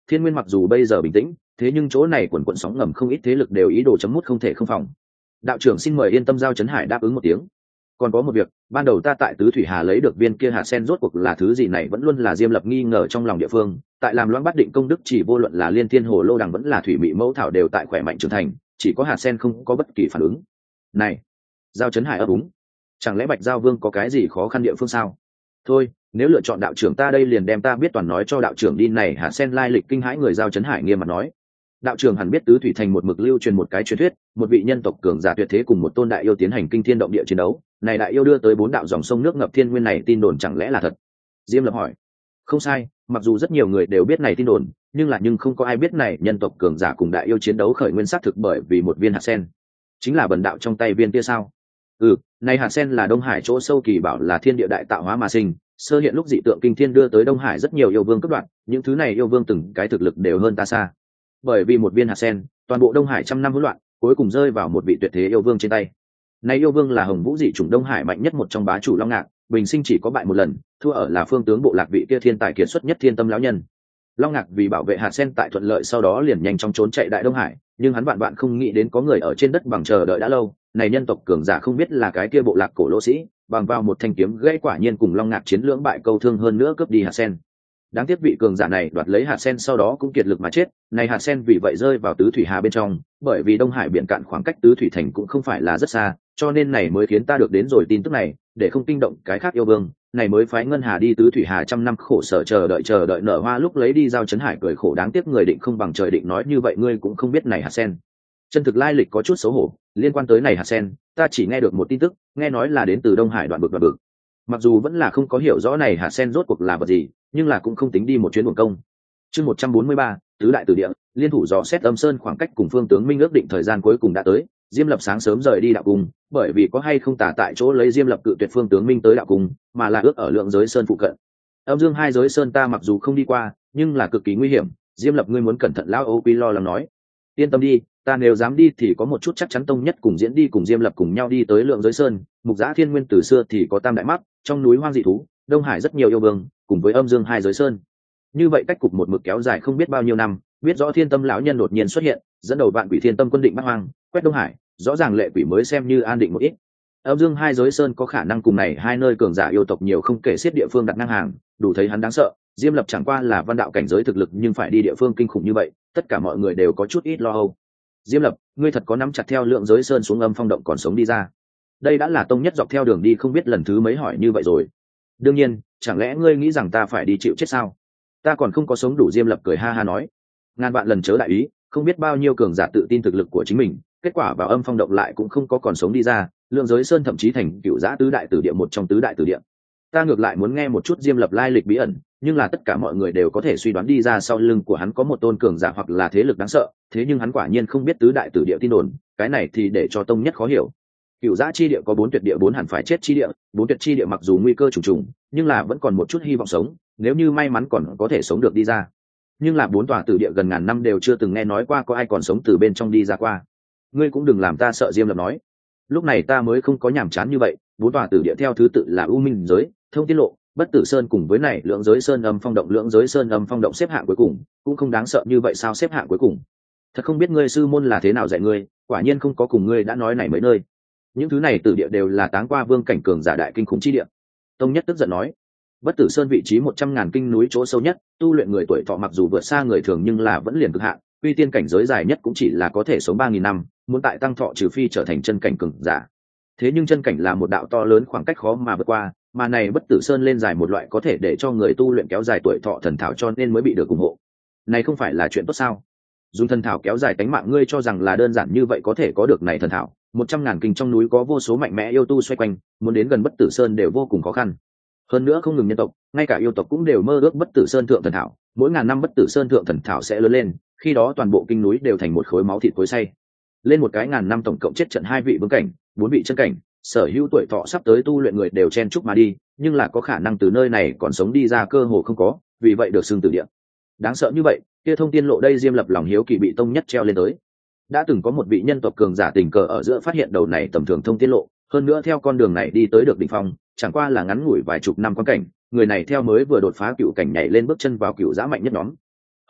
Thiên Nguyên mặc dù bây giờ bình tĩnh, thế nhưng chỗ này quần quần sóng ngầm không ít thế lực đều ý đồ chấm mút không thể không phòng. Đạo trưởng xin mời yên tâm, giao Trấn Hải đáp ứng một tiếng. Còn có một việc, ban đầu ta tại Tứ Thủy Hà lấy được viên kia hạt sen rốt cuộc là thứ gì này vẫn luôn là Diêm Lập nghi ngờ trong lòng địa phương. Tại làm Loan Bát Định công đức chỉ vô luận là Liên Thiên Hồ Lô Đằng vẫn là Thủy Mị Mẫu Thảo đều tại khỏe mạnh trưởng thành, chỉ có hạt sen không có bất kỳ phản ứng. Này, giao Trấn Hải ấp úng, chẳng lẽ Bạch Giao Vương có cái gì khó khăn địa phương sao? Thôi, nếu lựa chọn đạo trưởng ta đây liền đem ta biết toàn nói cho đạo trưởng đi. Này hạt sen lai lịch kinh hãi người, giao Trấn Hải nghiêm mặt nói. Đạo trưởng hẳn biết Tứ Thủy Thành một mực lưu truyền một cái truyền thuyết, một vị nhân tộc cường giả tuyệt thế cùng một tôn đại yêu tiến hành kinh thiên động địa chiến đấu, này đại yêu đưa tới 4 đạo dòng sông nước ngập thiên nguyên, này tin đồn chẳng lẽ là thật? Diêm Lập hỏi. Không sai, mặc dù rất nhiều người đều biết này tin đồn, nhưng không có ai biết này nhân tộc cường giả cùng đại yêu chiến đấu khởi nguyên xác thực bởi vì một viên hạt sen. Chính là bần đạo trong tay viên kia sao? Này hạt sen là Đông Hải chỗ sâu kỳ bảo, là thiên địa đại tạo hóa mà sinh, sơ hiện lúc dị tượng kinh thiên đưa tới Đông Hải rất nhiều yêu vương cấp đoạn, những thứ này yêu vương từng cái thực lực đều hơn ta xa. Bởi vì một viên hạt sen, toàn bộ Đông Hải trăm năm hỗn loạn, cuối cùng rơi vào một vị tuyệt thế yêu vương trên tay. Này yêu vương là Hồng Vũ dị chủng Đông Hải mạnh nhất một trong bá chủ Long Ngạc, bình sinh chỉ có bại một lần, thua ở là phương tướng bộ lạc vị kia thiên tài kiệt xuất nhất Thiên Tâm lão nhân. Long Ngạc vì bảo vệ hạt sen tại thuận lợi, sau đó liền nhanh chóng trốn chạy đại Đông Hải, nhưng hắn vạn không nghĩ đến có người ở trên đất bằng chờ đợi đã lâu. Này nhân tộc cường giả không biết là cái kia bộ lạc cổ lỗ sĩ, bằng vào một thanh kiếm gãy quả nhiên cùng Long Ngạc chiến lưỡng bại câu thương, hơn nữa cướp đi hạt sen. Đáng tiếc vị cường giả này đoạt lấy hạt sen sau đó cũng kiệt lực mà chết. Này hạt sen vì vậy rơi vào Tứ Thủy Hà bên trong, bởi vì Đông Hải biển cạn khoảng cách Tứ Thủy Thành cũng không phải là rất xa, cho nên này mới khiến ta được đến rồi tin tức này, để không kinh động cái khác yêu vương, này mới phái Ngân Hà đi Tứ Thủy Hà trăm năm khổ sở chờ đợi nở hoa lúc lấy đi. Giao Trấn Hải cười khổ, đáng tiếc người định không bằng trời định, nói như vậy ngươi cũng không biết này hạt sen chân thực lai lịch có chút xấu hổ. Liên quan tới này hạt sen, ta chỉ nghe được một tin tức, nghe nói là đến từ Đông Hải đoạn bực. Mặc dù vẫn là không có hiểu rõ này hạt sen rốt cuộc là vật gì, nhưng là cũng không tính đi một chuyến uổng công. Chương 143, tứ đại tử địa, liên thủ dò xét Âm Sơn, khoảng cách cùng Phương Tướng Minh ước định thời gian cuối cùng đã tới. Diêm Lập sáng sớm rời đi đạo cung, bởi vì có hay không tả tại chỗ lấy Diêm Lập cự tuyệt Phương Tướng Minh tới đạo cung, mà là ước ở Lượng Giới Sơn phụ cận. Âm Dương hai giới sơn ta mặc dù không đi qua, nhưng là cực kỳ nguy hiểm, Diêm Lập ngươi muốn cẩn thận. Lão Âu Quy lo lắng nói. Yên tâm đi, ta nếu dám đi thì có một chút chắc chắn. Tông Nhất cùng Diễn đi cùng Diêm Lập cùng nhau đi tới Lượng Giới Sơn. Mục Giã Thiên Nguyên từ xưa thì có tam đại mắt, trong núi hoang dị thú, Đông Hải rất nhiều yêu vương, cùng với Âm Dương hai giới sơn. Như vậy cách cục một mực kéo dài không biết bao nhiêu năm, biết rõ Thiên Tâm lão nhân đột nhiên xuất hiện, dẫn đầu vạn quỷ Thiên Tâm quân định bắt hoang, quét Đông Hải, rõ ràng lệ quỷ mới xem như an định một ít. Âm Dương hai giới sơn có khả năng cùng này hai nơi cường giả yêu tộc nhiều không kể xiết địa phương đặt ngang hàng, đủ thấy hắn đáng sợ. Diêm Lập chẳng qua là văn đạo cảnh giới thực lực, nhưng phải đi địa phương kinh khủng như vậy, tất cả mọi người đều có chút ít lo âu. Diêm Lập, ngươi thật có nắm chặt theo Lượng Giới Sơn xuống Âm Phong động còn sống đi ra? Đây đã là Tông Nhất dọc theo đường đi không biết lần thứ mấy hỏi như vậy rồi. Đương nhiên, chẳng lẽ ngươi nghĩ rằng ta phải đi chịu chết sao? Ta còn không có sống đủ. Diêm Lập cười ha ha nói. Ngàn vạn lần chớ đại ý, không biết bao nhiêu cường giả tự tin thực lực của chính mình, kết quả vào Âm Phong động lại cũng không có còn sống đi ra. Lượng Giới Sơn thậm chí thành cựu giã tứ đại tử địa một trong tứ đại tử địa. Ta ngược lại muốn nghe một chút Diêm Lập lai lịch bí ẩn, nhưng là tất cả mọi người đều có thể suy đoán đi ra sau lưng của hắn có một tôn cường giả hoặc là thế lực đáng sợ, thế nhưng hắn quả nhiên không biết tứ đại tử địa tin đồn, cái này thì để cho Tông Nhất khó hiểu. Cựu giã chi địa có 4 tuyệt địa, 4 hẳn phải chết chi địa, 4 tuyệt chi địa mặc dù nguy cơ trùng trùng, nhưng là vẫn còn một chút hy vọng sống, nếu như may mắn còn có thể sống được đi ra. Nhưng là 4 tòa tử địa gần ngàn năm đều chưa từng nghe nói qua có ai còn sống từ bên trong đi ra qua. Ngươi cũng đừng làm ta sợ. Diêm Lập nói. Lúc này ta mới không có nhàm chán như vậy. 4 tòa tử địa theo thứ tự là U Minh giới, Thông Tiên lộ, Bất Tử Sơn cùng với này Lượng Giới Sơn Âm Phong động. Lượng Giới Sơn Âm Phong động xếp hạng cuối cùng, cũng không đáng sợ như vậy sao? Xếp hạng cuối cùng? Thật không biết ngươi sư môn là thế nào dạy ngươi, quả nhiên không có cùng ngươi đã nói này mấy nơi. Những thứ này tử địa đều là táng qua vương cảnh cường giả đại kinh khủng chi địa. Tông Nhất tức giận nói. Bất Tử Sơn vị trí 100.000 kinh núi chỗ sâu nhất, tu luyện người tuổi thọ mặc dù vượt xa người thường nhưng là vẫn liền cực hạn, uy tiên cảnh giới dài nhất cũng chỉ là có thể sống 3.000 năm, muốn tại tăng thọ trừ phi trở thành chân cảnh cường giả. Thế nhưng chân cảnh là một đạo to lớn khoảng cách khó mà vượt qua, mà này Bất Tử Sơn lên dài một loại có thể để cho người tu luyện kéo dài tuổi thọ thần thảo, cho nên mới bị được ủng hộ. Này không phải là chuyện tốt sao? Dùng thần thảo kéo dài tánh mạng, ngươi cho rằng là đơn giản như vậy có thể có được này thần thảo? 100.000 kinh trong núi có vô số mạnh mẽ yêu tu xoay quanh, muốn đến gần Bất Tử Sơn đều vô cùng khó khăn. Hơn nữa không ngừng nhân tộc, ngay cả yêu tộc cũng đều mơ ước Bất Tử Sơn thượng thần thảo, mỗi ngàn năm Bất Tử Sơn thượng thần thảo sẽ lớn lên, khi đó toàn bộ kinh núi đều thành một khối máu thịt cối xay. Lên một cái ngàn năm tổng cộng chết trận 2 vị vương cảnh, 4 vị chân cảnh, sở hữu tuổi thọ sắp tới tu luyện người đều chen chúc mà đi, nhưng là có khả năng từ nơi này còn sống đi ra cơ hồ không có, vì vậy được xưng tử địa. Đáng sợ như vậy, kia Thông Tiên lộ đây Diêm Lập lòng hiếu kỳ bị Tông Nhất treo lên tới. Đã từng có một vị nhân tộc cường giả tình cờ ở giữa phát hiện đầu này tầm thường Thông Tiên lộ, hơn nữa theo con đường này đi tới được đỉnh phong, chẳng qua là ngắn ngủi vài chục năm quan cảnh, người này theo mới vừa đột phá cựu cảnh nhảy lên bước chân vào cựu giã mạnh nhất nhóm.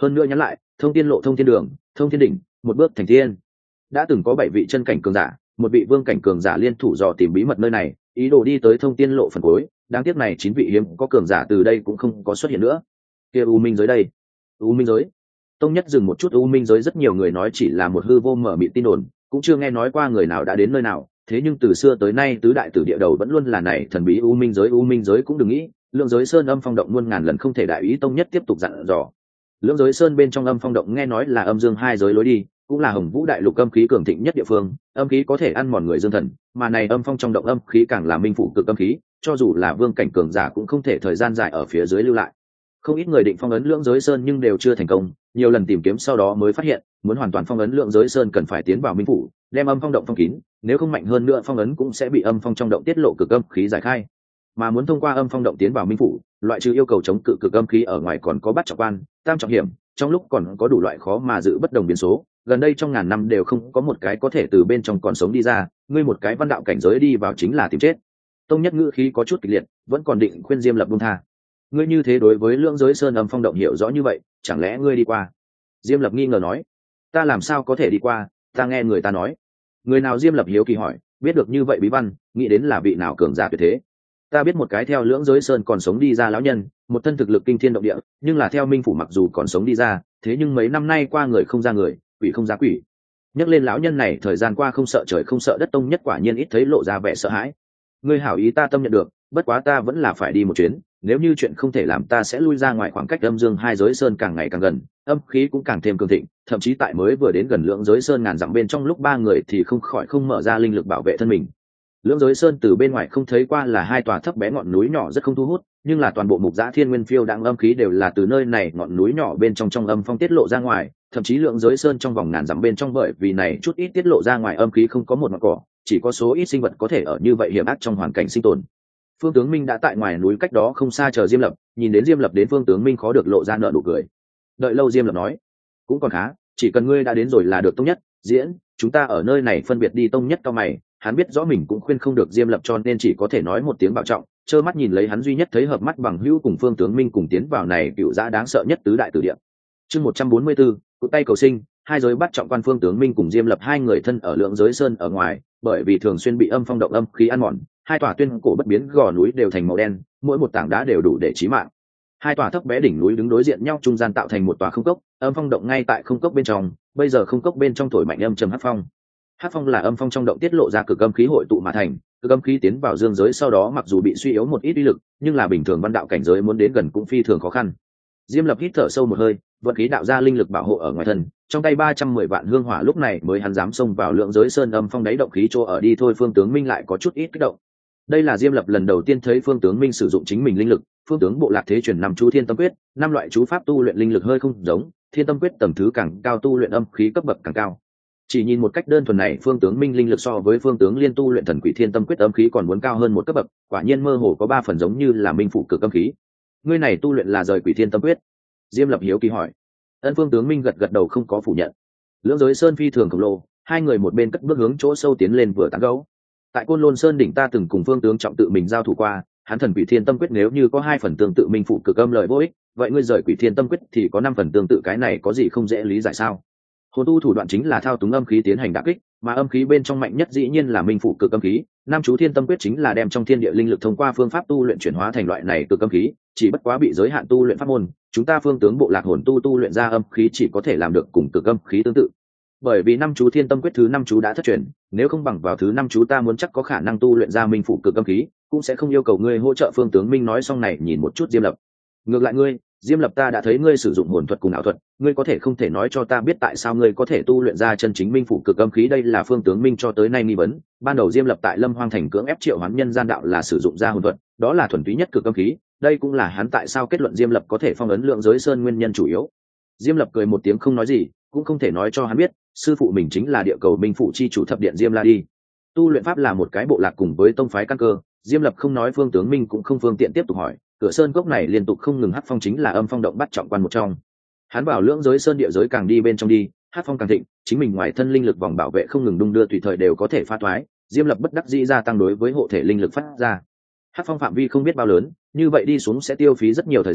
hơn nữa nhắn lại thông tiên lộ, thông thiên đường, thông thiên đỉnh, một bước thành thiên. Đã từng có 7 vị chân cảnh cường giả, một vị vương cảnh cường giả liên thủ dò tìm bí mật nơi này, ý đồ đi tới thông tiên lộ phần cuối. Đáng tiếc này 9 vị hiếm có cường giả từ đây cũng không có xuất hiện nữa. Kia u minh giới đây, u minh giới. Tông Nhất dừng một chút. U minh giới rất nhiều người nói chỉ là một hư vô mở mịt tin đồn, cũng chưa nghe nói qua người nào đã đến nơi nào. Thế nhưng từ xưa tới nay tứ đại tử địa đầu vẫn luôn là này thần bí u minh giới. U minh giới cũng đừng nghĩ, Lượng Giới Sơn âm phong động muôn ngàn lần không thể đại ý. Tông Nhất tiếp tục dặn dò. Lượng Giới Sơn bên trong âm phong động nghe nói là âm dương hai giới lối đi, cũng là Hồng Vũ đại lục âm khí cường thịnh nhất địa phương. Âm khí có thể ăn mòn người dương thần, mà này âm phong trong động âm khí càng là minh phủ cực âm khí, cho dù là vương cảnh cường giả cũng không thể thời gian dài ở phía dưới lưu lại. Không ít người định phong ấn Lượng Giới Sơn nhưng đều chưa thành công, nhiều lần tìm kiếm sau đó mới phát hiện, muốn hoàn toàn phong ấn Lượng Giới Sơn cần phải tiến vào minh phủ, đem âm phong động phong kín, nếu không mạnh hơn nữa phong ấn cũng sẽ bị âm phong trong động tiết lộ cực âm khí giải khai. Mà muốn thông qua âm phong động tiến vào minh phủ, loại trừ yêu cầu chống cự cực âm khí ở ngoài còn có bắt trọng quan, tam trọng hiểm, trong lúc còn có đủ loại khó mà giữ bất đồng biến số. Gần đây trong ngàn năm đều không có một cái có thể từ bên trong còn sống đi ra, ngươi một cái văn đạo cảnh giới đi vào chính là tìm chết. Tông Nhất ngữ khí có chút kịch liệt, vẫn còn định khuyên Diêm Lập buông tha. Ngươi như thế đối với Lượng Giới Sơn âm phong động hiểu rõ như vậy, chẳng lẽ ngươi đi qua? Diêm Lập nghi ngờ nói. Ta làm sao có thể đi qua, ta nghe người ta nói. Người nào? Diêm Lập hiếu kỳ hỏi. Biết được như vậy bí văn, nghĩ đến là vị nào cường giả tuyệt thế. Ta biết một cái theo Lượng Giới Sơn còn sống đi ra lão nhân, một thân thực lực kinh thiên động địa, nhưng là theo minh phủ mặc dù còn sống đi ra, thế nhưng mấy năm nay qua người không ra người, quỷ không ra quỷ. Nhắc lên lão nhân này thời gian qua không sợ trời không sợ đất. Tông Nhất quả nhiên ít thấy lộ ra vẻ sợ hãi. Ngươi hảo ý ta tâm nhận được, bất quá ta vẫn là phải đi một chuyến, nếu như chuyện không thể làm ta sẽ lui ra ngoài. Khoảng cách âm dương hai giới sơn càng ngày càng gần, âm khí cũng càng thêm cường thịnh, thậm chí tại mới vừa đến gần Lượng Giới Sơn ngàn dặm bên trong lúc ba người thì không khỏi không mở ra linh lực bảo vệ thân mình. Lượng Giới Sơn từ bên ngoài không thấy qua là hai tòa thấp bé ngọn núi nhỏ rất không thu hút, nhưng là toàn bộ Mục Dã Thiên Nguyên phiêu đãng âm khí đều là từ nơi này ngọn núi nhỏ bên trong âm phong tiết lộ ra ngoài, thậm chí Lượng Giới Sơn trong vòng ngàn dặm bên trong bởi vì này chút ít tiết lộ ra ngoài âm khí không có một ngọn cỏ, chỉ có số ít sinh vật có thể ở như vậy hiểm ác trong hoàn cảnh sinh tồn. Phương Tướng Minh đã tại ngoài núi cách đó không xa chờ Diêm Lập, nhìn đến Diêm Lập đến Phương Tướng Minh khó được lộ ra nở nụ cười. Đợi lâu Diêm Lập nói, cũng còn khá, chỉ cần ngươi đã đến rồi là được. Tông Nhất, Diễn, chúng ta ở nơi này phân biệt đi. Tông Nhất cao mày, hắn biết rõ mình cũng khuyên không được Diêm Lập cho nên chỉ có thể nói một tiếng bảo trọng, trơ mắt nhìn lấy hắn duy nhất thấy hợp mắt bằng hữu cùng Phương Tướng Minh cùng tiến vào này cựu dã đáng sợ nhất tứ đại tử địa. Chương 144, cụ tay cầu sinh. Hai giới bắt trọng quan. Phương Tướng Minh cùng Diêm Lập hai người thân ở Lượng Giới Sơn ở ngoài, bởi vì thường xuyên bị âm phong động âm khí ăn mòn, hai tòa tuyên cổ bất biến gò núi đều thành màu đen, mỗi một tảng đá đều đủ để chí mạng. Hai tòa thấp bé đỉnh núi đứng đối diện nhau trung gian tạo thành một tòa không cốc, âm phong động ngay tại không cốc bên trong, bây giờ không cốc bên trong thổi mạnh âm trầm hắc phong. Hắc phong là âm phong trong động tiết lộ ra cực âm khí hội tụ mà thành, cực âm khí tiến vào dương giới sau đó mặc dù bị suy yếu một ít uy lực, nhưng là bình thường văn đạo cảnh giới muốn đến gần cũng phi thường khó khăn. Diêm Lập hít thở sâu một hơi, vận khí đạo ra linh lực bảo hộ ở ngoài thân, trong tay 310 vạn hương hỏa lúc này mới hắn dám xông vào Lượng Giới Sơn âm phong đáy động khí chỗ ở đi thôi. Phương Tướng Minh lại có chút ít kích động. Đây là Diêm Lập lần đầu tiên thấy Phương Tướng Minh sử dụng chính mình linh lực. Phương tướng bộ lạc thế truyền 5 chú Thiên Tâm Quyết, 5 loại chú pháp tu luyện linh lực hơi không giống, Thiên Tâm Quyết tầng thứ càng cao tu luyện âm khí cấp bậc càng cao. Chỉ nhìn một cách đơn thuần này, Phương Tướng Minh linh lực so với Phương Tướng Liên tu luyện Thần Quỷ Thiên Tâm Quyết âm khí còn muốn cao hơn một cấp bậc, quả nhiên mơ hồ có 3 phần giống như là minh phụ cực âm khí. Ngươi này tu luyện là rời Quỷ Thiên Tâm Quyết? Diêm Lập hiếu kỳ hỏi. Ân. Phương Tướng Minh gật gật đầu không có phủ nhận. Lưỡng Giới Sơn phi thường khổng lồ, hai người một bên cất bước hướng chỗ sâu tiến lên vừa tán gẫu. Tại Côn Lôn Sơn đỉnh ta từng cùng Phương tướng trọng tự mình giao thủ qua, hắn Thần Quỷ Thiên Tâm Quyết nếu như có 2 phần tương tự minh phụ cực âm lời vô ích, vậy ngươi rời Quỷ Thiên Tâm Quyết thì có 5 phần tương tự, cái này có gì không dễ lý giải sao? Hồn tu thủ đoạn chính là thao túng âm khí tiến hành đả kích, mà âm khí bên trong mạnh nhất dĩ nhiên là minh phụ cực âm khí. Nam chú Thiên Tâm Quyết chính là đem trong thiên địa linh lực thông qua phương pháp tu luyện chuyển hóa thành loại này cực âm khí, chỉ bất quá bị giới hạn tu luyện pháp môn, chúng ta Phương tướng bộ lạc hồn tu luyện ra âm khí chỉ có thể làm được cùng cực âm khí tương tự. Bởi vì 5 chú Thiên Tâm Quyết thứ 5 chú đã thất truyền, nếu không bằng vào thứ 5 chú ta muốn chắc có khả năng tu luyện ra minh phụ cực âm khí, cũng sẽ không yêu cầu ngươi hỗ trợ. Phương tướng Minh nói xong này nhìn một chút Diêm Lập. Ngược lại ngươi, Diêm Lập, ta đã thấy ngươi sử dụng hồn thuật cùng ảo thuật, ngươi có thể không thể nói cho ta biết tại sao ngươi có thể tu luyện ra chân chính minh phụ cực âm khí? Đây là Phương tướng Minh cho tới nay nghi vấn. Ban đầu Diêm Lập tại Lâm Hoang thành cưỡng ép triệu hoán nhân gian đạo là sử dụng ra hồn thuật, đó là thuần túy nhất cực âm khí, đây cũng là hắn tại sao kết luận Diêm Lập có thể phong ấn Lượng Giới Sơn nguyên nhân chủ yếu. Diêm Lập cười một tiếng không nói gì, cũng không thể nói cho hắn biết, sư phụ mình chính là địa cầu minh phụ chi chủ thập điện Diêm La đi. Tu luyện pháp là một cái bộ lạc cùng với tông phái căn cơ, Diêm Lập không nói, Phương tướng Minh cũng không phương tiện tiếp tục hỏi. Cửa sơn cốc này liên tục không ngừng hắc phong chính là âm phong động bắt trọng quan một trong. Hắn bảo Lượng Giới Sơn địa giới càng đi bên trong đi, hắc phong càng thịnh, chính mình ngoài thân linh lực vòng bảo vệ không ngừng đung đưa, tùy thời đều có thể phá thoái. Diêm Lập bất đắc dĩ gia tăng đối với hộ thể linh lực phát ra. Hắc phong phạm vi không biết bao lớn, như vậy đi xuống sẽ tiêu phí rất nhiều thời gian,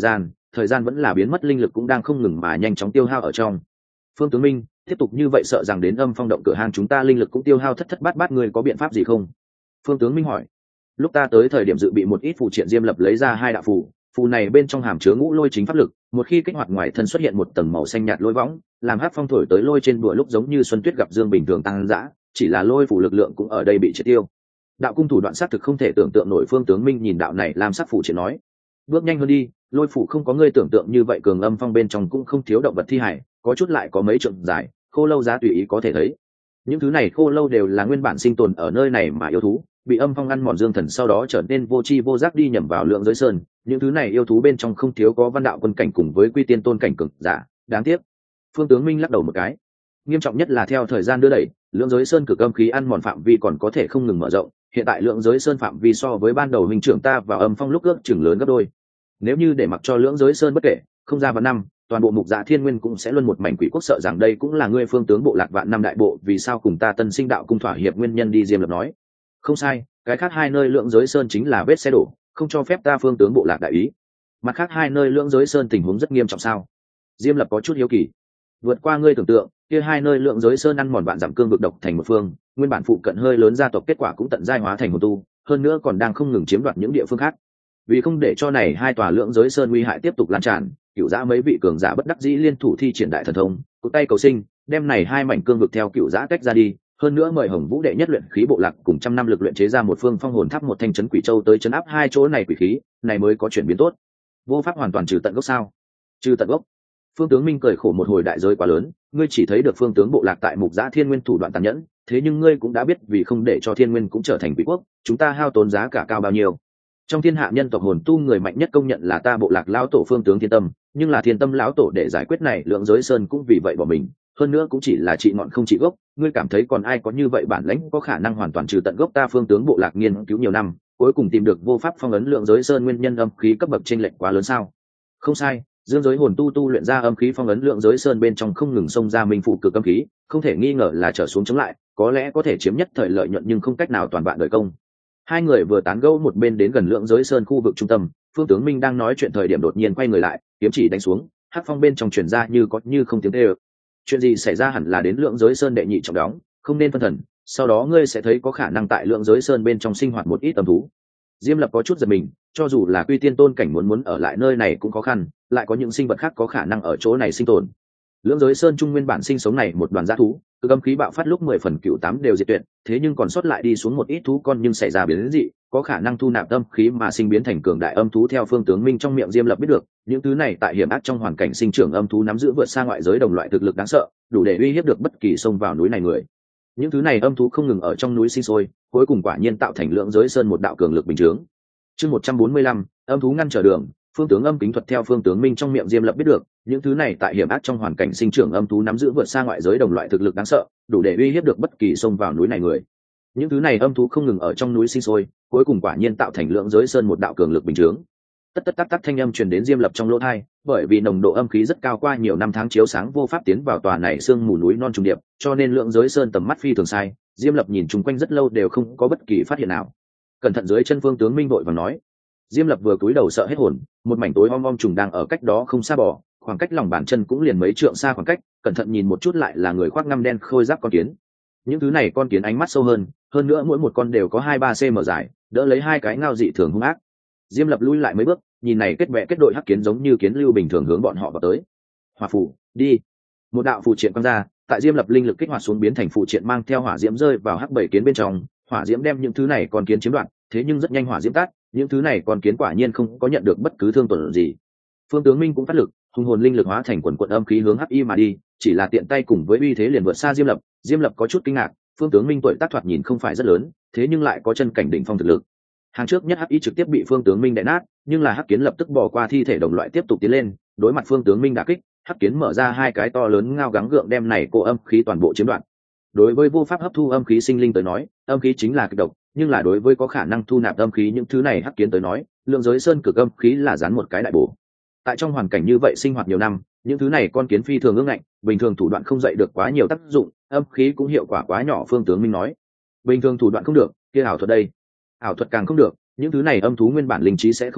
thời gian vẫn là biến mất, linh lực cũng đang không ngừng mà nhanh chóng tiêu hao ở trong. Phương tướng minh, tiếp tục như vậy sợ rằng đến âm phong động cửa hang chúng ta linh lực cũng tiêu hao thất thất bát bát, người có biện pháp gì không? Phương tướng minh hỏi. Lúc ta tới thời điểm dự bị một ít phụ triện, Diêm Lập lấy ra 2 đạo phù, phù này bên trong hàm chứa ngũ lôi chính pháp lực, một khi kích hoạt ngoài thân xuất hiện một tầng màu xanh nhạt lôi võng, làm hắc phong thổi tới lôi trên bụi lúc giống như xuân tuyết gặp dương bình thường tăng dã, chỉ là lôi phù lực lượng cũng ở đây bị triệt tiêu. Đạo cung thủ đoạn sát thực không thể tưởng tượng nổi. Phương tướng minh nhìn đạo này làm sắc phù triện nói, bước nhanh hơn đi, lôi phù không có ngươi tưởng tượng như vậy cường, âm phong bên trong cũng không thiếu động vật thi hải, có chút lại có mấy trượng dài, khô lâu giá tùy ý có thể thấy. Những thứ này khô lâu đều là nguyên bản sinh tồn ở nơi này mà yêu thú, bị âm phong ăn mòn dương thần sau đó trở nên vô tri vô giác đi nhầm vào lượng giới sơn. Những thứ này yêu thú bên trong không thiếu có văn đạo quân cảnh cùng với quy tiên tôn cảnh cực giả, đáng tiếc. Phương tướng minh lắc đầu một cái. Nghiêm trọng nhất là theo thời gian đưa đẩy, lượng giới sơn cực âm khí ăn mòn phạm vi còn có thể không ngừng mở rộng, hiện tại lượng giới sơn phạm vi so với ban đầu huynh trưởng ta vào âm phong lúc ước chừng lớn gấp đôi. Nếu như để mặc cho lượng giới sơn bất kể, không ra vạn năm, toàn bộ Mục Dạ Thiên Nguyên cũng sẽ luân một mảnh quỷ quốc, sợ rằng đây cũng là ngươi Phương tướng bộ lạc vạn năm đại bộ vì sao cùng ta Tân Sinh đạo cung thỏa hiệp nguyên nhân đi. Diêm Lập nói. Không sai, cái khác 2 nơi lượng giới sơn chính là vết xe đổ, không cho phép ta Phương tướng bộ lạc đại ý. Mặt khác 2 nơi lượng giới sơn tình huống rất nghiêm trọng sao? Diêm Lập có chút hiếu kỳ. Vượt qua ngươi tưởng tượng, kia 2 nơi lượng giới sơn ăn mòn vạn dặm cương vực độc thành một phương, nguyên bản phụ cận hơi lớn gia tộc kết quả cũng tận giai hóa thành hồn tu, hơn nữa còn đang không ngừng chiếm đoạt những địa phương khác. Vì không để cho này 2 tòa lượng giới sơn nguy hại tiếp tục lan tràn, Cửu Giã mấy vị cường giả bất đắc dĩ liên thủ thi triển đại thần thông, cụt tay cầu sinh, đem này 2 mảnh cương vực theo Cửu Giã tách ra đi, hơn nữa mời Hồng Vũ đệ nhất luyện khí bộ lạc cùng trăm năm lực luyện chế ra một phương phong hồn tháp, một thanh trấn quỷ châu tới trấn áp 2 chỗ này quỷ khí, này mới có chuyển biến tốt. Vô pháp hoàn toàn trừ tận gốc sao? Trừ tận gốc? Phương tướng minh cười khổ một hồi, đại giới quá lớn, ngươi chỉ thấy được Phương tướng bộ lạc tại Mục Giã Thiên Nguyên thủ đoạn tàn nhẫn, thế nhưng ngươi cũng đã biết vì không để cho Thiên Nguyên cũng trở thành quỷ quốc, chúng ta hao tốn giá cả cao bao nhiêu. Trong thiên hạ nhân tộc hồn tu người mạnh nhất công nhận là ta bộ lạc lão tổ Phương tướng Thiên Tâm, nhưng là Thiên Tâm lão tổ để giải quyết này lượng giới sơn cũng vì vậy bỏ mình, hơn nữa cũng chỉ là trị ngọn không trị gốc. Ngươi cảm thấy còn ai có như vậy bản lãnh có khả năng hoàn toàn trừ tận gốc? Ta Phương tướng bộ lạc nghiên cứu nhiều năm, cuối cùng tìm được vô pháp phong ấn lượng giới sơn nguyên nhân, âm khí cấp bậc chênh lệch quá lớn sao? Không sai, dương giới hồn tu luyện ra âm khí phong ấn lượng giới sơn bên trong không ngừng xông ra minh phụ cực âm khí, không thể nghi ngờ là trở xuống chống lại, có lẽ có thể chiếm nhất thời lợi nhuận nhưng không cách nào toàn vạn đời công. 2 người vừa tán gẫu một bên đến gần lượng giới sơn khu vực trung tâm, Phương tướng minh đang nói chuyện thời điểm đột nhiên quay người lại, kiếm chỉ đánh xuống, hắc phong bên trong truyền ra như có như không tiếng kêu. Chuyện gì xảy ra? Hẳn là đến lượng giới sơn đệ nhị trọng đóng, không nên phân thần, sau đó ngươi sẽ thấy có khả năng tại lượng giới sơn bên trong sinh hoạt một ít âm thú. Diêm Lập có chút giật mình, cho dù là quy tiên tôn cảnh muốn ở lại nơi này cũng khó khăn, lại có những sinh vật khác có khả năng ở chỗ này sinh tồn. Lưỡng giới sơn trung nguyên bản sinh sống này một đoàn dã thú, cực âm khí bạo phát lúc 10 phần cửu 8 đều diệt tuyệt, thế nhưng còn sót lại đi xuống một ít thú con nhưng xảy ra biến dị, có khả năng thu nạp âm khí mà sinh biến thành cường đại âm thú. Theo Phương tướng minh trong miệng Diêm Lập biết được, những thứ này tại hiểm ác trong hoàn cảnh sinh trưởng âm thú nắm giữ vượt xa ngoại giới đồng loại thực lực đáng sợ, đủ để uy hiếp được bất kỳ xông vào núi này người. Những thứ này âm thú không ngừng ở trong núi sinh sôi, cuối cùng quả nhiên tạo thành lưỡng giới sơn một đạo cường lực bình chướng. Chương 145, âm thú ngăn trở đường. Phương tướng âm kính thuật. Theo Phương tướng minh trong miệng Diêm Lập biết được, những thứ này tại hiểm ác trong hoàn cảnh sinh trưởng âm thú nắm giữ vượt xa ngoại giới đồng loại thực lực đáng sợ, đủ để uy hiếp được bất kỳ xông vào núi này người. Những thứ này âm thú không ngừng ở trong núi sinh sôi, cuối cùng quả nhiên tạo thành lưỡng giới sơn một đạo cường lực bình chướng. Tất tất tắc tắc thanh âm truyền đến Diêm Lập trong lỗ tai, bởi vì nồng độ âm khí rất cao, qua nhiều năm tháng chiếu sáng vô pháp tiến vào tòa này sương mù núi non trùng điệp, cho nên lưỡng giới sơn tầm mắt phi thường sai. Diêm Lập nhìn chung quanh rất lâu đều không có bất kỳ phát hiện nào. Cẩn thận! Dưới chân Phương tướng minh vội vàng nói. Diêm Lập vừa cúi đầu sợ hết hồn, một mảnh tối om om trùng đang ở cách đó không xa bò, khoảng cách lòng bàn chân cũng liền mấy trượng xa khoảng cách, cẩn thận nhìn một chút lại là người khoác ngăm đen khôi giáp con kiến. Những thứ này con kiến ánh mắt sâu hơn nữa mỗi một con đều có 2-3 cm dài, đỡ lấy 2 cái ngao dị thường hung ác. Diêm Lập lui lại mấy bước, nhìn này kết bè kết đội hắc kiến giống như kiến lưu bình thường hướng bọn họ vào tới. Hỏa phù, đi! Một đạo phù triện quăng ra, tại Diêm Lập linh lực kích hoạt xuống biến thành phù triện mang theo hỏa diễm rơi vào hắc bảy kiến bên trong, hỏa diễm đem những thứ này con kiến chiếm đoạt, thế nhưng rất nhanh hỏa diễm tắt, những thứ này con kiến quả nhiên không có nhận được bất cứ thương tổn gì. Phương tướng minh cũng phát lực, hùng hồn linh lực hóa thành quần quận âm khí hướng hắc y mà đi, chỉ là tiện tay cùng với uy thế liền vượt xa Diêm Lập. Diêm Lập có chút kinh ngạc, Phương tướng minh tuổi tác thoạt nhìn không phải rất lớn, thế nhưng lại có chân cảnh đỉnh phong thực lực. Hàng trước nhất hắc y trực tiếp bị Phương tướng minh đè nát, nhưng là hắc kiến lập tức bỏ qua thi thể đồng loại tiếp tục tiến lên, đối mặt Phương tướng minh đả kích, hắc kiến mở ra 2 cái to lớn ngao gắng gượng đem này cô âm khí toàn bộ chiếm đoạt. Đối với vô pháp hấp thu âm khí sinh linh tới nói, âm khí chính là kịch độc, nhưng là đối với có khả năng thu nạp âm khí những thứ này hắc kiến tới nói, lượng giới sơn cực âm khí là dán một cái đại bổ. Tại trong hoàn cảnh như vậy sinh hoạt nhiều năm, những thứ này con kiến phi thường ương ngạnh, bình thường thủ đoạn không dậy được quá nhiều tác dụng, âm khí cũng hiệu quả quá nhỏ. Phương tướng minh nói, bình thường thủ đoạn không được, kia ảo thuật đây, ảo thuật càng không được. Những thứ này âm thú nguyên bản linh trí sẽ không cao,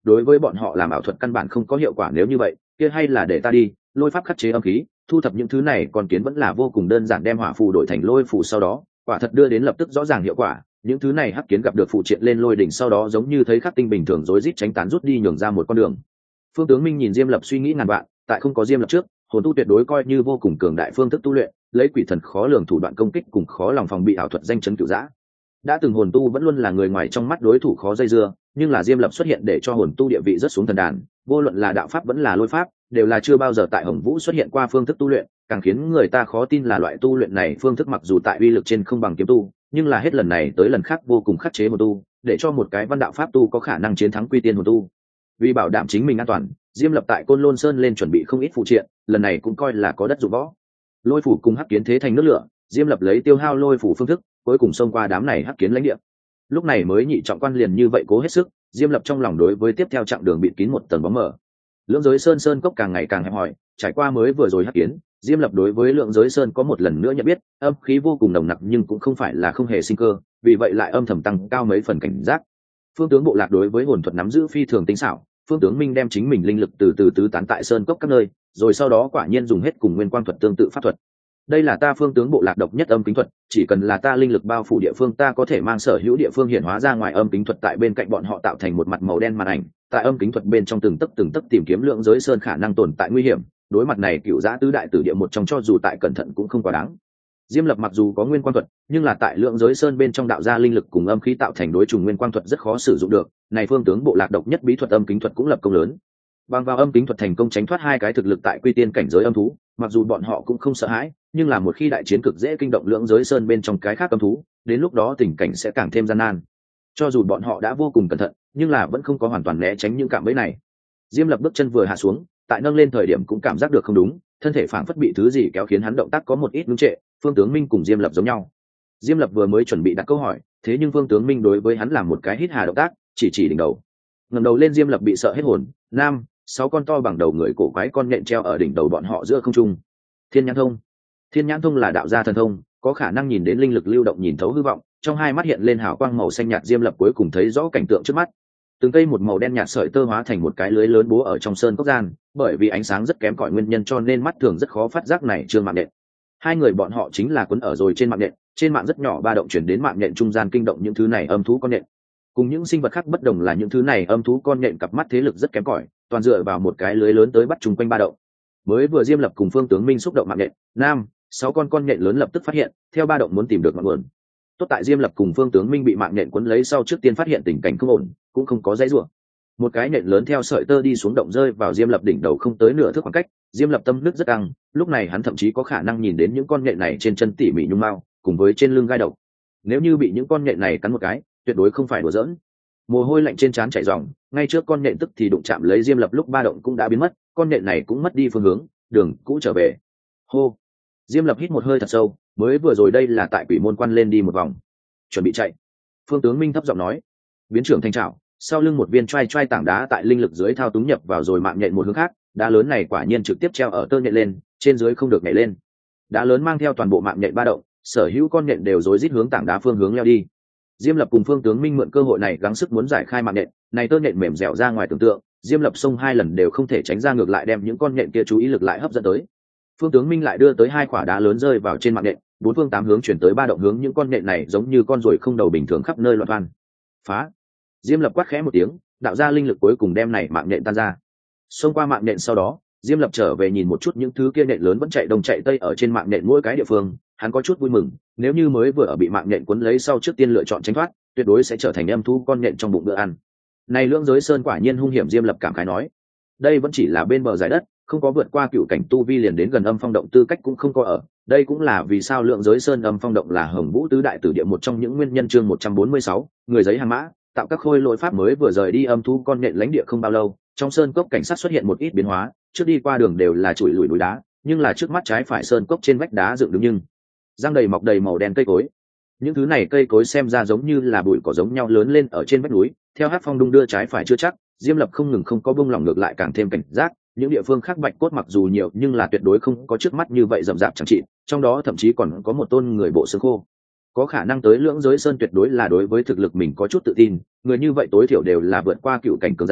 đối với bọn họ làm ảo thuật căn bản không có hiệu quả. Nếu như vậy kia hay là để ta đi, lôi pháp khắc chế âm khí, thu thập những thứ này còn kiến vẫn là vô cùng đơn giản, đem hỏa phù đổi thành lôi phù sau đó quả thật đưa đến lập tức rõ ràng hiệu quả. Những thứ này hắc kiến gặp được phụ triện lên lôi đỉnh sau đó giống như thấy khắc tinh bình thường rối rít tránh tán rút đi, nhường ra một con đường. Phương Tướng Minh nhìn Diêm Lập suy nghĩ ngàn vạn, tại không có Diêm Lập trước, hồn tu tuyệt đối coi như vô cùng cường đại phương thức tu luyện, lấy quỷ thần khó lường thủ đoạn công kích cùng khó lòng phòng bị ảo thuật danh chấn cửu dã. Đã từng hồn tu vẫn luôn là người ngoài trong mắt đối thủ khó dây dưa, nhưng là Diêm Lập xuất hiện để cho hồn tu địa vị rất xuống thần đàn, vô luận là đạo pháp vẫn là lôi pháp, đều là chưa bao giờ tại Hồng Vũ xuất hiện qua phương thức tu luyện, càng khiến người ta khó tin là loại tu luyện này phương thức mặc dù tại uy lực trên không bằng kiếm tu, nhưng là hết lần này tới lần khác vô cùng khắc chế hồn tu, để cho một cái văn đạo pháp tu có khả năng chiến thắng quy tiên hồn tu. Vì bảo đảm chính mình an toàn, Diêm Lập tại Côn Lôn Sơn lên chuẩn bị không ít phụ triện, lần này cũng coi là có đất dụng võ. Lôi phủ cùng hắc kiến thế thành nước lửa, Diêm Lập lấy tiêu hao lôi phủ phương thức, cuối cùng xông qua đám này hắc kiến lãnh địa. Lúc này mới nhị trọng quan liền như vậy cố hết sức, Diêm Lập trong lòng đối với tiếp theo chặng đường bịt kín một tầng bóng mờ. Lưỡng giới sơn cốc càng ngày càng hẹp hòi, trải qua mới vừa rồi hắc kiến, Diêm Lập đối với lượng giới sơn có một lần nữa nhận biết, âm khí vô cùng nồng nặc nhưng cũng không phải là không hề sinh cơ, vì vậy lại âm thầm tăng cao mấy phần cảnh giác. Phương tướng bộ lạc đối với hồn thuật nắm giữ phi thường tinh xảo, Phương Tướng Minh đem chính mình linh lực từ từ tứ tán tại sơn cốc các nơi, rồi sau đó quả nhiên dùng hết cùng nguyên quang thuật tương tự pháp thuật. Đây là ta Phương tướng bộ lạc độc nhất âm kính thuật, chỉ cần là ta linh lực bao phủ địa phương, ta có thể mang sở hữu địa phương hiện hóa ra ngoài âm kính thuật, tại bên cạnh bọn họ tạo thành một mặt màu đen màn ảnh, tại âm kính thuật bên trong từng tấc tìm kiếm lượng giới sơn khả năng tồn tại nguy hiểm. Đối mặt này cựu giã tứ đại tử địa một trong, cho dù tại cẩn thận cũng không quá đáng. Diêm Lập mặc dù có nguyên quang thuật, nhưng là tại lượng giới sơn bên trong đạo ra linh lực cùng âm khí tạo thành đối trùng nguyên quang thuật rất khó sử dụng được. Này Phương tướng bộ lạc độc nhất bí thuật âm kính thuật cũng lập công lớn. Bằng vào âm kính thuật thành công tránh thoát hai cái thực lực tại quy tiên cảnh giới âm thú, mặc dù bọn họ cũng không sợ hãi, nhưng là một khi đại chiến cực dễ kinh động lượng giới sơn bên trong cái khác âm thú, đến lúc đó tình cảnh sẽ càng thêm gian nan. Cho dù bọn họ đã vô cùng cẩn thận, nhưng là vẫn không có hoàn toàn né tránh những cạm bẫy này. Diêm Lập bước chân vừa hạ xuống, tại nâng lên thời điểm cũng cảm giác được không đúng, thân thể phảng phất bị thứ gì kéo khiến hắn động tác có một ít ngưng trệ. Phương Tướng Minh cùng Diêm Lập giống nhau. Diêm Lập vừa mới chuẩn bị đặt câu hỏi, thế nhưng Phương Tướng Minh đối với hắn làm một cái hít hà động tác, chỉ đỉnh đầu. Ngẩng đầu lên, Diêm Lập bị sợ hết hồn. Nam, 6 con to bằng đầu người cổ quái con nhện treo ở đỉnh đầu bọn họ giữa không trung. Thiên nhãn thông. Thiên nhãn thông là đạo gia thần thông, có khả năng nhìn đến linh lực lưu động, nhìn thấu hư vọng. Trong hai mắt hiện lên hào quang màu xanh nhạt, Diêm Lập cuối cùng thấy rõ cảnh tượng trước mắt. Từng cây một màu đen nhạt sợi tơ hóa thành một cái lưới lớn bố ở trong sơn cốc gian, bởi vì ánh sáng rất kém cỏi nguyên nhân cho nên mắt thường rất khó phát giác này trương mạng nhện. Hai người bọn họ chính là quấn ở rồi trên mạng nhện, trên mạng rất nhỏ ba động chuyển đến mạng nhện trung gian, kinh động những thứ này âm thú con nhện. Cùng những sinh vật khác bất đồng là những thứ này âm thú con nhện cặp mắt thế lực rất kém cỏi, toàn dựa vào một cái lưới lớn tới bắt chung quanh ba động. Mới vừa Diêm Lập cùng Phương Tướng Minh xúc động mạng nhện, Nam, 6 con nhện lớn lập tức phát hiện, theo ba động muốn tìm được ngọn nguồn. Tốt tại Diêm Lập cùng Phương Tướng Minh bị mạng nhện quấn lấy sau trước tiên phát hiện tình cảnh không ổn, cũng không có dãy rủa. Một cái nhện lớn theo sợi tơ đi xuống động rơi vào Diêm Lập đỉnh đầu không tới nửa thước khoảng cách. Diêm Lập tâm nứt rất căng, lúc này hắn thậm chí có khả năng nhìn đến những con nhện này trên chân tỉ mỉ nhung mao, cùng với trên lưng gai độc. Nếu như bị những con nhện này cắn một cái, tuyệt đối không phải đùa giỡn. Mồ hôi lạnh trên trán chảy ròng, ngay trước con nhện tức thì đụng chạm lấy Diêm Lập lúc ba động cũng đã biến mất, con nhện này cũng mất đi phương hướng, đường cũ trở về. Hô. Diêm Lập hít một hơi thật sâu, mới vừa rồi đây là tại Quỷ Môn Quan lên đi một vòng, chuẩn bị chạy. Phương Tướng Minh thấp giọng nói. Biến trưởng thành trảo, sau lưng một viên trai tảng đá tại linh lực dưới thao túng nhập vào rồi mạng nhện một hướng khác, đá lớn này quả nhiên trực tiếp treo ở tơ nhện lên, trên dưới không được nhảy lên. Đá lớn mang theo toàn bộ mạng nhện ba động, sở hữu con nhện đều rối rít hướng tảng đá phương hướng leo đi. Diêm Lập cùng Phương Tướng Minh mượn cơ hội này gắng sức muốn giải khai mạng nhện, này tơ nhện mềm dẻo ra ngoài tưởng tượng, Diêm Lập xông 2 lần đều không thể tránh ra, ngược lại đem những con nhện kia chú ý lực lại hấp dẫn tới. Phương Tướng Minh lại đưa tới 2 quả đá lớn rơi vào trên mạng nhện, 4 phương 8 hướng chuyển tới ba động hướng những con nhện này giống như con ruồi không đầu bình thường khắp nơi loạn van. Phá! Diêm Lập quát khẽ một tiếng, đạo ra linh lực cuối cùng đem này mạng nhện tan ra. Xông qua mạng nhện sau đó, Diêm Lập trở về nhìn một chút những thứ kia nhện lớn vẫn chạy đông chạy tây ở trên mạng nhện mỗi cái địa phương, hắn có chút vui mừng, nếu như mới vừa ở bị mạng nhện quấn lấy sau trước tiên lựa chọn tránh thoát, tuyệt đối sẽ trở thành âm thú con nhện trong bụng bữa ăn. Này lưỡng giới sơn quả nhiên hung hiểm, Diêm Lập cảm khái nói. Đây vẫn chỉ là bên bờ giải đất, không có vượt qua cựu cảnh tu vi liền đến gần âm phong động tư cách cũng không có ở. Đây cũng là vì sao lượng giới sơn âm phong động là Hồng Vũ tứ đại tử địa một trong những nguyên nhân. Chương 146, người giấy hàng mã, tạo các khôi lỗi pháp. Mới vừa rời đi âm thú con nhện lãnh địa không bao lâu, trong sơn cốc cảnh sát xuất hiện một ít biến hóa, trước đi qua đường đều là chùi lùi núi đá, nhưng là trước mắt trái phải sơn cốc trên vách đá dựng đứng nhưng răng đầy mọc đầy màu đen cây cối. Những thứ này cây cối xem ra giống như là bụi cỏ giống nhau lớn lên ở trên vách núi, theo hát phong đung đưa trái phải chưa chắc. Diêm Lập không ngừng không có buông lỏng, ngược lại càng thêm cảnh giác. Những địa phương khác bạch cốt mặc dù nhiều nhưng là tuyệt đối không có trước mắt như vậy rậm rạp chẳng trị, trong đó thậm chí còn có một tôn người bộ xương khô. Có khả năng tới lưỡng giới sơn tuyệt đối là đối với thực lực mình có chút tự tin, người như vậy tối thiểu đều là vượt qua cựu cảnh cường giả,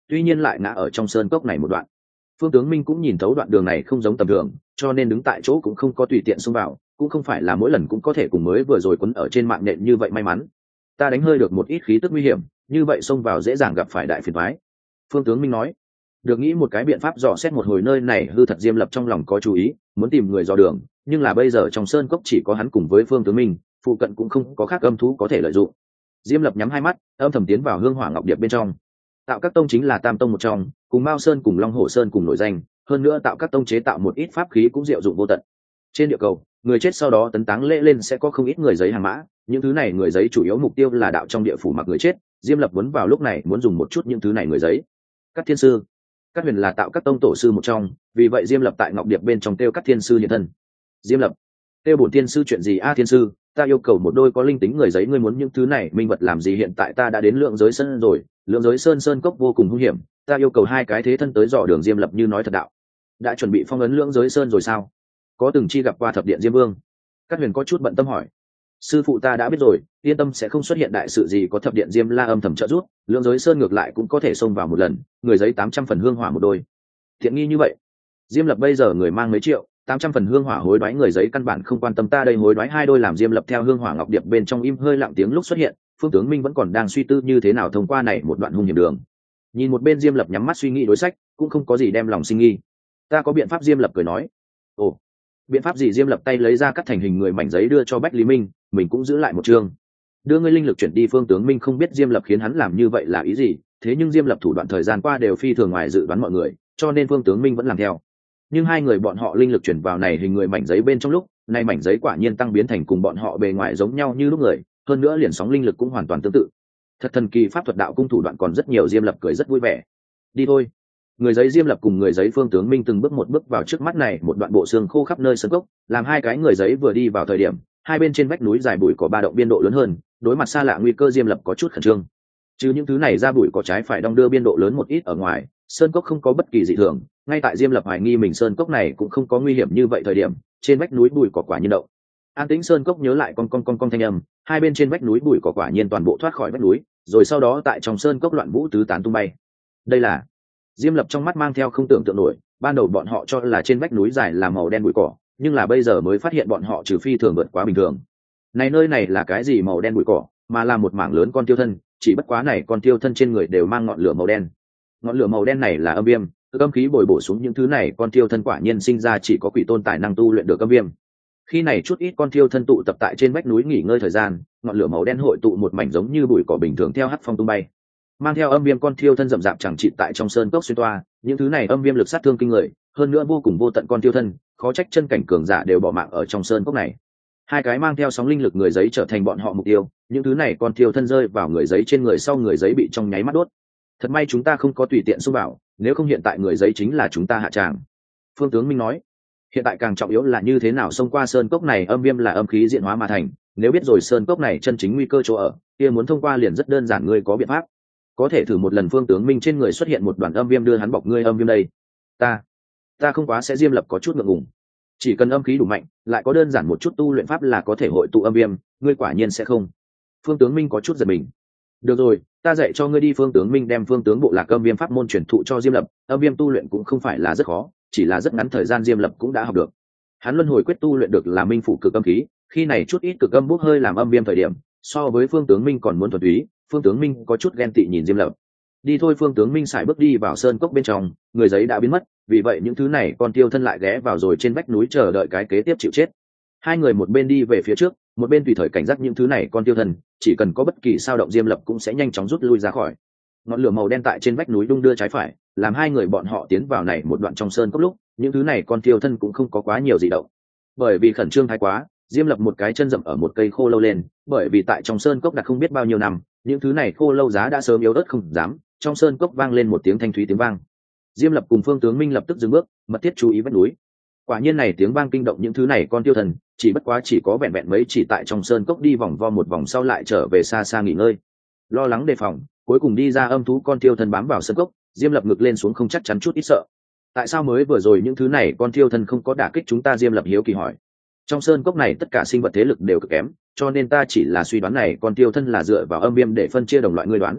tuy nhiên lại ngã ở trong sơn cốc này một đoạn. Phương Tướng Minh cũng nhìn thấu đoạn đường này không giống tầm thường, cho nên đứng tại chỗ cũng không có tùy tiện xông vào, cũng không phải là mỗi lần cũng có thể cùng mới vừa rồi quấn ở trên mạng nhện như vậy may mắn. Ta đánh hơi được một ít khí tức nguy hiểm, như vậy xông vào dễ dàng gặp phải đại phiền toái. Phương Tướng Minh nói. Được nghĩ một cái biện pháp dò xét một hồi nơi này hư thật, Diêm Lập trong lòng có chú ý, muốn tìm người dò đường, nhưng là bây giờ trong sơn cốc chỉ có hắn cùng với Phương Tướng Minh, phụ cận cũng không có khác âm thú có thể lợi dụng. Diêm Lập nhắm hai mắt, âm thầm tiến vào Hương Hỏa Ngọc Điệp bên trong. Tạo Các tông chính là tam tông một trong, cùng Mao Sơn cùng Long Hổ Sơn cùng nổi danh, hơn nữa Tạo Các tông chế tạo một ít pháp khí cũng diệu dụng vô tận. Trên địa cầu, người chết sau đó tấn táng lễ lên sẽ có không ít người giấy hàng mã, những thứ này người giấy chủ yếu mục tiêu là đạo trong địa phủ mặc người chết. Diêm Lập muốn vào lúc này muốn dùng một chút những thứ này người giấy. Các thiên sư, Các huyền là Tạo Các tông tổ sư một trong, vì vậy Diêm Lập tại Ngọc Điệp bên trong kêu Các thiên sư hiện thân. Diêm Lập, kêu bổn thiên sư chuyện gì a? Thiên sư, ta yêu cầu một đôi có linh tính người giấy, ngươi muốn những thứ này minh vật làm gì? Hiện tại ta đã đến Lượng Giới Sơn rồi, Lượng Giới Sơn cốc vô cùng hung hiểm, ta yêu cầu hai cái thế thân tới dò đường. Diêm Lập như nói thật đạo. Đã chuẩn bị phong ấn Lượng Giới Sơn rồi sao? Có từng chi gặp qua thập điện Diêm Vương? Các huyền có chút bận tâm hỏi. Sư phụ ta đã biết rồi, yên tâm sẽ không xuất hiện đại sự gì, có thập điện Diêm La âm thầm trợ giúp, Lượng Giới Sơn ngược lại cũng có thể xông vào một lần, người giấy 800 phần hương hỏa một đôi. Thiện nghi như vậy. Diêm Lập bây giờ người mang mấy triệu, 800 phần hương hỏa hối đoái người giấy căn bản không quan tâm, ta đây hối đoái hai đôi làm. Diêm Lập theo Hương Hỏa Ngọc Điệp bên trong im hơi lặng tiếng lúc xuất hiện, Phương Tướng Minh vẫn còn đang suy tư như thế nào thông qua này một đoạn hung hiểm đường. Nhìn một bên Diêm Lập nhắm mắt suy nghĩ đối sách, cũng không có gì đem lòng sinh nghi. Ta có biện pháp. Diêm Lập cười nói. Ồ, biện pháp gì? Diêm Lập tay lấy ra cắt thành hình người mảnh giấy đưa cho Bách Lý Minh, mình cũng giữ lại một chương. Đưa ngươi linh lực chuyển đi. Phương Tướng Minh không biết Diêm Lập khiến hắn làm như vậy là ý gì, thế nhưng Diêm Lập thủ đoạn thời gian qua đều phi thường ngoài dự đoán mọi người, cho nên Phương Tướng Minh vẫn làm theo. Nhưng hai người bọn họ linh lực chuyển vào này hình người mảnh giấy bên trong lúc này, mảnh giấy quả nhiên tăng biến thành cùng bọn họ bề ngoài giống nhau như lúc người, hơn nữa liền sóng linh lực cũng hoàn toàn tương tự. Thật thần kỳ, pháp thuật đạo cung thủ đoạn còn rất nhiều. Diêm Lập cười rất vui vẻ. Đi thôi. Người giấy Diêm Lập cùng người giấy Phương Tướng Minh từng bước một bước vào trước mắt này một đoạn bộ xương khô khắp nơi sơn cốc, làm hai cái người giấy vừa đi vào thời điểm, hai bên trên vách núi dài bụi cỏ ba động biên độ lớn hơn, đối mặt xa lạ nguy cơ Diêm Lập có chút khẩn trương. Chứ những thứ này ra bụi cỏ trái phải đong đưa biên độ lớn một ít ở ngoài, sơn cốc không có bất kỳ dị thường. Ngay tại Diêm Lập hoài nghi mình sơn cốc này cũng không có nguy hiểm như vậy thời điểm, trên vách núi bụi cỏ quả nhiên động. An tĩnh sơn cốc nhớ lại con thanh âm, hai bên trên vách núi bụi cỏ quả nhiên toàn bộ thoát khỏi vách núi, rồi sau đó tại trong sơn cốc loạn vũ tứ tán tung bay. Đây là... Diêm Lập trong mắt mang theo không tưởng tượng nổi, ban đầu bọn họ cho là trên vách núi dài là màu đen bụi cỏ, nhưng là bây giờ mới phát hiện bọn họ trừ phi thường vượt quá bình thường. Này nơi này là cái gì màu đen bụi cỏ, mà là một mảng lớn con tiêu thân, chỉ bất quá này con tiêu thân trên người đều mang ngọn lửa màu đen. Ngọn lửa màu đen này là âm viêm, âm khí bồi bổ xuống những thứ này con tiêu thân quả nhiên sinh ra chỉ có quỷ tôn tài năng tu luyện được âm viêm. Khi này chút ít con tiêu thân tụ tập tại trên vách núi nghỉ ngơi thời gian, ngọn lửa màu đen hội tụ một mảnh giống như bụi cỏ bình thường theo hắc phong tung bay, mang theo âm viêm con tiêu thân rậm rạp chẳng chịt tại trong sơn cốc xuyên toa. Những thứ này âm viêm lực sát thương kinh người, hơn nữa vô cùng vô tận con tiêu thân, khó trách chân cảnh cường giả đều bỏ mạng ở trong sơn cốc này. Hai cái mang theo sóng linh lực người giấy trở thành bọn họ mục tiêu, những thứ này con tiêu thân rơi vào người giấy trên người sau, người giấy bị trong nháy mắt đốt. Thật may chúng ta không có tùy tiện xông vào, nếu không hiện tại người giấy chính là chúng ta hạ tràng. Phương Tướng Minh nói. Hiện tại càng trọng yếu là như thế nào xông qua sơn cốc này, âm viêm là âm khí diễn hóa mà thành, nếu biết rồi sơn cốc này chân chính nguy cơ chỗ ở, kia muốn thông qua liền rất đơn giản. Ngươi có biện pháp? Có thể thử một lần. Phương Tướng Minh trên người xuất hiện một đoàn âm viêm đưa hắn bọc. Ngươi âm viêm đây? Ta không quá sẽ. Diêm Lập có chút ngượng ngùng. Chỉ cần âm khí đủ mạnh, lại có đơn giản một chút tu luyện pháp là có thể hội tụ âm viêm. Ngươi quả nhiên sẽ không? Phương Tướng Minh có chút giật mình. Được rồi, ta dạy cho ngươi đi. Phương Tướng Minh đem Phương Tướng Bộ Lạc âm viêm pháp môn truyền thụ cho Diêm Lập. Âm viêm tu luyện cũng không phải là rất khó, chỉ là rất ngắn thời gian Diêm Lập cũng đã học được. Hắn luân hồi quyết tu luyện được là minh phủ cực âm khí, khi này chút ít cực âm bốc hơi làm âm viêm thời điểm, so với Phương Tướng Minh còn muốn thuần túy. Phương Tướng Minh có chút ghen tị nhìn Diêm Lập. Đi thôi. Phương Tướng Minh sải bước đi vào sơn cốc bên trong, người giấy đã biến mất, vì vậy những thứ này con tiêu thân lại ghé vào rồi trên vách núi chờ đợi cái kế tiếp chịu chết. Hai người một bên đi về phía trước, một bên tùy thời cảnh giác những thứ này con tiêu thân, chỉ cần có bất kỳ sao động Diêm Lập cũng sẽ nhanh chóng rút lui ra khỏi. Ngọn lửa màu đen tại trên vách núi đung đưa trái phải, làm hai người bọn họ tiến vào này một đoạn trong sơn cốc lúc, những thứ này con tiêu thân cũng không có quá nhiều dị động. Bởi vì khẩn trương thái quá, Diêm Lập một cái chân dậm ở một cây khô lâu lên, bởi vì tại trong sơn cốc đã không biết bao nhiêu năm, những thứ này khô lâu giá đã sớm yếu ớt không dám. Trong sơn cốc vang lên một tiếng thanh thúy tiếng vang. Diêm Lập cùng Phương Tướng Minh lập tức dừng bước, mật thiết chú ý vách núi. Quả nhiên này tiếng vang kinh động những thứ này con tiêu thần, chỉ bất quá chỉ có vẹn vẹn mấy chỉ tại trong sơn cốc đi vòng vo một vòng sau lại trở về xa xa nghỉ ngơi. Lo lắng đề phòng, cuối cùng đi ra âm thú con tiêu thần bám vào sơn cốc. Diêm Lập ngực lên xuống không chắc chắn chút ít sợ. Tại sao mới vừa rồi những thứ này con tiêu thần không có đả kích chúng ta? Diêm Lập hiếu kỳ hỏi. Trong sơn cốc này tất cả sinh vật thế lực đều cực kém, cho nên ta chỉ là suy đoán này con tiêu thân là dựa vào âm viêm để phân chia đồng loại. Ngươi đoán?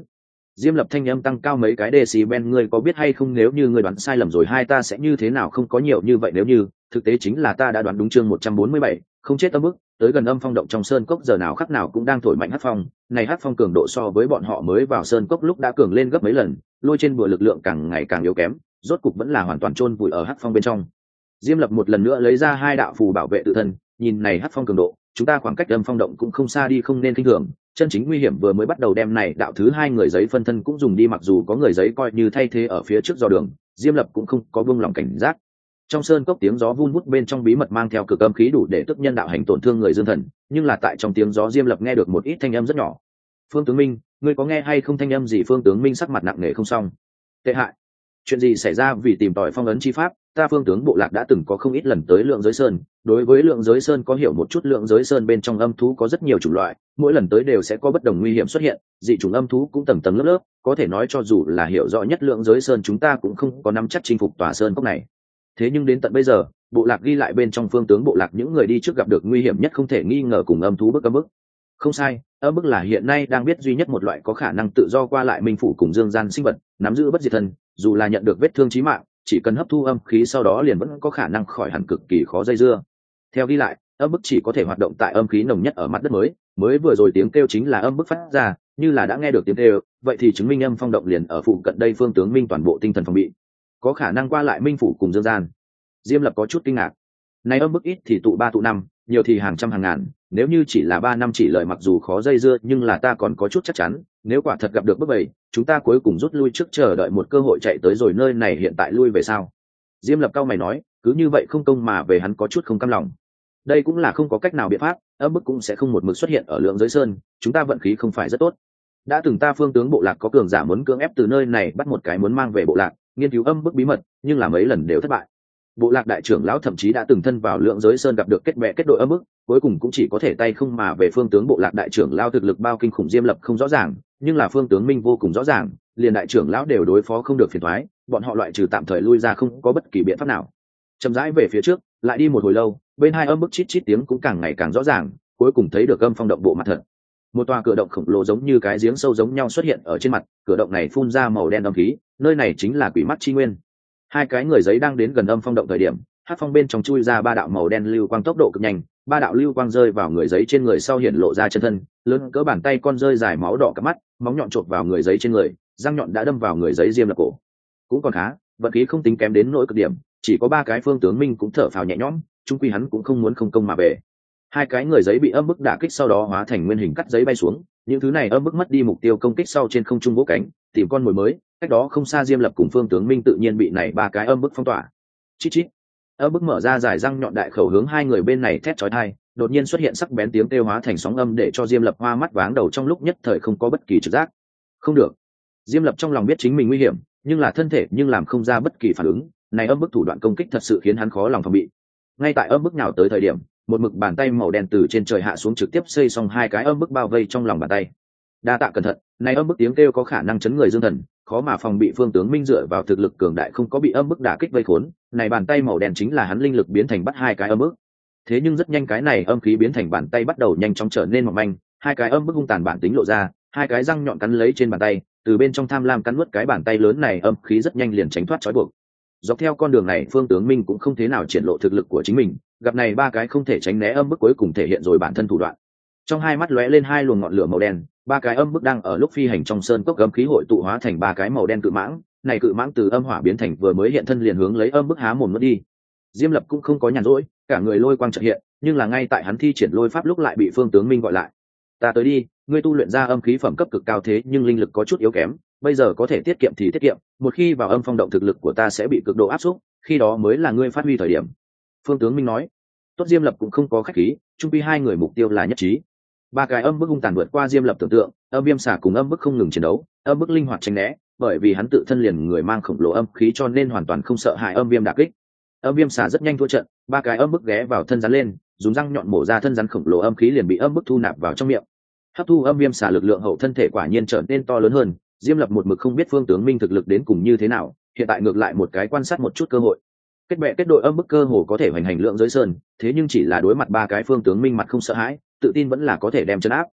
Diêm Lập thanh âm tăng cao mấy cái decibel, ngươi có biết hay không, nếu như ngươi đoán sai lầm rồi hai ta sẽ như thế nào? Không có nhiều như vậy nếu như, thực tế chính là ta đã đoán đúng. Chương 147, không chết âm bức. Tới gần âm phong động trong sơn cốc giờ nào khắc nào cũng đang thổi mạnh hắc phong, này hắc phong cường độ so với bọn họ mới vào sơn cốc lúc đã cường lên gấp mấy lần, lôi trên bùa lực lượng càng ngày càng yếu kém, rốt cục vẫn là hoàn toàn chôn vùi ở hắc phong bên trong. Diêm Lập một lần nữa lấy ra hai đạo phù bảo vệ tự thân, nhìn này hắc phong cường độ, chúng ta khoảng cách âm phong động cũng không xa đi, không nên kinh thường. Chân chính nguy hiểm vừa mới bắt đầu, đem này đạo thứ hai người giấy phân thân cũng dùng đi, mặc dù có người giấy coi như thay thế ở phía trước dò đường, Diêm Lập cũng không có buông lòng cảnh giác. Trong sơn cốc tiếng gió vun vút bên trong bí mật mang theo cực âm khí đủ để tức nhân đạo hành tổn thương người dương thần, nhưng là tại trong tiếng gió Diêm Lập nghe được một ít thanh âm rất nhỏ. Phương tướng Minh, ngươi có nghe hay không? Thanh âm gì? Phương tướng Minh sắc mặt nặng nề không xong. Tệ hại. Chuyện gì xảy ra? Vì tìm tòi phong ấn chi pháp, ta Phương tướng bộ lạc đã từng có không ít lần tới Lượng Giới Sơn, đối với Lượng Giới Sơn có hiểu một chút. Lượng Giới Sơn bên trong âm thú có rất nhiều chủng loại, mỗi lần tới đều sẽ có bất đồng nguy hiểm xuất hiện, dị chủng âm thú cũng tầng tầng lớp lớp, có thể nói cho dù là hiểu rõ nhất Lượng Giới Sơn, chúng ta cũng không có nắm chắc chinh phục tòa sơn cốc này. Thế nhưng đến tận bây giờ, bộ lạc ghi lại bên trong Phương tướng bộ lạc những người đi trước gặp được nguy hiểm nhất không thể nghi ngờ cùng âm thú bức âm bức. Không sai, âm bức là hiện nay đang biết duy nhất một loại có khả năng tự do qua lại minh phủ cùng dương gian sinh vật, nắm giữ bất diệt thân, dù là nhận được vết thương chí mạng, chỉ cần hấp thu âm khí sau đó liền vẫn có khả năng khỏi hẳn, cực kỳ khó dây dưa. Theo ghi lại, âm bức chỉ có thể hoạt động tại âm khí nồng nhất ở mặt đất mới vừa rồi tiếng kêu chính là âm bức phát ra, như là đã nghe được tiếng kêu, vậy thì chứng minh âm phong động liền ở phụ cận đây. Phương tướng Minh toàn bộ tinh thần phòng bị, có khả năng qua lại minh phủ cùng dương gian. Diêm Lập có chút kinh ngạc, này âm bức ít thì tụ 3 tụ 5, nhiều thì hàng trăm hàng ngàn, nếu như chỉ là 3 năm chỉ lợi mặc dù khó dây dưa, nhưng là ta còn có chút chắc chắn, nếu quả thật gặp được bức bầy, chúng ta cuối cùng rút lui trước, chờ đợi một cơ hội chạy tới rồi nơi này hiện tại lui về sao? Diêm Lập cao mày nói, cứ như vậy không công mà về, hắn có chút không cam lòng. Đây cũng là không có cách nào biện pháp, âm bức cũng sẽ không một mực xuất hiện ở Lượng Giới Sơn, chúng ta vận khí không phải rất tốt. Đã từng ta Phương tướng bộ lạc có cường giả muốn cưỡng ép từ nơi này bắt một cái muốn mang về bộ lạc, nghiên cứu âm bức bí mật, nhưng là mấy lần đều thất bại. Bộ lạc đại trưởng lão thậm chí đã từng thân vào Lượng Giới Sơn gặp được kết bè kết đội âm bức, cuối cùng cũng chỉ có thể tay không mà về. Phương tướng bộ lạc đại trưởng lão thực lực bao kinh khủng Diêm Lập không rõ ràng, nhưng là Phương tướng Minh vô cùng rõ ràng, liền đại trưởng lão đều đối phó không được phiền toái, bọn họ loại trừ tạm thời lui ra không có bất kỳ biện pháp nào. Chậm rãi về phía trước, lại đi một hồi lâu, bên hai âm bức chít chít tiếng cũng càng ngày càng rõ ràng, cuối cùng thấy được âm phong động bộ mặt thật. Một tòa cửa động khổng lồ giống như cái giếng sâu giống nhau xuất hiện ở trên mặt, cửa động này phun ra màu đen âm khí, nơi này chính là quỷ mắt chi nguyên. Hai cái người giấy đang đến gần âm phong động thời điểm, hắc phong bên trong chui ra 3 đạo màu đen lưu quang tốc độ cực nhanh, 3 đạo lưu quang rơi vào người giấy trên người sau hiện lộ ra chân thân, lớn cỡ bàn tay con rơi dài máu đỏ cả mắt, móng nhọn chộp vào người giấy trên người, răng nhọn đã đâm vào người giấy Diêm Lập cổ. Cũng còn khá, vận khí không tính kém đến nỗi cực điểm, chỉ có 3 cái. Phương tướng Minh cũng thở phào nhẹ nhõm, chung quy hắn cũng không muốn không công mà về. Hai cái người giấy bị âm bức đả kích sau đó hóa thành nguyên hình cắt giấy bay xuống, những thứ này âm bức mất đi mục tiêu công kích sau trên không trung vỗ cánh tìm con mồi mới. Cách đó không xa Diêm Lập cùng Phương tướng Minh tự nhiên bị này 3 cái âm bức phong tỏa. Chít chít, âm bức mở ra dài răng nhọn đại khẩu hướng hai người bên này thét chói tai, đột nhiên xuất hiện sắc bén tiếng kêu hóa thành sóng âm để cho Diêm Lập hoa mắt váng đầu, trong lúc nhất thời không có bất kỳ trực giác. Không được. Diêm Lập trong lòng biết chính mình nguy hiểm, nhưng là thân thể nhưng làm không ra bất kỳ phản ứng, này âm bức thủ đoạn công kích thật sự khiến hắn khó lòng phòng bị. Ngay tại âm bức nào tới thời điểm, một mực bàn tay màu đen từ trên trời hạ xuống trực tiếp xây xong 2 cái âm bức bao vây trong lòng bàn tay. Đa tạ cẩn thận, này âm bức tiếng kêu có khả năng chấn người dương thần, khó mà phòng bị. Phương tướng Minh dựa vào thực lực cường đại không có bị âm bức đả kích vây khốn, này bàn tay màu đen chính là hắn linh lực biến thành bắt 2 cái âm bức. Thế nhưng rất nhanh cái này âm khí biến thành bàn tay bắt đầu nhanh chóng trở nên mỏng manh, 2 cái âm bức hung tàn bản tính lộ ra, 2 cái răng nhọn cắn lấy trên bàn tay, từ bên trong tham lam cắn nuốt cái bàn tay lớn này, âm khí rất nhanh liền tránh thoát trói buộc. Dọc theo con đường này Phương tướng Minh cũng không thế nào triển lộ thực lực của chính mình, gặp này 3 cái không thể tránh né âm bức cuối cùng thể hiện rồi bản thân thủ đoạn. Trong hai mắt lóe lên 2 luồng ngọn lửa màu đen, 3 cái âm bức đang ở lúc phi hành trong sơn cốc âm khí hội tụ hóa thành 3 cái màu đen cự mãng, này cự mãng từ âm hỏa biến thành vừa mới hiện thân liền hướng lấy âm bức há mồm nuốt đi. Diêm Lập cũng không có nhàn rỗi, cả người lôi quang chợt hiện, nhưng là ngay tại hắn thi triển lôi pháp lúc lại bị Phương tướng Minh gọi lại. Ta tới đi, ngươi tu luyện ra âm khí phẩm cấp cực cao thế nhưng linh lực có chút yếu kém, bây giờ có thể tiết kiệm thì tiết kiệm, một khi vào âm phong động thực lực của ta sẽ bị cực độ áp suất, khi đó mới là ngươi phát huy thời điểm. Phương tướng Minh nói. Tốt, Diêm Lập cũng không có khách khí, chung quy hai người mục tiêu là nhất trí. 3 cái âm bức hung tàn vượt qua Diêm Lập tưởng tượng, âm viêm xả cùng âm bức không ngừng chiến đấu, âm bức linh hoạt tránh né, bởi vì hắn tự thân liền người mang khổng lồ âm khí cho nên hoàn toàn không sợ hại âm viêm đả kích. Âm viêm xả rất nhanh thua trận, 3 cái âm bức ghé vào thân rắn lên, dùng răng nhọn mổ ra thân rắn khổng lồ, âm khí liền bị âm bức thu nạp vào trong miệng. Hấp thu âm viêm xả lực lượng hậu thân thể quả nhiên trở nên to lớn hơn. Diêm Lập một mực không biết Phương tướng Minh thực lực đến cùng như thế nào, hiện tại ngược lại một cái quan sát một chút cơ hội. Kết bè kết đội âm bức cơ hồ có thể hoành hành Lượng Giới Sơn, thế nhưng chỉ là đối mặt 3 cái Phương tướng Minh mặt không sợ hãi, tự tin vẫn là có thể đem trấn áp.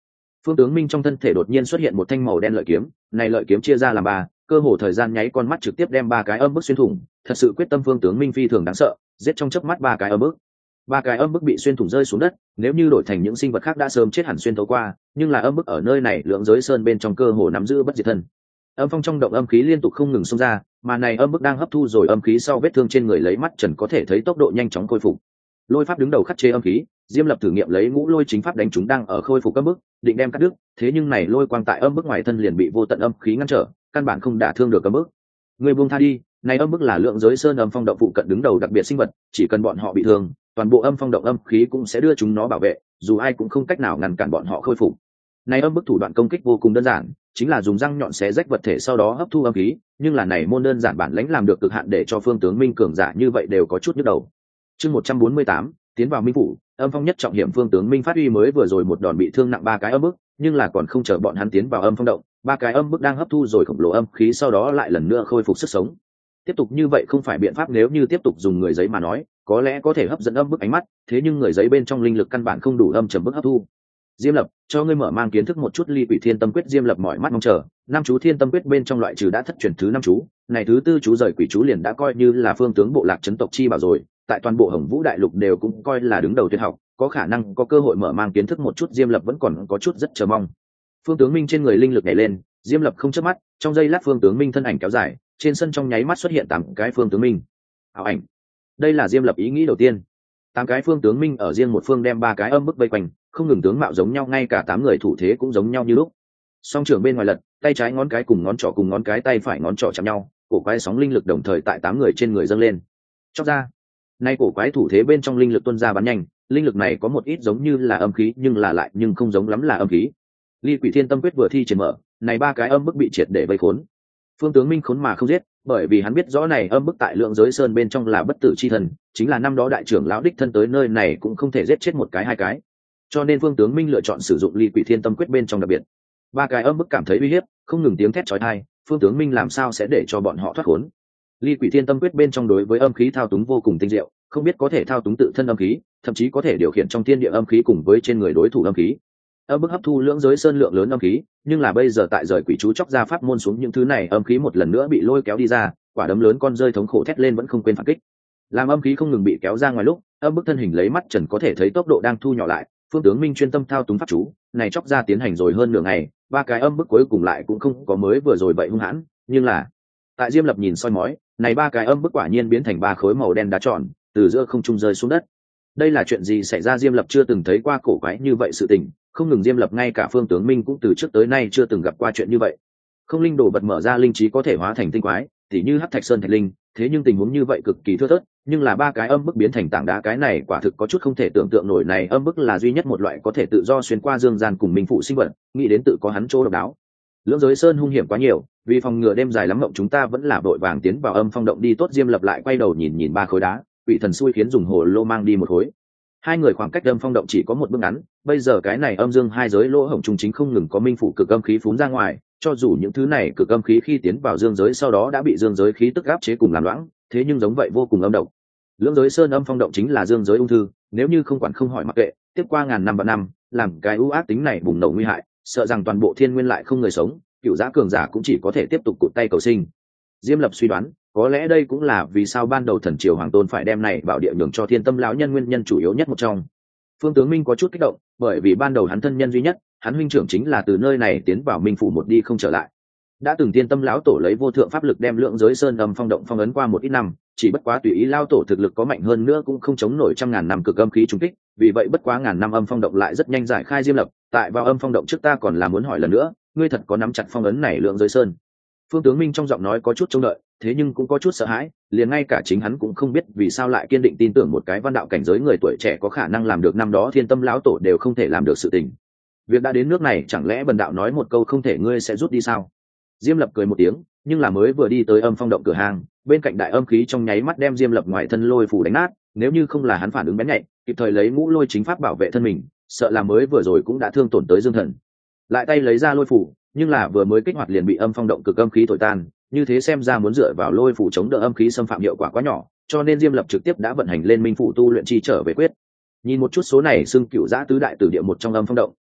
Phương Tướng Minh trong thân thể đột nhiên xuất hiện một thanh màu đen lợi kiếm, này lợi kiếm chia ra làm ba, cơ hồ thời gian nháy con mắt trực tiếp đem ba cái âm bức xuyên thủng, thật sự quyết tâm Phương Tướng Minh phi thường đáng sợ, giết trong chớp mắt ba cái âm bức. Ba cái âm bức bị xuyên thủng rơi xuống đất, nếu như đổi thành những sinh vật khác đã sớm chết hẳn xuyên thấu qua, nhưng là âm bức ở nơi này lượng giới sơn bên trong cơ hồ nắm giữ bất diệt thân. Âm phong trong động âm khí liên tục không ngừng xông ra, mà này âm bức đang hấp thu rồi âm khí sau vết thương trên người lấy mắt trần có thể thấy tốc độ nhanh chóng khôi phục. Lôi pháp đứng đầu khắc chế âm khí, Diêm Lập thử nghiệm lấy ngũ lôi chính pháp đánh chúng đang ở khôi phục âm bức, định đem cắt đứt, thế nhưng này lôi quang tại âm bức ngoài thân liền bị vô tận âm khí ngăn trở, căn bản không đả thương được âm bức. Người buông tha đi, này âm bức là lượng giới sơn âm phong động phụ cận đứng đầu đặc biệt sinh vật, chỉ cần bọn họ bị thương, toàn bộ âm phong động âm khí cũng sẽ đưa chúng nó bảo vệ, dù ai cũng không cách nào ngăn cản bọn họ khôi phục. Này âm bức thủ đoạn công kích vô cùng đơn giản, chính là dùng răng nhọn xé rách vật thể sau đó hấp thu âm khí, nhưng là này môn đơn giản bản lãnh làm được cực hạn để cho Phương Tướng Minh cường giả như vậy đều có chút nhức đầu. Chương 148, tiến vào minh phủ, âm phong nhất trọng hiểm. Phương Tướng Minh phát huy mới vừa rồi một đòn bị thương nặng ba cái âm bức, nhưng là còn không chờ bọn hắn tiến vào âm phong động, ba cái âm bức đang hấp thu rồi khổng lồ âm khí sau đó lại lần nữa khôi phục sức sống. Tiếp tục như vậy không phải biện pháp, nếu như tiếp tục dùng người giấy mà nói, có lẽ có thể hấp dẫn âm bức ánh mắt, thế nhưng người giấy bên trong linh lực căn bản không đủ âm trầm bức hấp thu. Diêm Lập, cho ngươi mở mang kiến thức một chút Ly Quỷ Thiên Tâm Quyết. Diêm Lập mỏi mắt mong chờ, năm chú Thiên Tâm Quyết bên trong loại trừ đã thất truyền thứ năm chú, này thứ tư chú rời quỷ chú liền đã coi như là phương tướng bộ lạc chấn tộc chi bảo rồi, tại toàn bộ Hồng Vũ đại lục đều cũng coi là đứng đầu tuyệt học, có khả năng có cơ hội mở mang kiến thức một chút. Diêm Lập vẫn còn có chút rất chờ mong. Phương Tướng Minh trên người linh lực nhảy lên, Diêm Lập không chớp mắt, trong giây lát Phương Tướng Minh thân ảnh kéo dài, trên sân trong nháy mắt xuất hiện 8 cái Phương Tướng Minh. Ảo ảnh. Đây là Diêm Lập ý nghĩ đầu tiên. 8 cái Phương Tướng Minh ở riêng một phương đem ba cái âm bức vây quanh, không ngừng tướng mạo giống nhau, ngay cả 8 người thủ thế cũng giống nhau như lúc. Song trưởng bên ngoài lật, tay trái ngón cái cùng ngón trỏ cùng ngón cái tay phải ngón trỏ chạm nhau, cổ quái sóng linh lực đồng thời tại 8 người trên người dâng lên. Chốc ra. Nay cổ quái thủ thế bên trong linh lực tuôn ra bắn nhanh, linh lực này có một ít giống như là âm khí nhưng là lại nhưng không giống lắm là âm khí. Ly Quỷ Thiên Tâm Quyết vừa thi triển mở, này ba cái âm bức bị triệt để vây khốn. Phương Tướng Minh khốn mà không giết, bởi vì hắn biết rõ này âm bức tại lượng giới sơn bên trong là bất tử chi thần, chính là năm đó đại trưởng lão đích thân tới nơi này cũng không thể giết chết một cái hai cái. Cho nên Phương Tướng Minh lựa chọn sử dụng Ly Quỷ Thiên Tâm Quyết bên trong đặc biệt. Ba cái âm bức cảm thấy uy hiếp, không ngừng tiếng thét chói tai, Phương Tướng Minh làm sao sẽ để cho bọn họ thoát khốn. Ly Quỷ Thiên Tâm Quyết bên trong đối với âm khí thao túng vô cùng tinh diệu, không biết có thể thao túng tự thân âm khí, thậm chí có thể điều khiển trong thiên địa âm khí cùng với trên người đối thủ âm khí. Âm bức hấp thu lưỡng giới sơn lượng lớn âm khí, nhưng là bây giờ tại rời quỷ chú chóc ra pháp môn xuống, những thứ này âm khí một lần nữa bị lôi kéo đi ra, quả đấm lớn con rơi thống khổ thét lên vẫn không quên phản kích. Làm âm khí không ngừng bị kéo ra ngoài lúc, âm bức thân hình lấy mắt trần có thể thấy tốc độ đang thu nhỏ lại. Phương Tướng Minh chuyên tâm thao túng pháp chú, này chóc ra tiến hành rồi hơn nửa ngày, ba cái âm bức cuối cùng lại cũng không có mới vừa rồi vậy hung hãn, nhưng là tại Diêm Lập nhìn soi mói, này ba cái âm bức quả nhiên biến thành ba khối màu đen đá tròn, từ giữa không trung rơi xuống đất. Đây là chuyện gì xảy ra? Diêm Lập chưa từng thấy qua cổ quái như vậy sự tình, không ngừng Diêm Lập ngay cả Phương Tướng Minh cũng từ trước tới nay chưa từng gặp qua chuyện như vậy. Không linh đồ vật mở ra linh trí có thể hóa thành tinh quái, tỉ như Hắc Thạch Sơn Thạch Linh, thế nhưng tình huống như vậy cực kỳ thưa thớt, nhưng là ba cái âm bức biến thành tảng đá, cái này quả thực có chút không thể tưởng tượng nổi. Này âm bức là duy nhất một loại có thể tự do xuyên qua dương gian cùng minh phụ sinh vật, nghĩ đến tự có hắn chỗ độc đáo. Lưỡng giới sơn hung hiểm quá nhiều, vì phòng ngừa đêm dài lắm mộng chúng ta vẫn là vội vàng tiến vào âm phong động đi tốt. Diêm Lập lại quay đầu nhìn nhìn ba khối đá, Quỷ Thần xui khiến dùng hồ lô mang đi một khối. Hai người khoảng cách âm phong động chỉ có một bước ngắn, bây giờ cái này âm dương hai giới lỗ hổng trung chính không ngừng có minh phụ cực âm khí phún ra ngoài, cho dù những thứ này cực âm khí khi tiến vào dương giới sau đó đã bị dương giới khí tức áp chế cùng làm loãng, thế nhưng giống vậy vô cùng âm độc. Lưỡng giới sơn âm phong động chính là dương giới ung thư, nếu như không quản không hỏi mặc kệ, tiếp qua ngàn năm vạn năm, làm cái ưu ác tính này bùng nổ nguy hại, sợ rằng toàn bộ thiên nguyên lại không người sống, cựu giá cường giả cũng chỉ có thể tiếp tục cụt tay cầu sinh. Diêm Lập suy đoán, có lẽ đây cũng là vì sao ban đầu thần triều hoàng tôn phải đem này bảo địa nhường cho Thiên Tâm lão nhân nguyên nhân chủ yếu nhất một trong. Phương Tướng Minh có chút kích động, bởi vì ban đầu hắn thân nhân duy nhất, hắn huynh trưởng chính là từ nơi này tiến vào minh phủ một đi không trở lại. Đã từng Thiên Tâm lão tổ lấy vô thượng pháp lực đem lượng giới sơn âm phong động phong ấn qua một ít năm, chỉ bất quá tùy ý lao tổ thực lực có mạnh hơn nữa cũng không chống nổi trăm ngàn năm cực âm khí trùng kích, vì vậy bất quá ngàn năm âm phong động lại rất nhanh giải khai. Diêm Lập, tại vào âm phong động trước ta còn là muốn hỏi lần nữa, ngươi thật có nắm chặt phong ấn này lượng giới sơn? Phương Tướng Minh trong giọng nói có chút trông đợi, thế nhưng cũng có chút sợ hãi, liền ngay cả chính hắn cũng không biết vì sao lại kiên định tin tưởng một cái văn đạo cảnh giới người tuổi trẻ có khả năng làm được năm đó Thiên Tâm lão tổ đều không thể làm được sự tình. Việc đã đến nước này, chẳng lẽ bần đạo nói một câu không thể ngươi sẽ rút đi sao? Diêm Lập cười một tiếng, nhưng là mới vừa đi tới âm phong động cửa hàng, bên cạnh đại âm khí trong nháy mắt đem Diêm Lập ngoài thân lôi phủ đánh nát, nếu như không là hắn phản ứng bén nhạy, kịp thời lấy ngũ lôi chính pháp bảo vệ thân mình, sợ là mới vừa rồi cũng đã thương tổn tới dương thần. Lại tay lấy ra lôi phủ, nhưng là vừa mới kích hoạt liền bị âm phong động cực âm khí thổi tan, như thế xem ra muốn dựa vào lôi phủ chống đỡ âm khí xâm phạm hiệu quả quá nhỏ, cho nên Diêm Lập trực tiếp đã vận hành lên minh phủ tu luyện chi trở về quyết. Nhìn một chút số này xưng cựu giã tứ đại tử địa một trong âm phong động,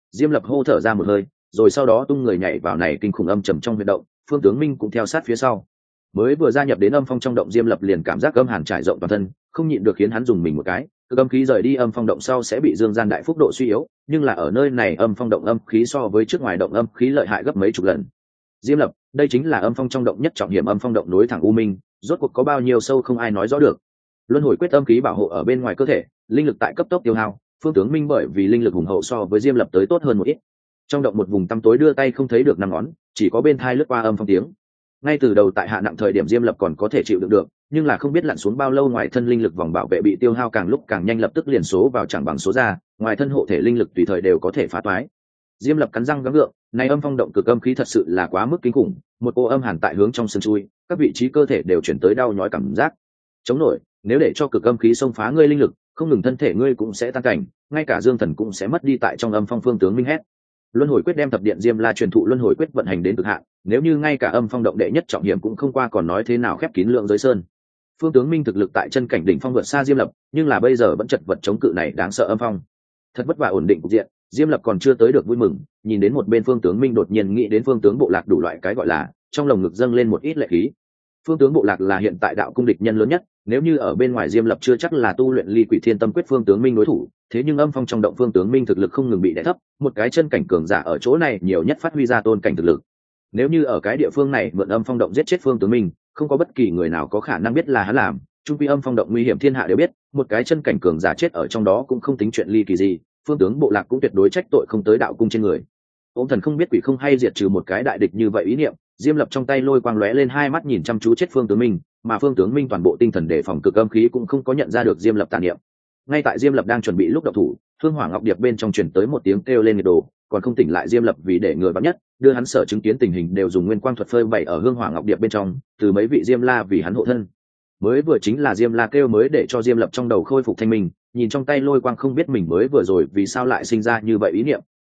Diêm Lập hô thở ra một hơi, rồi sau đó tung người nhảy vào này kinh khủng âm trầm trong huyệt động, Phương Tướng Minh cũng theo sát phía sau. Mới vừa gia nhập đến âm phong trong động, Diêm Lập liền cảm giác âm hàn trải rộng toàn thân, không nhịn được khiến hắn dùng mình một cái. Cực âm khí rời đi âm phong động sau sẽ bị dương gian đại phúc độ suy yếu, nhưng là ở nơi này âm phong động âm khí so với trước ngoài động âm khí lợi hại gấp mấy chục lần. Diêm Lập, đây chính là âm phong trong động nhất trọng hiểm âm phong động nối thẳng u minh, rốt cuộc có bao nhiêu sâu không ai nói rõ được. Luân hồi quyết âm khí bảo hộ ở bên ngoài cơ thể, linh lực tại cấp tốc tiêu hao, Phương Tướng Minh bởi vì linh lực hùng hậu so với Diêm Lập tới tốt hơn một ít. Trong động một vùng tăm tối đưa tay không thấy được năm ngón, chỉ có bên thai lướt qua âm phong tiếng. Ngay từ đầu tại hạ nặng thời điểm Diêm Lập còn có thể chịu đựng được, nhưng là không biết lặn xuống bao lâu, ngoài thân linh lực vòng bảo vệ bị tiêu hao càng lúc càng nhanh, lập tức liền số vào chẳng bằng số ra, ngoài thân hộ thể linh lực tùy thời đều có thể phá toái. Diêm Lập cắn răng gắng gượng, này âm phong động cực âm khí thật sự là quá mức kinh khủng, một cô âm hàn tại hướng trong sân chui, các vị trí cơ thể đều chuyển tới đau nhói cảm giác. Chống nổi, nếu để cho cực âm khí xông phá ngươi linh lực, không ngừng thân thể ngươi cũng sẽ tan cảnh, ngay cả dương thần cũng sẽ mất đi tại trong âm phong. Phương Tướng Minh hét. Luân hồi quyết đem thập điện Diêm La truyền thụ luân hồi quyết vận hành đến cực hạn, nếu như ngay cả âm phong động đệ nhất trọng hiểm cũng không qua, còn nói thế nào khép kín lượng giới sơn. Phương Tướng Minh thực lực tại chân cảnh đỉnh phong vượt xa Diêm Lập, nhưng là bây giờ vẫn chật vật chống cự này đáng sợ âm phong. Thật vất vả ổn định cục diện, Diêm Lập còn chưa tới được vui mừng, nhìn đến một bên Phương Tướng Minh đột nhiên nghĩ đến Phương Tướng Bộ Lạc đủ loại cái gọi là, trong lồng ngực dâng lên một ít lệ khí. Phương Tướng Bộ Lạc là hiện tại đạo cung địch nhân lớn nhất, nếu như ở bên ngoài Diêm Lập chưa chắc là tu luyện Ly Quỷ Thiên Tâm Quyết Phương Tướng Minh đối thủ, thế nhưng âm phong trong động Phương Tướng Minh thực lực không ngừng bị đè thấp, một cái chân cảnh cường giả ở chỗ này nhiều nhất phát huy ra tôn cảnh thực lực. Nếu như ở cái địa phương này mượn âm phong động giết chết Phương Tướng Minh, không có bất kỳ người nào có khả năng biết là hắn làm, trung quy âm phong động nguy hiểm thiên hạ đều biết, một cái chân cảnh cường giả chết ở trong đó cũng không tính chuyện ly kỳ gì, Phương Tướng Bộ Lạc cũng tuyệt đối trách tội không tới đạo cung trên người. Ôm thần không biết quỷ không hay diệt trừ một cái đại địch như vậy ý niệm, Diêm Lập trong tay lôi quang lóe lên, hai mắt nhìn chăm chú chết Phương Tướng Minh, mà Phương Tướng Minh toàn bộ tinh thần đề phòng cực âm khí cũng không có nhận ra được Diêm Lập tàn niệm. Ngay tại Diêm Lập đang chuẩn bị lúc động thủ, Hương Hỏa Ngọc Điệp bên trong truyền tới một tiếng kêu lên nhiệt đồ, còn không tỉnh lại Diêm Lập vì để người vắng nhất, đưa hắn sở chứng kiến tình hình đều dùng nguyên quang thuật phơi bày ở Hương Hỏa Ngọc Điệp bên trong, từ mấy vị Diêm La vì hắn hộ thân. Mới vừa chính là Diêm La kêu mới để cho Diêm Lập trong đầu khôi phục thanh minh, nhìn trong tay lôi quang không biết mình mới vừa rồi vì sao lại sinh ra như vậy ý niệm,